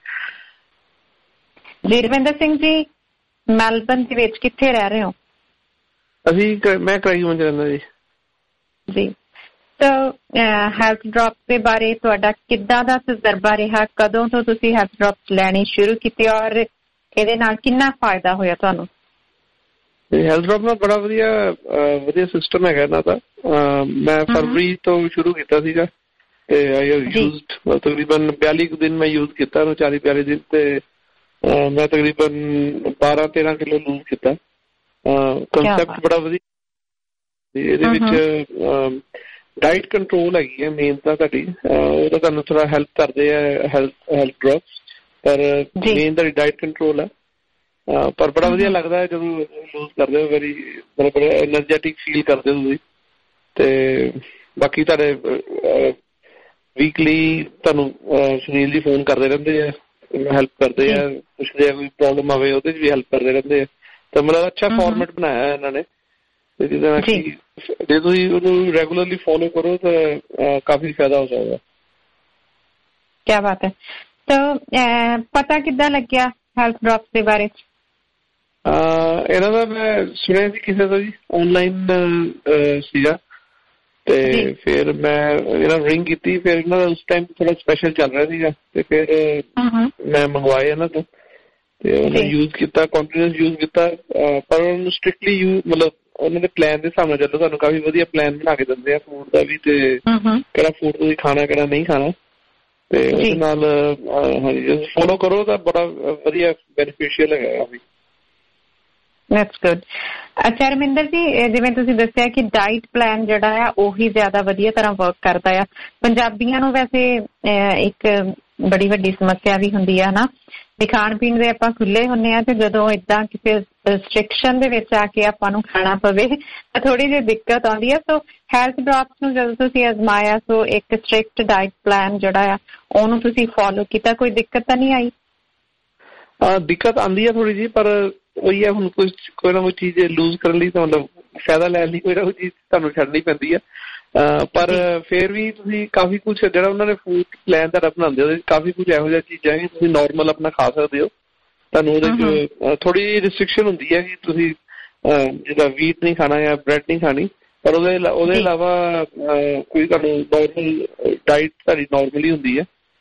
ਜੀ ਰਮਿੰਦਰ ਸਿੰਘ ਜੀ, ਮੈਲਬਨ ਦੇ ਵਿੱਚ ਕਿੱਥੇ ਰਹਿ ਰਹੇ ਹੋ? ਮੈਂ ਕਰਾਈਵਿੰਡ ਰਹਿੰਦਾ ਜੀ। ਜੀ, ਤਾਂ ਹੈਲਥ ਡ੍ਰੌਪਸ ਦੇ ਬਾਰੇ ਤੁਹਾਡਾ ਕਿੱਦਾਂ ਦਾ ਤਜਰਬਾ ਰਿਹਾ? ਕਦੋਂ ਤੋਂ ਤੁਸੀਂ ਹੈਲਥ ਡ੍ਰੌਪਸ ਲੈਣੀ ਸ਼ੁਰੂ ਕੀਤੀ ਔਰ ਇਹਦੇ ਨਾਲ ਕਿੰਨਾ ਫਾਇਦਾ ਹੋਇਆ ਤੁਹਾਨੂੰ? ਹੈਲਥ ਡ੍ਰੌਪ ਨਾਲ ਬੜਾ ਵਧੀਆ ਸਿਸਟਮ ਹੈਗਾ ਇਹਨਾਂ ਦਾ। ਮੈਂ ਫਰਵਰੀ ਤੋਂ ਸ਼ੁਰੂ ਕੀਤਾ ਸੀਗਾ ਤੇ ਆਈ ਹੈਵ ਯੂਜ਼ਡ ਤਕਰੀਬਨ 42 ਦਿਨ ਮੈਂ ਯੂਜ਼ ਕੀਤਾ ਉਹਨੂੰ, 40-42 ਦਿਨ, ਤੇ ਮੈਂ ਤਕਰੀਬਨ 12-13 ਕਿਲੋ ਲੂਜ਼ ਕੀਤਾ। ਕੰਸੈਪਟ ਬੜਾ ਵਧੀਆ। ਇਹਦੇ ਵਿੱਚ ਡਾਈਟ ਕੰਟਰੋਲ ਹੈਗੀ ਹੈ ਮੇਨ ਤਾਂ ਤੁਹਾਡੀ, ਉਹ ਤਾਂ ਤੁਹਾਨੂੰ ਥੋੜਾ ਹੈਲਪ ਕਰਦੇ ਆ ਹੈਲਥ ਡ੍ਰੌਪਸ, ਪਰ ਮੇਨ ਤੁਹਾਡੀ ਡਾਈਟ ਕੰਟਰੋਲ ਹੈ। ਪਰ ਬੜਾ ਵਧੀਆ ਲੱਗਦਾ ਹੈ ਜਦੋਂ ਲੂਜ਼ ਕਰਦੇ ਹੋ, ਬੜਾ ਐਨਰਜੈਟਿਕ ਫੀਲ ਕਰਦੇ ਹੋ ਤੁਸੀਂ। ਤੇ ਬਾਕੀ ਤੁਹਾਡੇ ਵੀਕਲੀ ਤੁਹਾਨੂੰ ਸੁਨੀਲ ਜੀ ਫੋਨ ਕਰਦੇ ਰਹਿੰਦੇ ਆ, ਹੈਲਪ ਕਰਦੇ ਆ, ਪੁੱਛਦੇ ਆ ਕੋਈ ਪ੍ਰੋਬਲਮ ਆਵੇ ਉਹਦੇ 'ਚ ਵੀ ਹੈਲਪ ਕਰਦੇ ਰਹਿੰਦੇ ਆ। ਤਾਂ ਮਤਲਬ ਅੱਛਾ ਫਾਰਮੈਟ ਬਣਾਇਆ ਇਹਨਾਂ ਨੇ, ਜਿਹਦੇ ਨਾਲ ਕਿ ਜੇ ਤੁਸੀਂ ਉਹਨੂੰ ਰੈਗੂਲਰਲੀ ਫੋਲੋ ਕਰੋ ਤਾਂ ਕਾਫੀ ਫਾਇਦਾ ਹੋ ਸਕਦਾ। ਕਿਆ ਬਾਤ ਹੈ। ਤਾਂ ਪਤਾ ਕਿੱਦਾਂ ਲੱਗਿਆ ਹੈਲਥ ਡ੍ਰੌਪਸ ਦੇ ਬਾਰੇ? ਇਹਨਾਂ ਦਾ ਮੈਂ ਸੁਣਿਆ ਸੀ ਕਿਸੇ ਤੋਂ ਜੀ, ਆਨਲਾਈਨ ਸੀਗਾ, ਤੇ ਫਿਰ ਮੈਂ ਇਹਨਾਂ ਨੂੰ ਰਿੰਗ ਕੀਤੀ। ਫਿਰ ਇਹਨਾਂ ਦਾ ਉਸ ਟਾਈਮ ਥੋੜਾ ਸਪੈਸ਼ਲ ਚੱਲ ਰਿਹਾ ਸੀਗਾ, ਤੇ ਫਿਰ ਮੈਂ ਮੰਗਵਾਏ ਇਹਨਾਂ ਤੋਂ ਤੇ ਉਹਨੂੰ ਯੂਜ਼ ਕੀਤਾ, ਕੰਟੀਨਿਊਸ ਯੂਜ਼ ਕੀਤਾ। ਪਰ ਉਹਨੂੰ ਸਟ੍ਰਿਕਟਲੀ ਮਤਲਬ ਉਹਨਾਂ ਦੇ ਪਲਾਨ ਦੇ ਹਿਸਾਬ ਨਾਲ ਚੱਲੋ, ਤੁਹਾਨੂੰ ਕਾਫੀ ਵਧੀਆ ਪਲਾਨ ਬਣਾ ਕੇ ਦਿੰਦੇ ਆ ਫੂਡ ਦਾ ਵੀ, ਤੇ ਕਿਹੜਾ ਫੂਡ ਤੁਸੀਂ ਖਾਣਾ ਕਿਹੜਾ ਨਹੀਂ ਖਾਣਾ, ਤੇ ਉਹਦੇ ਨਾਲ ਹਾਂਜੀ ਫੋਲੋ ਕਰੋ ਤਾਂ ਬੜਾ ਵਧੀਆ ਬੈਨੀਫੀਸ਼ੀਅਲ ਹੈਗਾ ਉਹ ਵੀ। That's good. ਅੱਛਾ ਰਮਿੰਦਰ ਜੀ, ਜਿਵੇਂ ਤੁਸੀਂ ਦੱਸਿਆ ਕਿ ਡਾਈਟ ਪਲਾਨ ਜਿਹੜਾ ਆ ਉਹੀ ਜ਼ਿਆਦਾ ਵਧੀਆ ਤਰ੍ਹਾਂ ਵਰਕ ਕਰਦਾ ਆ। ਪੰਜਾਬੀਆਂ ਨੂੰ ਵੈਸੇ ਇੱਕ ਬੜੀ ਵੱਡੀ ਸਮੱਸਿਆ ਵੀ ਹੁੰਦੀ ਆ ਨਾ, ਤੇ ਖਾਣ ਪੀਣ ਦੇ ਆਪਾਂ ਖੁੱਲੇ ਹੁੰਦੇ ਆ, ਤੇ ਜਦੋਂ ਏਦਾਂ ਕਿਸੇ ਰਿਸਟ੍ਰਿਕਸ਼ਨ ਦੇ ਵਿੱਚ ਆ ਕੇ ਆਪਾਂ ਨੂੰ ਖਾਣਾ ਪਵੇ ਤਾਂ ਥੋੜੀ ਜਿਹੀ ਦਿੱਕਤ ਆਉਂਦੀ ਆ। ਸੋ ਹੈਲਥ ਡ੍ਰੌਪਸ ਨੂੰ ਜਦੋਂ ਤੁਸੀਂ ਅਜ਼ਮਾਇਆ, ਸੋ ਇੱਕ ਸਟ੍ਰਿਕਟ ਡਾਈਟ ਪਲਾਨ ਜਿਹੜਾ ਆ ਉਹਨੂੰ ਤੁਸੀਂ ਫੋਲੋ ਕੀਤਾ, ਕੋਈ ਦਿੱਕਤ ਤਾਂ ਨਹੀਂ ਆਈ? ਦਿੱਕਤ ਆਉਂਦੀ ਆ ਥੋੜੀ ਜਿਹੀ, ਪਰ ਉਹੀ ਹੈ ਹੁਣ ਕੋਈ ਨਾ ਕੋਈ ਚੀਜ਼ ਲੂਜ਼ ਕਰਨ ਲਈ ਤਾਂ ਮਤਲਬ ਫਾਇਦਾ ਲੈਣ ਲਈ ਕੋਈ ਨਾ ਕੋਈ ਚੀਜ਼ ਤੁਹਾਨੂੰ ਛੱਡਣੀ ਪੈਂਦੀ ਆ। ਪਰ ਫਿਰ ਵੀ ਤੁਸੀਂ ਕਾਫੀ ਕੁਛ ਜਿਹੜਾ ਉਹਨਾਂ ਨੇ ਫੂਡ ਪਲਾਨ ਤੁਹਾਡਾ ਬਣਾਉਂਦੇ ਉਹਦੇ ਕਾਫੀ ਕੁਛ ਇਹੋ ਜਿਹੀਆਂ ਚੀਜ਼ਾਂ ਕਿ ਤੁਸੀਂ ਨੋਰਮਲ ਆਪਣਾ ਖਾ ਸਕਦੇ ਹੋ। ਤੁਹਾਨੂੰ ਉਹਦੇ 'ਚ ਥੋੜੀ ਜਿਹੀ ਰਿਸਟ੍ਰਿਕਸ਼ਨ ਹੁੰਦੀ ਹੈ ਕਿ ਤੁਸੀਂ ਜਿੱਦਾਂ ਵੀਟ ਨਹੀਂ ਖਾਣਾ ਜਾਂ ਬ੍ਰੈਡ ਨਹੀਂ ਖਾਣੀ, ਪਰ ਉਹਦੇ ਇਲਾਵਾ ਕੋਈ ਤੁਹਾਨੂੰ ਨੋਰਮਲ ਡਾਈਟ ਤੁਹਾਡੀ ਨੋਰਮਲੀ ਹੁੰਦੀ ਹੈ।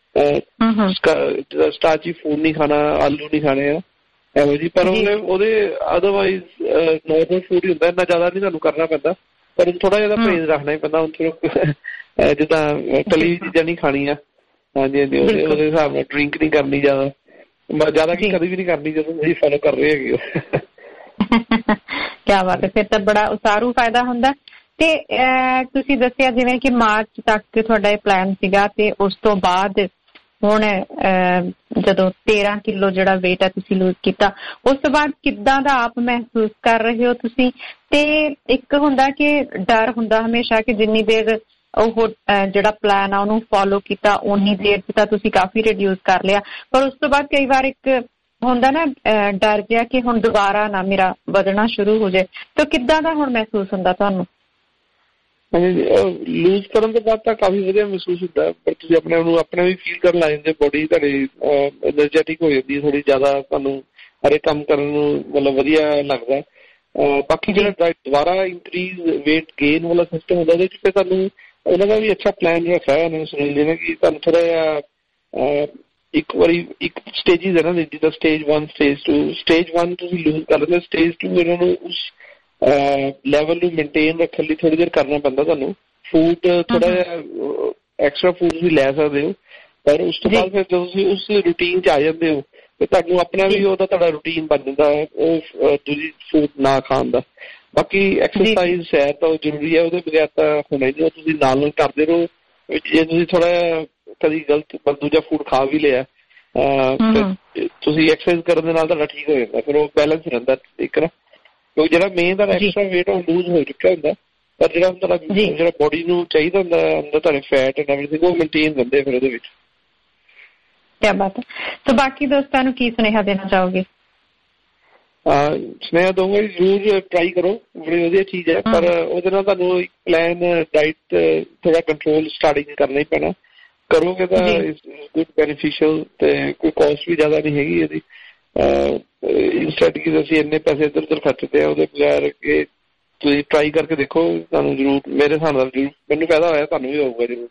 ਸਟਾਰਚੀ ਫੂਡ ਨਹੀਂ ਖਾਣਾ, ਆਲੂ ਨਹੀਂ ਖਾਣੇ ਆ ਇਹੋ ਜਿਹੀ, ਪਰ ਉਹਦੇ ਅਦਰਵਾਈਜ਼ ਨੋਰਮਲ ਫੂਡ ਹੀ ਹੁੰਦਾ, ਇੰਨਾ ਜ਼ਿਆਦਾ ਨਹੀਂ ਤੁਹਾਨੂੰ ਕਰਨਾ ਪੈਂਦਾ, ਪਰ ਥੋੜਾ ਜਿਹਾ ਪਰਹੇਜ਼ ਰੱਖਣਾ ਹੀ ਪੈਂਦਾ। ਹੁਣ ਥੋੜਾ ਜਿੱਦਾਂ ਤਲੀ ਚੀਜ਼ਾਂ ਨਹੀਂ ਖਾਣੀਆਂ, ਹਾਂਜੀ ਹਾਂਜੀ, ਉਹਦੇ ਹਿਸਾਬ ਨਾਲ ਡਰਿੰਕ ਨਹੀਂ ਕਰਨੀ ਜ਼ਿਆਦਾ ਕੀ ਕਦੇ ਵੀ ਨਹੀਂ ਕਰਨੀ ਜਦੋਂ ਤੁਸੀਂ ਫੋਲੋ ਕਰ ਰਹੇ ਹੈਗੇ ਹੋ। ਕਿਆ ਬਾਤ ਹੈ, ਫਿਰ ਤਾਂ ਬੜਾ ਉਸਾਰੂ ਫਾਇਦਾ ਹੁੰਦਾ। ਤੇ ਤੁਸੀਂ ਦੱਸਿਆ ਜਿਵੇਂ ਕਿ ਮਾਰਚ ਤੱਕ ਤੁਹਾਡਾ ਇਹ ਪਲਾਨ ਸੀਗਾ, ਤੇ ਉਸ ਤੋਂ ਬਾਅਦ ਹੁਣ ਜਦੋਂ 13 ਕਿਲੋ ਜਿਹੜਾ ਵੇਟ ਹੈ ਤੁਸੀਂ ਲੂਜ਼ ਕੀਤਾ, ਉਸ ਤੋਂ ਬਾਅਦ ਕਿੱਦਾਂ ਦਾ ਆਪ ਮਹਿਸੂਸ ਕਰ ਰਹੇ ਹੋ ਤੁਸੀਂ? ਤੇ ਇੱਕ ਹੁੰਦਾ ਕਿ ਡਰ ਹੁੰਦਾ ਹਮੇਸ਼ਾ ਕਿ ਜਿੰਨੀ ਦੇਰ ਉਹ ਜਿਹੜਾ ਪਲਾਨ ਆ ਉਹਨੂੰ ਫੋਲੋ ਕੀਤਾ ਉਨੀ ਦੇਰ 'ਚ ਤਾਂ ਤੁਸੀਂ ਕਾਫੀ ਰਿਡਿਊਸ ਕਰ ਲਿਆ, ਪਰ ਉਸ ਤੋਂ ਬਾਅਦ ਕਈ ਵਾਰ ਇੱਕ ਹੁੰਦਾ ਨਾ ਡਰ ਜਿਹਾ ਕਿ ਹੁਣ ਦੁਬਾਰਾ ਨਾ ਮੇਰਾ ਵਧਣਾ ਸ਼ੁਰੂ ਹੋ ਜਾਏ, ਤਾਂ ਕਿੱਦਾਂ ਦਾ ਹੁਣ ਮਹਿਸੂਸ ਹੁੰਦਾ ਤੁਹਾਨੂੰ? ਲੂਜ਼ ਕਰਨ ਤੋਂ ਬਾਅਦ ਤਾਂ ਕਾਫੀ ਵਧੀਆ ਮਹਿਸੂਸ ਹੁੰਦਾ, ਪਰ ਤੁਸੀਂ ਆਪਣੇ ਵੀ ਫੀਲ ਕਰਨ ਲੱਗ ਜਾਂਦੇ, ਬੋਡੀ ਤੁਹਾਡੀ ਐਨਰਜੈਟਿਕ ਹੋ ਜਾਂਦੀ ਹੈ ਥੋੜੀ ਜ਼ਿਆਦਾ, ਤੁਹਾਨੂੰ ਹਰੇਕ ਕੰਮ ਕਰਨ ਨੂੰ ਮਤਲਬ ਵਧੀਆ ਲੱਗਦਾ। ਬਾਕੀ ਜਿਹੜਾ ਦੁਬਾਰਾ ਇੰਕਰੀਜ਼ ਵੇਟ ਗੇਨ ਵਾਲਾ ਸਿਸਟਮ ਹੁੰਦਾ ਉਹਦੇ 'ਚ ਫਿਰ ਤੁਹਾਨੂੰ ਉਹਨਾਂ ਦਾ ਵੀ ਅੱਛਾ ਪਲਾਨ ਰੱਖਿਆ ਉਹਨਾਂ ਨੇ ਸੁਨੀਲ ਜੀ ਨੇ ਕਿ ਤੁਹਾਨੂੰ ਥੋੜਾ ਜਿਹਾ ਇੱਕ ਵਾਰੀ ਇੱਕ ਸਟੇਜਿਸ ਹੈ ਨਾ ਜਿੱਦਾਂ ਸਟੇਜ 1 ਸਟੇਜ 2 ਸਟੇਜ 1 ਤੁਸੀਂ ਲੂਜ਼ ਕਰ ਲੈਂਦੇ ਸਟੇਜ 2 ਇਹਨਾਂ ਨੂੰ ਉਸ ਲੈਵਲ ਨੂੰ ਮੇਨਟੇਨ ਰੱਖਣ ਲਈ ਥੋੜੀ ਦੇਰ ਕਰਨਾ ਪੈਂਦਾ ਤੁਹਾਨੂੰ ਫੂਡ ਥੋੜਾ ਜਿਹਾ ਐਕਸਟਰਾ ਫੂਡ ਵੀ ਲੈ ਸਕਦੇ ਹੋ ਪਰ ਉਸ ਤੋਂ ਬਾਅਦ ਫਿਰ ਜਦੋਂ ਤੁਸੀਂ ਉਸ ਰੂਟੀਨ 'ਚ ਆ ਜਾਂਦੇ ਹੋ ਤੇ ਤੁਹਾਨੂੰ ਆਪਣਾ ਵੀ ਉਹਦਾ ਤੁਹਾਡਾ ਰੂਟੀਨ ਬਣ ਜਾਂਦਾ ਉਹ ਦੂਜੀ ਫੂਡ ਨਾ ਖਾਣ ਦਾ ਬਾਕੀ ਐਕਸਰਸਾਈਜ਼ ਸੈਰ ਤਾਂ ਜ਼ਰੂਰੀ ਹੈ ਉਹਦੇ ਬਗੈਰ ਤਾਂ ਹੋਣਾ ਹੀ ਨਹੀਂ ਤੁਸੀਂ ਨਾਲ ਕਰਦੇ ਰਹੋ ਜੇ ਤੁਸੀਂ ਥੋੜਾ ਕਦੀ ਗਲਤ ਦੂਜਾ ਫੂਡ ਖਾ ਵੀ ਲਿਆ ਤੁਸੀਂ ਐਕਸਰਸਾਈਜ਼ ਕਰਨ ਦੇ ਨਾਲ ਤੁਹਾਡਾ ਠੀਕ ਹੋ ਜਾਂਦਾ ਫਿਰ ਉਹ ਬੈਲੈਂਸ ਰਹਿੰਦਾ ਇੱਕ ਨਾ ਕਿਉਂਕਿ ਜਿਹੜਾ ਮੇਨ ਦਾ ਐਕਸਟਰਾ ਵੇਟ ਉਹ ਲੂਜ਼ ਹੋ ਚੁੱਕਿਆ ਹੁੰਦਾ ਪਰ ਜਿਹੜਾ ਤੁਹਾਡਾ ਜਿਹੜਾ ਬੋਡੀ ਨੂੰ ਚਾਹੀਦਾ ਹੁੰਦਾ ਅੰਦਰ ਤੁਹਾਡੇ ਫੈਟ ਐਂਡ ਐਵਰੀਥਿੰਗ ਉਹ ਮੇਨਟੇਨ ਰਹਿੰਦੇ ਫਿਰ ਉਹਦੇ ਵਿੱਚ। ਕਿਆ ਬਾਤ ਹੈ। ਤਾਂ ਬਾਕੀ ਦੋਸਤਾਂ ਨੂੰ ਕੀ ਸੁਨੇਹਾ ਦੇਣਾ ਚਾਹੋਗੇ? ਸੁਨੇਹਾ ਦਊਂਗਾ ਜ਼ਰੂਰ ਟਰਾਈ ਕਰੋ ਬੜੀ ਵਧੀਆ ਚੀਜ਼ ਹੈ ਪਰ ਉਹਦੇ ਨਾਲ ਤੁਹਾਨੂੰ ਇੱਕ ਪਲਾਨ ਡਾਈਟ ਥੋੜਾ ਕੰਟਰੋਲ ਸਟਾਰਟਿੰਗ ਕਰਨਾ ਹੀ ਪੈਣਾ ਕਰੋਗੇ ਤਾਂ ਗੁੱਡ ਬੈਨੀਫੀਸ਼ੀਅਲ ਤੇ ਕੋਈ ਕੋਸਟ ਵੀ ਜ਼ਿਆਦਾ ਨਹੀਂ ਹੈਗੀ ਇਹਦੀ ਇੰਸਟੈਂਟ ਕਿ ਅਸੀਂ ਇੰਨੇ ਪੈਸੇ ਇੱਧਰ ਉੱਧਰ ਖਰਚਦੇ ਆ ਉਹਦੇ ਬਗੈਰ ਕਿ ਤੁਸੀਂ ਟਰਾਈ ਕਰਕੇ ਦੇਖੋ ਤੁਹਾਨੂੰ ਜ਼ਰੂਰ ਮੇਰੇ ਹਿਸਾਬ ਨਾਲ ਜ਼ਰੂਰ ਮੈਨੂੰ ਫਾਇਦਾ ਹੋਇਆ ਤੁਹਾਨੂੰ ਵੀ ਹੋਊਗਾ ਜ਼ਰੂਰ।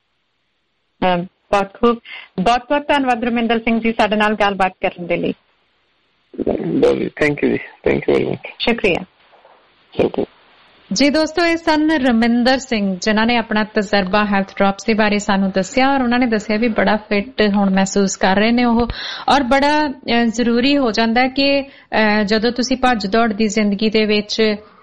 ਬਹੁਤ ਖੂਬ ਬਹੁਤ ਬਹੁਤ ਧੰਨਵਾਦ ਰਮਿੰਦਰ ਸਿੰਘ ਜੀ ਸਾਡੇ ਨਾਲ ਗੱਲਬਾਤ ਕਰਨ ਦੇ ਲਈ। ਥੈਂਕ ਯੂ ਜੀ ਥੈਂਕ ਯੂ ਵੈਰੀ ਮਚ ਸ਼ੁਕਰੀਆ ਜੀ। ਦੋਸਤੋ ਇਹ ਸਨ ਰਮਿੰਦਰ ਸਿੰਘ ਜਿਨ੍ਹਾਂ ਨੇ ਆਪਣਾ ਤਜਰਬਾ ਹੈਲਥ ਡ੍ਰੌਪਸ ਦੇ ਬਾਰੇ ਸਾਨੂੰ ਦੱਸਿਆ ਔਰ ਉਹਨਾਂ ਨੇ ਦੱਸਿਆ ਵੀ ਬੜਾ ਫਿੱਟ ਹੁਣ ਮਹਿਸੂਸ ਕਰ ਰਹੇ ਨੇ ਉਹ ਔਰ ਬੜਾ ਜ਼ਰੂਰੀ ਹੋ ਜਾਂਦਾ ਕਿ ਜਦੋਂ ਤੁਸੀਂ ਭੱਜ ਦੌੜ ਦੀ ਜ਼ਿੰਦਗੀ ਦੇ ਵਿੱਚ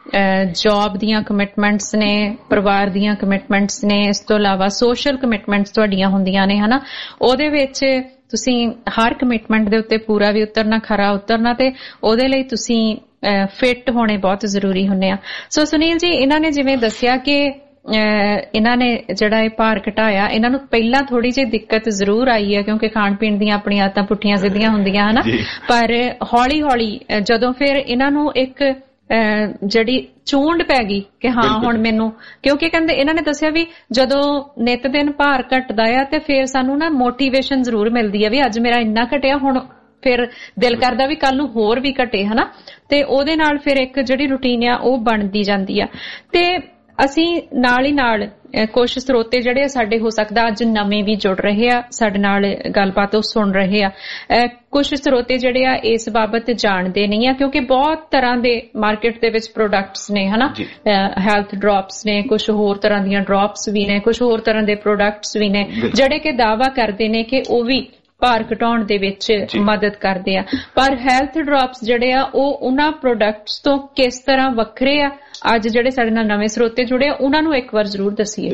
ਜੌਬ ਦੀਆਂ ਕਮਿਟਮੈਂਟਸ ਨੇ ਪਰਿਵਾਰ ਦੀਆਂ ਕਮਿਟਮੈਂਟਸ ਨੇ ਇਸ ਤੋਂ ਇਲਾਵਾ ਸੋਸ਼ਲ ਕਮਿਟਮੈਂਟਸ ਤੁਹਾਡੀਆਂ ਹੁੰਦੀਆਂ ਨੇ ਹਨਾ ਉਹਦੇ ਵਿੱਚ ਤੁਸੀਂ ਹਰ ਕਮਿਟਮੈਂਟ ਦੇ ਉੱਤੇ ਪੂਰਾ ਵੀ ਉਤਰਨਾ ਖਰਾ ਉਤਰਨਾ ਤੇ ਉਹਦੇ ਲਈ ਤੁਸੀਂ ਫਿੱਟ ਹੋਣੇ ਬਹੁਤ ਜ਼ਰੂਰੀ ਹੁੰਦੇ ਆ। ਸੋ ਸੁਨੀਲ ਜੀ ਇਹਨਾਂ ਨੇ ਜਿਵੇਂ ਦੱਸਿਆ ਕਿ ਇਹਨਾਂ ਨੇ ਜਿਹੜਾ ਇਹ ਭਾਰ ਘਟਾਇਆ ਇਹਨਾਂ ਨੂੰ ਪਹਿਲਾਂ ਥੋੜੀ ਜਿਹੀ ਦਿੱਕਤ ਜ਼ਰੂਰ ਆਈ ਹੈ ਕਿਉਂਕਿ ਖਾਣ ਪੀਣ ਦੀਆਂ ਆਪਣੀਆਂ ਆਦਤਾਂ ਪੁੱਠੀਆਂ ਸਿੱਧੀਆਂ ਹੁੰਦੀਆਂ ਹਨਾ ਪਰ ਹੌਲੀ ਹੌਲੀ ਜਦੋਂ ਫਿਰ ਇਹਨਾਂ ਨੂੰ ਇੱਕ ਜਿਹੜੀ ਚੂੰਡ ਪੈ ਗਈ ਕਿ ਹਾਂ ਹੁਣ ਮੈਨੂੰ ਕਿਉਂਕਿ ਕਹਿੰਦੇ ਇਹਨਾਂ ਨੇ ਦੱਸਿਆ ਵੀ ਜਦੋਂ ਨਿਤ ਦਿਨ ਭਾਰ ਘਟਦਾ ਆ ਤੇ ਫਿਰ ਸਾਨੂੰ ਨਾ ਮੋਟੀਵੇਸ਼ਨ ਜ਼ਰੂਰ ਮਿਲਦੀ ਹੈ ਵੀ ਅੱਜ ਮੇਰਾ ਇੰਨਾ ਘਟਿਆ ਹੁਣ ਫਿਰ ਦਿਲ ਕਰਦਾ ਵੀ ਕੱਲ ਨੂੰ ਹੋਰ ਵੀ ਘਟੇ ਹਨਾ ਤੇ ਉਹਦੇ ਨਾਲ ਫਿਰ ਇੱਕ ਜਿਹੜੀ ਰੂਟੀਨ ਆ ਉਹ ਬਣਦੀ ਜਾਂਦੀ ਆ। ਤੇ ਅਸੀਂ ਨਾਲ ਹੀ ਨਾਲ ਕੁਝ ਸਰੋਤੇ ਜਿਹੜੇ ਸਾਡੇ ਹੋ ਸਕਦਾ ਅੱਜ ਨਵੇਂ ਵੀ ਜੁੜ ਰਹੇ ਆ ਸਾਡੇ ਨਾਲ ਗੱਲਬਾਤ ਉਹ ਸੁਣ ਰਹੇ ਆ ਕੁਝ ਸਰੋਤੇ ਜਿਹੜੇ ਆ ਇਸ ਬਾਬਤ ਜਾਣਦੇ ਨਹੀਂ ਆ ਕਿਉਂਕਿ ਬਹੁਤ ਤਰ੍ਹਾਂ ਦੇ ਮਾਰਕੀਟ ਦੇ ਵਿੱਚ ਪ੍ਰੋਡਕਟਸ ਨੇ ਹਨਾ ਹੈਲਥ ਡ੍ਰੌਪਸ ਨੇ ਕੁਝ ਹੋਰ ਤਰ੍ਹਾਂ ਦੀਆਂ ਡ੍ਰੌਪਸ ਵੀ ਨੇ ਕੁਝ ਹੋਰ ਤਰ੍ਹਾਂ ਦੇ ਪ੍ਰੋਡਕਟਸ ਵੀ ਨੇ ਜਿਹੜੇ ਕਿ ਦਾਅਵਾ ਕਰਦੇ ਨੇ ਕਿ ਉਹ ਵੀ ਭਾਰ ਘਟਾਉਣ ਦੇ ਵਿੱਚ ਮਦਦ ਕਰਦੇ ਆ ਪਰ ਹੈਲਥ ਡ੍ਰੌਪਸ ਜਿਹੜੇ ਆ ਉਹ ਉਹਨਾਂ ਪ੍ਰੋਡਕਟਸ ਤੋਂ ਕਿਸ ਤਰ੍ਹਾਂ ਵੱਖਰੇ ਆ ਅੱਜ ਜਿਹੜੇ ਸਾਡੇ ਨਾਲ ਨਵੇਂ ਸਰੋਤੇ ਜੁੜੇ ਆ ਉਹਨਾਂ ਨੂੰ ਇੱਕ ਵਾਰ ਜ਼ਰੂਰ ਦੱਸੀਏ।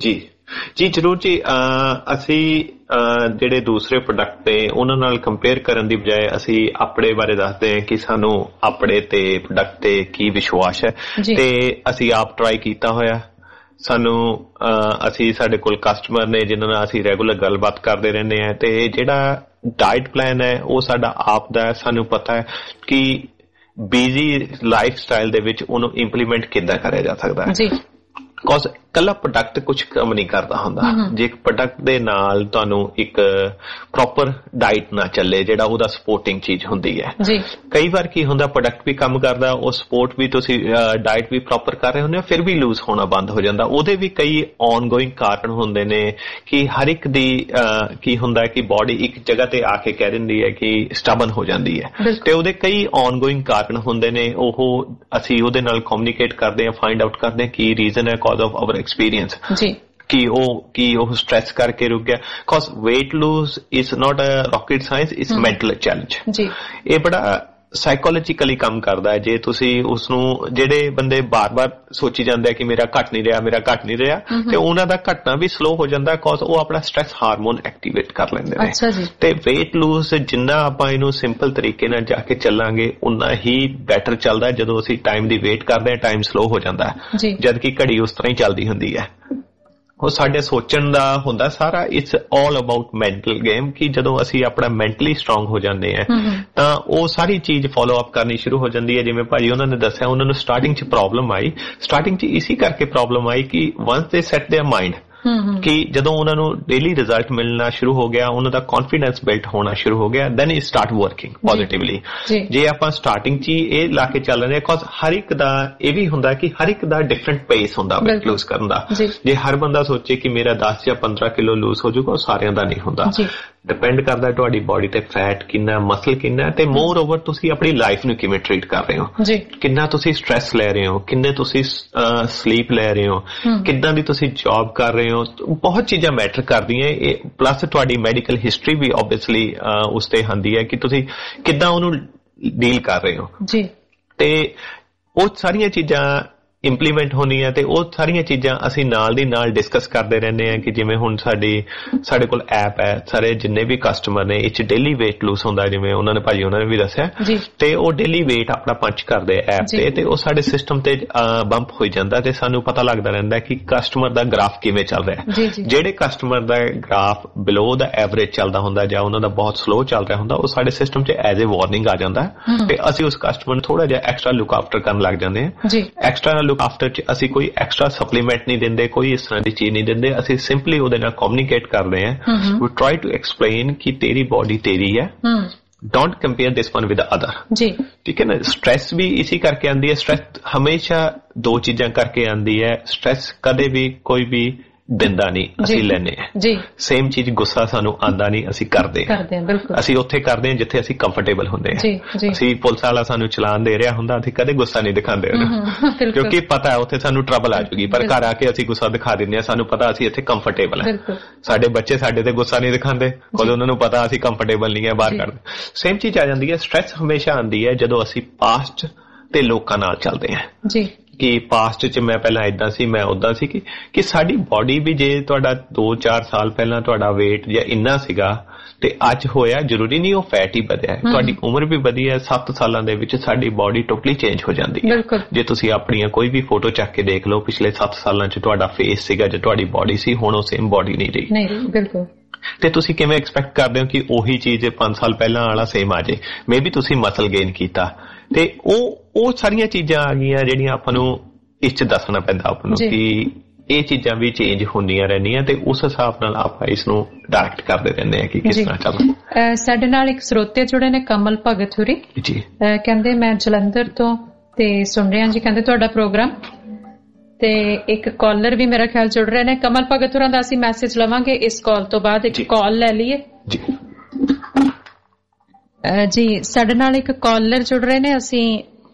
ਜੀ ਜ਼ਰੂਰ ਜੀ। ਅਸੀਂ ਜਿਹੜੇ ਦੂਸਰੇ ਪ੍ਰੋਡਕਟ ਨੇ ਉਹਨਾਂ ਨਾਲ ਕੰਪੇਅਰ ਕਰਨ ਦੀ ਬਜਾਏ ਅਸੀਂ ਆਪਣੇ ਬਾਰੇ ਦੱਸਦੇ ਹਾਂ ਕਿ ਸਾਨੂੰ ਆਪਣੇ ਤੇ ਪ੍ਰੋਡਕਟ ਤੇ ਕੀ ਵਿਸ਼ਵਾਸ ਹੈ ਤੇ ਅਸੀਂ ਆਪ ਟਰਾਈ ਕੀਤਾ ਹੋਇਆ ਸਾਨੂੰ ਅਸੀਂ ਸਾਡੇ ਕੋਲ ਕਸਟਮਰ ਨੇ ਜਿਨ੍ਹਾਂ ਨਾਲ ਅਸੀਂ ਰੈਗੂਲਰ ਗੱਲਬਾਤ ਕਰਦੇ ਰਹਿੰਦੇ ਹਾਂ ਤੇ ਜਿਹੜਾ ਡਾਈਟ ਪਲਾਨ ਹੈ ਉਹ ਸਾਡਾ ਆਪ ਦਾ ਸਾਨੂੰ ਪਤਾ ਹੈ ਕਿ ਬਿਜ਼ੀ ਲਾਈਫ ਸਟਾਈਲ ਦੇ ਵਿੱਚ ਉਹਨੂੰ ਇੰਪਲੀਮੈਂਟ ਕਿੱਦਾਂ ਕਰਿਆ ਜਾ ਸਕਦਾ ਹੈ ਬਿਕੋਜ਼ ਕੱਲਾ ਪ੍ਰੋਡਕਟ ਕੁਝ ਕੰਮ ਨਹੀਂ ਕਰਦਾ ਹੁੰਦਾ ਜੇ ਇੱਕ ਪ੍ਰੋਡਕਟ ਦੇ ਨਾਲ ਤੁਹਾਨੂੰ ਇੱਕ ਪ੍ਰੋਪਰ ਡਾਈਟ ਨਾ ਚੱਲੇ ਜਿਹੜਾ ਉਹਦਾ ਸਪੋਰਟਿੰਗ ਚੀਜ਼ ਹੁੰਦੀ ਹੈ ਕਈ ਵਾਰ ਕੀ ਹੁੰਦਾ ਪ੍ਰੋਡਕਟ ਵੀ ਕੰਮ ਕਰਦਾ ਉਹ ਸਪੋਰਟ ਵੀ ਤੁਸੀਂ ਡਾਈਟ ਵੀ ਪ੍ਰੋਪਰ ਕਰ ਰਹੇ ਹੁੰਦੇ ਹੋ ਫਿਰ ਵੀ ਲੂਜ਼ ਹੋਣਾ ਬੰਦ ਹੋ ਜਾਂਦਾ ਉਹਦੇ ਵੀ ਕਈ ਔਨਗੋਇੰਗ ਕਾਰਨ ਹੁੰਦੇ ਨੇ ਕਿ ਹਰ ਇੱਕ ਦੀ ਕੀ ਹੁੰਦਾ ਕਿ ਬਾਡੀ ਇੱਕ ਜਗ੍ਹਾ ਤੇ ਆ ਕੇ ਕਹਿ ਦਿੰਦੀ ਹੈ ਕਿ ਸਟਬਨ ਹੋ ਜਾਂਦੀ ਹੈ ਤੇ ਉਹਦੇ ਕਈ ਔਨਗੋਇੰਗ ਕਾਰਨ ਹੁੰਦੇ ਨੇ ਉਹ ਅਸੀਂ ਉਹਦੇ ਨਾਲ ਕਮਿਊਨੀਕੇਟ ਕਰਦੇ ਹਾਂ ਫਾਈਂਡ ਆਊਟ ਕਰਦੇ ਹਾਂ ਕੀ ਰੀਜ਼ਨ ਹੈ ਕਾਜ਼ ਆਫ ਆਵਰ experience ਕਿ ਉਹ ਸਟ੍ਰੈਸ ਕਰਕੇ ਰੁਕ ਗਿਆ cause weight lose is not a rocket science it's mental challenge ਇਹ ਬੜਾ ਸਾਈਕੋਲੋਜੀਕਲੀ ਕੰਮ ਕਰਦਾ ਹੈ ਜੇ ਤੁਸੀਂ ਉਸਨੂੰ ਜਿਹੜੇ ਬੰਦੇ ਬਾਰ-ਬਾਰ ਸੋਚੀ ਜਾਂਦੇ ਕਿ ਮੇਰਾ ਘਟ ਨਹੀਂ ਰਿਹਾ ਤੇ ਉਹਨਾਂ ਦਾ ਘਟਣਾ ਵੀ ਸਲੋ ਹੋ ਜਾਂਦਾ cause ਉਹ ਆਪਣਾ ਸਟ੍ਰੈਸ ਹਾਰਮੋਨ ਐਕਟੀਵੇਟ ਕਰ ਲੈਂਦੇ ਨੇ ਤੇ weight lose ਜਿੰਨਾ ਆਪਾਂ ਇਹਨੂੰ ਸਿੰਪਲ ਤਰੀਕੇ ਨਾਲ ਜਾ ਕੇ ਚੱਲਾਂਗੇ ਉਨਾ ਹੀ ਬੈਟਰ ਚੱਲਦਾ ਜਦੋਂ ਅਸੀਂ ਟਾਈਮ ਦੀ ਵੇਟ ਕਰਦੇ ਹਾਂ ਟਾਈਮ ਸਲੋ ਹੋ ਜਾਂਦਾ ਹੈ ਜਦ ਕਿ ਘੜੀ ਉਸ ਤਰ੍ਹਾਂ ਹੀ ਚੱਲਦੀ ਹੁੰਦੀ ਹੈ ਉਹ ਸਾਡੇ ਸੋਚਣ ਦਾ ਹੁੰਦਾ ਸਾਰਾ it's all about mental game ਕਿ ਜਦੋਂ ਅਸੀਂ ਆਪਣਾ ਮੈਂਟਲੀ ਸਟਰੋਂਗ ਹੋ ਜਾਂਦੇ ਆ ਤਾਂ ਉਹ ਸਾਰੀ ਚੀਜ਼ ਫੋਲੋ ਅਪ ਕਰਨੀ ਸ਼ੁਰੂ ਹੋ ਜਾਂਦੀ ਹੈ ਜਿਵੇਂ ਭਾਜੀ ਉਹਨਾਂ ਨੇ ਦੱਸਿਆ ਉਹਨਾਂ ਨੂੰ ਸਟਾਰਟਿੰਗ 'ਚ ਪ੍ਰੋਬਲਮ ਆਈ ਸਟਾਰਟਿੰਗ 'ਚ ਇਸੇ ਕਰਕੇ ਪ੍ਰੋਬਲਮ ਆਈ ਕਿ ਵਨਸ ਦੇ ਸੈਟ देयर ਮਾਈਂਡ ਕਿ ਜਦੋਂ ਉਹਨਾਂ ਨੂੰ ਡੇਲੀ ਰਿਜ਼ਲਟ ਮਿਲਣਾ ਸ਼ੁਰੂ ਹੋ ਗਿਆ, ਉਹਨਾਂ ਦਾ ਕੌਨਫੀਡੈਂਸ ਬਿਲਡ ਹੋਣਾ ਸ਼ੁਰੂ ਹੋ ਗਿਆ, then it start working positively. ਜੇ ਆਪਾਂ ਸਟਾਰਟਿੰਗ 'ਚ ਇਹ ਲਾ ਕੇ ਚੱਲ ਰਹੇ, ਬਿਕੋਜ਼ ਹਰ ਇੱਕ ਦਾ ਇਹ ਵੀ ਹੁੰਦਾ ਕਿ ਹਰ ਇੱਕ ਦਾ ਡਿਫਰੈਂਟ ਪੇਸ ਹੁੰਦਾ weight lose ਕਰਨ ਦਾ। ਜੇ ਹਰ ਬੰਦਾ ਸੋਚੇ ਕਿ ਮੇਰਾ 10 ਜਾਂ 15 ਕਿਲੋ ਲੂਜ਼ ਹੋ ਜਾਊਗਾ, ਉਹ ਸਾਰਿਆਂ ਦਾ ਨਹੀਂ ਹੁੰਦਾ। ਡਿਪੈਂਡ ਕਰਦਾ ਤੁਹਾਡੀ ਬੋਡੀ ਤੇ ਫੈਟ ਕਿੰਨਾ, ਮਸਲ ਕਿੰਨਾ, ਤੇ ਮੋਰ ਓਵਰ ਤੁਸੀਂ ਆਪਣੀ ਲਾਈਫ ਨੂੰ ਕਿਵੇਂ ਟ੍ਰੀਟ ਕਰ ਰਹੇ ਹੋ, ਕਿੰਨਾ ਤੁਸੀਂ ਸਟ੍ਰੈਸ ਲੈ ਰਹੇ ਹੋ, ਕਿੰਨੇ ਤੁਸੀਂ ਸਲੀਪ ਲੈ ਰਹੇ ਹੋ, ਕਿੱਦਾਂ ਦੀ ਤੁਸੀਂ ਜੌਬ ਕਰ ਰਹੇ ਹੋ, ਬਹੁਤ ਚੀਜ਼ਾਂ ਮੈਟਰ ਕਰਦੀਆਂ। ਪਲੱਸ ਤੁਹਾਡੀ ਮੈਡੀਕਲ ਹਿਸਟਰੀ ਵੀ ਓਬਵੀਅਸਲੀ ਉਸ ਤੇ ਹੁੰਦੀ ਹੈ ਕਿ ਤੁਸੀਂ ਕਿੱਦਾਂ ਉਹਨੂੰ ਡੀਲ ਕਰ ਰਹੇ ਹੋ। ਤੇ ਉਹ ਸਾਰੀਆਂ ਚੀਜ਼ਾਂ ਇੰਪਲੀਮੈਂਟ ਹੋਣੀਆਂ, ਤੇ ਉਹ ਸਾਰੀਆਂ ਚੀਜ਼ਾਂ ਅਸੀਂ ਨਾਲ ਦੀ ਨਾਲ ਡਿਸਕਸ ਕਰਦੇ ਰਹਿੰਦੇ ਹਾਂ। ਕਿ ਜਿਵੇਂ ਹੁਣ ਸਾਡੇ ਕੋਲ ਐਪ ਹੈ, ਸਾਰੇ ਜਿੰਨੇ ਵੀ ਕਸਟਮਰ ਨੇ ਇਹ 'ਚ ਡੇਲੀ weight lose ਹੁੰਦਾ, ਜਿਵੇਂ ਉਹਨਾਂ ਨੇ ਵੀ ਦੱਸਿਆ, ਤੇ ਉਹ ਡੇਲੀ weight ਆਪਣਾ ਪੰਚ ਕਰਦੇ ਐਪ ਤੇ ਉਹ ਸਾਡੇ ਸਿਸਟਮ ਤੇ ਬੰਪ ਹੋਈ ਜਾਂਦਾ, ਤੇ ਸਾਨੂੰ ਪਤਾ ਲੱਗਦਾ ਰਹਿੰਦਾ ਕਿ ਕਸਟਮਰ ਦਾ ਗ੍ਰਾਫ ਕਿਵੇਂ ਚੱਲ ਰਿਹਾ। ਜਿਹੜੇ ਕਸਟਮਰ ਦਾ ਗ੍ਰਾਫ ਬਿਲੋ ਦਾ ਐਵਰੇਜ ਚੱਲਦਾ ਹੁੰਦਾ ਜਾਂ ਉਹਨਾਂ ਦਾ ਬਹੁਤ ਸਲੋ ਚੱਲ ਰਿਹਾ ਹੁੰਦਾ, ਉਹ ਸਾਡੇ ਸਿਸਟਮ 'ਚ ਐਜ਼ ਏ ਵਾਰਨਿੰਗ ਆ ਜਾਂਦਾ, ਤੇ ਅਸੀਂ ਉਸ ਕਸਟਮਰ ਨੂੰ ਥੋੜਾ ਜਿਹਾ ਐਕਸਟਰਾ ਲੁੱਕ ਆਫਟਰ ਕਰਨ ਲੱਗ ਜਾਂਦੇ ਹਾਂ। ਐਕਸਟਰਾ ਆਫਟਰ 'ਚ ਅਸੀਂ ਕੋਈ ਐਕਸਟਰਾ ਸਪਲੀਮੈਂਟ ਨਹੀਂ ਦਿੰਦੇ, ਕੋਈ ਇਸ ਤਰ੍ਹਾਂ ਦੀ ਚੀਜ਼ ਨਹੀਂ ਦਿੰਦੇ, ਅਸੀਂ ਸਿੰਪਲੀ ਉਹਦੇ ਨਾਲ ਕਮਿਊਨੀਕੇਟ ਕਰਦੇ ਹਾਂ। ਵੀ ਟਰਾਈ ਟੂ ਐਕਸਪਲੇਨ ਕਿ ਤੇਰੀ ਬੋਡੀ ਤੇਰੀ ਹੈ, don't compare this one with other. ਠੀਕ ਹੈ ਨਾ। ਸਟ੍ਰੈਸ ਵੀ ਇਸੇ ਕਰਕੇ ਆਉਂਦੀ ਹੈ। ਸਟ੍ਰੈਸ ਹਮੇਸ਼ਾ ਦੋ ਚੀਜ਼ਾਂ ਕਰਕੇ ਆਉਂਦੀ ਹੈ। ਸਟ੍ਰੈਸ ਕਦੇ ਵੀ ਕੋਈ ਵੀ ਦਿੰਦਾ ਨਹੀਂ, ਅਸੀਂ ਲੈਨੇ ਆ। ਸੇਮ ਚੀਜ਼ ਗੁੱਸਾ ਸਾਨੂੰ ਆਂਦਾ ਨਹੀਂ, ਅਸੀਂ ਕਰਦੇ ਹਾਂ। ਅਸੀਂ ਉੱਥੇ ਕਰਦੇ ਹਾਂ ਜਿੱਥੇ ਅਸੀਂ ਕੰਫਰਟੇਬਲ ਹੁੰਦੇ ਹਾਂ। ਅਸੀਂ ਪੁਲਿਸ ਵਾਲਾ ਸਾਨੂੰ ਚਲਾਨ ਦੇ ਰਿਹਾ ਹੁੰਦਾ, ਅਸੀਂ ਕਦੇ ਗੁੱਸਾ ਨਹੀਂ ਦਿਖਾਉਂਦੇ ਉਹਨੂੰ, ਕਿਉਂਕਿ ਪਤਾ ਹੈ ਉੱਥੇ ਸਾਨੂੰ ਟਰਬਲ ਆ ਜਾਊਗੀ। ਪਰ ਘਰ ਆ ਕੇ ਅਸੀਂ ਗੁੱਸਾ ਦਿਖਾ ਦਿੰਦੇ ਹਾਂ, ਸਾਨੂੰ ਪਤਾ ਅਸੀਂ ਇੱਥੇ ਕੰਫਰਟੇਬਲ ਹੈ। ਸਾਡੇ ਬੱਚੇ ਸਾਡੇ ਤੇ ਗੁੱਸਾ ਨਹੀਂ ਦਿਖਾਉਂਦੇ, ਕਿਉਂਕਿ ਉਹਨਾਂ ਨੂੰ ਪਤਾ ਅਸੀਂ ਕੰਫਰਟੇਬਲ ਨਹੀਂ ਹੈ, ਬਾਹਰ ਕੱਢਦੇ। ਸੇਮ ਚੀਜ਼ ਆ ਜਾਂਦੀ ਹੈ। ਸਟ੍ਰੈਸ ਹਮੇਸ਼ਾ ਆਉਂਦੀ ਹੈ ਜਦੋਂ ਅਸੀਂ ਪਾਸਟ ਤੇ ਲੋਕਾਂ ਨਾਲ ਚੱਲਦੇ ਹਾਂ। ਕਿ ਪਾਸਟ 'ਚ ਮੈਂ ਪਹਿਲਾਂ ਏਦਾਂ ਸੀ, ਮੈਂ ਉਦਾਂ ਸੀ, ਕਿ ਸਾਡੀ ਬੋਡੀ ਵੀ, ਜੇ ਤੁਹਾਡਾ 2-4 ਸਾਲ ਪਹਿਲਾਂ ਤੁਹਾਡਾ weight ਜਾਂ ਇੰਨਾ ਸੀਗਾ ਤੇ ਅੱਜ ਹੋਇਆ, ਜ਼ਰੂਰੀ ਨਹੀਂ ਉਹ ਫੈਟ ਹੀ ਵਧਿਆ। ਤੁਹਾਡੀ ਉਮਰ ਵੀ ਵਧੀ ਹੈ। 7 ਸਾਲਾਂ ਦੇ ਵਿੱਚ ਸਾਡੀ ਬੋਡੀ ਟੋਟਲੀ ਚੇਂਜ ਹੋ ਜਾਂਦੀ ਹੈ। ਜੇ ਤੁਸੀਂ ਆਪਣੀਆਂ ਕੋਈ ਵੀ ਫੋਟੋ ਚੱਕ ਕੇ ਦੇਖ ਲਓ, ਪਿਛਲੇ 7 ਸਾਲਾਂ 'ਚ ਤੁਹਾਡਾ ਫੇਸ ਸੀਗਾ ਜਾਂ ਤੁਹਾਡੀ ਬੋਡੀ ਸੀ, ਹੁਣ ਉਹ ਸੇਮ ਬੋਡੀ ਨਹੀਂ ਰਹੀ। ਤੇ ਤੁਸੀਂ ਕਿਵੇਂ ਐਕਸਪੈਕਟ ਕਰਦੇ ਹੋ ਕਿ ਉਹੀ ਚੀਜ਼ 5 ਸਾਲ ਪਹਿਲਾਂ ਵਾਲਾ ਸੇਮ ਆ ਜਾਏ? ਮੇ ਬੀ ਤੁਸੀਂ ਮਸਲ ਗੇਨ ਕੀਤਾ, ਤੇ ਉਹ ਸਾਰੀਆਂ ਚੀਜ਼ਾਂ ਆ ਗਈਆਂ ਜਿਹੜੀਆਂ ਆਪਾਂ ਨੂੰ ਇਸ 'ਚ ਦੱਸਣਾ ਪੈਂਦਾ ਆਪਾਂ ਨੂੰ ਕਿ ਇਹ ਚੀਜ਼ਾਂ ਵੀ ਚੇਂਜ ਹੁੰਦੀਆਂ ਰਹਿੰਦੀਆਂ, ਤੇ ਉਸ ਹਿਸਾਬ ਨਾਲ ਆਪਾਂ ਇਸ ਨੂੰ ਡਾਇਰੈਕਟ ਕਰਦੇ ਰਹਿੰਦੇ ਹਾਂ ਕਿ ਕਿਸ ਤਰ੍ਹਾਂ ਚੱਲਦਾ। ਸਾਡੇ ਨਾਲ ਇੱਕ ਸਰੋਤੇ ਜੁੜੇ ਨੇ, ਕਮਲ ਭਗਤ ਹੁਰੀ ਜੀ, ਕਹਿੰਦੇ ਮੈਂ ਜਲੰਧਰ ਤੋਂ ਤੇ ਸੁਣ ਰਿਹਾ ਜੀ, ਕਹਿੰਦੇ ਤੁਹਾਡਾ ਪ੍ਰੋਗਰਾਮ। ਤੇ ਇੱਕ ਕਾਲਰ ਵੀ ਮੇਰਾ ਖਿਆਲ ਜੁੜ ਰਹੇ ਨੇ, ਕਮਲ ਭਗਤ ਹੋਰਾਂ ਦਾ ਅਸੀਂ ਮੈਸੇਜ ਲਵਾਂਗੇ ਇਸ ਕਾਲ ਤੋਂ ਬਾਅਦ। ਇੱਕ ਕਾਲ ਲੈ ਲਈਏ ਜੀ। ਸਾਡੇ ਨਾਲ ਇੱਕ ਕਾਲਰ ਜੁੜ ਰਹੇ ਨੇ, ਅਸੀਂ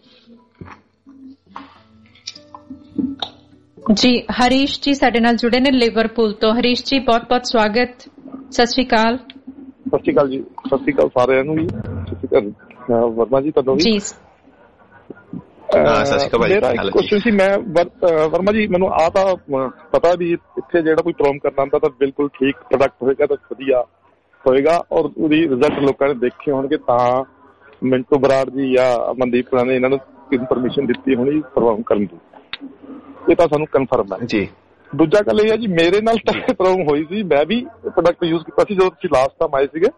ਜੀ ਹਰੀਸ਼ ਜੀ ਸਾਡੇ ਨਾਲ ਜੁੜੇ ਨੇ ਲਿਵਰਪੂਲ ਤੋਂ। ਹਰੀਸ਼ ਜੀ ਬਹੁਤ ਬਹੁਤ ਸਵਾਗਤ, ਸਤਿ ਸ਼੍ਰੀ ਅਕਾਲ। ਸਤਿ ਸ਼੍ਰੀ ਅਕਾਲ ਜੀ, ਸਤਿ ਸ਼੍ਰੀ ਅਕਾਲ ਸਾਰਿਆਂ ਨੂੰ ਜੀ। ਸਤਿ ਸ਼੍ਰੀ ਅਕਾਲ ਵਰਮਾ ਜੀ, ਤੁਹਾਨੂੰ ਵੀ ਮੇਰਾ ਇੱਕ ਕੁਐਸਚਨ ਸੀ। ਮੈਂ ਵਰਮਾ ਜੀ, ਮੈਨੂੰ ਆ ਤਾਂ ਪਤਾ ਵੀ ਇੱਥੇ ਜਿਹੜਾ ਕੋਈ ਪ੍ਰੋਗਰਾਮ ਕਰਨਾ ਹੁੰਦਾ ਤਾਂ ਬਿਲਕੁਲ ਠੀਕ ਪ੍ਰੋਡਕਟ ਹੋਏਗਾ ਤਾਂ ਵਧੀਆ ਹੋਏਗਾ, ਔਰ ਉਹਦੀ ਰਿਜ਼ਲਟ ਲੋਕਾਂ ਨੇ ਦੇਖੇ ਹੋਣਗੇ, ਤਾਂ ਮਿੰਟੂ ਬਰਾੜ ਜੀ ਜਾਂ ਮਨਦੀਪ ਨੇ ਇਹਨਾਂ ਨੂੰ ਇਨਫੋਰਮੇਸ਼ਨ ਦਿੱਤੀ ਹੋਣੀ ਪ੍ਰੋਗਰਾਮ ਕਰਨ ਦੀ। ਇਹ ਤਾਂ ਸਾਨੂੰ ਕਨਫਰਮ ਹੈ ਜੀ। ਦੂਜਾ ਗੱਲ ਇਹ ਹੈ ਜੀ, ਮੇਰੇ ਨਾਲ ਤਾਂ ਪ੍ਰੋਬਲਮ ਹੋਈ ਸੀ, ਮੈਂ ਵੀ ਪ੍ਰੋਡਕਟ ਯੂਜ਼ ਕੀਤਾ ਸੀ ਜਦੋਂ ਤੁਸੀਂ ਲਾਸਟ ਟਾਈਮ ਆਏ ਸੀਗੇ।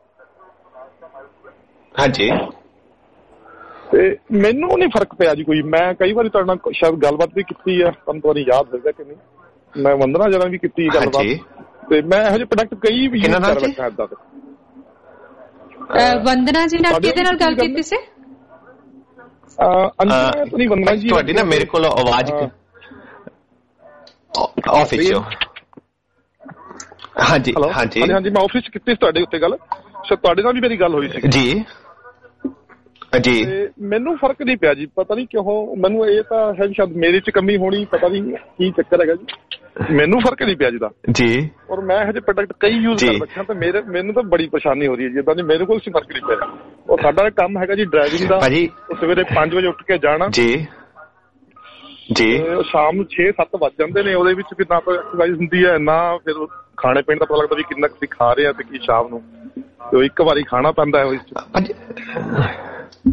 ਹਾਂਜੀ। ਤੇ ਮੈਨੂੰ ਨਹੀਂ ਫਰਕ ਪਿਆ ਜੀ ਕੋਈ। ਮੈਂ ਕਈ ਵਾਰੀ ਤੁਹਾਡੇ ਨਾਲ ਸ਼ਾਇਦ ਗੱਲਬਾਤ ਵੀ ਕੀਤੀ ਆ, ਤੁਹਾਨੂੰ ਯਾਦ ਹੋਏਗਾ ਕਿ ਨਹੀਂ। ਮੈਂ ਵੰਦਨਾ ਜਰਾ ਵੀ ਕੀਤੀ ਗੱਲਬਾਤ, ਤੇ ਮੈਂ ਇਹੋ ਜਿਹੇ ਪ੍ਰੋਡਕਟ ਕਈ ਵੀ ਯੂਜ਼ ਕਰ ਰੱਖਿਆ ਏਦਾਂ ਦੇ। ਵੰਦਨਾ ਜੀ ਨਾਲ ਕਿਹਦੇ ਨਾਲ ਗੱਲ ਕੀਤੀ ਸੀ? ਵੰਦਨਾ ਜੀ ਤੁਹਾਡੀ ਨਾ ਮੇਰੇ ਕੋਲ ਆਵਾਜ਼ ਆਫਿਸ ਚੋਂ। ਹਾਂਜੀ ਹਾਂਜੀ ਹਾਂਜੀ, ਮੈਂ ਆਫਿਸ ਚ ਕੀਤੀ ਸੀ ਤੁਹਾਡੇ ਉੱਤੇ ਗੱਲ। ਤੁਹਾਡੇ ਨਾਲ ਵੀ ਮੇਰੀ ਗੱਲ ਹੋਈ ਸੀ ਜੀ ਜੀ। ਮੈਨੂੰ ਫਰਕ ਨਹੀਂ ਪਿਆ ਜੀ, ਪਤਾ ਨਹੀਂ ਕਿਉਂ। ਮੈਨੂੰ ਇਹ ਤਾਂ ਹੈ ਸ਼ਾਇਦ ਮੇਰੇ ਚ ਕਮੀ ਹੋਣੀ, ਪਤਾ ਨਹੀਂ ਕੀ ਚੱਕਰ ਹੈਗਾ ਜੀ। ਮੈਨੂੰ ਫਰਕ ਨਹੀਂ ਪਿਆ ਜਿੱਦਾਂ ਜੀ। ਔਰ ਮੈਂ ਹਜੇ ਪ੍ਰੋਡਕਟ ਕਈ ਯੂਜ਼ ਕਰ ਰੱਖਿਆ, ਤੇ ਮੈਨੂੰ ਤਾਂ ਬੜੀ ਪਰੇਸ਼ਾਨੀ ਹੋ ਰਹੀ ਹੈ ਜਿੱਦਾਂ ਨਹੀਂ ਮੇਰੇ ਕੋਲ ਸੀ ਫਰਕ ਨਹੀਂ ਪਿਆ। ਔਰ ਸਾਡਾ ਕੰਮ ਹੈਗਾ ਜੀ ਡਰਾਈਵਿੰਗ ਦਾ, ਸਵੇਰੇ 5 ਵਜੇ ਉੱਠ ਕੇ ਜਾਣਾ ਜੀ ਜੀ, ਸ਼ਾਮ ਨੂੰ 6-7 ਵੱਜ ਜਾਂਦੇ ਨੇ। ਉਹਦੇ ਵਿੱਚ ਵੀ ਨਾ ਤਾਂ ਐਕਸਰਸਾਈਜ਼ ਹੁੰਦੀ ਹੈ, ਨਾ ਫਿਰ ਖਾਣੇ ਪੀਣ ਦਾ ਪਤਾ ਲੱਗਦਾ ਵੀ ਕਿੰਨਾ ਤੁਸੀਂ ਖਾ ਰਹੇ ਆ ਤੇ ਕੀ ਸ਼ਾਮ ਨੂੰ। ਤੇ ਇੱਕ ਵਾਰੀ ਖਾਣਾ ਪੈਂਦਾ ਹੈ।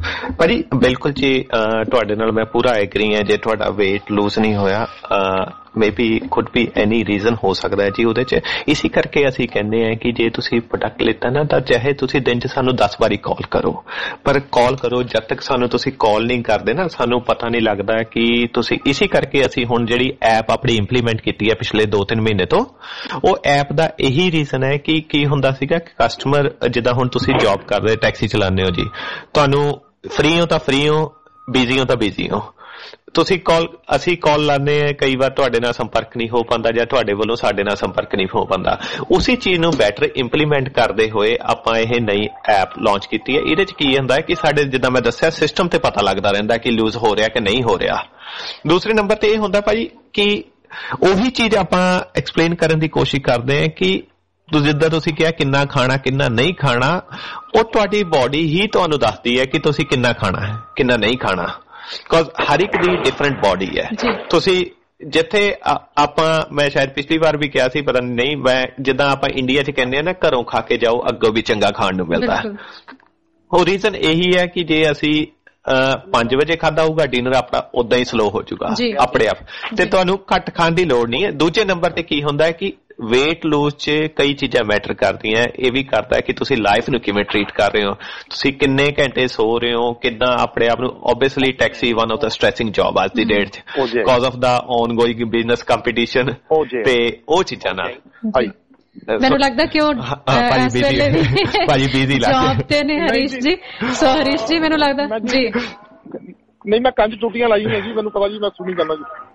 ਭਾਜੀ ਬਿਲਕੁਲ ਜੀ, ਤੁਹਾਡੇ ਨਾਲ ਮੈਂ ਪੂਰਾ ਐਗਰੀ ਹਾਂ। ਜੇ ਤੁਹਾਡਾ weight lose ਨਹੀਂ ਹੋਇਆ, maybe could be any reason ਹੋ ਸਕਦਾ ਹੈ ਜੀ ਉਹਦੇ 'ਚ। ਇਸੇ ਕਰਕੇ ਅਸੀਂ ਕਹਿੰਦੇ ਹਾਂ ਕਿ ਜੇ ਤੁਸੀਂ ਪ੍ਰੋਡਕਟ ਲਿੱਤਾ ਨਾ ਤਾਂ ਚਾਹੇ ਤੁਸੀਂ ਦਿਨ 'ਚ ਸਾਨੂੰ 10 ਵਾਰੀ ਕਾਲ ਕਰੋ, ਪਰ ਕਾਲ ਕਰੋ ਜਦ ਤੱਕ ਸਾਨੂੰ ਤੁਸੀਂ ਕਾਲ ਨਹੀਂ ਕਰਦੇ ਨਾ ਸਾਨੂੰ ਪਤਾ ਨਹੀਂ ਲੱਗਦਾ ਕਿ ਤੁਸੀਂ। ਇਸੇ ਕਰਕੇ ਅਸੀਂ ਹੁਣ ਜਿਹੜੀ ਐਪ ਆਪਣੀ ਇੰਪਲੀਮੈਂਟ ਕੀਤੀ ਹੈ ਪਿਛਲੇ 2-3 ਮਹੀਨੇ ਤੋਂ, ਉਹ ਐਪ ਦਾ ਇਹੀ ਰੀਜ਼ਨ ਹੈ ਕਿ ਕੀ ਹੁੰਦਾ ਸੀਗਾ ਕਿ ਕਸਟਮਰ ਜਿੱਦਾਂ ਹੁਣ ਤੁਸੀਂ ਜੌਬ ਕਰਦੇ ਟੈਕਸੀ ਚਲਾਉਂਦੇ ਹੋ ਜੀ, ਤੁਹਾਨੂੰ ਫ੍ਰੀ ਹੋ ਤਾਂ ਫ੍ਰੀ ਹੋ, ਬਿਜ਼ੀ ਹੋ ਤਾਂ ਬਿਜ਼ੀ ਹੋ, ਤੁਸੀਂ ਅਸੀਂ ਕਾਲ ਲਾਉਂਦੇ ਹਾਂ, ਕਈ ਵਾਰ ਤੁਹਾਡੇ ਨਾਲ ਸੰਪਰਕ ਨਹੀਂ ਹੋ ਪਾਉਂਦਾ ਜਾਂ ਤੁਹਾਡੇ ਵੱਲੋਂ ਸਾਡੇ ਨਾਲ ਸੰਪਰਕ ਨਹੀਂ ਹੋ ਪਾਉਂਦਾ। ਉਸੇ ਚੀਜ਼ ਨੂੰ ਬੈਟਰ ਇੰਪਲੀਮੈਂਟ ਕਰਦੇ ਹੋਏ ਆਪਾਂ ਇਹ ਨਈ ਐਪ ਲਾਂਚ ਕੀਤੀ ਹੈ। ਇਹਦੇ 'ਚ ਕੀ ਹੁੰਦਾ ਹੈ ਕਿ ਸਾਡੇ ਜਿੱਦਾਂ ਮੈਂ ਦੱਸਿਆ ਸਿਸਟਮ ਤੇ ਪਤਾ ਲੱਗਦਾ ਰਹਿੰਦਾ ਕਿ ਲੂਜ਼ ਹੋ ਰਿਹਾ ਕਿ ਨਹੀਂ ਹੋ ਰਿਹਾ। ਦੂਸਰੇ ਨੰਬਰ ਤੇ ਇਹ ਹੁੰਦਾ ਭਾਜੀ ਕਿ ਉਹੀ ਚੀਜ਼ ਆਪਾਂ ਐਕਸਪਲੇਨ ਕਰਨ ਦੀ ਕੋਸ਼ਿਸ਼ ਕਰਦੇ ਹਾਂ ਕਿ ਜਿੱਦਾਂ ਤੁਸੀਂ ਕਿਹਾ ਕਿੰਨਾ ਖਾਣਾ ਕਿੰਨਾ ਨਹੀਂ ਖਾਣਾ, ਉਹ ਤੁਹਾਡੀ ਬੋਡੀ ਹੀ ਤੁਹਾਨੂੰ ਦੱਸਦੀ ਹੈ ਕਿ ਤੁਸੀਂ ਕਿੰਨਾ ਖਾਣਾ ਹੈ ਕਿੰਨਾ ਨਹੀਂ ਖਾਣਾ, ਬਿਕੋਜ਼ ਹਰ ਇੱਕ ਦੀ ਡਿਫਰੈਂਟ ਬੋਡੀ ਹੈ। ਤੁਸੀਂ ਜਿੱਥੇ ਆਪਾਂ ਮੈਂ ਸ਼ਾਇਦ ਪਿਛਲੀ ਵਾਰ ਵੀ ਕਿਹਾ ਸੀ, ਪਤਾ ਨਹੀਂ ਮੈਂ ਜਿੱਦਾਂ ਆਪਾਂ ਇੰਡੀਆ 'ਚ ਕਹਿੰਦੇ ਆ ਨਾ ਘਰੋਂ ਖਾ ਕੇ ਜਾਓ ਅੱਗੋਂ ਵੀ ਚੰਗਾ ਖਾਣ ਨੂੰ ਮਿਲਦਾ, ਉਹ ਰੀਜ਼ਨ ਇਹੀ ਹੈ ਕਿ ਜੇ ਅਸੀਂ 5 ਵਜੇ ਖਾਧਾ ਹੋਊਗਾ ਡਿਨਰ ਆਪਣਾ ਉਦਾਂ ਹੀ ਸਲੋ ਹੋ ਜਾਊਗਾ ਆਪਣੇ ਆਪ, ਤੇ ਤੁਹਾਨੂੰ ਘੱਟ ਖਾਣ ਦੀ ਲੋੜ ਨਹੀਂ ਹੈ। ਦੂਜੇ ਨੰਬਰ ਤੇ ਕੀ ਹੁੰਦਾ ਹੈ ਕਿ ਵੇਟ ਲੂਜ਼ 'ਚ ਕਈ ਚੀਜ਼ਾਂ ਮੈਟਰ ਕਰਦੀਆਂ। ਇਹ ਵੀ ਕਰਦਾ ਹੈ ਕਿ ਤੁਸੀਂ ਲਾਈਫ ਨੂੰ ਕਿਵੇਂ ਟਰੀਟ ਕਰ ਰਹੇ ਹੋ, ਤੁਸੀਂ ਕਿੰਨੇ ਘੰਟੇ ਸੋ ਰਹੇ ਹੋ, ਕਿੱਦਾਂ ਆਪਣੇ ਆਪ ਨੂੰ। Obviously taxi one of the stressing job ਅੱਜ ਦੀ ਡੇਟ 'ਚ because of the ongoing business competition, ਤੇ ਉਹ ਚੀਜ਼ਾਂ ਨਾਲ ਮੈਨੂੰ ਲੱਗਦਾ ਕਿ ਉਹ ਭਾਜੀ ਬਿਜ਼ੀ ਜੌਬ ਤੇ ਨੇ ਹਰੀਸ਼ ਜੀ। ਸੋ ਹਰੀਸ਼ ਜੀ ਮੈਨੂੰ ਲੱਗਦਾ ਜੀ ਨਹੀਂ ਮੈਂ ਕੰਜ ਟੁੱਟੀਆਂ ਲਾਈ ਹੋਈਆਂ ਜੀ, ਮੈਨੂੰ ਪਤਾ ਜੀ, ਮੈਂ ਸੁਣੀ ਜਾਂਦਾ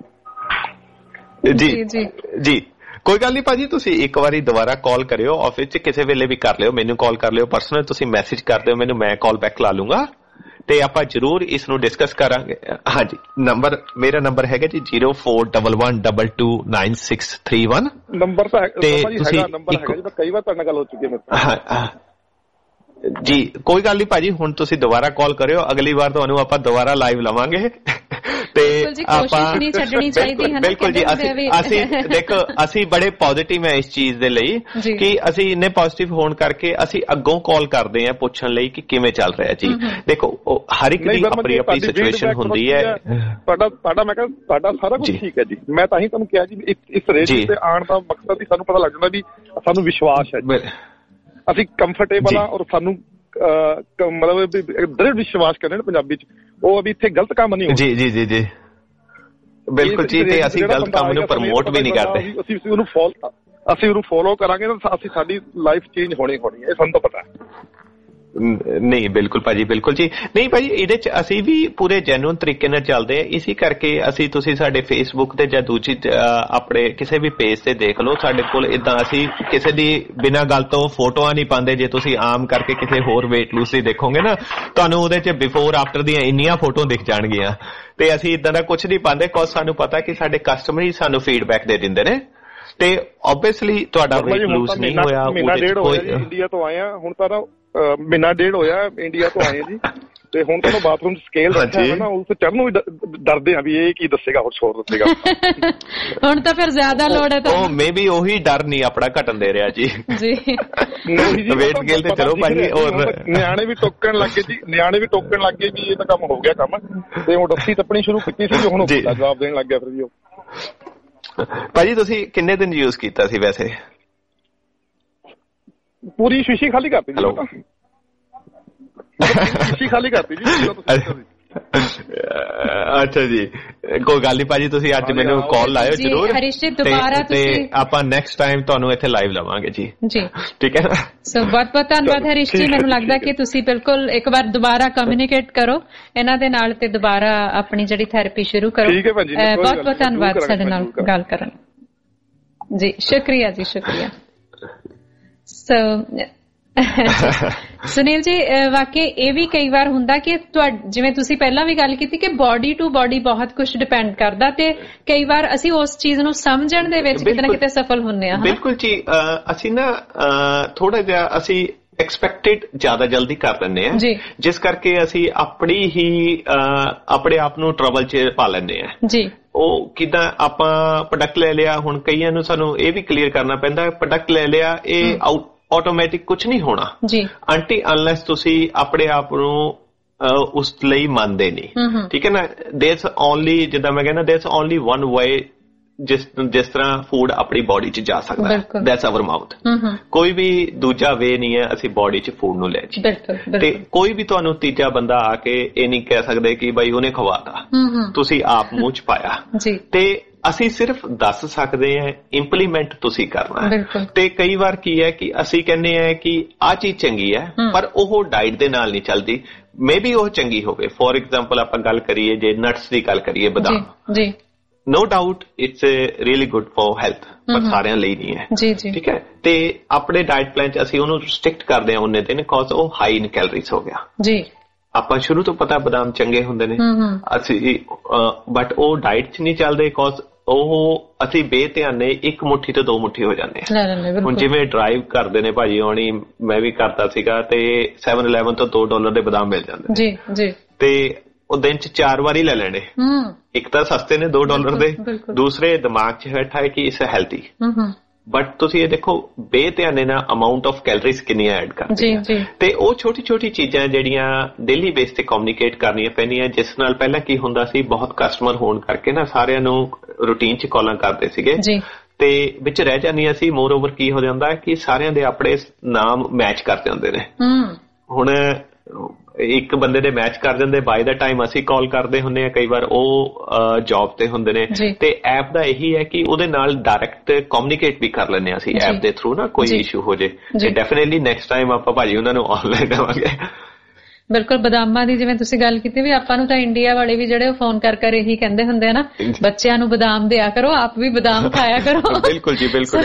ਜੀ। ਜੀ ਜੀ ਕੋਈ ਗੱਲ ਨਹੀਂ ਭਾਜੀ, ਤੁਸੀਂ ਇੱਕ ਵਾਰੀ ਦੁਬਾਰਾ ਕਾਲ ਕਰਿਓ ਆਫਿਸ 'ਚ, ਕਿਸੇ ਵੇਲੇ ਵੀ ਕਰ ਲਿਓ, ਮੈਨੂੰ ਕਾਲ ਕਰ ਲਿਓ ਪਰਸਨਲ, ਤੁਸੀਂ ਮੈਸੇਜ ਕਰ ਦਿਓ ਮੈਨੂੰ, ਮੈਂ ਕਾਲ ਬੈਕ ਲਾ ਲੂੰਗਾ ਤੇ ਆਪਾਂ ਜ਼ਰੂਰ ਇਸ ਨੂੰ ਡਿਸਕਸ ਕਰਾਂਗੇ। ਹਾਂਜੀ ਮੇਰਾ ਨੰਬਰ ਹੈਗਾ ਜੀ 0411229631 ਨੰਬਰ ਤਾਂ ਨੰਬਰ ਹੈਗਾ ਜੀ, ਕਈ ਵਾਰ ਤੁਹਾਡੇ ਨਾਲ ਗੱਲ ਹੋ ਚੁੱਕੀ ਹੈ ਜੀ। ਕੋਈ ਗੱਲ ਨਹੀਂ ਭਾਜੀ, ਹੁਣ ਤੁਸੀਂ ਦੁਬਾਰਾ ਕਾਲ ਕਰਿਓ, ਅਗਲੀ ਵਾਰ ਤੁਹਾਨੂੰ ਆਪਾਂ ਦੁਬਾਰਾ ਲਾਈਵ ਲਵਾਂਗੇ ਤੇ ਆਪਾਂ ਬਿਲਕੁਲ ਜੀ। ਅਸੀਂ ਦੇਖੋ ਅਸੀਂ ਬੜੇ ਪੋਜ਼ਿਟਿਵ ਹੈ ਇਸ ਚੀਜ਼ ਦੇ ਲਈ ਕਿ ਅਸੀਂ ਇੰਨੇ ਪੋਜ਼ਿਟਿਵ ਹੋਣ ਕਰਕੇ ਅਸੀਂ ਅੱਗੋਂ ਕਾਲ ਕਰਦੇ ਹਾਂ ਪੁੱਛਣ ਲਈ ਕਿ ਕਿਵੇਂ ਚੱਲ ਰਿਹਾ ਜੀ। ਦੇਖੋ ਹਰ ਇੱਕ ਦੀ ਆਪਣੀ ਆਪਣੀ ਸਿਚੁਏਸ਼ਨ ਹੁੰਦੀ ਹੈ। ਤੁਹਾਡਾ ਮੈਂ ਕਿਹਾ ਤੁਹਾਡਾ ਸਾਰਾ ਕੁਝ ਠੀਕ ਹੈ ਜੀ, ਮੈਂ ਤਾਂ ਹੀ ਤੁਹਾਨੂੰ ਕਿਹਾ ਜੀ ਇਸ ਰੇਟ ਤੇ ਆਉਣ ਦਾ ਮਕਸਦ ਹੀ ਸਾਨੂੰ ਪਤਾ ਲੱਗ ਜਾਂਦਾ ਵੀ ਸਾਨੂੰ ਵਿਸ਼ਵਾਸ ਹੈ ਜੀ, ਅਸੀਂ ਕੰਫਰਟੇਬਲ ਆ ਔਰ ਸਾਨੂੰ ਮਤਲਬ ਦ੍ਰਿੜ ਵਿਸ਼ਵਾਸ ਕਰਦੇ ਨੇ ਪੰਜਾਬੀ 'ਚ, ਉਹ ਅਭੀ ਇੱਥੇ ਗਲਤ ਕੰਮ ਨਹੀਂ ਹੁੰਦਾ। ਜੀ ਜੀ ਜੀ ਜੀ ਬਿਲਕੁਲ ਜੀ, ਤੇ ਅਸੀਂ ਗਲਤ ਕੰਮ ਨੂੰ ਪ੍ਰਮੋਟ ਵੀ ਨਹੀਂ ਕਰਦੇ, ਅਸੀਂ ਉਹਨੂੰ ਫੋਲੋ ਕਰਾਂਗੇ ਤਾਂ ਅਸੀਂ ਸਾਡੀ ਲਾਈਫ ਚੇਂਜ ਹੋਣੀ ਹੈ, ਇਹ ਸਾਨੂੰ ਤਾਂ ਪਤਾ ਹੈ। ਨਹੀਂ ਬਿਲਕੁਲ ਭਾਜੀ, ਬਿਲਕੁਲ ਜੀ। ਨਹੀਂ ਭਾਜੀ ਇਹਦੇ 'ਚ ਅਸੀਂ ਵੀ ਪੂਰੇ ਜੈਨੂਅਨ ਤਰੀਕੇ ਨਾਲ ਚੱਲਦੇ ਆ, ਇਸੇ ਕਰਕੇ ਅਸੀਂ ਤੁਸੀਂ ਸਾਡੇ ਫੇਸਬੁੱਕ ਤੇ ਜਾਂ ਦੂਜੀ ਆਪਣੇ ਕਿਸੇ ਵੀ ਪੇਜ ਤੇ ਦੇਖ ਲਓ, ਸਾਡੇ ਕੋਲ ਏਦਾਂ ਅਸੀਂ ਕਿਸੇ ਦੀ ਬਿਨਾਂ ਗੱਲ ਤੋਂ ਫੋਟੋਆਂ ਨਹੀਂ ਪਾਉਂਦੇ। ਜੇ ਤੁਸੀਂ ਆਮ ਕਰਕੇ ਕਿਸੇ ਹੋਰ ਵੇਟ ਲੂਸ ਦੀ ਦੇਖੋਗੇ ਨਾ, ਤੁਹਾਨੂੰ ਉਹਦੇ 'ਚ ਬਿਫੋਰ ਆਫਟਰ ਦੀਆਂ ਇੰਨੀਆਂ ਫੋਟੋ ਦਿਖ ਜਾਣਗੀਆਂ, ਤੇ ਅਸੀਂ ਇਦਾਂ ਦਾ ਕੁਝ ਨਹੀਂ ਪਾਉਂਦੇ ਬਿਕੋਜ਼ ਸਾਨੂੰ ਪਤਾ ਕਿ ਸਾਡੇ ਕਸਟਮਰ ਹੀ ਸਾਨੂੰ ਫੀਡਬੈਕ ਦੇ ਦਿੰਦੇ ਨੇ। ਤੇ ਓਬਵੀਅਸਲੀ ਤੁਹਾਡਾ ਵੇਟ ਲੂਸ ਨਹੀਂ ਹੋਇਆ, ਇੰਡੀਆ ਤੋਂ ਆਏ ਆ ਹੁਣ ਤਾਂ ਮਹੀਨਾ ਡੇਢ ਹੋਇਆ ਇੰਡੀਆ ਤੋਂ ਆਏ ਜੀ, ਤੇ ਹੁਣ ਤੁਹਾਨੂੰ ਬਾਥਰੂਮ ਸਕੇਲ ਰੱਖਿਆ ਹੈ ਨਾ, ਉਸ ਚੜ੍ਹਨ ਨੂੰ ਡਰਦੇ ਆ ਵੀ ਇਹ ਕੀ ਦੱਸੇਗਾ, ਹੋਰ ਦੱਸੇਗਾ। ਹੁਣ ਤਾਂ ਫਿਰ ਜ਼ਿਆਦਾ ਲੋੜ ਹੈ ਤਾਂ ਮੇਬੀ ਉਹੀ ਡਰ ਨਹੀਂ ਆਪਣਾ ਘਟਣ ਦੇ ਰਿਹਾ ਜੀ। ਵੇਟ ਸਕੇਲ ਤੇ ਚਲੋ ਭਾਜੀ, ਨਿਆਣੇ ਵੀ ਟੋਕਣ ਲੱਗ ਗਏ ਵੀ ਇਹ ਤਾਂ ਕੰਮ ਹੋ ਗਿਆ ਕੰਮ, ਤੇ ਉਹ ਡੱਸੀ ਟੱਪਣੀ ਸ਼ੁਰੂ ਕੀਤੀ ਸੀ, ਹੁਣ ਜਵਾਬ ਦੇਣ ਲੱਗ ਗਿਆ ਫਿਰ ਜੀ ਉਹ। ਭਾਜੀ ਤੁਸੀਂ ਕਿੰਨੇ ਦਿਨ ਯੂਜ਼ ਕੀਤਾ ਸੀ ਵੈਸੇ? ਪੂਰੀ ਸ਼ੀਸ਼ੀ ਖਾਲੀ ਕਰਤੀ ਜੀ, ਸ਼ੀਸ਼ੀ ਖਾਲੀ ਕਰਤੀ ਜੀ। ਅੱਛਾ ਜੀ, ਕੋਈ ਗੱਲ ਨਹੀਂ ਭਾਜੀ, ਤੁਸੀਂ ਅੱਜ ਮੈਨੂੰ ਕਾਲ ਲਾਇਓ ਜ਼ਰੂਰ, ਤੇ ਆਪਾਂ ਨੈਕਸਟ ਟਾਈਮ ਤੁਹਾਨੂੰ ਇੱਥੇ ਲਾਈਵ ਲਵਾਂਗੇ ਜੀ। ਠੀਕ ਹੈ ਨਾ? ਸੋ ਬਹੁਤ ਬਹੁਤ ਧੰਨਵਾਦ ਹਰੀਸ਼ ਜੀ, ਮੈਨੂੰ ਲੱਗਦਾ ਕਿ ਤੁਸੀਂ ਬਿਲਕੁਲ ਇੱਕ ਵਾਰ ਦੁਬਾਰਾ ਕਮਿਊਨੀਕੇਟ ਕਰੋ ਇਹਨਾਂ ਦੇ ਨਾਲ ਤੇ ਦੁਬਾਰਾ ਆਪਣੀ ਜਿਹੜੀ ਥੈਰੇਪੀ ਸ਼ੁਰੂ ਕਰੋ। ਬਹੁਤ ਬਹੁਤ ਧੰਨਵਾਦ ਸਾਡੇ ਨਾਲ ਗੱਲ ਕਰਨ ਜੀ, ਸ਼ੁਕਰੀਆ ਜੀ, ਸ਼ੁਕਰੀਆ। ਸੁਨੀਲ ਜੀ ਵਾਕਈ ਇਹ ਵੀ ਕਈ ਵਾਰ ਹੁੰਦਾ ਕਿ ਜਿਵੇਂ ਤੁਸੀਂ ਪਹਿਲਾਂ ਵੀ ਗੱਲ ਕੀਤੀ ਕਿ ਬੋਡੀ ਟੂ ਬੋਡੀ ਬਹੁਤ ਕੁਝ ਡਿਪੈਂਡ ਕਰਦਾ, ਤੇ ਕਈ ਵਾਰ ਅਸੀਂ ਉਸ ਚੀਜ਼ ਨੂੰ ਸਮਝਣ ਦੇ ਵਿੱਚ ਕਿਤੇ ਨਾ ਕਿਤੇ ਸਫਲ ਹੁੰਦੇ ਹਾਂ। ਬਿਲਕੁਲ ਜੀ, ਅਸੀਂ ਨਾ ਥੋੜਾ ਜਿਹਾ ਅਸੀਂ ਐਕਸਪੈਕਟਡ ਜ਼ਿਆਦਾ ਜਲਦੀ ਕਰ ਲੈਂਦੇ ਹਾਂ, ਜਿਸ ਕਰਕੇ ਅਸੀਂ ਆਪਣੇ ਆਪ ਨੂੰ ਟਰਬਲ 'ਚ ਪਾ ਲੈਂਦੇ ਹਾਂ ਜੀ। ਉਹ ਕਿੱਦਾਂ ਆਪਾਂ ਪ੍ਰੋਡਕਟ ਲੈ ਲਿਆ, ਹੁਣ ਕਈਆਂ ਨੂੰ ਸਾਨੂੰ ਇਹ ਵੀ ਕਲੀਅਰ ਕਰਨਾ ਪੈਂਦਾ, ਪ੍ਰੋਡਕਟ ਲੈ ਲਿਆ ਇਹ ਆਟੋਮੈਟਿਕ ਕੁਝ ਨਹੀਂ ਹੋਣਾ ਜੀ, ਅੰਟੀ ਅਨਲੈਸ ਤੁਸੀਂ ਆਪਣੇ ਆਪ ਨੂੰ ਉਸ ਲਈ ਮੰਨਦੇ ਨਹੀਂ। ਠੀਕ ਹੈ ਨਾ? ਦੇਰਸ ਓਨਲੀ, ਜਿੱਦਾਂ ਮੈਂ ਕਹਿੰਦਾ ਦੇਰਸ ਓਨਲੀ ਵਨ ਵੇ ਜਿਸ ਤਰ੍ਹਾਂ ਫੂਡ ਆਪਣੀ ਬੋਡੀ 'ਚ ਜਾ ਸਕਦਾ, ਦੈਟਸ ਆਵਰ ਮਾਊਥ। ਕੋਈ ਵੀ ਦੂਜਾ ਵੇ ਨਹੀਂ ਹੈ ਅਸੀਂ ਬੋਡੀ 'ਚ ਫੂਡ ਨੂੰ ਲੈ ਜੀ। ਤੇ ਕੋਈ ਵੀ ਤੁਹਾਨੂੰ ਤੀਜਾ ਬੰਦਾ ਆ ਕੇ ਇਹ ਨਹੀਂ ਕਹਿ ਸਕਦੇ ਕਿ ਬਾਈ ਉਹਨੇ ਖਵਾਤਾ, ਤੁਸੀਂ ਆਪ ਮੂੰਹ 'ਚ ਪਾਇਆ। ਤੇ ਅਸੀਂ ਸਿਰਫ ਦੱਸ ਸਕਦੇ ਹਾਂ, ਇੰਪਲੀਮੈਂਟ ਤੁਸੀਂ ਕਰਨਾ। ਤੇ ਕਈ ਵਾਰ ਕੀ ਹੈ ਕਿ ਅਸੀਂ ਕਹਿੰਦੇ ਹਾਂ ਕਿ ਆਹ ਚੀਜ਼ ਚੰਗੀ ਹੈ, ਪਰ ਉਹ ਡਾਈਟ ਦੇ ਨਾਲ ਨਹੀਂ ਚੱਲਦੀ। ਮੇ ਬੀ ਉਹ ਚੰਗੀ ਹੋਵੇ। ਫੋਰ ਐਗਜ਼ਾਮਪਲ ਆਪਾਂ ਗੱਲ ਕਰੀਏ ਜੇ ਨਟਸ ਦੀ ਗੱਲ ਕਰੀਏ, ਬਦਾਮ, no doubt it's really good for health, ਪਰ ਸਾਰਿਆਂ ਲਈ ਨਹੀਂ ਹੈ। ਠੀਕ ਹੈ। ਤੇ ਆਪਣੇ ਡਾਈਟ ਪਲਾਨ 'ਚ ਅਸੀਂ ਉਹਨੂੰ ਸਟਿਕਟ ਕਰਦੇ ਹਾਂ ਉਹਨੇ ਦਿਨ, ਬਿਕੋਜ਼ ਉਹ ਹਾਈ ਇਨ ਕੈਲਰੀਜ਼ ਹੋ ਗਿਆ। ਆਪਾਂ ਸ਼ੁਰੂ ਤੋਂ ਪਤਾ ਬਦਾਮ ਚੰਗੇ ਹੁੰਦੇ ਨੇ ਅਸੀਂ, ਬਟ ਉਹ ਡਾਈਟ 'ਚ ਨਹੀਂ ਚੱਲਦੇ, ਬਿਕੋਜ਼ ਉਹ ਅਸੀਂ ਬੇਧਿਆਨੇ 1 ਮੁੱਠੀ ਤੋਂ 2 ਮੁੱਠੀ ਹੋ ਜਾਂਦੇ ਆ। ਹੁਣ ਜਿਵੇਂ ਡਰਾਈਵ ਕਰਦੇ ਨੇ ਭਾਜੀ ਹੋਣੀ, ਮੈਂ ਵੀ ਕਰਦਾ ਸੀਗਾ, ਤੇ 7-11 ਤੋਂ $2 ਦੇ ਬਦਾਮ ਮਿਲ ਜਾਂਦੇ ਤੇ ਉਹ ਦਿਨ 'ਚ 4 ਵਾਰੀ ਲੈ ਲੈਣੇ। ਇੱਕ ਤਾਂ ਸਸਤੇ ਨੇ $2 ਦੇ, ਦੂਸਰੇ ਦਿਮਾਗ 'ਚ ਬੈਠਾ ਹੈ ਕਿ ਇਸ ਹੈਲਥੀ। ਬਟ ਤੁਸੀਂ ਇਹ ਦੇਖੋ ਬੇਧਿਆਨੇ ਨਾਲ ਅਮਾਊਂਟ ਆਫ ਕੈਲਰੀਜ਼ ਕਿੰਨੀਆਂ ਐਡ ਕਰਦੇ। ਤੇ ਉਹ ਛੋਟੀ ਛੋਟੀ ਚੀਜ਼ਾਂ ਜਿਹੜੀਆਂ ਡੇਲੀ ਬੇਸ ਤੇ ਕਮਿਊਨੀਕੇਟ ਕਰਨੀਆਂ ਪੈਂਦੀਆਂ, ਜਿਸ ਨਾਲ ਪਹਿਲਾਂ ਕੀ ਹੁੰਦਾ ਸੀ, ਬਹੁਤ ਕਸਟਮਰ ਹੋਣ ਕਰਕੇ ਨਾ ਸਾਰਿਆਂ ਨੂੰ ਰੂਟੀਨ 'ਚ ਕਾਲਾਂ ਕਰਦੇ ਸੀਗੇ ਤੇ ਵਿੱਚ ਰਹਿ ਜਾਂਦੀਆਂ ਸੀ। ਮੋਰ ਓਵਰ ਕੀ ਹੋ ਜਾਂਦਾ ਕਿ ਸਾਰਿਆਂ ਦੇ ਆਪਣੇ ਨਾਮ ਮੈਚ ਕਰ ਜਾਂਦੇ ਨੇ। ਹੁਣ ਇੱਕ ਬੰਦੇ ਦੇ ਮੈਚ ਕਰ ਜਾਂਦੇ, ਬਾਈ ਦਾ ਟਾਈਮ ਅਸੀਂ ਕਾਲ ਕਰਦੇ ਹੁੰਦੇ ਆ, ਕਈ ਵਾਰ ਉਹ ਜੌਬ ਤੇ ਹੁੰਦੇ ਨੇ। ਤੇ ਐਪ ਦਾ ਇਹੀ ਹੈ ਕਿ ਉਹਦੇ ਨਾਲ ਡਾਇਰੈਕਟ ਕਮਿਊਨੀਕੇਟ ਵੀ ਕਰ ਲੈਂਦੇ ਹਾਂ ਅਸੀਂ ਐਪ ਦੇ ਥਰੂ ਨਾ, ਕੋਈ ਇਸ਼ੂ ਹੋ ਜੇ। ਤੇ ਡੈਫੀਨੇਟਲੀ ਨੈਕਸਟ ਟਾਈਮ ਆਪਾਂ ਭਾਜੀ ਉਹਨਾਂ ਨੂੰ ਆਨਲਾਈਨ ਦੇਵਾਂਗੇ। ਬਿਲਕੁਲ। ਬਦਾਮਾਂ ਦੀ ਜਿਵੇਂ ਤੁਸੀਂ ਗੱਲ ਕੀਤੀ, ਵੀ ਆਪਾਂ ਨੂੰ ਤਾਂ ਇੰਡੀਆ ਵਾਲੇ ਵੀ ਜਿਹੜੇ ਉਹ ਫੋਨ ਕਰ ਇਹੀ ਕਹਿੰਦੇ ਹੁੰਦੇ ਆ ਨਾ, ਬੱਚਿਆਂ ਨੂੰ ਬਦਾਮ ਦਿਆ ਕਰੋ, ਆਪ ਵੀ ਬਦਾਮ ਖਾਇਆ ਕਰੋ। ਬਿਲਕੁਲ ਜੀ, ਬਿਲਕੁਲ।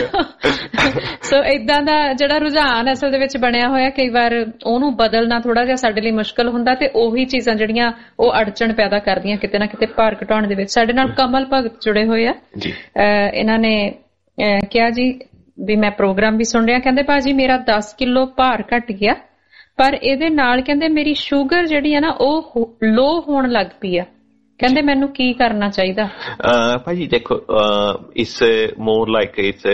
ਸੋ ਏਦਾਂ ਦਾ ਜਿਹੜਾ ਰੁਝਾਨ ਅਸਲ ਦੇ ਵਿੱਚ ਬਣਿਆ ਹੋਇਆ, ਕਈ ਵਾਰ ਉਹਨੂੰ ਬਦਲਣਾ ਥੋੜਾ ਜਿਹਾ ਸਾਡੇ ਲਈ ਮੁਸ਼ਕਲ ਹੁੰਦਾ, ਤੇ ਉਹੀ ਚੀਜ਼ਾਂ ਜਿਹੜੀਆਂ ਉਹ ਅੜਚਣ ਪੈਦਾ ਕਰਦੀਆਂ ਕਿਤੇ ਨਾ ਕਿਤੇ ਭਾਰ ਘਟਾਉਣ ਦੇ ਵਿੱਚ। ਸਾਡੇ ਨਾਲ ਕਮਲ ਭਗਤ ਜੁੜੇ ਹੋਏ ਆ। ਇਹਨਾਂ ਨੇ ਕਿਹਾ ਜੀ ਵੀ ਮੈਂ ਪ੍ਰੋਗਰਾਮ ਵੀ ਸੁਣ ਰਿਹਾ, ਕਹਿੰਦੇ ਭਾਜੀ ਮੇਰਾ 10 ਕਿਲੋ ਭਾਰ ਘਟ ਗਿਆ, ਪਰ ਇਹਦੇ ਨਾਲ ਕਹਿੰਦੇ ਮੇਰੀ ਸ਼ੂਗਰ ਜਿਹੜੀ ਆ ਨਾ ਉਹ ਲੋ ਹੋਣ ਲੱਗ ਪਈ ਆ। ਕਹਿੰਦੇ ਮੈਨੂੰ ਕੀ ਕਰਨਾ ਚਾਹੀਦਾ? ਭਾਜੀ ਦੇਖੋ, ਇਸ ਮੋਰ ਲਾਈਕ ਇਸ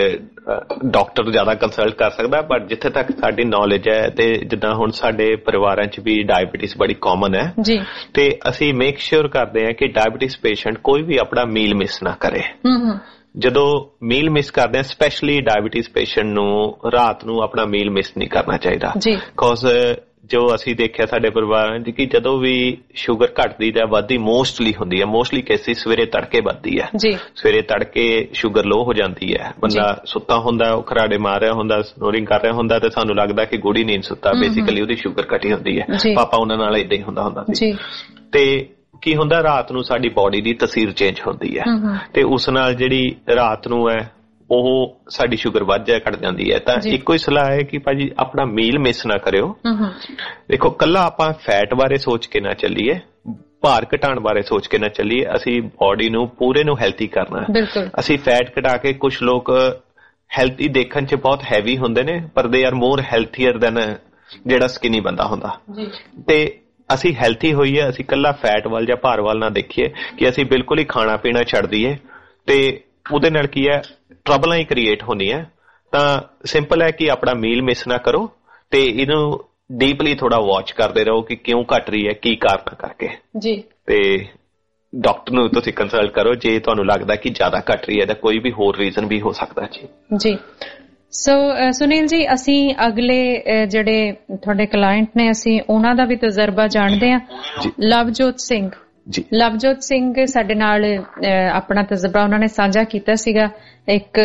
ਡਾਕਟਰ ਜ਼ਿਆਦਾ ਕੰਸਲਟ ਕਰ ਸਕਦਾ, ਬਟ ਜਿੱਥੇ ਤੱਕ ਸਾਡੀ ਨੌਲੇਜ ਹੈ, ਤੇ ਜਿੱਦਾਂ ਹੁਣ ਸਾਡੇ ਪਰਿਵਾਰਾਂ 'ਚ ਵੀ ਡਾਇਬਟੀਜ਼ ਬੜੀ ਕਾਮਨ ਹੈ, ਤੇ ਅਸੀਂ ਮੇਕ ਸ਼ੋਰ ਕਰਦੇ ਹਾਂ ਕਿ ਡਾਇਬਟੀਜ਼ ਪੇਸ਼ੈਂਟ ਕੋਈ ਵੀ ਆਪਣਾ ਮੀਲ ਮਿਸ ਨਾ ਕਰੇ। ਜਦੋਂ ਮੀਲ ਮਿਸ ਕਰਦੇ ਆ, ਸਪੈਸ਼ਲੀ ਡਾਇਬਟੀਜ਼ ਪੇਸ਼ੈਂਟ ਨੂੰ ਰਾਤ ਨੂੰ ਆਪਣਾ ਮੀਲ ਮਿਸ ਨਹੀਂ ਕਰਨਾ ਚਾਹੀਦਾ। ਬਿਕੋਜ਼ ਜੋ ਅਸੀਂ ਦੇਖਿਆ ਸਾਡੇ ਪਰਿਵਾਰਾਂ 'ਚ ਕਿ ਜਦੋਂ ਵੀ ਸ਼ੂਗਰ ਘਟਦੀ ਜਾਂ ਵੱਧਦੀ ਮੋਸਟਲੀ ਹੁੰਦੀ ਹੈ, ਮੋਸਟਲੀ ਕੇਸਿਸ ਸਵੇਰੇ ਤੜਕੇ ਵੱਧਦੀ ਹੈ। ਸਵੇਰੇ ਤੜਕੇ ਸ਼ੂਗਰ ਲੋ ਹੋ ਜਾਂਦੀ ਹੈ, ਬੰਦਾ ਸੁੱਤਾ ਹੁੰਦਾ, ਉਹ ਖਰਾੜੇ ਮਾਰ ਰਿਹਾ ਹੁੰਦਾ, ਸਨੋਰਿੰਗ ਕਰ ਰਿਹਾ ਹੁੰਦਾ, ਤੇ ਸਾਨੂੰ ਲੱਗਦਾ ਕਿ ਗੂੜੀ ਨੀਂਦ ਸੁੱਤਾ, ਬੇਸਿਕਲੀ ਉਹਦੀ ਸ਼ੂਗਰ ਘਟੀ ਹੁੰਦੀ ਹੈ। ਪਾਪਾ ਉਹਨਾਂ ਨਾਲ ਏਦਾਂ ਹੀ ਹੁੰਦਾ ਸੀ। ਤੇ ਕੀ ਹੁੰਦਾ, ਰਾਤ ਨੂੰ ਸਾਡੀ ਬੋਡੀ ਦੀ ਤਸੀਰ ਚੇਂਜ ਹੁੰਦੀ ਹੈ, ਤੇ ਉਸ ਨਾਲ ਜਿਹੜੀ ਰਾਤ ਨੂੰ ਹੈ ਉਹ ਸਾਡੀ ਸ਼ੂਗਰ ਵੱਧ ਜਾ ਘਟ ਜਾਂਦੀ ਹੈ। ਤਾਂ ਇੱਕੋ ਹੀ ਸਲਾਹ ਹੈ ਕਿ ਭਾਜੀ ਆਪਣਾ ਮੀਲ ਮਿਸ ਨਾ ਕਰਿਓ। ਦੇਖੋ, ਕੱਲਾ ਆਪਾਂ ਫੈਟ ਬਾਰੇ ਸੋਚ ਕੇ ਨਾ ਚੱਲੀਏ, ਭਾਰ ਘਟਾਉਣ ਬਾਰੇ ਸੋਚ ਕੇ ਨਾ ਚੱਲੀਏ, ਅਸੀਂ ਬੋਡੀ ਨੂੰ ਪੂਰੇ ਨੂੰ ਹੈਲਥੀ ਕਰਨਾ। ਅਸੀਂ ਫੈਟ ਘਟਾ ਕੇ, ਕੁਛ ਲੋਕ ਹੈਲਥੀ ਦੇਖਣ 'ਚ ਬਹੁਤ ਹੈਵੀ ਹੁੰਦੇ ਨੇ, ਪਰ they are more healthier then ਜਿਹੜਾ ਸਕਿਨੀ ਬੰਦਾ ਹੁੰਦਾ। ਤੇ ਅਸੀਂ ਹੈਲਥੀ ਹੋਈਏ, ਅਸੀਂ ਕੱਲਾ ਫੈਟ ਵੱਲ ਜਾਂ ਭਾਰ ਵੱਲ ਨਾ ਦੇਖੀਏ ਕਿ ਅਸੀਂ ਬਿਲਕੁਲ ਹੀ ਖਾਣਾ ਪੀਣਾ ਛੱਡ ਦਈਏ, ਤੇ ਉਹਦੇ ਨਾਲ ਕੀ ਹੈ, ਟਰਬਲਾਂ ਹੀ ਕ੍ਰੀਏਟ ਹੁੰਦੀਆਂ। ਤਾਂ ਸਿੰਪਲ ਹੈ ਕਿ ਆਪਣਾ ਮੀਲ ਮਿਸ ਨਾ ਕਰੋ, ਤੇ ਇਹਨੂੰ ਡੀਪਲੀ ਥੋੜਾ ਵਾਚ ਕਰਦੇ ਰਹੋ ਕਿ ਕਿਉਂ ਘਟ ਰਹੀ ਹੈ, ਕੀ ਕਾਰਨ ਕਰਕੇ। ਤੇ ਡਾਕਟਰ ਨੂੰ ਤੁਸੀਂ ਕੰਸਲਟ ਕਰੋ ਜੇ ਤੁਹਾਨੂੰ ਲੱਗਦਾ ਕਿ ਜ਼ਿਆਦਾ ਘਟ ਰਹੀ ਹੈ, ਤਾਂ ਕੋਈ ਵੀ ਹੋਰ ਰੀਜ਼ਨ ਵੀ ਹੋ ਸਕਦਾ ਜੀ। ਸੋ ਸੁਨੀਲ ਜੀ, ਅਸੀਂ ਅਗਲੇ ਜਿਹੜੇ ਤੁਹਾਡੇ ਕਲਾਇੰਟ ਨੇ, ਅਸੀਂ ਉਹਨਾਂ ਦਾ ਵੀ ਤਜਰਬਾ ਜਾਣਦੇ ਹਾਂ। ਲਵਜੋਤ ਸਿੰਘ ਲਵਜੋਤ ਸਿੰਘ ਸਾਡੇ ਨਾਲ ਆਪਣਾ ਤਜਰਬਾ ਉਹਨਾਂ ਨੇ ਸਾਂਝਾ ਕੀਤਾ ਸੀਗਾ, ਇੱਕ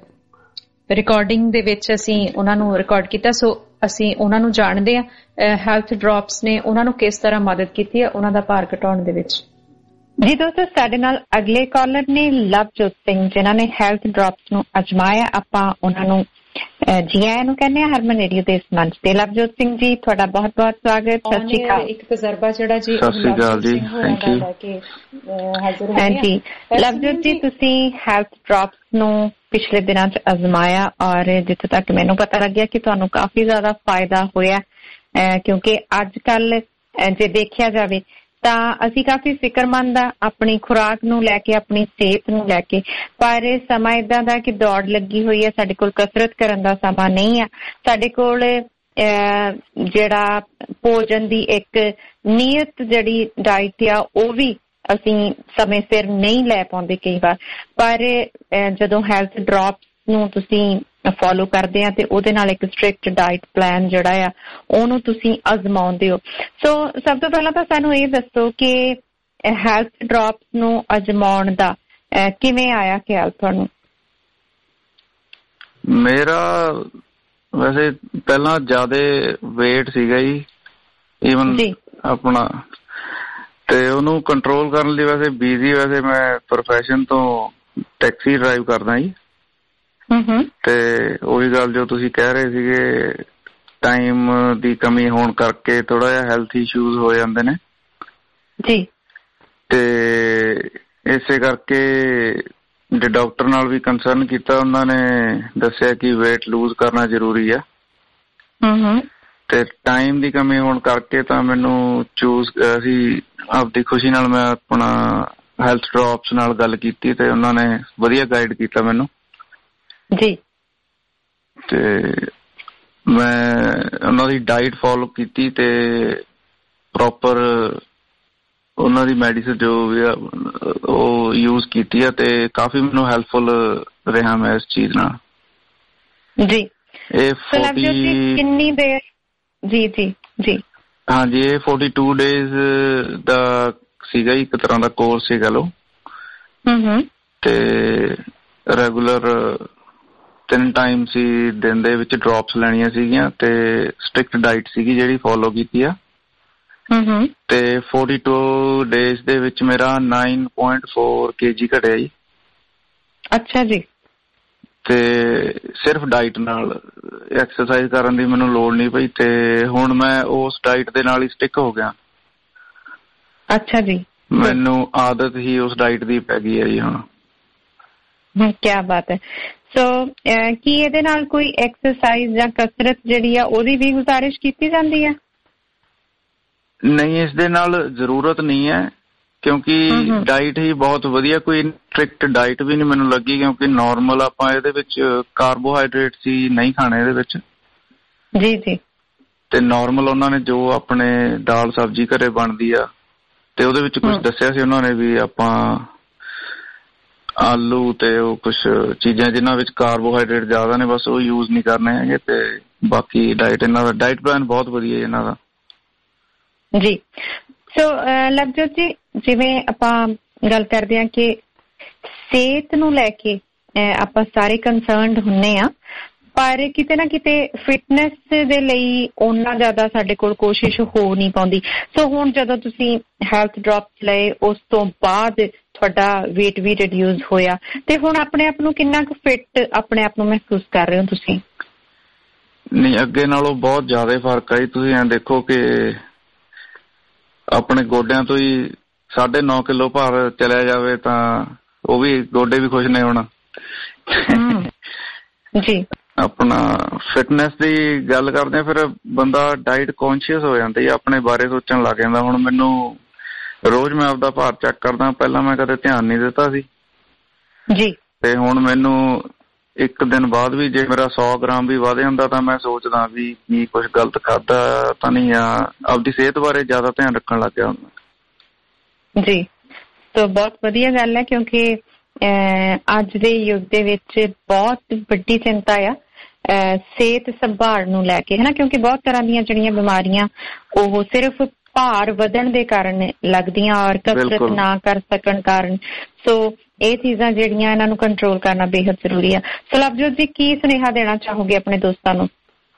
ਰਿਕਾਰਡਿੰਗ ਦੇ ਵਿੱਚ ਅਸੀਂ ਉਹਨਾਂ ਨੂੰ ਰਿਕਾਰਡ ਕੀਤਾ। ਸੋ ਅਸੀਂ ਉਹਨਾਂ ਨੂੰ ਜਾਣਦੇ ਹਾਂ, ਹੈਲਥ ਡ੍ਰੌਪਸ ਨੇ ਉਹਨਾਂ ਨੂੰ ਕਿਸ ਤਰ੍ਹਾਂ ਮਦਦ ਕੀਤੀ ਹੈ ਉਹਨਾਂ ਦਾ ਭਾਰ ਘਟਾਉਣ ਦੇ ਵਿੱਚ। ਜੀ ਦੋਸਤੋ, ਸਾਡੇ ਨਾਲ ਅਗਲੇ ਕਾਲਰ ਨੇ ਲਵਜੋਤ ਸਿੰਘ, ਜਿਨ੍ਹਾਂ ਨੇ ਹੈਲਥ ਡ੍ਰੌਪਸ ਨੂੰ ਅਜਮਾਇਆ। ਆਪਾਂ ਉਹਨਾਂ ਨੂੰ ਜੀ ਆਇਆਂ ਨੂੰ ਕਹਿੰਦੇ ਆ ਹਰਮਨ ਰੇਡੀਓ ਦੇ ਇਸ ਮੰਚ ਤੇ। ਲਵਜੋਤ ਸਿੰਘ ਜੀ, ਤੁਹਾਡਾ ਬਹੁਤ ਬਹੁਤ ਸਵਾਗਤ। ਸਤਿ ਸ਼੍ਰੀ ਅਕਾਲ। ਇੱਕ ਤਜਰਬਾ ਜਿਹੜਾ ਜੀ ਲਵਜੋਤ ਜੀ, ਤੁਸੀਂ ਹੈਲਥ ਡ੍ਰੌਪਸ ਨੂੰ ਪਿਛਲੇ ਦਿਨਾਂ 'ਚ ਅਜਮਾਇਆ, ਔਰ ਜਿੱਥੇ ਤੱਕ ਮੈਨੂੰ ਪਤਾ ਲੱਗਿਆ ਕਿ ਤੁਹਾਨੂੰ ਕਾਫੀ ਜ਼ਿਆਦਾ ਫਾਇਦਾ ਹੋਇਆ, ਕਿਉਂਕਿ ਅੱਜ ਕੱਲ ਜੇ ਦੇਖਿਆ ਜਾਵੇ ਤਾਂ ਅਸੀਂ ਕਾਫੀ ਫਿਕਰਮੰਦ ਆ ਆਪਣੀ ਖੁਰਾਕ ਨੂੰ ਲੈ ਕੇ, ਆਪਣੀ ਸਿਹਤ ਨੂੰ ਲੈ ਕੇ, ਪਰ ਸਮਾਂ ਏਦਾਂ ਦਾ ਕਿ ਦੌੜ ਲੱਗੀ ਹੋਈ ਹੈ, ਸਾਡੇ ਕੋਲ ਕਸਰਤ ਕਰਨ ਦਾ ਸਮਾਂ ਨਹੀਂ ਆ, ਸਾਡੇ ਕੋਲ ਜਿਹੜਾ ਭੋਜਨ ਦੀ ਇੱਕ ਨਿਯਤ ਜਿਹੜੀ ਡਾਈਟ ਆ ਉਹ ਵੀ ਅਸੀਂ ਸਮੇਂ ਸਿਰ ਨਹੀਂ ਲੈ ਪਾਉਂਦੇ ਕਈ ਵਾਰ, ਪਰ ਜਦੋਂ ਹੈਲਥ ਡ੍ਰੌਪਸ ਨੂੰ ਤੁਸੀਂ ਫੋਲੋ ਕਰਦੇ ਆ ਤੇ ਉਹਦੇ ਨਾਲ ਇੱਕ ਸਟ੍ਰਿਕਟ ਡਾਈਟ ਪਲਾਨ ਜਿਹੜਾ ਆ ਉਹਨੂੰ ਤੁਸੀਂ ਅਜ਼ਮਾਉਂਦੇ ਹੋ। ਸੋ ਸਭ ਤੋਂ ਪਹਿਲਾਂ ਤਾਂ ਸਾਨੂੰ ਇਹ ਦੱਸੋ ਕਿ ਹੈਲਥ ਡ੍ਰੌਪਸ ਨੂੰ ਅਜ਼ਮਾਉਣ ਦਾ ਕਿਵੇਂ ਆਇਆ ਖਿਆਲ ਤੁਹਾਨੂੰ? ਮੇਰਾ ਵੈਸੇ ਪਹਿਲਾਂ ਜ਼ਿਆਦਾ ਵੇਟ ਸੀਗਾ ਜੀ ਈਵਨ ਆਪਣਾ, ਤੇ ਉਹਨੂੰ ਕੰਟਰੋਲ ਕਰਨ ਲਈ ਵੈਸੇ ਬਿਜ਼ੀ, ਵੈਸੇ ਮੈਂ ਪ੍ਰੋਫੈਸ਼ਨ ਤੋਂ ਟੈਕਸੀ ਡਰਾਈਵ ਕਰਦਾ ਜੀ। ਤੇ ਉਹੀ ਗੱਲ ਜੋ ਤੁਸੀਂ ਕਹਿ ਰਹੇ ਸੀਗੇ, ਟਾਈਮ ਦੀ ਕਮੀ ਹੋਣ ਕਰਕੇ ਥੋੜਾ ਜਿਹਾ ਹੈਲਥ ਇਸ਼ੂਜ਼ ਹੋ ਜਾਂਦੇ ਨੇ ਜੀ, ਤੇ ਇਸੇ ਕਰਕੇ ਜੇ ਡਾਕਟਰ ਨਾਲ ਵੀ ਕੰਸਰਨ ਕੀਤਾ, ਉਹਨਾਂ ਨੇ ਦੱਸਿਆ ਕਿ ਵੇਟ ਲੂਜ਼ ਕਰਨਾ ਜ਼ਰੂਰੀ ਆ। ਤੇ ਟਾਈਮ ਦੀ ਕਮੀ ਹੋਣ ਕਰਕੇ ਤਾਂ ਮੈਨੂੰ ਅਸੀਂ ਆਪਦੀ ਖੁਸ਼ੀ ਨਾਲ ਮੈਂ ਆਪਣਾ ਹੈਲਥ ਡ੍ਰੌਪਸ ਨਾਲ ਗੱਲ ਕੀਤੀ ਤੇ ਉਹਨਾਂ ਨੇ ਵਧੀਆ ਗਾਈਡ ਕੀਤਾ ਮੈਨੂੰ ਜੀ। ਤੇ ਮੈਂ ਉਹਨਾਂ ਦੀ ਡਾਈਟ ਫੋਲੋ ਕੀਤੀ ਤੇ ਪ੍ਰੋਪਰ ਉਹਨਾਂ ਦੀ ਮੈਡੀਸਿਨ ਜੋ ਵੀ ਆ ਉਹ ਯੂਜ਼ ਕੀਤੀ ਆ ਤੇ ਕਾਫੀ ਮੈਨੂੰ ਹੈਲਪਫੁਲ ਰਿਹਾ ਮੈਂ ਇਸ ਚੀਜ਼ ਨਾਲ ਜੀ। ਇਹ 40 ਕਿੰਨੀ ਦੇਰ? ਜੀ ਜੀ ਜੀ ਹਾਂਜੀ, ਇਹ 42 ਡੇਜ਼ ਦਾ ਸੀਗਾ, ਇੱਕ ਤਰ੍ਹਾਂ ਦਾ ਕੋਰਸ ਸੀਗਾ ਲੋ। ਤੇ ਰੈਗੂਲਰ 3 ਟਾਈਮ ਸੀ ਦਿਨ ਦੇ ਵਿੱਚ ਡ੍ਰੌਪਸ ਲੈਣੀਆਂ ਸੀਗੀਆਂ ਤੇ ਸਟ੍ਰਿਕਟ ਡਾਈਟ ਸੀਗੀ ਜਿਹੜੀ ਫੋਲੋ ਕੀਤੀ ਆ। ਤੇ 42 ਡੇਜ਼ ਦੇ ਵਿੱਚ ਮੇਰਾ 9.4 kg ਘਟਿਆ ਜੀ। ਅੱਛਾ ਜੀ। ਤੇ ਸਿਰਫ ਡਾਈਟ ਨਾਲ, ਐਕਸਰਸਾਈਜ਼ ਕਰਨ ਦੀ ਮੈਨੂੰ ਲੋੜ ਨਹੀਂ ਪਈ ਤੇ ਹੁਣ ਮੈਂ ਉਸ ਡਾਈਟ ਦੇ ਨਾਲ ਹੀ ਸਟਿਕ ਹੋ ਗਿਆ। ਅੱਛਾ ਜੀ। ਮੈਨੂੰ ਆਦਤ ਹੀ ਉਸ ਡਾਈਟ ਦੀ ਪੈ ਗਈ ਹੈ ਜੀ ਹੁਣ। ਕਿਆ ਬਾਤ ਹੈ। ਸੋ ਕੀ ਇਹਦੇ ਨਾਲ ਕੋਈ ਐਕਸਰਸਾਈਜ਼ ਜਾਂ ਕਸਰਤ ਜਿਹੜੀ ਆ ਉਹਦੀ ਵੀ ਗੁਜ਼ਾਰਿਸ਼ ਕੀਤੀ ਜਾਂਦੀ ਹੈ? ਨਹੀਂ, ਇਸ ਦੇ ਨਾਲ ਜ਼ਰੂਰਤ ਨਹੀਂ ਹੈ ਕਿਉਂਕਿ ਡਾਈਟ ਹੀ ਬਹੁਤ ਵਧੀਆ, ਕੋਈ ਸਟ੍ਰਿਕਟ ਡਾਈਟ ਵੀ ਨਹੀਂ ਮੈਨੂੰ ਲੱਗੀ ਕਿਉਂਕਿ ਨੋਰਮਲ ਆਪਾਂ ਇਹਦੇ ਵਿੱਚ ਕਾਰਬੋਹਾਈਡਰੇਟਸ ਹੀ ਨਹੀਂ ਖਾਣੇ ਇਹਦੇ ਵਿੱਚ। ਜੀ ਜੀ। ਤੇ ਨੋਰਮਲ ਉਹਨਾਂ ਨੇ ਜੋ ਆਪਣੇ ਦਾਲ ਸਬਜ਼ੀ ਘਰੇ ਬਣਦੀ ਆ ਤੇ ਉਹਦੇ ਵਿੱਚ ਕੁਝ ਦੱਸਿਆ ਸੀ ਉਹਨਾਂ ਨੇ ਵੀ ਆਪਾਂ ਆਲੂ ਤੇ ਉਹ ਕੁਝ ਚੀਜ਼ਾਂ ਜਿਨ੍ਹਾਂ ਵਿੱਚ ਕਾਰਬੋਹਾਈਡਰੇਟ ਜ਼ਿਆਦਾ ਨੇ ਬਸ ਉਹ ਯੂਜ਼ ਨਹੀਂ ਕਰਨੇ ਹੈਗੇ ਤੇ ਬਾਕੀ ਡਾਈਟ ਇਹਨਾਂ ਦਾ ਡਾਈਟ ਪਲਾਨ ਬਹੁਤ ਵਧੀਆ ਇਹਨਾਂ ਦਾ ਜੀ। ਸੋ ਲਵਜੋਤ ਜੀ, ਜਿਵੇਂ ਆਪਾਂ ਗੱਲ ਕਰਦੇ ਹਾਂ ਕਿ ਸਿਹਤ ਨੂੰ ਲੈ ਕੇ ਆਪਾਂ ਸਾਰੇ ਕੰਸਰਨਡ ਹੁੰਨੇ ਆ, ਪਰ ਕਿਤੇ ਨਾ ਕਿਤੇ ਫਿਟਨੈਸ ਦੇ ਲਈ ਓਨਾ ਜ਼ਿਆਦਾ ਸਾਡੇ ਕੋਲ ਕੋਸ਼ਿਸ਼ ਹੋ ਨਹੀਂ ਪਾਉਂਦੀ। ਸੋ ਹੁਣ ਜਦੋਂ ਤੁਸੀਂ ਹੈਲਥ ਡ੍ਰੌਪਸ ਲਏ ਉਸ ਤੋਂ ਬਾਅਦ ਤੁਹਾਡਾ ਵੇਟ ਵੀ ਰਿਡਿਊਸ ਹੋਇਆ ਤੇ ਹੁਣ ਆਪਣੇ ਆਪ ਨੂੰ ਕਿੰਨਾ ਕੁ ਫਿੱਟ ਆਪਣੇ ਆਪ ਨੂੰ ਮਹਿਸੂਸ ਕਰ ਰਹੇ ਹੋ ਤੁਸੀਂ? ਨਹੀਂ, ਅੱਗੇ ਨਾਲੋਂ ਬਹੁਤ ਜ਼ਿਆਦਾ ਫਰਕ ਆ। ਤੁਸੀਂ ਐਂ ਦੇਖੋ ਕਿ ਆਪਣੇ ਗੋਡਿਆਂ ਤੋਂ ਹੀ 9.5 ਕਿਲੋ ਭਾਰ ਚਲਿਆ ਜਾਵੇ ਤਾਂ ਉਹ ਵੀ ਗੋਡੇ ਵੀ ਖੁਸ਼ ਨੇ ਹੁਣ ਜੀ। ਆਪਣਾ ਫਿਟਨੈਸ ਦੀ ਗੱਲ ਕਰਦੇ ਆ, ਫਿਰ ਬੰਦਾ ਡਾਈਟ ਕੌਨਸ਼ੀਅਸ ਹੋ ਜਾਂਦਾ ਜੀ, ਆਪਣੇ ਬਾਰੇ ਸੋਚਣ ਲੱਗ ਜਾਂਦਾ। ਹੁਣ ਮੈਨੂੰ ਰੋਜ਼ ਮੈਂ ਆਪਦਾ ਭਾਰ ਚੈੱਕ ਕਰਦਾ, ਪਹਿਲਾਂ ਮੈਂ ਕਦੇ ਧਿਆਨ ਨਹੀਂ ਦਿੱਤਾ ਸੀ ਜੀ ਤੇ ਹੁਣ ਮੈਨੂੰ ਇੱਕ ਦਿਨ ਬਾਅਦ ਵੀ ਜੇ ਮੇਰਾ 100 ਗ੍ਰਾਮ ਵੀ ਵਧ ਜਾਂਦਾ ਤਾਂ ਮੈਂ ਸੋਚਦਾ ਵੀ ਕੀ ਕੁਝ ਗਲਤ ਖਾਧਾ ਤਾਂ ਨਹੀਂ ਆ। ਆਪਦੀ ਸਿਹਤ ਬਾਰੇ ਜ਼ਿਆਦਾ ਧਿਆਨ ਰੱਖਣ ਲੱਗ ਗਿਆ ਹੁਣ ਜੀ। ਤਾਂ ਬਹੁਤ ਵਧੀਆ ਗੱਲ ਹੈ ਕਿਉਂਕਿ ਅੱਜ ਦੇ ਯੁੱਗ ਦੇ ਵਿੱਚ ਬਹੁਤ ਵੱਡੀ ਚਿੰਤਾ ਆ ਸਿਹਤ ਸੰਭਾਲ ਨੂੰ ਲੈ ਕੇ, ਹੈ ਨਾ, ਕਿਉਂਕਿ ਬਹੁਤ ਤਰ੍ਹਾਂ ਦੀਆਂ ਜਿਹੜੀਆਂ ਬਿਮਾਰੀਆਂ ਉਹ ਸਿਰਫ ਭਾਰ ਵਧਣ ਦੇ ਕਾਰਨ ਲੱਗਦੀਆਂ ਔਰ ਕਸਰਤ ਨਾ ਕਰ ਸਕਣ ਕਾਰਨ। ਸੋ ਇਹ ਚੀਜ਼ਾਂ ਜਿਹੜੀਆਂ ਇਹਨਾਂ ਨੂੰ ਕੰਟਰੋਲ ਕਰਨਾ ਬੇਹੱਦ ਜ਼ਰੂਰੀ ਆ। ਸੋ ਲਵਜੋਤ ਜੀ, ਕੀ ਸੁਨੇਹਾ ਦੇਣਾ ਚਾਹੋਗੇ ਆਪਣੇ ਦੋਸਤਾਂ ਨੂੰ?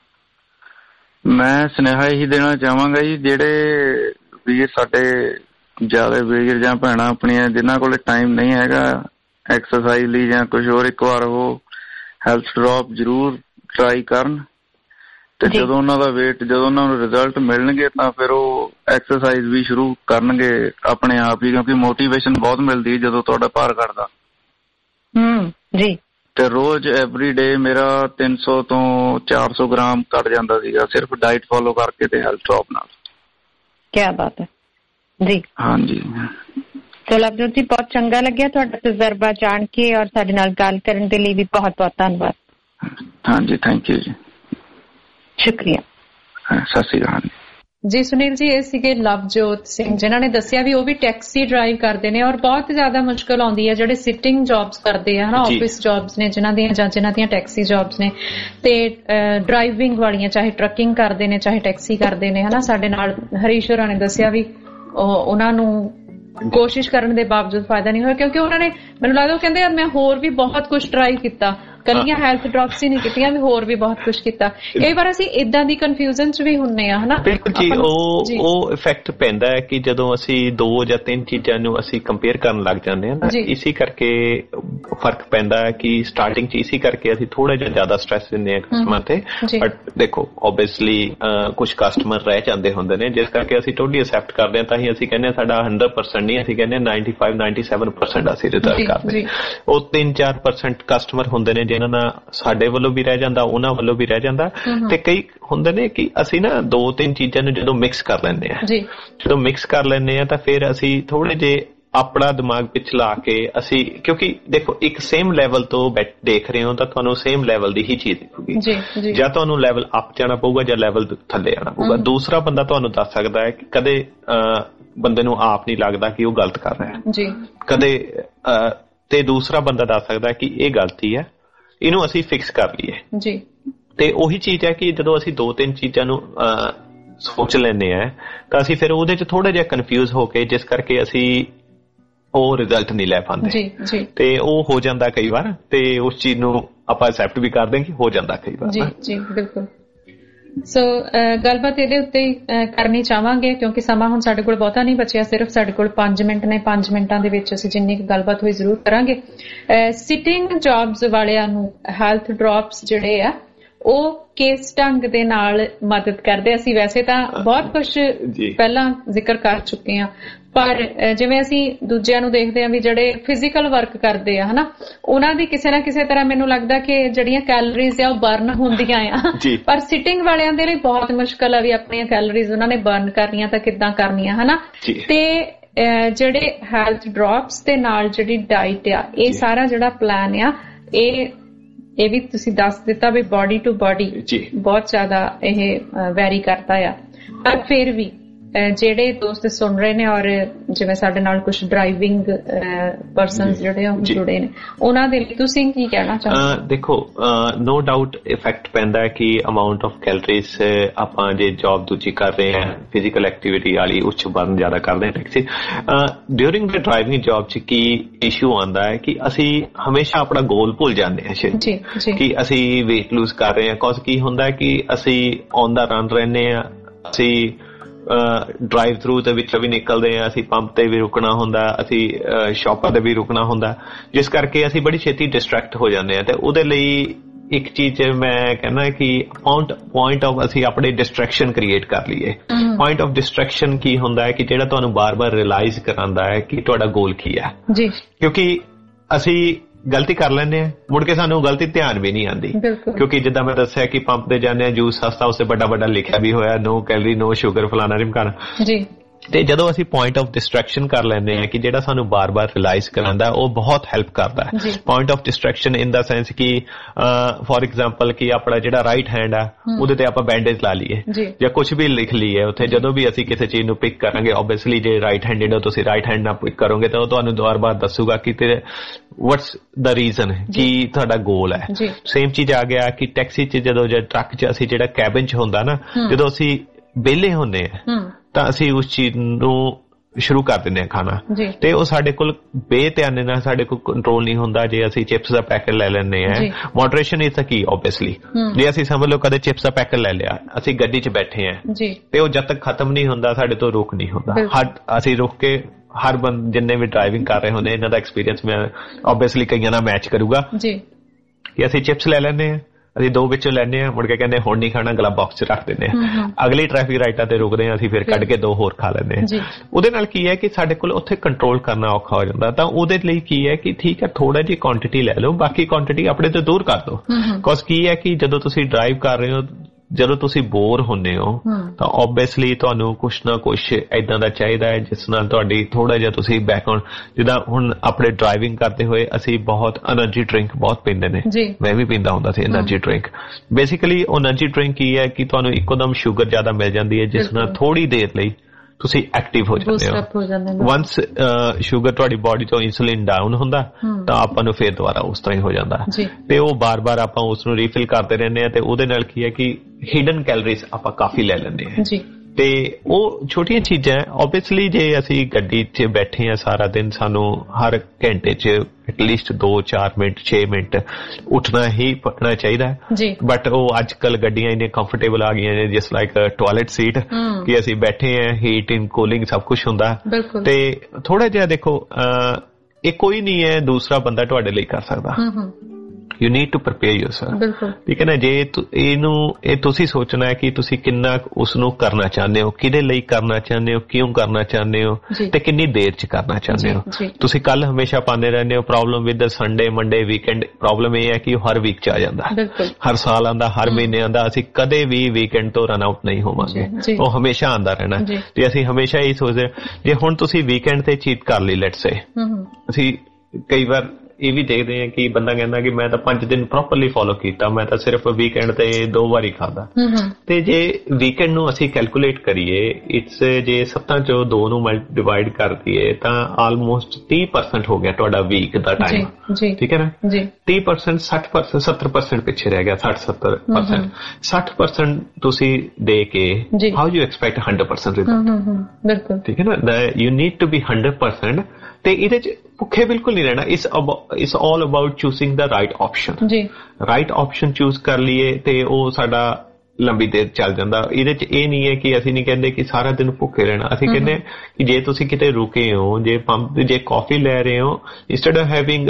ਮੈਂ ਸੁਨੇਹਾ ਇਹੀ ਦੇਣਾ ਚਾਹਾਂਗਾ ਜੀ, ਜਿਹੜੇ ਵੀਰ ਸਾਡੇ ਜ਼ਿਆਦਾ ਵੀਰ ਜਾਂ ਭੈਣਾਂ ਆਪਣੀਆਂ ਜਿਨ੍ਹਾਂ ਕੋਲ ਟਾਈਮ ਨਹੀਂ ਹੈਗਾ ਐਕਸਰਸਾਈਜ਼ ਲਈ ਜਾਂ ਕੁਝ ਹੋਰ, ਇੱਕ ਵਾਰ ਉਹ ਹੈਲਥ ਡ੍ਰੌਪ ਜ਼ਰੂਰ ਟਰਾਈ ਕਰਨ ਤੇ ਜਦੋਂ ਉਹਨਾਂ ਦਾ ਵੇਟ, ਜਦੋਂ ਉਹਨਾਂ ਨੂੰ ਰਿਜ਼ਲਟ ਮਿਲਣਗੇ ਤਾਂ ਫਿਰ ਉਹ ਐਕਸਰਸਾਈਜ਼ ਵੀ ਸ਼ੁਰੂ ਕਰਨਗੇ ਆਪਣੇ ਆਪ ਹੀ, ਕਿਉਂਕਿ ਮੋਟੀਵੇਸ਼ਨ ਬਹੁਤ ਮਿਲਦੀ ਜਦੋਂ ਤੁਹਾਡਾ ਭਾਰ ਘਟਦਾ ਜੀ। ਤੇ ਰੋਜ਼ ਐਵਰੀ ਡੇ ਮੇਰਾ 300 ਤੋਂ 400 ਗ੍ਰਾਮ ਘਟ ਜਾਂਦਾ ਸੀਗਾ ਸਿਰਫ ਡਾਈਟ ਫੋਲੋ ਕਰਕੇ ਤੇ ਹੈਲਥ ਡ੍ਰੌਪ ਨਾਲ। ਕਿਆ ਬਾਤ ਹੈ ਜੀ। ਹਾਂਜੀ। ਸੋ ਲਵਜੋਤ ਜੀ, ਬਹੁਤ ਚੰਗਾ ਲੱਗਿਆ ਤੁਹਾਡਾ ਤਜਰਬਾ ਜਾਣ ਕੇ ਔਰ ਸਾਡੇ ਨਾਲ ਗੱਲ ਕਰਨ ਦੇ ਲਈ ਵੀ ਬਹੁਤ ਬਹੁਤ ਧੰਨਵਾਦ। ਹਾਂਜੀ, ਥੈਂਕ ਯੂ ਜੀ, ਸ਼ੁਕਰੀਆ। ਸਤਿ ਸ਼੍ਰੀ ਅਕਾਲ। ਜੀ ਸੁਨੀਲ ਜੀ, ਇਹ ਸੀਗੇ ਲਵਜੋਤ ਸਿੰਘ ਜਿਨ੍ਹਾਂ ਨੇ ਦੱਸਿਆ ਵੀ ਉਹ ਵੀ ਟੈਕਸੀ ਡਰਾਈਵ ਕਰਦੇ ਨੇ ਔਰ ਬਹੁਤ ਜ਼ਿਆਦਾ ਮੁਸ਼ਕਲ ਆਉਂਦੀ ਹੈ ਜਿਹੜੇ ਸਿਟਿੰਗ ਜੌਬਸ ਕਰਦੇ ਆ ਹਨਾ, ਆਫਿਸ ਜੌਬਸ ਨੇ ਜਿਨ੍ਹਾਂ ਦੀਆਂ ਟੈਕਸੀ ਜੌਬਸ ਨੇ ਤੇ ਡਰਾਈਵਿੰਗ ਵਾਲੀਆਂ, ਚਾਹੇ ਟਰੱਕਿੰਗ ਕਰਦੇ ਨੇ ਚਾਹੇ ਟੈਕਸੀ ਕਰਦੇ ਨੇ ਹਨਾ। ਸਾਡੇ ਨਾਲ ਹਰੀਸ਼ ਹੋਰਾਂ ਨੇ ਦੱਸਿਆ ਵੀ ਉਹਨਾਂ ਨੂੰ ਕੋਸ਼ਿਸ਼ ਕਰਨ ਦੇ ਬਾਵਜੂਦ ਫਾਇਦਾ ਨਹੀਂ ਹੋਇਆ ਕਿਉਂਕਿ ਉਹਨਾਂ ਨੇ, ਮੈਨੂੰ ਲੱਗਦਾ ਉਹ ਕਹਿੰਦੇ ਮੈਂ ਹੋਰ ਵੀ ਬਹੁਤ ਕੁਝ ਟਰਾਈ ਕੀਤਾ, ਕੱਲੀਆਂ ਹੈਲਥ ਡ੍ਰੌਪਸ ਹੀ ਨਹੀਂ ਕੀਤੀਆਂ, ਵੀ ਹੋਰ ਵੀ ਬਹੁਤ ਕੁਝ ਕੀਤਾ। ਕਈ ਵਾਰ ਅਸੀਂ ਇਦਾਂ ਦੀ ਕਨਫਿਊਜ਼ਨ ਚ ਵੀ ਹੁੰਨੇ ਆ ਹਨਾ। ਬਿਲਕੁਲ ਜੀ, ਉਹ ਇਫੈਕਟ ਪੈਂਦਾ ਹੈ ਕਿ ਜਦੋਂ ਅਸੀਂ 2 ਜਾਂ 3 ਚੀਜ਼ਾਂ ਨੂੰ ਅਸੀਂ ਕੰਪੇਅਰ ਕਰਨ ਲੱਗ ਜਾਂਦੇ ਹਾਂ ਨਾ, ਇਸੇ ਕਰਕੇ ਫਰਕ ਪੈਂਦਾ ਹੈ ਕਿ ਸਟਾਰਟਿੰਗ ਚ ਇਸੇ ਕਰਕੇ ਅਸੀਂ ਥੋੜਾ ਜਿਹਾ ਜ਼ਿਆਦਾ ਸਟ੍ਰੈਸ ਦਿੰਦੇ ਹਾਂ ਕਸਟਮਰ ਤੇ। ਬਟ ਦੇਖੋ ਓਬਵੀਅਸਲੀ ਕੁਝ ਕਸਟਮਰ ਰਹਿ ਜਾਂਦੇ ਹੁੰਦੇ ਨੇ ਜਿਸ ਕਰਕੇ ਅਸੀਂ ਟੋਟਲੀ ਐਕਸੈਪਟ ਕਰਦੇ ਹਾਂ, ਤਾਂ ਹੀ ਅਸੀਂ ਕਹਿੰਦੇ ਹਾਂ ਸਾਡਾ 100% ਨਹੀਂ, ਅਸੀਂ ਕਹਿੰਦੇ 95-97% ਅਸੀਂ ਰਿਜ਼ਲਟ ਕਰਦੇ। ਉਹ 3-4% ਕਸਟਮਰ ਹੁੰਦੇ ਨੇ ਜਿਹਨਾਂ ਨਾਲ ਸਾਡੇ ਵੱਲੋਂ ਵੀ ਰਹਿ ਜਾਂਦਾ, ਉਹਨਾਂ ਵੱਲੋਂ ਵੀ ਰਹਿ ਜਾਂਦਾ। ਤੇ ਕਈ ਹੁੰਦੇ ਨੇ ਕਿ ਅਸੀਂ ਨਾ 2-3 ਚੀਜ਼ਾਂ ਨੂੰ ਜਦੋਂ ਮਿਕਸ ਕਰ ਲੈਂਦੇ ਆ, ਜਦੋਂ ਮਿਕਸ ਕਰ ਲੈਂਦੇ ਆ ਤਾਂ ਫਿਰ ਅਸੀਂ ਥੋੜੇ ਜਿਹੇ ਆਪਣਾ ਦਿਮਾਗ ਵਿੱਚ ਲਾ ਕੇ ਅਸੀਂ, ਕਿਉਂਕਿ ਦੇਖੋ ਇੱਕ ਸੇਮ ਲੈਵਲ ਤੋਂ ਦੇਖ ਰਹੇ ਹੋ ਤਾਂ ਤੁਹਾਨੂੰ ਸੇਮ ਲੈਵਲ ਦੀ ਹੀ ਚੀਜ਼ ਦਿਖੂਗੀ। ਜਾਂ ਤੁਹਾਨੂੰ ਲੈਵਲ ਅਪ ਜਾਣਾ ਪਊਗਾ ਜਾਂ ਲੈਵਲ ਥੱਲੇ ਆਣਾ ਪਊਗਾ। ਦੂਸਰਾ ਬੰਦਾ ਤੁਹਾਨੂੰ ਦੱਸ ਸਕਦਾ ਹੈ ਕਿ ਕਦੇ ਬੰਦੇ ਨੂੰ ਆਪ ਨਹੀਂ ਲੱਗਦਾ ਕਿ ਉਹ ਗਲਤ ਕਰ ਰਿਹਾ ਕਦੇ, ਤੇ ਦੂਸਰਾ ਬੰਦਾ ਦੱਸ ਸਕਦਾ ਕਿ ਇਹ ਗਲਤੀ ਹੈ, ਇਹਨੂੰ ਅਸੀਂ ਫਿਕਸ ਕਰ ਲਈਏ ਜੀ। ਤੇ ਉਹੀ ਚੀਜ਼ ਹੈ ਕਿ ਜਦੋਂ ਅਸੀਂ 2-3 ਚੀਜ਼ਾਂ ਨੂੰ ਸੋਚ ਲੈਂਦੇ ਆ ਤਾਂ ਅਸੀਂ ਫਿਰ ਉਹਦੇ ਚ ਥੋੜਾ ਜਿਹਾ ਕਨਫਿਊਜ਼ ਹੋ ਕੇ, ਜਿਸ ਕਰਕੇ ਅਸੀਂ ਉਹ ਰਿਜ਼ਲਟ ਨਹੀਂ ਲੈ ਪਾਉਂਦੇ ਤੇ ਉਹ ਹੋ ਜਾਂਦਾ ਕਈ ਵਾਰ। ਤੇ ਉਸ ਚੀਜ਼ ਨੂੰ ਆਪਾਂ ਐਕਸੈਪਟ ਵੀ ਕਰਦੇ ਕਿ ਹੋ ਜਾਂਦਾ ਕਈ ਵਾਰ। ਜੀ ਬਿਲਕੁਲ। ਸੋ ਗੱਲਬਾਤ ਇਹਦੇ ਉੱਤੇ ਕਰਨੀ ਚਾਹਾਂਗੇ ਕਿਉਂਕਿ ਸਮਾਂ ਹੁਣ ਸਾਡੇ ਕੋਲ ਬਹੁਤਾ ਨਹੀਂ ਬਚਿਆ, ਸਿਰਫ ਸਾਡੇ ਕੋਲ 5 ਮਿੰਟ ਨੇ। 5 ਮਿੰਟਾਂ ਦੇ ਵਿੱਚ ਅਸੀਂ ਜਿੰਨੀ ਗੱਲਬਾਤ ਹੋਈ ਜ਼ਰੂਰ ਕਰਾਂਗੇ। ਸਿਟਿੰਗ ਜੌਬਸ ਵਾਲਿਆਂ ਨੂੰ ਹੈਲਥ ਡ੍ਰੌਪਸ ਜਿਹੜੇ ਆ ਉਹ ਕਿਸ ਢੰਗ ਦੇ ਨਾਲ ਮਦਦ ਕਰਦੇ? ਅਸੀਂ ਵੈਸੇ ਤਾਂ ਬਹੁਤ ਕੁਝ ਪਹਿਲਾਂ ਜ਼ਿਕਰ ਕਰ ਚੁੱਕੇ ਹਾਂ, ਪਰ ਜਿਵੇਂ ਅਸੀਂ ਦੂਜਿਆਂ ਨੂੰ ਦੇਖਦੇ ਹਾਂ ਵੀ ਜਿਹੜੇ ਫਿਜ਼ੀਕਲ ਵਰਕ ਕਰਦੇ ਆ ਹਨਾ, ਉਹਨਾਂ ਦੀ ਕਿਸੇ ਨਾ ਕਿਸੇ ਤਰ੍ਹਾਂ ਮੈਨੂੰ ਲੱਗਦਾ ਕਿ ਜਿਹੜੀਆਂ ਕੈਲਰੀਜ਼ ਆ ਉਹ ਬਰਨ ਹੁੰਦੀਆਂ ਆ, ਪਰ ਸਿਟਿੰਗ ਵਾਲਿਆਂ ਦੇ ਲਈ ਬਹੁਤ ਮੁਸ਼ਕਲ ਆ ਵੀ ਆਪਣੀਆਂ ਕੈਲਰੀਜ਼ ਉਹਨਾਂ ਨੇ ਬਰਨ ਕਰਨੀਆਂ ਤਾਂ ਕਿੱਦਾਂ ਕਰਨੀਆਂ ਹਨਾ। ਤੇ ਜਿਹੜੇ ਹੈਲਥ ਡ੍ਰੌਪਸ ਦੇ ਨਾਲ ਜਿਹੜੀ ਡਾਈਟ ਆ, ਇਹ ਸਾਰਾ ਜਿਹੜਾ ਪਲਾਨ ਆ ਇਹ ਵੀ ਤੁਸੀਂ ਦੱਸ ਦਿੱਤਾ ਵੀ ਬਾਡੀ ਟੂ ਬਾਡੀ ਬਹੁਤ ਜ਼ਿਆਦਾ ਇਹ ਵੈਰੀ ਕਰਦਾ ਆ। ਪਰ ਫਿਰ ਵੀ ਜਿਹੜੇ ਦੋਸਤ ਸੁਣ ਰਹੇ ਨੇ ਔਰ ਜਿਵੇਂ ਸਾਡੇ ਨਾਲ ਕੁਝ ਡਰਾਈਵਿੰਗ ਪਰਸਨਸ ਜਿਹੜੇ ਜੁੜੇ ਨੇ, ਉਹਨਾਂ ਦੇ ਲਈ ਤੁਸੀਂ ਕੀ ਕਹਿਣਾ ਚਾਹੁੰਦੇ? ਦੇਖੋ ਨੋ ਡਾਊਟ ਇਫੈਕਟ ਪੈਂਦਾ ਹੈ ਕਿ ਅਮਾਊਂਟ ਆਫ ਕੈਲਰੀਜ਼ ਆਪਾਂ ਜੇ ਜੌਬ ਦੂਜੀ ਕਰ ਰਹੇ ਹਾਂ ਫਿਜ਼ੀਕਲ ਐਕਟੀਵਿਟੀ ਵਾਲੀ ਉੱਚ ਬਰਨ ਜ਼ਿਆਦਾ ਕਰਦੇ ਹਾਂ। ਡਿਊਰਿੰਗ ਦ ਡਰਾਈਵਿੰਗ ਜੌਬ 'ਚ ਕੀ ਇਸ਼ੂ ਆਉਂਦਾ ਹੈ ਕਿ ਅਸੀਂ ਹਮੇਸ਼ਾ ਆਪਣਾ ਗੋਲ ਭੁੱਲ ਜਾਂਦੇ ਹਾਂ ਕਿ ਅਸੀਂ ਵੇਟ ਲੂਜ਼ ਕਰ ਰਹੇ ਹਾਂ। ਕੋਜ਼ ਕੀ ਹੁੰਦਾ ਕਿ ਅਸੀਂ ਔਨ ਦਾ ਰਨ ਰਹਿੰਦੇ ਹਾਂ, ਅਸੀਂ ਡਰਾਈਵ ਥਰੂ ਦੇ ਵਿੱਚੋਂ ਵੀ ਨਿਕਲਦੇ ਹਾਂ, ਅਸੀਂ ਪੰਪ ਤੇ ਵੀ ਰੁਕਣਾ ਹੁੰਦਾ, ਅਸੀਂ ਸ਼ਾਪਾਂ ਤੇ ਵੀ ਰੁਕਣਾ ਹੁੰਦਾ, ਜਿਸ ਕਰਕੇ ਅਸੀਂ ਬੜੀ ਛੇਤੀ ਡਿਸਟਰੈਕਟ ਹੋ ਜਾਂਦੇ ਹਾਂ। ਤੇ ਉਹਦੇ ਲਈ ਇੱਕ ਚੀਜ਼ ਮੈਂ ਕਹਿੰਦਾ ਕਿ ਪੁਆਇੰਟ ਆਫ ਅਸੀਂ ਆਪਣੇ ਡਿਸਟਰੈਕਸ਼ਨ ਕ੍ਰੀਏਟ ਕਰ ਲਈਏ। ਪੁਆਇੰਟ ਆਫ ਡਿਸਟਰੈਕਸ਼ਨ ਕੀ ਹੁੰਦਾ ਹੈ ਕਿ ਜਿਹੜਾ ਤੁਹਾਨੂੰ ਬਾਰ-ਬਾਰ ਰਿਅਲਾਈਜ਼ ਕਰਾਉਂਦਾ ਹੈ ਕਿ ਤੁਹਾਡਾ ਗੋਲ ਕੀ ਹੈ। ਕਿਉਂਕਿ ਅਸੀਂ ਗਲਤੀ ਕਰ ਲੈਂਦੇ ਆ, ਮੁੜ ਕੇ ਸਾਨੂੰ ਗਲਤੀ ਧਿਆਨ ਵੀ ਨਹੀਂ ਆਉਂਦੀ, ਕਿਉਂਕਿ ਜਿੱਦਾਂ ਮੈਂ ਦੱਸਿਆ ਕਿ ਪੰਪ ਤੇ ਜਾਂਦੇ ਆ, ਜੂਸ ਸਸਤਾ ਉਸੇ ਵੱਡਾ ਲਿਖਿਆ ਵੀ ਹੋਇਆ, ਨੋ ਕੈਲਰੀ ਨੋ ਸ਼ੂਗਰ ਫਲਾਣਾ ਢਿਮਕਾਣਾ। ਤੇ ਜਦੋਂ ਅਸੀਂ ਪੁਆਇੰਟ ਆਫ ਡਿਸਟਰੈਕਸ਼ਨ ਕਰ ਲੈਂਦੇ ਹਾਂ ਕਿ ਜਿਹੜਾ ਸਾਨੂੰ ਬਾਰ-ਬਾਰ ਰਿਅਲਾਈਜ਼ ਕਰਾਉਂਦਾ, ਉਹ ਬਹੁਤ ਹੈਲਪ ਕਰਦਾ ਹੈ। Point of distraction in the sense ਕਿ ਫੋਰ ਐਗਜ਼ਾਮਪਲ ਕਿ ਆਪਣਾ ਜਿਹੜਾ ਰਾਈਟ ਹੈਂਡ ਆ ਉਹਦੇ ਤੇ ਆਪਾਂ ਬੈਂਡੇਜ ਲਾ ਲਈਏ ਜਾਂ ਕੁਝ ਵੀ ਲਿਖ ਲਈਏ ਉੱਥੇ, ਜਦੋਂ ਵੀ ਅਸੀਂ ਕਿਸੇ ਚੀਜ਼ ਨੂੰ ਪਿਕ ਕਰਾਂਗੇ, ਓਬਵੀਅਸਲੀ ਜੇ ਰਾਈਟ ਹੈਂਡਡ ਹੋ ਤੁਸੀਂ ਰਾਈਟ ਹੈਂਡ ਨਾਲ ਪਿਕ ਕਰੋਗੇ ਤਾਂ ਉਹ ਤੁਹਾਨੂੰ ਬਾਰ-ਬਾਰ ਦੱਸੂਗਾ ਕਿ ਤੇਰੇ ਵਟਸ ਦਾ ਰੀਜ਼ਨ ਕੀ ਤੁਹਾਡਾ ਗੋਲ ਹੈ। ਸੇਮ ਚੀਜ਼ ਆ ਗਿਆ ਕਿ ਟੈਕਸੀ 'ਚ ਜਦੋਂ ਟਰੱਕ 'ਚ ਅਸੀਂ ਜਿਹੜਾ ਕੈਬਿਨ 'ਚ ਹੁੰਦਾ ਨਾ, ਜਦੋਂ ਅਸੀਂ ਵਿਹਲੇ ਹੁੰਦੇ ਆ ਤਾਂ ਅਸੀਂ ਉਸ ਚੀਜ਼ ਨੂੰ ਸ਼ੁਰੂ ਕਰ ਦਿੰਦੇ ਹਾਂ ਖਾਣਾ, ਤੇ ਉਹ ਸਾਡੇ ਕੋਲ ਬੇਧਿਆਨੇ ਨਾਲ ਸਾਡੇ ਕੋਲ ਕੰਟਰੋਲ ਨਹੀਂ ਹੁੰਦਾ। ਜੇ ਅਸੀਂ ਚਿਪਸ ਦਾ ਪੈਕਟ ਲੈ ਲੈਂਦੇ ਹਾਂ, moderation is the key obviously. ਜੇ ਅਸੀਂ ਸਮਝ ਲਓ ਕਦੇ ਚਿਪਸ ਦਾ ਪੈਕਟ ਲੈ ਲਿਆ, ਅਸੀਂ ਗੱਡੀ 'ਚ ਬੈਠੇ ਹਾਂ ਤੇ ਉਹ ਜਦ ਤੱਕ ਖਤਮ ਨਹੀਂ ਹੁੰਦਾ ਸਾਡੇ ਤੋਂ ਰੁਕ ਨਹੀਂ ਹੁੰਦਾ। ਅਸੀਂ ਰੁਕ ਕੇ ਹਰ ਜਿੰਨੇ ਵੀ ਡਰਾਈਵਿੰਗ ਕਰ ਰਹੇ ਹੁੰਦੇ, ਇਹਨਾਂ ਦਾ ਐਕਸਪੀਰੀਅੰਸ ਮੈਂ ਓਬਵੀਅਸਲੀ ਕਈਆਂ ਨਾਲ ਮੈਚ ਕਰੂਗਾ ਕਿ ਅਸੀਂ ਚਿਪਸ ਲੈ ਲੈਂਦੇ ਹਾਂ, ਅਸੀਂ 2 ਵਿੱਚੋਂ ਲੈਂਦੇ ਹਾਂ, ਮੁੜ ਕੇ ਕਹਿੰਦੇ ਹੁਣ ਨਹੀਂ ਖਾਣਾ, ਗਲਵ ਬਾਕਸ 'ਚ ਰੱਖ ਦਿੰਦੇ ਹਾਂ। ਅਗਲੀ ਟ੍ਰੈਫਿਕ ਲਾਈਟਾਂ ਤੇ ਰੁਕਦੇ ਹਾਂ, ਅਸੀਂ ਫਿਰ ਕੱਢ ਕੇ 2 ਹੋਰ ਖਾ ਲੈਂਦੇ ਹਾਂ। ਉਹਦੇ ਨਾਲ ਕੀ ਹੈ ਕਿ ਸਾਡੇ ਕੋਲ ਉੱਥੇ ਕੰਟਰੋਲ ਕਰਨਾ ਔਖਾ ਹੋ ਜਾਂਦਾ। ਤਾਂ ਉਹਦੇ ਲਈ ਕੀ ਹੈ ਕਿ ਠੀਕ ਹੈ ਥੋੜਾ ਜਿਹੀ ਕੁਆਂਟੀਟੀ ਲੈ ਲਓ, ਬਾਕੀ ਕੁਆਂਟੀਟੀ ਆਪਣੇ ਤੋਂ ਦੂਰ ਕਰ ਦਿਓ। ਬਿਕੋਜ਼ ਕੀ ਹੈ ਕਿ ਜਦੋਂ ਤੁਸੀਂ ਡਰਾਈਵ ਕਰ ਰਹੇ ਹੋ ਜਦੋਂ ਤੁਸੀਂ ਬੋਰ ਹੁੰਦੇ ਹੋ ਤਾਂ ਓਬਵੀਅਸਲੀ ਤੁਹਾਨੂੰ ਕੁਛ ਨਾ ਕੁਛ ਏਦਾਂ ਦਾ ਚਾਹੀਦਾ ਹੈ ਜਿਸ ਨਾਲ ਤੁਹਾਡੀ ਥੋੜਾ ਜਿਹਾ ਤੁਸੀਂ ਬੈਕਗ੍ਰਾਉਂਡ, ਜਿੱਦਾਂ ਹੁਣ ਆਪਣੇ ਡਰਾਈਵਿੰਗ ਕਰਦੇ ਹੋਏ ਅਸੀਂ ਬਹੁਤ એનર્ਜੀ ਡਰਿੰਕ ਬਹੁਤ ਪੀਂਦੇ ਨੇ, ਮੈਂ ਵੀ ਪੀਂਦਾ ਹੁੰਦਾ ਸੀ એનર્ਜੀ ਡਰਿੰਕ। ਬੇਸਿਕਲੀ ਉਹ એનર્ਜੀ ਡਰਿੰਕ ਕੀ ਹੈ ਕਿ ਤੁਹਾਨੂੰ ਇੱਕੋਦਮ ਸ਼ੂਗਰ ਜ਼ਿਆਦਾ ਮਿਲ ਜਾਂਦੀ ਹੈ ਜਿਸ ਨਾਲ ਥੋੜੀ ਦੇਰ ਲਈ ਤੁਸੀਂ ਐਕਟਿਵ ਹੋ ਜਾਂਦੇ ਹੋ। ਵੰਸ ਸ਼ੂਗਰ ਤੁਹਾਡੀ ਬੋਡੀ ਤੋਂ ਇਨਸੂਲਿਨ ਡਾਊਨ ਹੁੰਦਾ ਤਾਂ ਆਪਾਂ ਨੂੰ ਫੇਰ ਦੁਬਾਰਾ ਉਸ ਤਰ੍ਹਾਂ ਹੀ ਹੋ ਜਾਂਦਾ ਤੇ ਉਹ ਬਾਰ-ਬਾਰ ਆਪਾਂ ਉਸ ਨੂੰ ਰੀਫਿਲ ਕਰਦੇ ਰਹਿੰਦੇ ਆ ਤੇ ਉਹਦੇ ਨਾਲ ਕੀ ਹੈ ਕਿ ਹਿਡਨ ਕੈਲੋਰੀਜ਼ ਆਪਾਂ ਕਾਫੀ ਲੈ ਲੈਂਦੇ ਆ ਤੇ ਉਹ ਛੋਟੀਆਂ ਚੀਜ਼ਾਂ। ਓਬਵੀਅਸਲੀ ਜੇ ਅਸੀਂ ਗੱਡੀ 'ਚ ਬੈਠੇ ਆ ਸਾਰਾ ਦਿਨ, ਸਾਨੂੰ ਹਰ ਘੰਟੇ 'ਚ ਐਟਲੀਸਟ 2-4 ਮਿੰਟ 6 ਮਿੰਟ ਉੱਠਣਾ ਹੀ ਪੜਨਾ ਚਾਹੀਦਾ ਹੈ। ਬਟ ਉਹ ਅੱਜ ਕੱਲ ਗੱਡੀਆਂ ਇੰਨੇ ਕੰਫਰਟੇਬਲ ਆ ਗਈਆਂ ਨੇ ਜਿਸ ਲਾਈਕ ਟਾਇਲਟ ਸੀਟ ਕਿ ਅਸੀਂ ਬੈਠੇ ਆ, ਹੀਟ ਇਨ ਕੂਲਿੰਗ ਸਭ ਕੁਛ ਹੁੰਦਾ ਤੇ ਥੋੜਾ ਜਿਹਾ ਦੇਖੋ ਇਹ ਕੋਈ ਨਹੀਂ ਹੈ ਦੂਸਰਾ ਬੰਦਾ ਤੁਹਾਡੇ ਲਈ ਕਰ ਸਕਦਾ। You need to prepare yourself, ਠੀਕ ਹੈ ਨਾ। ਜੇ ਇਹ ਤੁਸੀਂ ਸੋਚਣਾ ਹੈ ਕਿ ਤੁਸੀਂ ਕਿੰਨਾ ਉਸ ਨੂੰ ਕਰਨਾ ਚਾਹੁੰਦੇ ਹੋ, ਕਿਹਦੇ ਲਈ ਕਰਨਾ ਚਾਹੁੰਦੇ ਹੋ, ਕਿਉਂ ਕਰਨਾ ਚਾਹੁੰਦੇ ਹੋ ਤੇ ਕਿੰਨੀ ਦੇਰ 'ਚ ਕਰਨਾ ਚਾਹੁੰਦੇ ਹੋ। ਤੁਸੀਂ ਕੱਲ ਹਮੇਸ਼ਾ ਪਾਉਂਦੇ ਰਹਿੰਦੇ ਹੋ problem with Sunday Monday weekend. Problem ਇਹ ਹੈ ਕਿ ਉਹ ਹਰ ਵੀਕ 'ਚ ਆ ਜਾਂਦਾ, ਹਰ ਸਾਲ ਆਉਂਦਾ, ਹਰ ਮਹੀਨੇ ਆਉਂਦਾ। ਅਸੀਂ ਕਦੇ ਵੀ ਵੀਕਐਂਡ ਤੋਂ ਰਨ ਆਊਟ ਨਹੀਂ ਹੋਵਾਂਗੇ, ਉਹ ਹਮੇਸ਼ਾ ਆਉਂਦਾ ਰਹਿਣਾ ਤੇ ਅਸੀਂ ਹਮੇਸ਼ਾ ਇਹੀ ਸੋਚਦੇ ਜੇ ਹੁਣ ਤੁਸੀਂ ਵੀਕਐਂਡ ਤੇ ਚੀਟ ਕਰ ਲਈ ਲੈਟਸ ਸੇ। ਅਸੀਂ ਕਈ ਵਾਰ ਇਹ ਵੀ ਦੇਖਦੇ ਆ ਕਿ ਬੰਦਾ ਕਹਿੰਦਾ ਕਿ ਮੈਂ ਤਾਂ 5 ਦਿਨ ਪ੍ਰੋਪਰਲੀ ਫੋਲੋ ਕੀਤਾ, ਮੈਂ ਤਾਂ ਸਿਰਫ ਵੀਕਐਂਡ ਤੇ 2 ਵਾਰੀ ਖਾਦਾ। ਤੇ ਜੇ ਵੀਕਐਂਡ ਨੂੰ ਅਸੀਂ ਕੈਲਕੂਲੇਟ ਕਰੀਏ, ਇਟਸ ਜੇ 7 ਚੋਂ 2 ਨੂੰ ਡਿਵਾਈਡ ਕਰ ਦਈਏ ਤਾਂ ਆਲਮੋਸਟ 30% ਹੋ ਗਿਆ ਤੁਹਾਡਾ ਵੀਕ ਦਾ ਟਾਈਮ, ਠੀਕ ਹੈ ਨਾ। 30% 60% 70% ਪਿੱਛੇ ਰਹਿ ਗਿਆ, 60-70%। 60% ਤੁਸੀਂ ਦੇ ਕੇ ਹਾਊ ਯੂ ਐਕਸਪੈਕਟ 100% ਰਿਜ਼ਲਟ, ਠੀਕ ਹੈ ਨਾ। You need to be 100%। ਤੇ ਇਹਦੇ 'ਚ ਭੁੱਖੇ ਬਿਲਕੁਲ ਨਹੀਂ ਰਹਿਣਾ। It's all about choosing the right option. Right option choose ਕਰ ਲਈਏ ਤੇ ਉਹ ਸਾਡਾ ਲੰਬੀ ਦੇਰ ਚੱਲ ਜਾਂਦਾ। ਇਹਦੇ 'ਚ ਇਹ ਨਹੀਂ ਹੈ ਕਿ ਅਸੀਂ ਨਹੀਂ ਕਹਿੰਦੇ ਕਿ ਸਾਰਾ ਦਿਨ ਭੁੱਖੇ ਰਹਿਣਾ। ਅਸੀਂ ਕਹਿੰਦੇ ਕਿ ਜੇ ਤੁਸੀਂ ਕਿਤੇ ਰੁਕੇ ਹੋ, ਜੇ ਕਾਫੀ ਲੈ ਰਹੇ ਹੋ, ਇੰਸਟੈਡ ਆਫ ਹੈਵਿੰਗ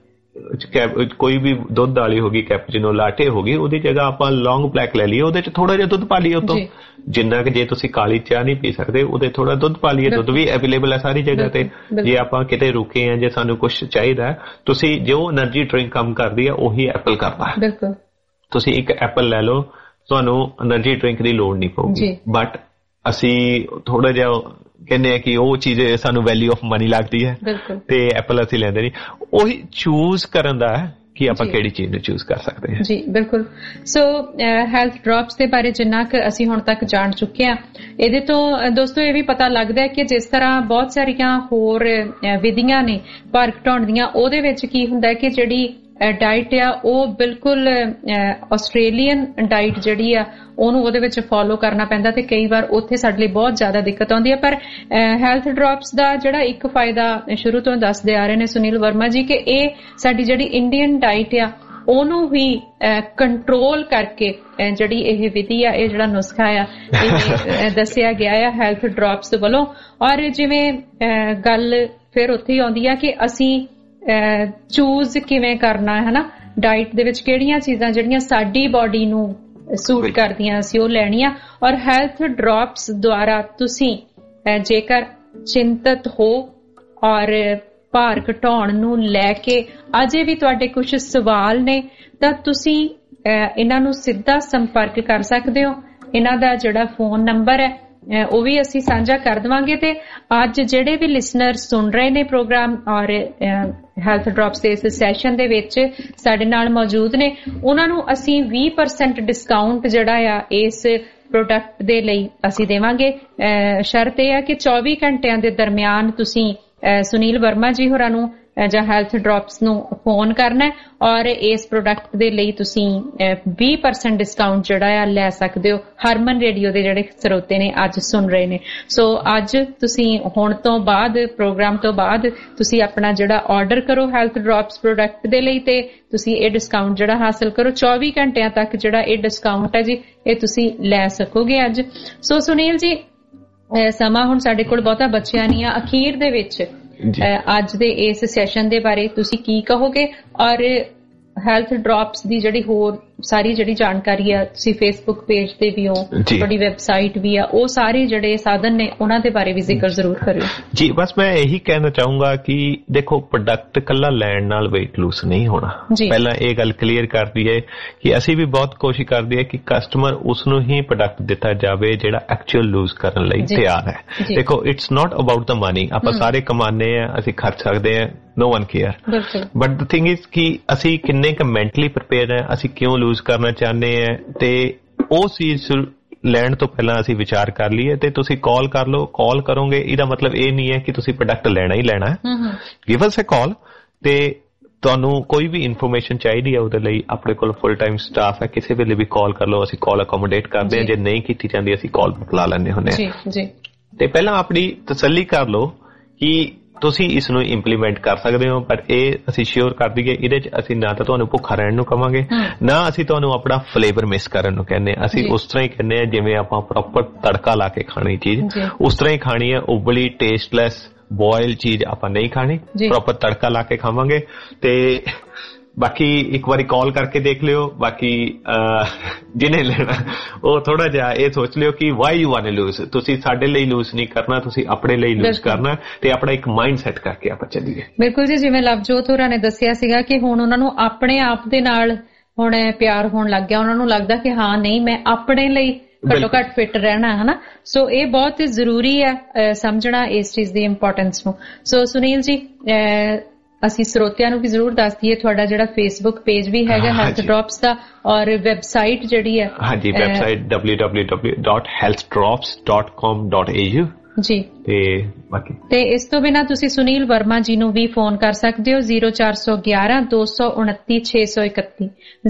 ਕੋਈ ਵੀ ਦੁੱਧ ਵਾਲੀ ਹੋ ਗਈ, ਕੈਪੂਚੀਨੋ ਲਾਟੇ ਹੋ ਗਈ, ਉਹਦੀ ਜਗ੍ਹਾ ਆਪਾਂ ਲੌਂਗ ਬਲੈਕ ਲੈ ਲਈਏ, ਉਹਦੇ 'ਚ ਥੋੜਾ ਜਿਹਾ ਦੁੱਧ ਪਾ ਲਈਏ ਉਤੋਂ, ਜਿੰਨਾ ਕਿ ਜੇ ਤੁਸੀਂ ਕਾਲੀ ਚਾਹ ਨਹੀਂ ਪੀ ਸਕਦੇ ਉਹਦੇ ਥੋੜਾ ਦੁੱਧ ਪਾ ਲਈਏ। ਦੁੱਧ ਵੀ ਅਵੇਲੇਬਲ ਹੈ ਸਾਰੀ ਜਗ੍ਹਾ ਤੇ। ਜੇ ਆਪਾਂ ਕਿਤੇ ਰੁਕੇ ਆ, ਜੇ ਸਾਨੂੰ ਕੁਛ ਚਾਹੀਦਾ, ਤੁਸੀਂ ਜੋ એનર્ਜੀ ਡਰਿੰਕ ਕੰਮ ਕਰਦੀ ਹੈ ਉਹੀ ਐਪਲ ਕਰਦਾ ਹੈ। ਤੁਸੀਂ ਇੱਕ ਐਪਲ ਲੈ ਲਓ, ਤੁਹਾਨੂੰ એનર્ਜੀ ਡਰਿੰਕ ਦੀ ਲੋੜ ਨਹੀਂ ਪਊਗੀ। ਬਟ ਅਸੀਂ ਥੋੜਾ ਜਿਹਾ ਕਹਿੰਦੇ ਆ ਕਿ ਉਹ ਚੀਜ਼ ਸਾਨੂੰ ਵੈਲਿਊ ਆਫ ਮਨੀ ਲੱਗਦੀ ਹੈ ਤੇ ਐਪਲ ਅਸੀਂ ਲੈਂਦੇ ਨਹੀਂ। ਉਹੀ ਚੂਜ਼ ਕਰਨ ਦਾ ਕਿ ਆਪਾਂ ਕਿਹੜੀ ਚੀਜ਼ ਨੂੰ ਚੂਜ਼ ਕਰ ਸਕਦੇ ਹਾਂ। ਜੀ ਬਿਲਕੁਲ। ਸੋ ਹੈਲਥ ਡ੍ਰੌਪਸ ਦੇ ਬਾਰੇ ਜਿੰਨਾ ਕੁ ਅਸੀਂ ਹੁਣ ਤੱਕ ਜਾਣ ਚੁੱਕੇ ਹਾਂ, ਇਹਦੇ ਤੋਂ ਦੋਸਤੋ ਇਹ ਵੀ ਪਤਾ ਲੱਗਦਾ ਹੈ ਕਿ ਜਿਸ ਤਰ੍ਹਾਂ ਬਹੁਤ ਸਾਰੀਆਂ ਹੋਰ ਵਿਧੀਆਂ ਨੇ ਭਾਰ ਘਟਾਉਣ ਦੀਆਂ, ਉਹਦੇ ਵਿੱਚ ਕੀ ਹੁੰਦਾ ਹੈ ਕਿ ਜਿਹੜੀ ਡਾਈਟ ਆ ਉਹ ਬਿਲਕੁਲ ਆਸਟ੍ਰੇਲੀਅਨ ਡਾਈਟ ਜਿਹੜੀ ਆ ਉਹਨੂੰ ਉਹਦੇ ਵਿੱਚ ਫੋਲੋ ਕਰਨਾ ਪੈਂਦਾ ਤੇ ਕਈ ਵਾਰ ਉੱਥੇ ਸਾਡੇ ਲਈ ਬਹੁਤ ਜ਼ਿਆਦਾ ਦਿੱਕਤ ਆਉਂਦੀ ਹੈ। ਪਰ ਹੈਲਥ ਡ੍ਰੌਪਸ ਦਾ ਜਿਹੜਾ ਇੱਕ ਫਾਇਦਾ ਸ਼ੁਰੂ ਤੋਂ ਦੱਸਦੇ ਆ ਰਹੇ ਨੇ ਸੁਨੀਲ ਵਰਮਾ ਜੀ ਕਿ ਇਹ ਸਾਡੀ ਜਿਹੜੀ ਇੰਡੀਅਨ ਡਾਈਟ ਆ ਉਹਨੂੰ ਵੀ ਕੰਟਰੋਲ ਕਰਕੇ ਜਿਹੜੀ ਇਹ ਵਿਧੀ ਆ, ਇਹ ਜਿਹੜਾ ਨੁਸਖਾ ਆ, ਇਹ ਦੱਸਿਆ ਗਿਆ ਆ ਹੈਲਥ ਡ੍ਰੌਪਸ ਵੱਲੋਂ। ਔਰ ਜਿਵੇਂ ਗੱਲ ਫਿਰ ਉੱਥੇ ਹੀ ਆਉਂਦੀ ਆ ਕਿ ਅਸੀਂ ਚੂਜ਼ ਕਿਵੇਂ ਕਰਨਾ ਹੈ ਨਾ, ਡਾਈਟ ਦੇ ਵਿੱਚ ਕਿਹੜੀਆਂ ਚੀਜ਼ਾਂ ਜਿਹੜੀਆਂ ਸਾਡੀ ਬਾਡੀ ਨੂੰ ਸੂਟ ਕਰਦੀਆਂ ਅਸੀਂ ਉਹ ਲੈਣੀਆਂ। ਔਰ ਹੈਲਥ ਡ੍ਰੌਪਸ ਦੁਆਰਾ ਤੁਸੀਂ ਜੇਕਰ ਚਿੰਤਤ ਹੋ ਔਰ ਭਾਰ ਘਟਾਉਣ ਨੂੰ ਲੈ ਕੇ ਅਜੇ ਵੀ ਤੁਹਾਡੇ ਕੁਝ ਸਵਾਲ ਨੇ ਤਾਂ ਤੁਸੀਂ ਇਹਨਾਂ ਨੂੰ ਸਿੱਧਾ ਸੰਪਰਕ ਕਰ ਸਕਦੇ ਹੋ। ਇਹਨਾਂ ਦਾ ਜਿਹੜਾ ਫੋਨ ਨੰਬਰ ਹੈ ਉਹ ਵੀ ਅਸੀਂ ਸਾਂਝਾ ਕਰ ਦੇਵਾਂਗੇ। ਤੇ ਅੱਜ ਜਿਹੜੇ ਵੀ ਲਿਸਨਰ ਸੁਣ ਰਹੇ ਨੇ ਪ੍ਰੋਗਰਾਮ ਔਰ ਹੈਲਥ ਡ੍ਰੌਪਸ ਦੇ ਇਸ ਸੈਸ਼ਨ ਦੇ ਵਿੱਚ ਸਾਡੇ ਨਾਲ ਮੌਜੂਦ ਨੇ, ਉਹਨਾਂ ਨੂੰ ਅਸੀਂ 20% ਡਿਸਕਾਊਂਟ ਜਿਹੜਾ ਆ ਇਸ ਪ੍ਰੋਡਕਟ ਦੇ ਲਈ ਅਸੀਂ ਦੇਵਾਂਗੇ। ਸ਼ਰਤ ਇਹ ਹੈ ਕਿ 24 ਘੰਟਿਆਂ ਦੇ ਦਰਮਿਆਨ ਤੁਸੀਂ ਸੁਨੀਲ ਵਰਮਾ ਜੀ ਹੋਰਾਂ ਨੂੰ ਜਾਂ ਹੈਲਥ ਡ੍ਰੌਪਸ ਨੂੰ ਫੋਨ ਕਰਨਾ ਔਰ ਇਸ ਪ੍ਰੋਡਕਟ ਦੇ ਲਈ ਤੁਸੀਂ 20% ਡਿਸਕਾਊਂਟ ਜਿਹੜਾ ਆ ਲੈ ਸਕਦੇ ਹੋ। ਹਰਮਨ ਰੇਡੀਓ ਦੇ ਜਿਹੜੇ ਸਰੋਤੇ ਨੇ ਅੱਜ ਸੁਣ ਰਹੇ ਨੇ, ਸੋ ਅੱਜ ਤੁਸੀਂ ਹੁਣ ਤੋਂ ਬਾਅਦ ਪ੍ਰੋਗਰਾਮ ਤੋਂ ਬਾਅਦ ਤੁਸੀਂ ਆਪਣਾ ਜਿਹੜਾ ਆਰਡਰ ਕਰੋ ਹੈਲਥ ਡ੍ਰੌਪਸ ਪ੍ਰੋਡਕਟ ਦੇ ਲਈ ਤੇ ਤੁਸੀਂ ਇਹ ਡਿਸਕਾਊਂਟ ਜਿਹੜਾ ਹਾਸਲ ਕਰੋ। 24 ਘੰਟਿਆਂ ਤੱਕ ਜਿਹੜਾ ਇਹ ਡਿਸਕਾਊਂਟ ਹੈ ਜੀ ਇਹ ਤੁਸੀਂ ਲੈ ਸਕੋਗੇ ਅੱਜ। ਸੋ ਸੁਨੀਲ ਜੀ, ਸਮਾਂ ਹੁਣ ਸਾਡੇ ਕੋਲ ਬਹੁਤਾ ਬਚਿਆ ਨਹੀਂ ਆ, ਅਖੀਰ ਦੇ ਵਿੱਚ ਅੱਜ ਦੇ ਇਸ ਸੈਸ਼ਨ ਦੇ ਬਾਰੇ ਤੁਸੀਂ ਕੀ ਕਹੋਗੇ ਔਰ ਹੈਲਥ ਡ੍ਰੌਪਸ ਦੀ ਜਿਹੜੀ ਹੋਰ ਸਾਰੀ ਜਿਹੜੀ ਜਾਣਕਾਰੀ ਆ, ਤੁਸੀਂ ਫੇਸਬੁੱਕ ਪੇਜ ਤੇ ਵੀ ਹੋ, ਤੁਹਾਡੀ ਵੈਬਸਾਈਟ ਵੀ ਆ, ਉਹ ਸਾਰੇ ਜਿਹੜੇ ਸਾਧਨ ਨੇ ਉਹਨਾਂ ਦੇ ਬਾਰੇ ਵੀ ਜ਼ਿਕਰ ਜ਼ਰੂਰ ਕਰਿਓ ਜੀ। ਬਸ ਮੈਂ ਇਹੀ ਕਹਿਣਾ ਚਾਹੂੰਗਾ ਕਿ ਦੇਖੋ ਪ੍ਰੋਡਕਟ ਕੱਲਾ ਲੈਣ ਨਾਲ weight lose ਨਹੀਂ ਹੋਣਾ। ਪਹਿਲਾਂ ਇਹ ਗੱਲ ਕਲੀਅਰ ਕਰ ਦਈਏ ਕਿ ਅਸੀਂ ਵੀ ਬਹੁਤ ਕੋਸ਼ਿਸ਼ ਕਰਦੇ ਹਾਂ ਕਿ ਕਸਟਮਰ ਉਸ ਨੂੰ ਹੀ ਪ੍ਰੋਡਕਟ ਦਿੱਤਾ ਜਾਵੇ ਜਿਹੜਾ ਐਕਚੁਅਲ ਲੂਜ਼ ਕਰਨ ਲਈ ਤਿਆਰ ਹੈ। ਦੇਖੋ it's not about the money, ਆਪਾਂ ਸਾਰੇ ਕਮਾਉਂਦੇ ਆ, ਅਸੀਂ ਖਰਚ ਸਕਦੇ ਹਾਂ, no one care, but the thing is ਕਿ ਅਸੀਂ ਕਿੰਨੇ ਕੁ ਮੈਂਟਲੀ ਪ੍ਰਿਪੇਅਰ ਹੈ, ਅਸੀਂ ਕਿਉਂ ਲੂਜ਼ ਕਰਨਾ ਚਾਹੁੰਦੇ ਹਾਂ, ਤੇ ਉਹ ਚੀਜ਼ ਲੈਣ ਤੋਂ ਪਹਿਲਾਂ ਅਸੀਂ ਵਿਚਾਰ ਕਰ ਲਈਏ। ਤੇ ਤੁਸੀਂ ਕਾਲ ਕਰ ਲਓ, ਕਾਲ ਕਰੋਗੇ ਇਹਦਾ ਮਤਲਬ ਇਹ ਨਹੀਂ ਹੈ ਕਿ ਤੁਸੀਂ ਪ੍ਰੋਡਕਟ ਲੈਣਾ ਹੀ ਲੈਣਾ ਹੈ। ਗਿਵ ਅਸ ਅ ਕਾਲ, ਤੇ ਤੁਹਾਨੂੰ ਕੋਈ ਵੀ ਇਨਫੋਰਮੇਸ਼ਨ ਚਾਹੀਦੀ ਹੈ ਉਹਦੇ ਲਈ ਆਪਣੇ ਕੋਲ ਫੁੱਲ ਟਾਈਮ ਸਟਾਫ ਹੈ, ਕਿਸੇ ਵੇਲੇ ਵੀ ਕਾਲ ਕਰ ਲਓ, ਅਸੀਂ ਕਾਲ ਅਕੋਮੋਡੇਟ ਕਰਦੇ ਹਾਂ। ਜੇ ਨਹੀਂ ਕੀਤੀ ਜਾਂਦੀ ਅਸੀਂ ਕਾਲ ਬੁਲਾ ਲੈਂਦੇ ਹੁੰਦੇ ਹਾਂ। ਤੇ ਪਹਿਲਾਂ ਆਪਣੀ ਤਸੱਲੀ ਕਰ ਲਓ ਕਿ ਤੁਸੀਂ ਇਸ ਨੂੰ ਇੰਪਲੀਮੈਂਟ ਕਰ ਸਕਦੇ ਹੋ, ਪਰ ਇਹ ਅਸੀਂ ਸ਼ੋਰ ਕਰ ਦਈਏ ਇਹਦੇ ਚ ਅਸੀਂ ਨਾ ਤਾਂ ਤੁਹਾਨੂੰ ਭੁੱਖਾ ਰਹਿਣ ਨੂੰ ਕਵਾਂਗੇ, ਨਾ ਅਸੀਂ ਤੁਹਾਨੂੰ ਆਪਣਾ ਫਲੇਵਰ ਮਿਸ ਕਰਨ ਨੂੰ ਕਹਿੰਦੇ। ਅਸੀਂ ਉਸ ਤਰ੍ਹਾਂ ਹੀ ਕਹਿੰਦੇ ਹਾਂ ਜਿਵੇਂ ਆਪਾਂ ਪ੍ਰੋਪਰ ਤੜਕਾ ਲਾ ਕੇ ਖਾਣੀ ਚੀਜ਼, ਉਸ ਤਰ੍ਹਾਂ ਹੀ ਖਾਣੀ ਹੈ। ਉਬਲੀ ਟੇਸਟਲੈਸ ਬੋਇਲ ਚੀਜ਼ ਆਪਾਂ ਨਹੀਂ ਖਾਣੀ, ਪ੍ਰੋਪਰ ਤੜਕਾ ਲਾ ਕੇ ਖਾਵਾਂਗੇ। ਤੇ ਬਾਕੀ ਇੱਕ ਵਾਰੀ ਕਾਲ ਕਰਕੇ ਦੇਖ ਲਿਓ। ਬਾਕੀ ਜਿਹਨੇ ਲੈਣਾ ਉਹ ਥੋੜਾ ਜਿਹਾ ਇਹ ਸੋਚ ਲਿਓ ਕਿ why you want to lose. ਤੁਸੀਂ ਸਾਡੇ ਲਈ ਲੂਜ਼ ਨਹੀਂ ਕਰਨਾ, ਤੁਸੀਂ ਆਪਣੇ ਲਈ ਲੂਜ਼ ਕਰਨਾ, ਤੇ ਆਪਣਾ ਇੱਕ ਮਾਈਂਡ ਸੈਟ ਕਰਕੇ ਆਪਾਂ ਚੱਲੀਏ। ਬਿਲਕੁਲ ਜੀ, ਜਿਵੇਂ ਲਵਜੋਤ ਹੋਰਾਂ ਨੇ ਦੱਸਿਆ ਸੀਗਾ ਕਿ ਹੁਣ ਉਹਨਾਂ ਨੂੰ ਆਪਣੇ ਆਪ ਦੇ ਨਾਲ ਹੁਣ ਪਿਆਰ ਹੋਣ ਲੱਗ ਗਿਆ। ਉਹਨਾਂ ਨੂੰ ਲੱਗਦਾ ਕਿ ਹਾਂ ਨਹੀਂ, ਮੈਂ ਆਪਣੇ ਲਈ ਘੱਟੋ ਘੱਟ ਫਿੱਟ ਰਹਿਣਾ, ਹਨਾ। ਸੋ ਇਹ ਬਹੁਤ ਜ਼ਰੂਰੀ ਹੈ ਸਮਝਣਾ ਇਸ ਚੀਜ਼ ਦੀ ਇੰਪੋਰਟੈਂਸ ਨੂੰ। ਸੋ ਸੁਨੀਲ ਜੀ, ਅਸੀਂ ਸਰੋਤਿਆਂ ਨੂੰ ਵੀ ਜ਼ਰੂਰ ਦੱਸ ਦਈਏ ਤੁਹਾਡਾ ਜਿਹੜਾ ਫੇਸਬੁੱਕ ਪੇਜ ਵੀ ਹੈਗਾ ਹੈਲਥ ਡ੍ਰੌਪਸ ਦਾ, ਔਰ ਵੈਬਸਾਈਟ ਜਿਹੜੀ ਹੈ ਹਾਂਜੀ ਵੈਬਸਾਈਟ www.healthdrops.com.au ਜੀ। ਤੇ ਬਾਕੀ ਤੇ ਇਸ ਤੋਂ ਬਿਨਾਂ ਤੁਸੀਂ ਸੁਨੀਲ ਵਰਮਾ ਜੀ ਨੂੰ ਵੀ ਫੋਨ ਕਰ ਸਕਦੇ ਹੋ 0411 229 631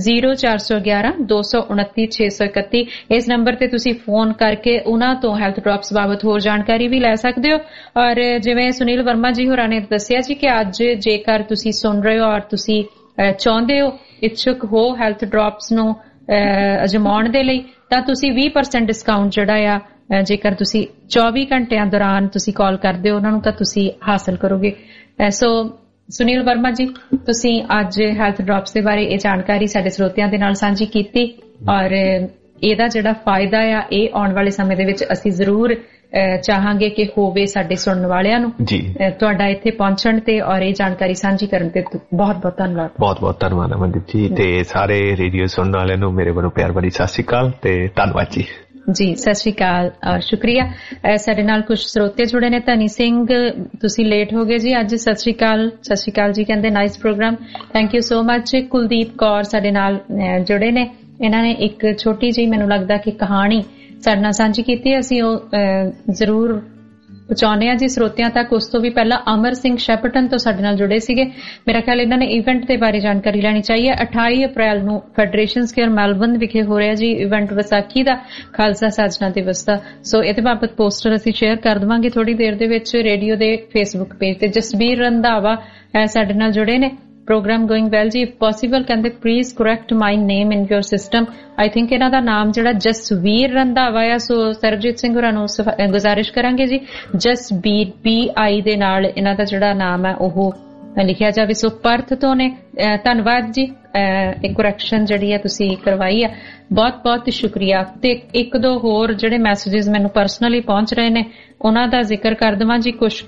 0411 229 631। ਇਸ ਨੰਬਰ ਤੇ ਤੁਸੀਂ ਫੋਨ ਕਰਕੇ ਉਹਨਾਂ ਤੋਂ ਹੈਲਥ ਡ੍ਰੌਪਸ ਬਾਬਤ ਹੋਰ ਜਾਣਕਾਰੀ ਵੀ ਲੈ ਸਕਦੇ ਹੋ। ਔਰ ਜਿਵੇਂ ਸੁਨੀਲ ਵਰਮਾ ਜੀ ਹੋਰਾਂ ਨੇ ਦੱਸਿਆ ਜੀ ਕਿ ਅੱਜ ਜੇਕਰ ਤੁਸੀਂ ਸੁਣ ਰਹੇ ਹੋ ਔਰ ਤੁਸੀਂ ਚਾਹੁੰਦੇ ਹੋ, ਇੱਛੁਕ ਹੋ ਹੈਲਥ ਡ੍ਰੌਪਸ ਨੂੰ ਅਜਮਾਉਣ ਦੇ ਲਈ, ਤਾਂ ਤੁਸੀਂ 20% ਡਿਸਕਾਊਂਟ ਜਿਹੜਾ ਆ ਜੇਕਰ ਤੁਸੀਂ 24 ਘੰਟਿਆਂ ਦੌਰਾਨ ਤੁਸੀਂ ਕਾਲ ਕਰਦੇ ਹੋ ਉਹਨਾਂ ਨੂੰ, ਤਾਂ ਤੁਸੀਂ ਹਾਸਲ ਕਰੋਗੇ। ਸੋ ਸੁਨੀਲ ਵਰਮਾ ਜੀ, ਤੁਸੀਂ ਅੱਜ ਹੈਲਥ ਡ੍ਰੌਪਸ ਦੇ ਬਾਰੇ ਇਹ ਜਾਣਕਾਰੀ ਸਾਡੇ ਸਰੋਤਿਆਂ ਦੇ ਨਾਲ ਸਾਂਝੀ ਕੀਤੀ, ਔਰ ਇਹਦਾ ਜਿਹੜਾ ਫਾਇਦਾ ਆ ਇਹ ਆਉਣ ਵਾਲੇ ਸਮੇਂ ਦੇ ਵਿੱਚ ਅਸੀਂ ਜ਼ਰੂਰ ਚਾਹਾਂਗੇ ਕਿ ਹੋਵੇ ਸਾਡੇ ਸੁਣਨ ਵਾਲਿਆਂ ਨੂੰ। ਤੁਹਾਡਾ ਇੱਥੇ ਪਹੁੰਚਣ ਤੇ ਔਰ ਇਹ ਜਾਣਕਾਰੀ ਸਾਂਝੀ ਕਰਨ ਤੇ ਬਹੁਤ ਬਹੁਤ ਧੰਨਵਾਦ। ਬਹੁਤ ਬਹੁਤ ਧੰਨਵਾਦ ਅਮਨਦੀਪ ਜੀ, ਤੇ ਸਾਰੇ ਰੇਡੀਓ ਸੁਣਨ ਵਾਲਿਆਂ ਨੂੰ ਮੇਰੇ ਵੱਲੋਂ ਪਿਆਰ ਭਰੀ ਸਤਿ ਸ਼੍ਰੀ ਅਕਾਲ ਤੇ ਧੰਨਵਾਦ ਜੀ। ਜੀ ਸਤਿ ਸ਼੍ਰੀ ਅਕਾਲ ਔਰ ਸ਼ੁਕਰੀਆ। ਸਾਡੇ ਨਾਲ ਕੁਝ ਸਰੋਤੇ ਜੁੜੇ ਨੇ। ਧਨੀ ਸਿੰਘ, ਤੁਸੀਂ ਲੇਟ ਹੋ ਗਏ ਜੀ ਅੱਜ। ਸਤਿ ਸ਼੍ਰੀ ਅਕਾਲ। ਸਤਿ ਸ਼੍ਰੀ ਅਕਾਲ ਜੀ, ਕਹਿੰਦੇ nice program, thank you so much. Kuldeep Kaur ਸਾਡੇ ਨਾਲ ਜੁੜੇ ਨੇ, ਇਹਨਾਂ ਨੇ ਇੱਕ ਛੋਟੀ ਜਿਹੀ ਮੈਨੂੰ ਲੱਗਦਾ ਕਿ ਕਹਾਣੀ ਸਾਡੇ ਨਾਲ ਸਾਂਝੀ ਕੀਤੀ, ਅਸੀਂ ਉਹ ਜ਼ਰੂਰ ਪਹੁੰਚਾਉਂਦੇ ਹਾਂ ਜੀ ਸਰੋਤਿਆਂ ਤੱਕ। ਉਸ ਤੋਂ ਵੀ ਪਹਿਲਾਂ ਅਮਰ ਸਿੰਘ ਸ਼ੈਪਟਨ ਤੋਂ ਸਾਡੇ ਨਾਲ ਜੁੜੇ ਸੀਗੇ। ਮੇਰਾ ਖਿਆਲ ਇਹਨਾਂ ਨੇ ਇਵੈਂਟ ਦੇ ਬਾਰੇ ਜਾਣਕਾਰੀ ਲੈਣੀ ਚਾਹੀਏ। 28 ਅਪ੍ਰੈਲ ਨੂੰ ਫੈਡਰੇਸ਼ਨ ਸਕੁਆਇਰ ਮੈਲਬਰਨ ਵਿਖੇ ਹੋ ਰਿਹਾ ਜੀ ਇਵੈਂਟ ਵਿਸਾਖੀ ਦਾ, ਖਾਲਸਾ ਸਾਜਨਾ ਦਿਵਸ ਦਾ। ਸੋ ਇਹਦੇ ਬਾਬਤ ਪੋਸਟਰ ਅਸੀਂ ਸ਼ੇਅਰ ਕਰ ਦੇਵਾਂਗੇ ਥੋੜੀ ਦੇਰ ਦੇ ਵਿੱਚ ਰੇਡੀਓ ਦੇ ਫੇਸਬੁੱਕ ਪੇਜ ਤੇ। ਜਸਬੀਰ ਰੰਧਾਵਾ ਸਾਡੇ ਨਾਲ ਜੁੜੇ ਨੇ। program going well ਜੀ, if possible ਕਹਿੰਦੇ please correct my name in your system। I think ਇਹਨਾਂ ਦਾ ਨਾਮ ਜਿਹੜਾ ਜਸਵੀਰ ਰੰਧਾਵਾ ਆ, ਸੋ ਸਰਬਜੀਤ ਸਿੰਘ ਹੋਰਾਂ ਨੂੰ ਗੁਜ਼ਾਰਿਸ਼ ਕਰਾਂਗੇ ਜੀ ਜਸਬੀਰ BI ਦੇ ਨਾਲ ਇਹਨਾਂ ਦਾ ਜਿਹੜਾ ਨਾਮ ਹੈ ਉਹ ਲਿਖਿਆ ਜਾਵੇ। ਸੋ ਪਰਥ ਤੋਂ ਨੇ, ਧੰਨਵਾਦ ਜੀ, ਇਹ ਕਰੈਕਸ਼ਨ ਜਿਹੜੀ ਹੈ ਤੁਸੀਂ ਕਰਵਾਈ ਆ, ਬਹੁਤ ਬਹੁਤ ਸ਼ੁਕਰੀਆ। ਤੇ ਇੱਕ ਦੋ ਹੋਰ ਜਿਹੜੇ ਮੈਸੇजेस ਮੈਨੂੰ ਪਰਸਨਲੀ ਪਹੁੰਚ ਰਹੇ ਨੇ ਉਹਨਾਂ ਦਾ ਜ਼ਿਕਰ ਕਰ ਦੇਵਾਂ ਜੀ। ਕੁਛ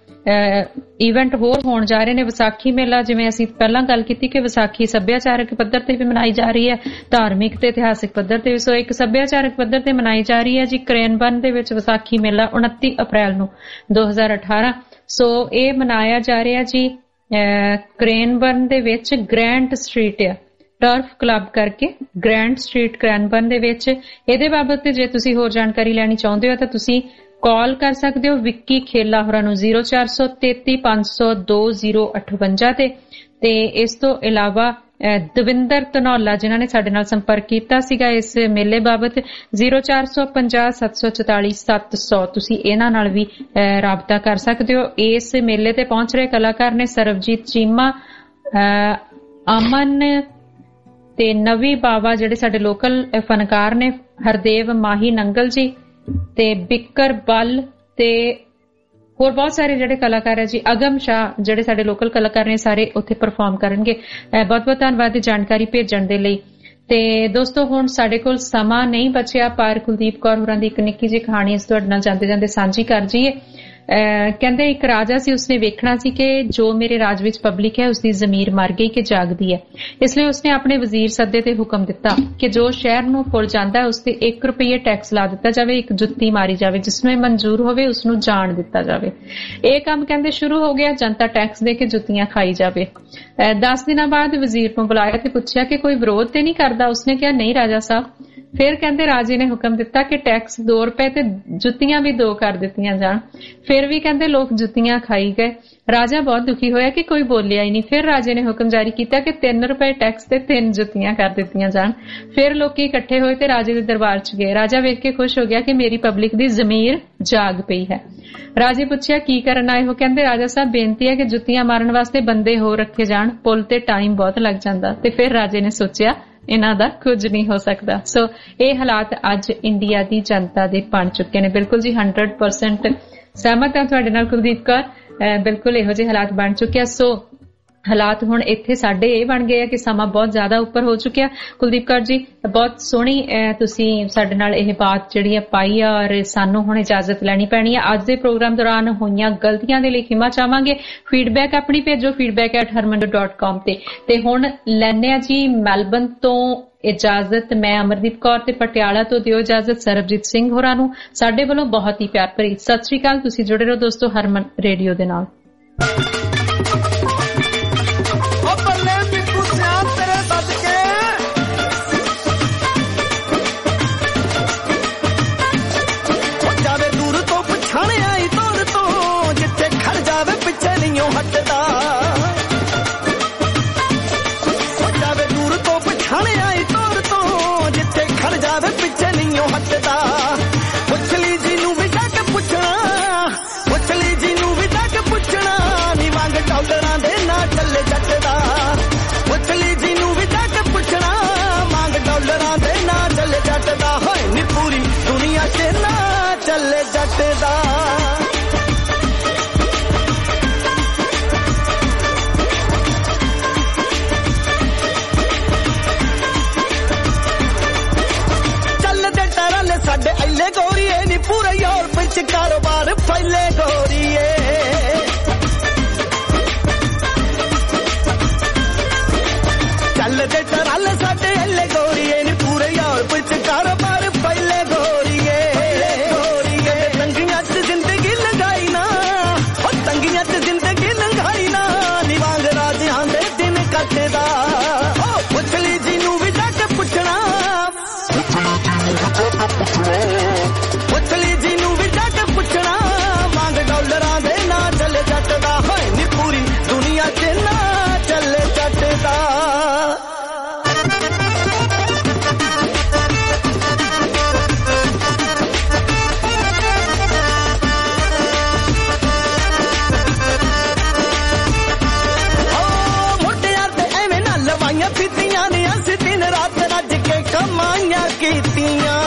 ਇਵੈਂਟ ਹੋਰ ਹੋਣ ਜਾ ਰਹੇ ਨੇ। ਵਿਸਾਖੀ ਮੇਲਾ, ਜਿਵੇਂ ਅਸੀਂ ਪਹਿਲਾਂ ਗੱਲ ਕੀਤੀ ਕਿ ਵਿਸਾਖੀ ਸੱਭਿਆਚਾਰਕ ਪੱਧਰ ਤੇ ਵੀ ਮਨਾਈ ਜਾ ਰਹੀ ਹੈ, ਧਾਰਮਿਕ ਤੇ ਇਤਿਹਾਸਿਕ ਪੱਧਰ ਤੇ ਵੀ। ਸੋ ਇੱਕ ਸੱਭਿਆਚਾਰਕ ਪੱਧਰ ਤੇ ਮਨਾਈ ਜਾ ਰਹੀ ਹੈ ਜੀ ਕ੍ਰੇਨਬਰਨ ਦੇ ਵਿੱਚ ਵਿਸਾਖੀ ਮੇਲਾ 29 ਅਪ੍ਰੈਲ ਨੂੰ 2018। ਸੋ ਇਹ ਮਨਾਇਆ ਜਾ ਰਿਹਾ ਜੀ ਕ੍ਰੇਨਬਰਨ ਦੇ ਵਿੱਚ ਗ੍ਰੈਂਟ ਸਟਰੀਟ ਆ, ਟਰਫ ਕਲੱਬ ਕਰਕੇ ਗ੍ਰੈਂਟ ਸਟਰੀਟ ਕ੍ਰੇਨਬਰਨ ਦੇ ਵਿੱਚ। ਇਹਦੇ ਬਾਬਤ ਜੇ ਤੁਸੀਂ ਹੋਰ ਜਾਣਕਾਰੀ ਲੈਣੀ ਚਾਹੁੰਦੇ ਹੋ ਤਾਂ ਤੁਸੀਂ ਕਾਲ ਕਰ ਸਕਦੇ ਹੋ ਵਿੱਕੀ ਖੇਲਾ ਹੋਰਾਂ ਨੂੰ 0433 502 058 ਤੇ ਇਸ ਤੋਂ ਇਲਾਵਾ ਦਵਿੰਦਰ ਧਨੌਲਾ ਜਿਨ੍ਹਾਂ ਨੇ ਸਾਡੇ ਨਾਲ ਸੰਪਰਕ ਕੀਤਾ ਸੀਗਾ ਇਸ ਮੇਲੇ ਬਾਬਤ 0450 744 700, ਤੁਸੀਂ ਇਹਨਾਂ ਨਾਲ ਵੀ ਰਾਬਤਾ ਕਰ ਸਕਦੇ ਹੋ। ਇਸ ਮੇਲੇ ਤੇ ਪਹੁੰਚ ਰਹੇ ਕਲਾਕਾਰ ਨੇ ਸਰਬਜੀਤ ਚੀਮਾ, ਅਮਨ ਤੇ ਨਵੀ ਬਾਵਾ ਜਿਹੜੇ ਸਾਡੇ ਲੋਕਲ ਫਨਕਾਰ ਨੇ, ਹਰਦੇਵ ਮਾਹੀ ਨੰਗਲ ਜੀ ਤੇ ਬਿੱਕਰ ਬੱਲ ਤੇ ਹੋਰ ਬਹੁਤ ਸਾਰੇ ਜਿਹੜੇ ਕਲਾਕਾਰ ਹੈ ਜੀ, ਅਗਮ ਸ਼ਾਹ ਜਿਹੜੇ ਸਾਡੇ ਲੋਕਲ ਕਲਾਕਾਰ ਨੇ, ਸਾਰੇ ਉੱਥੇ ਪਰਫਾਰਮ ਕਰਨਗੇ। ਬਹੁਤ ਬਹੁਤ ਧੰਨਵਾਦ ਜਾਣਕਾਰੀ ਭੇਜਣ ਦੇ ਲਈ। ਤੇ ਦੋਸਤੋ ਹੁਣ ਸਾਡੇ ਕੋਲ ਸਮਾਂ ਨਹੀਂ ਬਚਿਆ, ਪਰ ਕੁਲਦੀਪ ਕੌਰ ਹੋਰਾਂ ਦੀ ਇੱਕ ਨਿੱਕੀ ਜਿਹੀ ਕਹਾਣੀ ਅਸੀਂ ਤੁਹਾਡੇ ਨਾਲ ਜਾਂਦੇ ਜਾਂਦੇ ਸਾਂਝੀ ਕਰ ਜਾਈਏ। ਕਹਿੰਦੇ ਇੱਕ ਰਾਜਾ ਸੀ, ਉਸਨੇ ਵੇਖਣਾ ਸੀ ਕਿ ਜੋ ਮੇਰੇ ਰਾਜ ਵਿੱਚ ਪਬਲਿਕ ਹੈ ਉਸਦੀ ਜ਼ਮੀਰ ਮਰ ਗਈ ਕਿ ਜਾਗਦੀ ਹੈ। ਇਸ ਲਈ ਉਸਨੇ ਆਪਣੇ ਵਜ਼ੀਰ ਸੱਦੇ ਤੇ ਹੁਕਮ ਦਿੱਤਾ ਕਿ ਜੋ ਸ਼ਹਿਰ ਨੂੰ ਪੁੱਲ ਜਾਂਦਾ ਹੈ ਉਸ ਤੇ 1 ਰੁਪਏ ਟੈਕਸ ਲਾ ਦਿੱਤਾ ਜਾਵੇ, ਇੱਕ ਜੁੱਤੀ ਮਾਰੀ ਜਾਵੇ, ਜਿਸਨੂੰ ਇਹ ਮਨਜ਼ੂਰ ਹੋਵੇ ਉਸਨੂੰ ਜਾਣ ਦਿੱਤਾ ਜਾਵੇ। ਇਹ ਕੰਮ ਕਹਿੰਦੇ ਸ਼ੁਰੂ ਹੋ ਗਿਆ, ਜਨਤਾ ਟੈਕਸ ਦੇ ਕੇ ਜੁੱਤੀਆਂ ਖਾਈ ਜਾਵੇ। 10 ਦਿਨਾਂ ਬਾਅਦ ਵਜ਼ੀਰ ਨੂੰ ਬੁਲਾਇਆ ਤੇ ਪੁੱਛਿਆ ਕਿ ਕੋਈ ਵਿਰੋਧ ਤੇ ਨਹੀਂ ਕਰਦਾ। ਉਸਨੇ ਕਿਹਾ ਨਹੀਂ ਰਾਜਾ ਸਾਹਿਬ। ਫਿਰ ਕਹਿੰਦੇ ਰਾਜੇ ਨੇ ਹੁਕਮ ਦਿੱਤਾ ਕਿ ਟੈਕਸ 2 ਰੁਪਏ ਤੇ ਜੁੱਤੀਆਂ ਵੀ 2 ਕਰ ਦਿੱਤੀਆਂ ਜਾਣ। ਫਿਰ ਵੀ ਕਹਿੰਦੇ ਲੋਕ ਜੁੱਤੀਆਂ ਖਾਈ ਗਏ। ਰਾਜਾ ਬਹੁਤ ਦੁਖੀ ਹੋਇਆ ਕਿ ਕੋਈ ਬੋਲਿਆ ਹੀ ਨਹੀਂ। ਫਿਰ ਰਾਜੇ ਨੇ ਹੁਕਮ ਜਾਰੀ ਕੀਤਾ ਕਿ 3 ਰੁਪਏ ਟੈਕਸ ਤੇ 3 ਜੁੱਤੀਆਂ ਕਰ ਦਿੱਤੀਆਂ ਜਾਣ। ਫਿਰ ਲੋਕੀ ਇਕੱਠੇ ਹੋਏ ਤੇ ਰਾਜੇ ਦੇ ਦਰਬਾਰ 'ਚ ਗਏ। ਰਾਜਾ ਵੇਖ ਕੇ ਖੁਸ਼ ਹੋ ਗਿਆ ਕਿ ਮੇਰੀ ਪਬਲਿਕ ਦੀ ਜ਼ਮੀਰ ਜਾਗ ਪਈ ਹੈ। ਰਾਜੇ ਪੁੱਛਿਆ ਕੀ ਕਰਨ ਆਏ ਹੋ? ਕਹਿੰਦੇ ਰਾਜਾ ਸਾਹਿਬ ਬੇਨਤੀ ਹੈ ਕਿ ਜੁੱਤੀਆਂ ਮਾਰਨ ਵਾਸਤੇ ਬੰਦੇ ਹੋਰ ਰੱਖੇ ਜਾਣ, ਪੁੱਲ ਤੇ ਟਾਈਮ ਬਹੁਤ ਲੱਗ ਜਾਂਦਾ। ਤੇ ਫਿਰ ਰਾਜੇ ਨੇ ਸੋਚਿਆ ਇਹਨਾਂ ਦਾ ਕੁਝ ਨਹੀਂ ਹੋ ਸਕਦਾ। ਸੋ ਇਹ ਹਾਲਾਤ ਅੱਜ ਇੰਡੀਆ ਦੀ ਜਨਤਾ ਦੇ ਬਣ ਚੁੱਕੇ ਨੇ। ਬਿਲਕੁਲ ਜੀ 100% ਸਹਿਮਤ ਹਾਂ ਤੁਹਾਡੇ ਨਾਲ ਕੁਲਦੀਪ ਕੌਰ, ਬਿਲਕੁਲ ਇਹੋ ਜਿਹੇ ਹਾਲਾਤ ਬਣ ਚੁੱਕੇ ਆ। ਸੋ ਹਾਲਾਤ ਹੁਣ ਇੱਥੇ ਸਾਡੇ ਇਹ ਬਣ ਗਏ ਆ ਕਿ ਸਮਾਂ ਬਹੁਤ ਜ਼ਿਆਦਾ ਉੱਪਰ ਹੋ ਚੁੱਕਿਆ। ਕੁਲਦੀਪ ਕੌਰ ਜੀ ਬਹੁਤ ਸੋਹਣੀ ਤੁਸੀਂ ਸਾਡੇ ਨਾਲ ਇਹ ਬਾਤ ਜਿਹੜੀ ਆ ਪਾਈ ਆ, ਔਰ ਸਾਨੂੰ ਹੁਣ ਇਜਾਜ਼ਤ ਲੈਣੀ ਪੈਣੀ ਆ। ਅੱਜ ਦੇ ਪ੍ਰੋਗਰਾਮ ਦੌਰਾਨ ਹੋਈਆਂ ਗਲਤੀਆਂ ਦੇ ਲਈ ਖਿਮਾ ਚਾਹਾਂਗੇ। ਫੀਡਬੈਕ ਆਪਣੀ ਭੇਜੋ feedback@harmandu.com ਤੇ ਹੁਣ ਲੈਣੇ ਆ ਜੀ ਮੈਲਬਨ ਤੋਂ ਇਜਾਜ਼ਤ। ਮੈਂ ਅਮਰਦੀਪ ਕੌਰ ਤੇ ਪਟਿਆਲਾ ਤੋਂ ਦਿਓ ਇਜਾਜ਼ਤ ਸਰਬਜੀਤ ਸਿੰਘ ਹੋਰਾਂ ਨੂੰ ਸਾਡੇ ਵੱਲੋਂ ਬਹੁਤ ਹੀ ਪਿਆਰ ਭਰੀ ਸਤਿ ਸ਼੍ਰੀ ਅਕਾਲ। ਤੁਸੀਂ ਜੁੜੇ ਰਹੋ ਦੋਸਤੋ ਹਰਮਨ ਰੇਡੀਓ ਦੇ ਨਾਲ। ਕਾਰੋਬਾਰ ਫੈਲੇ ਗੋਰੀਏ, ਚੱਲਦੇ ਟਰਾਲੇ ਸਾਡੇ ਹੱਲੇ ਗੋਰੀਏ ਨੀ ਪੂਰੇ ਯੂਰਪ ਚ ਕਾਰੋਬਾਰ ਫੈਲੇ ਗੋਰੀਏ। ਤੰਗੀਆਂ ਚ ਜ਼ਿੰਦਗੀ ਲੰਘਾਈ ਨਾ, ਉਹ ਤੰਗੀਆਂ ਚ ਜ਼ਿੰਦਗੀ ਲੰਘਾਈ ਨਾ, ਨੀ ਵਾਂਗ ਰਾਜਿਆਂ ਦੇ ਦਿਨ ਕੱਟਦਾ। ਉਹ ਪੁੱਛ ਲਈ ਜਿਹਨੂੰ ਵੀ ਜਾ ਕੇ ਪੁੱਛਣਾ, ਪੁੱਛ ਲਈ ਜਿਹਨੂੰ ਵੀ ਜਾ ਕੇ ਪੁੱਛਣਾ, ਵਾਂਗ ਡਾਲਰਾਂ ਦੇ ਨਾ ਚੱਲੇ ਜੱਟ ਦਾ। ਹੋਏ ਨੀ ਪੂਰੀ ਦੁਨੀਆ ਚ ਨਾ ਚੱਲੇ ਜੱਟ ਦਾ। ਮੁੰਡਿਆਂ ਤੇ ਐਵੇਂ ਨਾ ਲਵਾਈਆਂ ਪੀਤੀਆਂ ਨੇ, ਅਸੀਂ ਦਿਨ ਰਾਤ ਰੱਜ ਕੇ ਕਮਾਈਆਂ ਕੀਤੀਆਂ।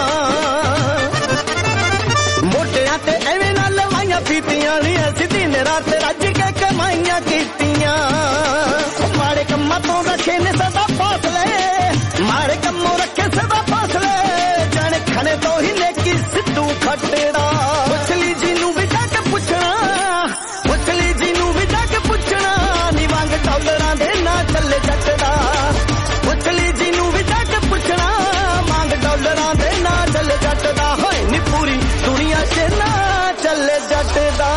ਤੇ ਐਵੇਂ ਨਾਲ ਲਵਾਈਆਂ ਪੀਤੀਆਂ ਨੀ, ਅਸੀਂ ਦਿਨ ਰਾਤ ਰੱਜ ਕੇ ਕਮਾਈਆਂ ਕੀਤੀਆਂ। ਮਾੜੇ ਕੰਮਾਂ ਤੋਂ ਰੱਖੇ ਨੇ ਸਦਾ ਫਾਸਲੇ, ਮਾੜੇ ਕੰਮੋਂ ਰੱਖੇ ਸਦਾ ਫਾਸਲੇ, ਜਾਣੇ ਖਣੇ ਤੋਂ ਹੀ ਨੇਕੀ ਸਿੱਧੂ ਖੱਟੜਾ। ਪੁੱਛ ਲਈ ਜਿਹਨੂੰ ਵੀ ਜਾ ਕੇ ਪੁੱਛਣਾ, ਪੁੱਛ ਲਈ ਜਿਹਨੂੰ ਵੀ ਜਾ ਕੇ ਪੁੱਛਣਾ, ਨੀ ਵਾਂਗ ਡਾਲਰਾਂ ਦੇ ਨਾ ਚੱਲੇ ਜੱਟ ਦਾ। ਪੁੱਛ ਲਈ ਜਿਹਨੂੰ ਵੀ ਜਾ ਕੇ ਪੁੱਛਣਾ, ਵਾਂਗ ਡਾਲਰਾਂ ਦੇ ਨਾ ਚੱਲੇ ਜੱਟ ਦਾ। ਹੋਏ ਨੀ ਪੂਰੀ ਦੁਨੀਆ ਚ ਨਾ ਚੱਲੇ ਜੱਟ ਦਾ।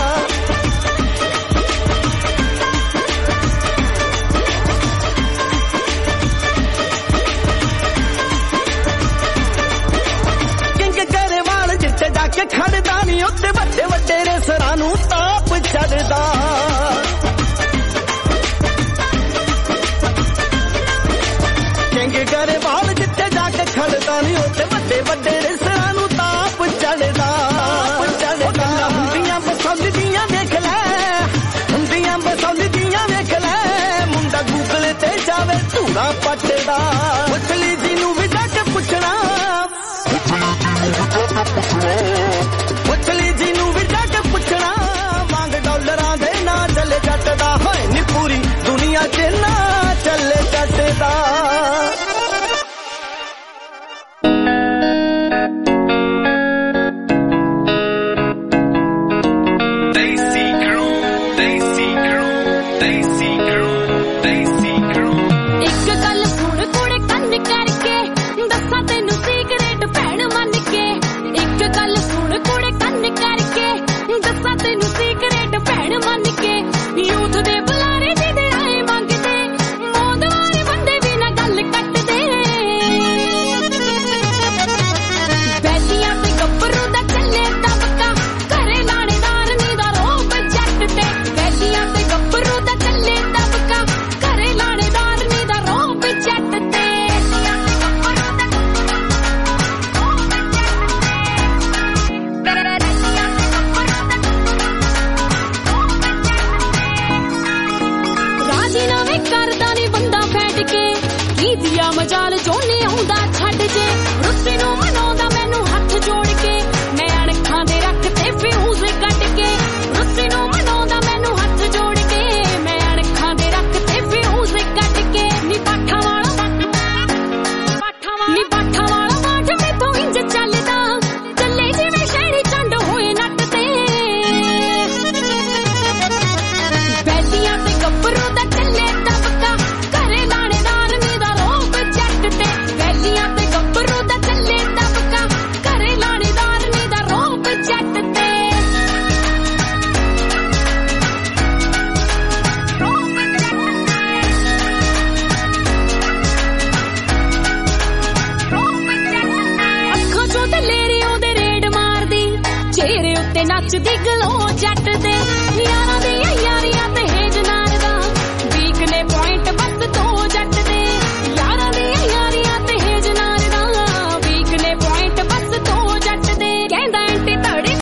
ਕਿੰਗ ਗਰੇਵਾਲ ਜਿੱਥੇ ਜਾ ਕੇ ਖੜਦਾ ਨੀ, ਉੱਥੇ ਵੱਡੇ ਵੱਡੇ ਰੇਸਰਾਂ ਨੂੰ ਤਾਪ ਚੜਦਾ। ਕਿੰਗ ਗਰੇਵਾਲ ਜਿੱਥੇ ਜਾ ਕੇ ਖੜਦਾ ਨੀ, ਉੱਥੇ ਵੱਡੇ ਵੱਡੇ ਰੇਸਰਾਂ ਨੂੰ ਤਾਪ ਚੜਦਾ। ਹੁੰਦੀਆਂ ਬਸੌਲੀਆਂ ਵੇਖ ਲੈ, ਹੁੰਦੀਆਂ ਬਸੌਲੀਆਂ ਵੇਖ ਲੈ, ਮੁੰਡਾ ਗੂਗਲ ਤੇ ਜਾਵੇ ਧੂੜਾ ਪੱਟਦਾ। ਪੁੱਛ ਲਈ ਜਿਹਨੂੰ ਵੀ ਜਾ ਕੇ ਪੁੱਛਣਾ, ਪੁੱਛ ਲਈ ਜਿਹਨੂੰ ਵੀ ਜਾ ਕੇ ਪੁੱਛਣਾ, ਵਾਂਗ ਡਾਲਰਾਂ ਦੇ ਨਾ ਚੱਲੇ ਜੱਟ ਦਾ। ਹੋਏ ਨੀ ਪੂਰੀ ਦੁਨੀਆ ਚ ਨਾ ਚੱਲੇ ਜੱਟ ਦਾ। ਜੱਟ ਦੇ ਯਾਰਾਂ ਦੀ